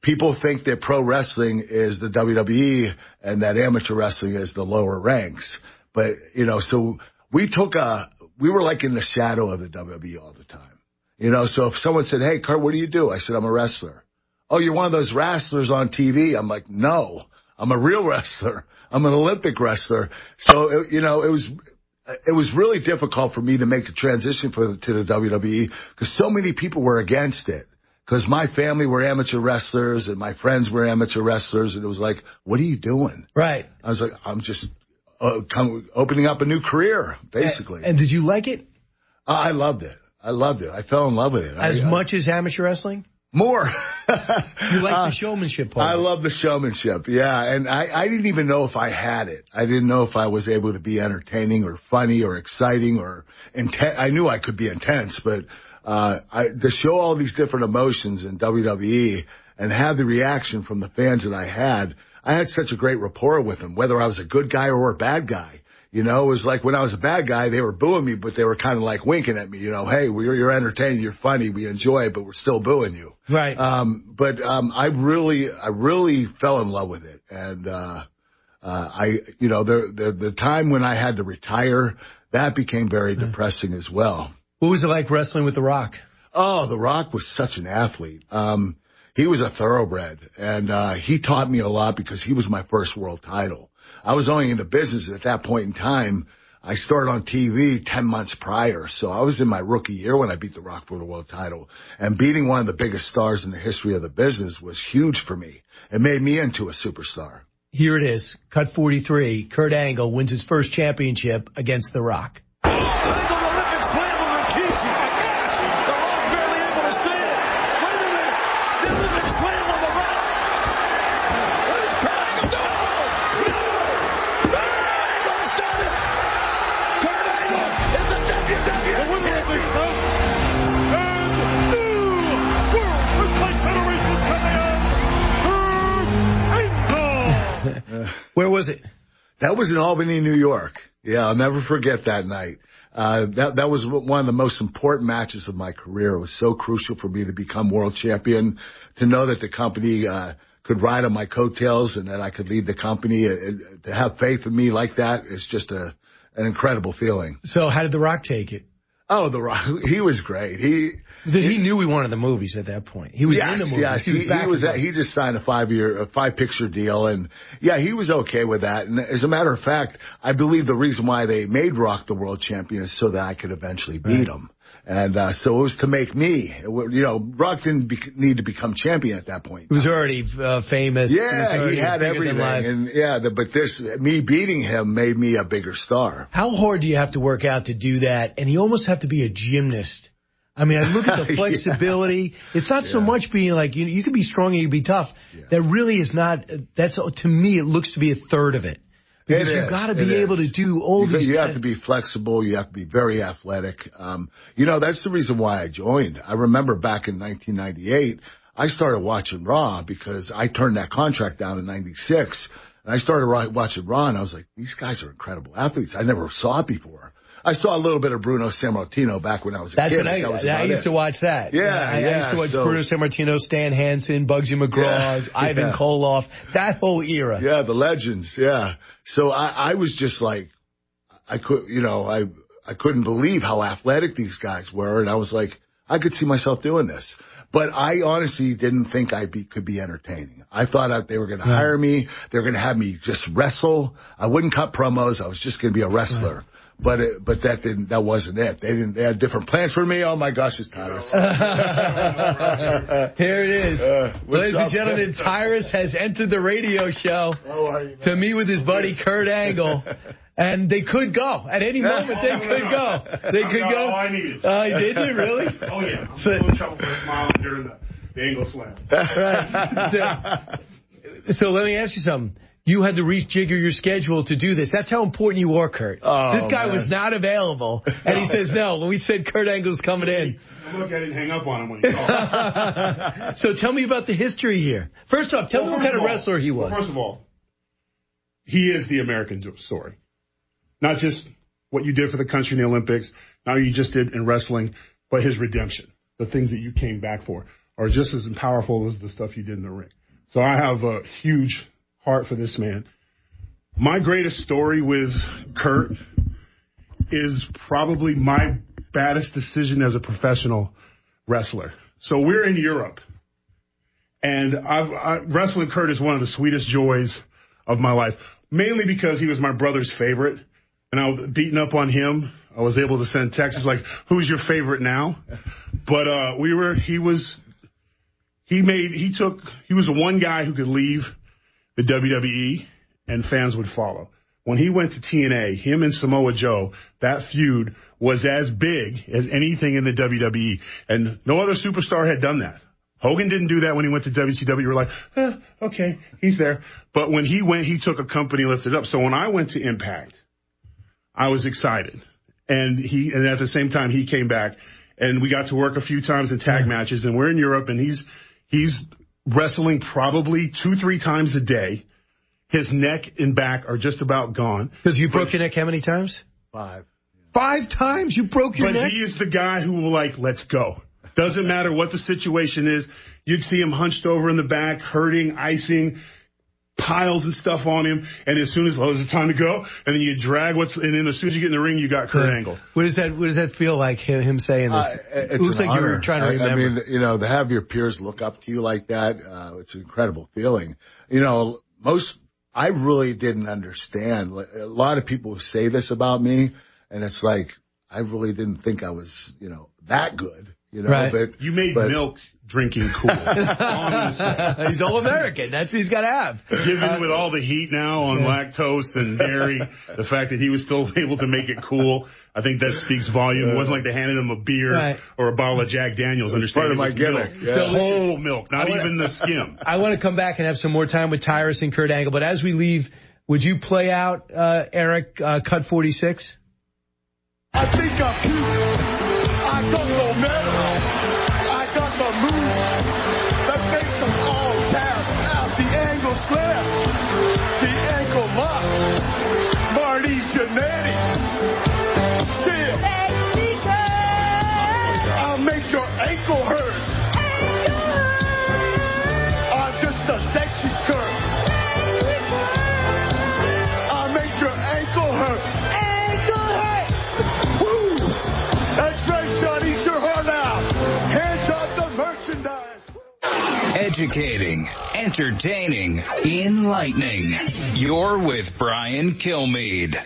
people think that pro wrestling is the W W E and that amateur wrestling is the lower ranks. But, you know, so we took a, we were like in the shadow of the W W E all the time. You know, so if someone said, hey, Kurt, what do you do? I said, I'm a wrestler. Oh, you're one of those wrestlers on T V? I'm like, no, I'm a real wrestler. I'm an Olympic wrestler. So, it, you know, it was, it was really difficult for me to make the transition for, to the W W E because so many people were against it. Because my family were amateur wrestlers and my friends were amateur wrestlers. And it was like, what are you doing? Right. I was like, I'm just uh, come, opening up a new career, basically. And, and did you like it? Uh, I loved it. I loved it. I fell in love with it. As I, much I, as amateur wrestling? More. You like uh, the showmanship part? I love the showmanship, yeah. And I, I didn't even know if I had it. I didn't know if I was able to be entertaining or funny or exciting or intense. I knew I could be intense, but uh, I, to show all these different emotions in W W E and have the reaction from the fans that I had, I had such a great rapport with them, whether I was a good guy or a bad guy. You know, it was like when I was a bad guy, they were booing me, but they were kind of like winking at me, you know, hey, we're, you're entertaining, you're funny, we enjoy it, but we're still booing you. Right. Um, but, um, I really, I really fell in love with it. And, uh, uh, I, you know, the, the, the time when I had to retire, that became very depressing as well. What was it like wrestling with The Rock? Oh, The Rock was such an athlete. Um, he was a thoroughbred and, uh, he taught me a lot because he was my first world title. I was only in the business at that point in time. I started on T V ten months prior. So I was in my rookie year when I beat The Rock for the world title. And beating one of the biggest stars in the history of the business was huge for me. It made me into a superstar. Here it is. Cut forty-three. Kurt Angle wins his first championship against The Rock. Where was it? That was in Albany, New York. Yeah, I'll never forget that night. Uh, that, that was one of the most important matches of my career. It was so crucial for me to become world champion, to know that the company, uh, could ride on my coattails and that I could lead the company. It, to have faith in me like that is just a, an incredible feeling. So how did The Rock take it? Oh, The Rock, he was great. He, he, he knew we wanted the movies at that point. He was yes, in the movies. Yes, he was, he, he, was at, he just signed a five-year, a five-picture deal, and yeah, he was okay with that. And as a matter of fact, I believe the reason why they made Rock the world champion is so that I could eventually beat right. him. And uh, so it was to make me, it, you know, Rock didn't be, need to become champion at that point. He was already uh, famous. Yeah, he, he had everything. And yeah, the, but this, me beating him made me a bigger star. How hard do you have to work out to do that? And you almost have to be a gymnast. I mean, I look at the flexibility. yeah. It's not yeah. so much being like, you, you can be strong and you can be tough. Yeah. That really is not, that's, to me, it looks to be a third of it. Because you've got to be able to do all you, these You have to be flexible. You have to be very athletic. Um, you know, that's the reason why I joined. I remember back in nineteen ninety-eight, I started watching Raw because I turned that contract down in ninety-six. And I started watching Raw, and I was like, these guys are incredible athletes. I never saw it before. I saw a little bit of Bruno Sammartino back when I was a That's kid. What I, that was I used it. to watch that. Yeah, yeah, I, yeah, I used to watch so, Bruno Sammartino, Stan Hansen, Bugsy McGraw, yeah, Ivan yeah. Koloff, that whole era. Yeah, the legends. Yeah. So I, I was just like, I could, you know, I I couldn't believe how athletic these guys were, and I was like, I could see myself doing this. But I honestly didn't think I be, could be entertaining. I thought that they were going to yeah. hire me. They were going to have me just wrestle. I wouldn't cut promos. I was just going to be a wrestler. Right. But it, but that didn't that wasn't it. They didn't. They had different plans for me. Oh my gosh, it's Tyrus. Here it is, uh, ladies up? and gentlemen. Tyrus has entered the radio show How are you, man? to meet with his buddy Kurt Angle, and they could go at any moment. They could go. They I could got go. All I needed. Uh, did you really? Oh yeah. I'm so, in trouble for a smile during the, the Angle slam. Right. So, so let me ask you something. You had to rejigger your schedule to do this. That's how important you are, Kurt. Oh, this guy man. was not available. And he says, no, when we said Kurt Angle's coming in. Look, I didn't hang up on him when he called. So tell me about the history here. First off, tell well, me what kind of, of all, wrestler he was. Well, first of all, he is the American story. Not just what you did for the country in the Olympics, not what you just did in wrestling, but his redemption, the things that you came back for. are just as powerful as the stuff you did in the ring. So I have a huge heart for this man. My greatest story with Kurt is probably my baddest decision as a professional wrestler. So we're in Europe, and I've, I, wrestling Kurt is one of the sweetest joys of my life, mainly because he was my brother's favorite, and I was beating up on him. I was able to send texts like, who's your favorite now? But uh, we were, he was, he made, he took, he was the one guy who could leave the W W E and fans would follow. When he went to T N A, him and Samoa Joe, that feud was as big as anything in the W W E. And no other superstar had done that. Hogan didn't do that when he went to W C W. We were like, eh, okay, he's there. But when he went, he took a company, lifted up. So when I went to Impact, I was excited. And he, and at the same time, he came back, and we got to work a few times in tag matches. And we're in Europe, and he's he's wrestling probably two, three times a day. His neck and back are just about gone. Because you broke but, your neck how many times? Five. Five times you broke your but neck? But he is the guy who will, like, let's go. Doesn't matter what the situation is. You'd see him hunched over in the back, hurting, icing, piles and stuff on him. And as soon as, oh, is it time to go? And then you drag what's, and then as soon as you get in the ring, you got Kurt yeah. Angle. What does that, what does that feel like, him, him saying this? Uh, it looks like honor. you were trying to remember. I, I mean, you know, to have your peers look up to you like that, uh, it's an incredible feeling. You know, most, I really didn't understand. A lot of people say this about me, and it's like, I really didn't think I was, you know, that good. You know, right. but you made but, milk drinking cool. He's all American. That's what he's got to have. Given uh, with all the heat now on yeah. lactose and dairy, the fact that he was still able to make it cool, I think that speaks volume. It wasn't like they handed him a beer right. or a bottle of Jack Daniels. Understand? Part of my gimmick. Yeah. So whole milk, not wanna, even the skim. I want to come back and have some more time with Tyrus and Kurt Angle, but as we leave, would you play out, uh, Eric, uh, Cut forty-six? I think I'm cute. I got no metal. I got the moves that makes them all tap out. The angle slap, the ankle lock, Marty Jannetty. Shit. I'll make your ankle hurt. I'm just a sexy Kurt. I'll make your ankle hurt. That's right, son. Eat your heart out. Hands off the merchandise. Educating, entertaining, enlightening. You're with Brian Kilmeade.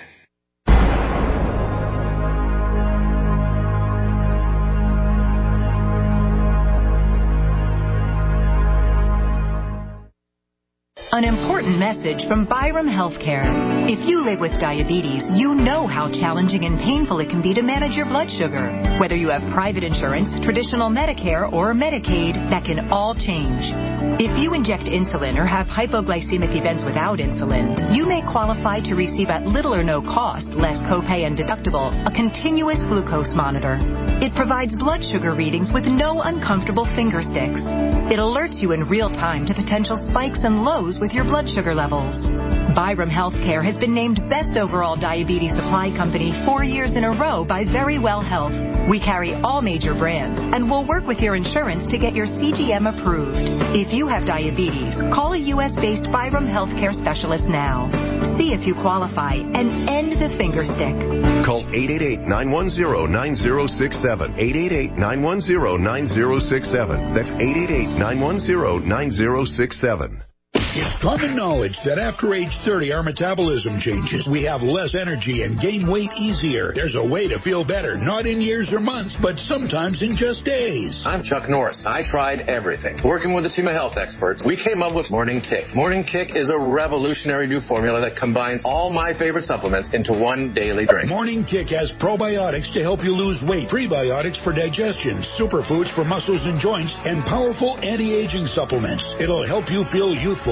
An important message from Byram Healthcare. If you live with diabetes, you know how challenging and painful it can be to manage your blood sugar. Whether you have private insurance, traditional Medicare, or Medicaid, that can all change. If you inject insulin or have hypoglycemic events without insulin, you may qualify to receive at little or no cost, less copay and deductible, a continuous glucose monitor. It provides blood sugar readings with no uncomfortable finger sticks. It alerts you in real time to potential spikes and lows with your blood sugar levels. Byram Healthcare has been named Best Overall Diabetes Supply Company four years in a row by Verywell Health. We carry all major brands and will work with your insurance to get your C G M approved. If you have diabetes, call a U S-based Byram Healthcare specialist now. See if you qualify and end the finger stick. Call eight eight eight, nine one zero, nine zero six seven. eight eight eight, nine one zero, nine zero six seven. That's eight eight eight, nine one zero, nine zero six seven. It's common knowledge that after age thirty, our metabolism changes. We have less energy and gain weight easier. There's a way to feel better, not in years or months, but sometimes in just days. I'm Chuck Norris. I tried everything. Working with a team of health experts, we came up with Morning Kick. Morning Kick is a revolutionary new formula that combines all my favorite supplements into one daily drink. Morning Kick has probiotics to help you lose weight, prebiotics for digestion, superfoods for muscles and joints, and powerful anti-aging supplements. It'll help you feel youthful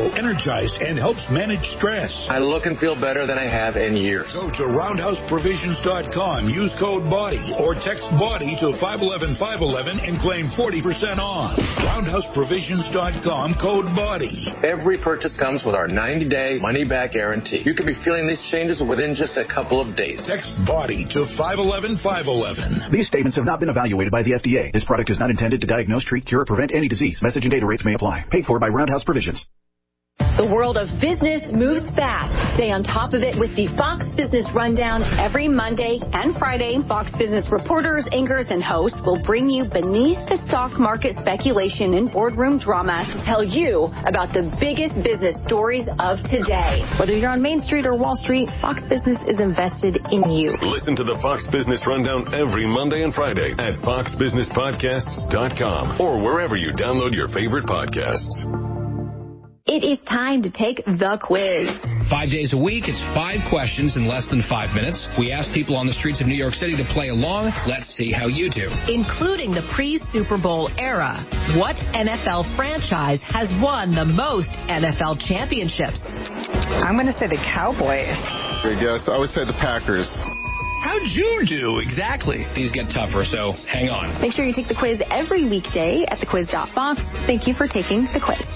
feel energized and helps manage stress. I look and feel better than I have in years. Go to roundhouse provisions dot com, use code BODY, or text BODY to five one one five one one and claim forty percent off. roundhouse provisions dot com, code BODY. Every purchase comes with our ninety-day money-back guarantee. You could be feeling these changes within just a couple of days. Text BODY to five one one five one one. These statements have not been evaluated by the F D A. This product is not intended to diagnose, treat, cure, or prevent any disease. Message and data rates may apply. Paid for by Roundhouse Provisions. The world of business moves fast. Stay on top of it with the Fox Business Rundown every Monday and Friday. Fox Business reporters, anchors, and hosts will bring you beneath the stock market speculation and boardroom drama to tell you about the biggest business stories of today. Whether you're on Main Street or Wall Street, Fox Business is invested in you. Listen to the Fox Business Rundown every Monday and Friday at fox business podcasts dot com or wherever you download your favorite podcasts. It is time to take the quiz. Five days a week, it's five questions in less than five minutes. We ask people on the streets of New York City to play along. Let's see how you do. Including the pre-Super Bowl era, what N F L franchise has won the most N F L championships? I'm going to say the Cowboys. Good guess. I would say the Packers. How'd you do? Exactly. These get tougher, so hang on. Make sure you take the quiz every weekday at the quiz dot fox. Thank you for taking the quiz.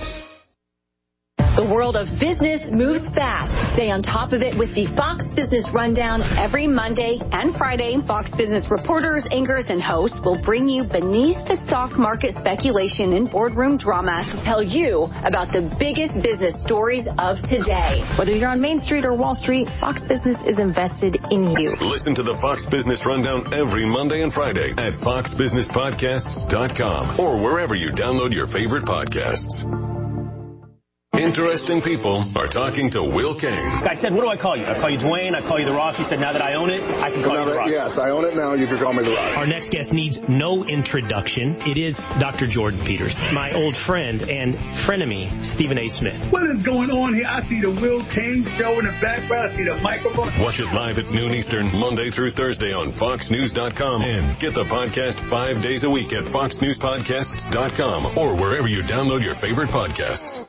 The world of business moves fast. Stay on top of it with the Fox Business Rundown every Monday and Friday. Fox Business reporters, anchors, and hosts will bring you beneath the stock market speculation and boardroom drama to tell you about the biggest business stories of today. Whether you're on Main Street or Wall Street, Fox Business is invested in you. Listen to the Fox Business Rundown every Monday and Friday at fox business podcasts dot com or wherever you download your favorite podcasts. Interesting people are talking to Will King. I said, what do I call you? I call you Dwayne. I call you The Rock. He said, now that I own it, I can call well, you The Rock. Yes, I own it now. You can call me The Rock. Our next guest needs no introduction. It is Doctor Jordan Peterson, my old friend and frenemy, Stephen A. Smith. What is going on here? I see the Will King show in the background. I see the microphone. Watch it live at noon Eastern, Monday through Thursday on fox news dot com and get the podcast five days a week at fox news podcasts dot com or wherever you download your favorite podcasts.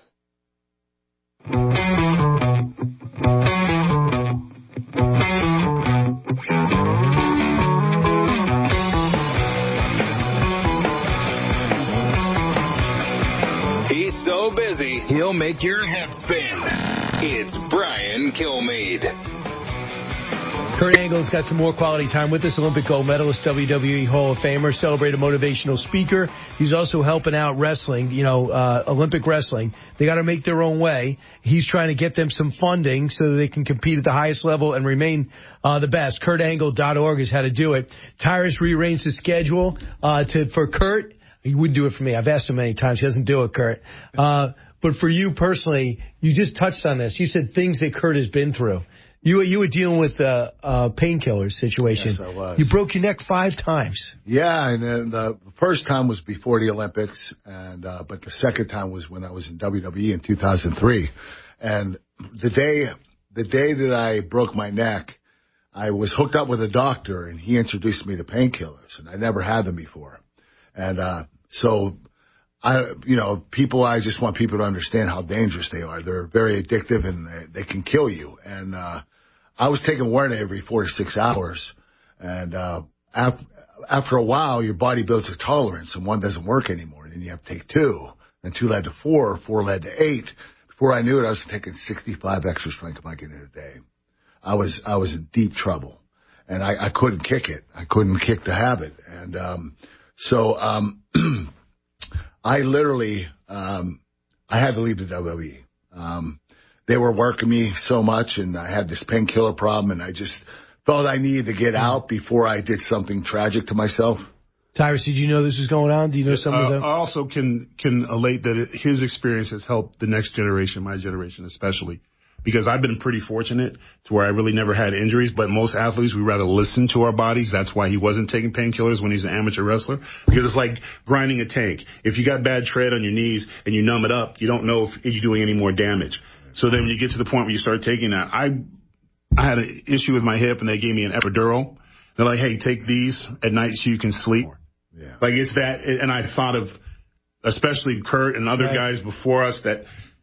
He's so busy, he'll make your head spin. It's Brian Kilmeade. Kurt Angle's got some more quality time with us. Olympic gold medalist, W W E Hall of Famer, celebrated motivational speaker. He's also helping out wrestling, you know, uh, Olympic wrestling. They got to make their own way. He's trying to get them some funding so that they can compete at the highest level and remain uh, the best. Kurt Angle dot org is how to do it. Tyrus rearranged the schedule uh, to for Kurt. He wouldn't do it for me. I've asked him many times. He doesn't do it, Kurt. Uh, but for you personally, you just touched on this. You said things that Kurt has been through. You you were dealing with a, a painkillers situation. Yes, I was. You broke your neck five times. Yeah, and then the first time was before the Olympics, and uh, but the second time was when I was in W W E in two thousand three. And the day the day that I broke my neck, I was hooked up with a doctor, and he introduced me to painkillers, and I never had them before. And uh, so, I you know, people, I just want people to understand how dangerous they are. They're very addictive, and they, they can kill you. And uh, I was taking Werner every four to six hours, and uh, after, after a while, your body builds a tolerance, and one doesn't work anymore. And then you have to take two, and two led to four, four led to eight. Before I knew it, I was taking sixty-five extra strength Vicodin a day. I was I was in deep trouble, and I, I couldn't kick it. I couldn't kick the habit, and um, so um, I literally um, I had to leave the W W E. Um, They were working me so much, and I had this painkiller problem, and I just felt I needed to get out before I did something tragic to myself. Tyrus, did you know this was going on? Do you know someone? Uh, I also can can elate that it, his experience has helped the next generation, my generation especially, because I've been pretty fortunate to where I really never had injuries, but most athletes, we rather listen to our bodies. That's why he wasn't taking painkillers when he's an amateur wrestler, because it's like grinding a tank. If you got bad tread on your knees and you numb it up, you don't know if you're doing any more damage. So then when you get to the point where you start taking that, I I had an issue with my hip, and they gave me an epidural. They're like, hey, take these at night so you can sleep. Yeah. Like, it's that, and I thought of especially Kurt and other right. guys before us that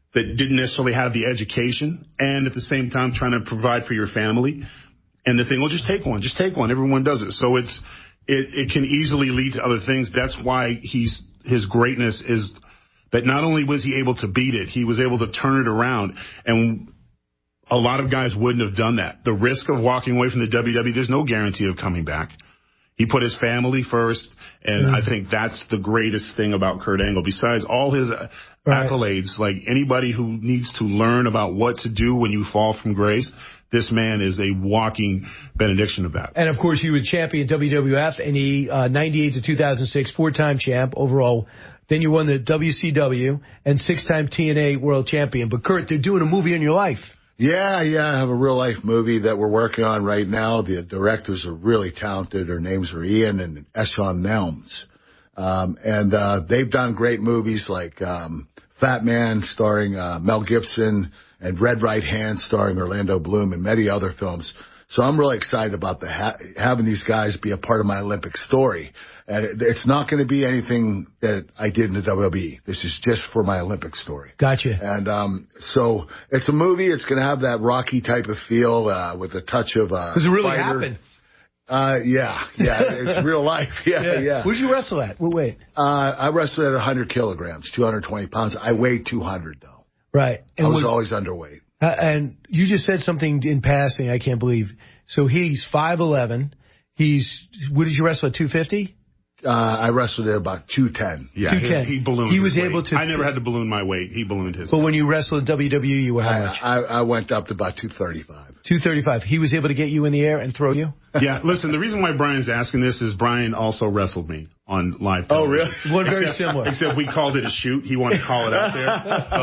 that didn't necessarily have the education, and at the same time trying to provide for your family. And the thing, well, just take one, just take one. Everyone does it. So it's it, it can easily lead to other things. That's why he's his greatness is that not only was he able to beat it, he was able to turn it around. And a lot of guys wouldn't have done that. The risk of walking away from the W W E, there's no guarantee of coming back. He put his family first, and mm. I think that's the greatest thing about Kurt Angle. Besides all his right. accolades, like anybody who needs to learn about what to do when you fall from grace, this man is a walking benediction of that. And, of course, he was champion W W F, and he, uh, ninety-eight to two thousand six, four-time champ overall. Then you won the W C W and six-time T N A world champion. But, Kurt, they're doing a movie on your life. Yeah, yeah, I have a real-life movie that we're working on right now. The directors are really talented. Their names are Ian and Eshon Nelms. Um, and uh, they've done great movies like um, Fat Man starring uh, Mel Gibson and Red Right Hand starring Orlando Bloom and many other films. So I'm really excited about the ha- having these guys be a part of my Olympic story. And it, it's not going to be anything that I did in the W W E. This is just for my Olympic story. Gotcha. And um, so it's a movie. It's going to have that Rocky type of feel uh, with a touch of uh, Does it really fighter. happen? Uh, yeah, yeah, it's real life. Yeah, yeah. yeah. Where'd you wrestle at? What weight? Uh, I wrestled at one hundred kilograms, two hundred twenty pounds. I weighed two hundred, though. Right. And I was, was always underweight. Uh, and you just said something in passing I can't believe. So he's five eleven. He's, what did you wrestle at, two fifty? Uh, I wrestled at about two ten. Yeah, two ten. He, he ballooned He was his able weight. to. I never had to balloon my weight. He ballooned his But weight. when you wrestled at W W E, you were how I, much? I, I went up to about two thirty-five. two thirty-five. He was able to get you in the air and throw you? Yeah, listen, the reason why Brian's asking this is Brian also wrestled me on live television. Oh, really? One very except, similar. Except we called it a shoot. He wanted to call it out there.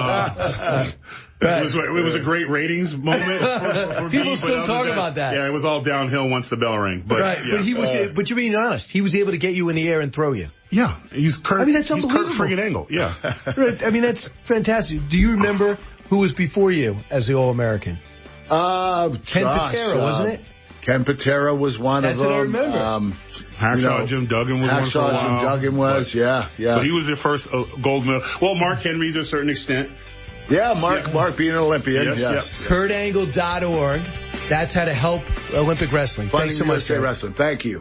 Uh, Right. It was it was a great ratings moment. For, for People me, still talk about that. Yeah, it was all downhill once the bell rang. But, right, yeah. but he was. Uh, but you're being honest. He was able to get you in the air and throw you. Yeah, he's Kurt. I mean, that's he's unbelievable. Kurt friggin' Angle. Yeah. Right, I mean, that's fantastic. Do you remember who was before you as the All-American? Uh, Ken gosh, Patera, uh, wasn't it? Ken Patera was one That's of them. what I remember. Um, Hacksaw you know, Jim Duggan was Hacksaw one for a while. Jim Duggan was, but, yeah, yeah. But he was the first uh, gold medal. Well, Mark Henry to a certain extent. Yeah, Mark, yeah. Mark being an Olympian. Yes, yes. yes. yes. Kurt Angle dot org. That's how to help Olympic wrestling. Funding Thanks so much, U S A Joe. Wrestling. Thank you.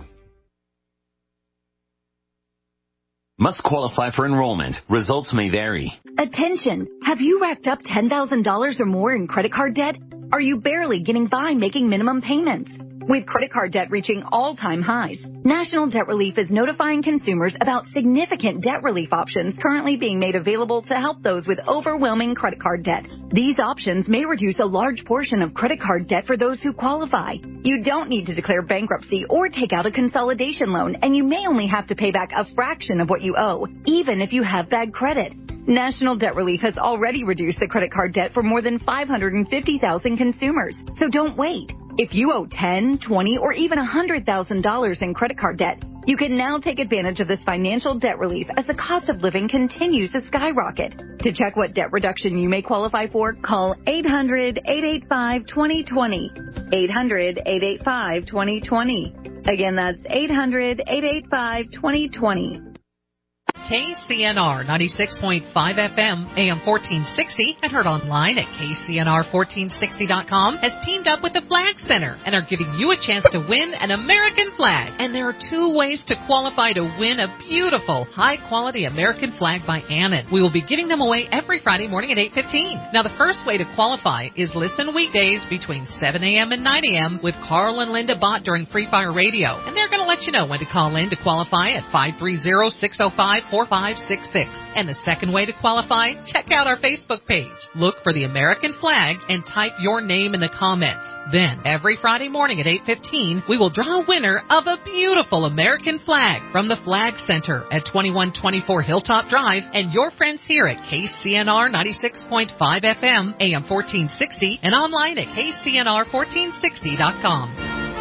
Must qualify for enrollment. Results may vary. Attention! Have you racked up ten thousand dollars or more in credit card debt? Are you barely getting by making minimum payments? With credit card debt reaching all-time highs, National Debt Relief is notifying consumers about significant debt relief options currently being made available to help those with overwhelming credit card debt. These options may reduce a large portion of credit card debt for those who qualify. You don't need to declare bankruptcy or take out a consolidation loan, and you may only have to pay back a fraction of what you owe, even if you have bad credit. National Debt Relief has already reduced the credit card debt for more than five hundred fifty thousand consumers, so don't wait. If you owe ten, twenty, or even one hundred thousand dollars in credit card debt, you can now take advantage of this financial debt relief as the cost of living continues to skyrocket. To check what debt reduction you may qualify for, call eight hundred, eight eight five, two zero two zero. eight hundred, eight eight five, two zero two zero. Again, that's eight hundred, eight eight five, two zero two zero. K C N R ninety-six point five F M, A M fourteen sixty, and heard online at K C N R fourteen sixty dot com, has teamed up with the Flag Center and are giving you a chance to win an American flag. And there are two ways to qualify to win a beautiful, high-quality American flag by Annan. We will be giving them away every Friday morning at eight fifteen. Now, the first way to qualify is listen weekdays between seven a.m. and nine a.m. with Carl and Linda Bott during Free Fire Radio. And they're going to let you know when to call in to qualify at five three zero, six zero five, four five six six. And the second way to qualify, check out our Facebook page. Look for the American flag and type your name in the comments. Then, every Friday morning at eight fifteen, we will draw a winner of a beautiful American flag from the Flag Center at twenty-one twenty-four Hilltop Drive and your friends here at K C N R ninety-six point five F M, A M fourteen sixty, and online at K C N R fourteen sixty dot com.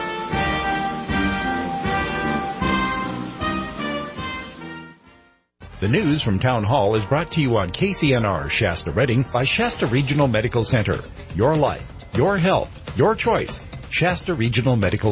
The news from Town Hall is brought to you on K C N R Shasta Redding by Shasta Regional Medical Center. Your life, your health, your choice. Shasta Regional Medical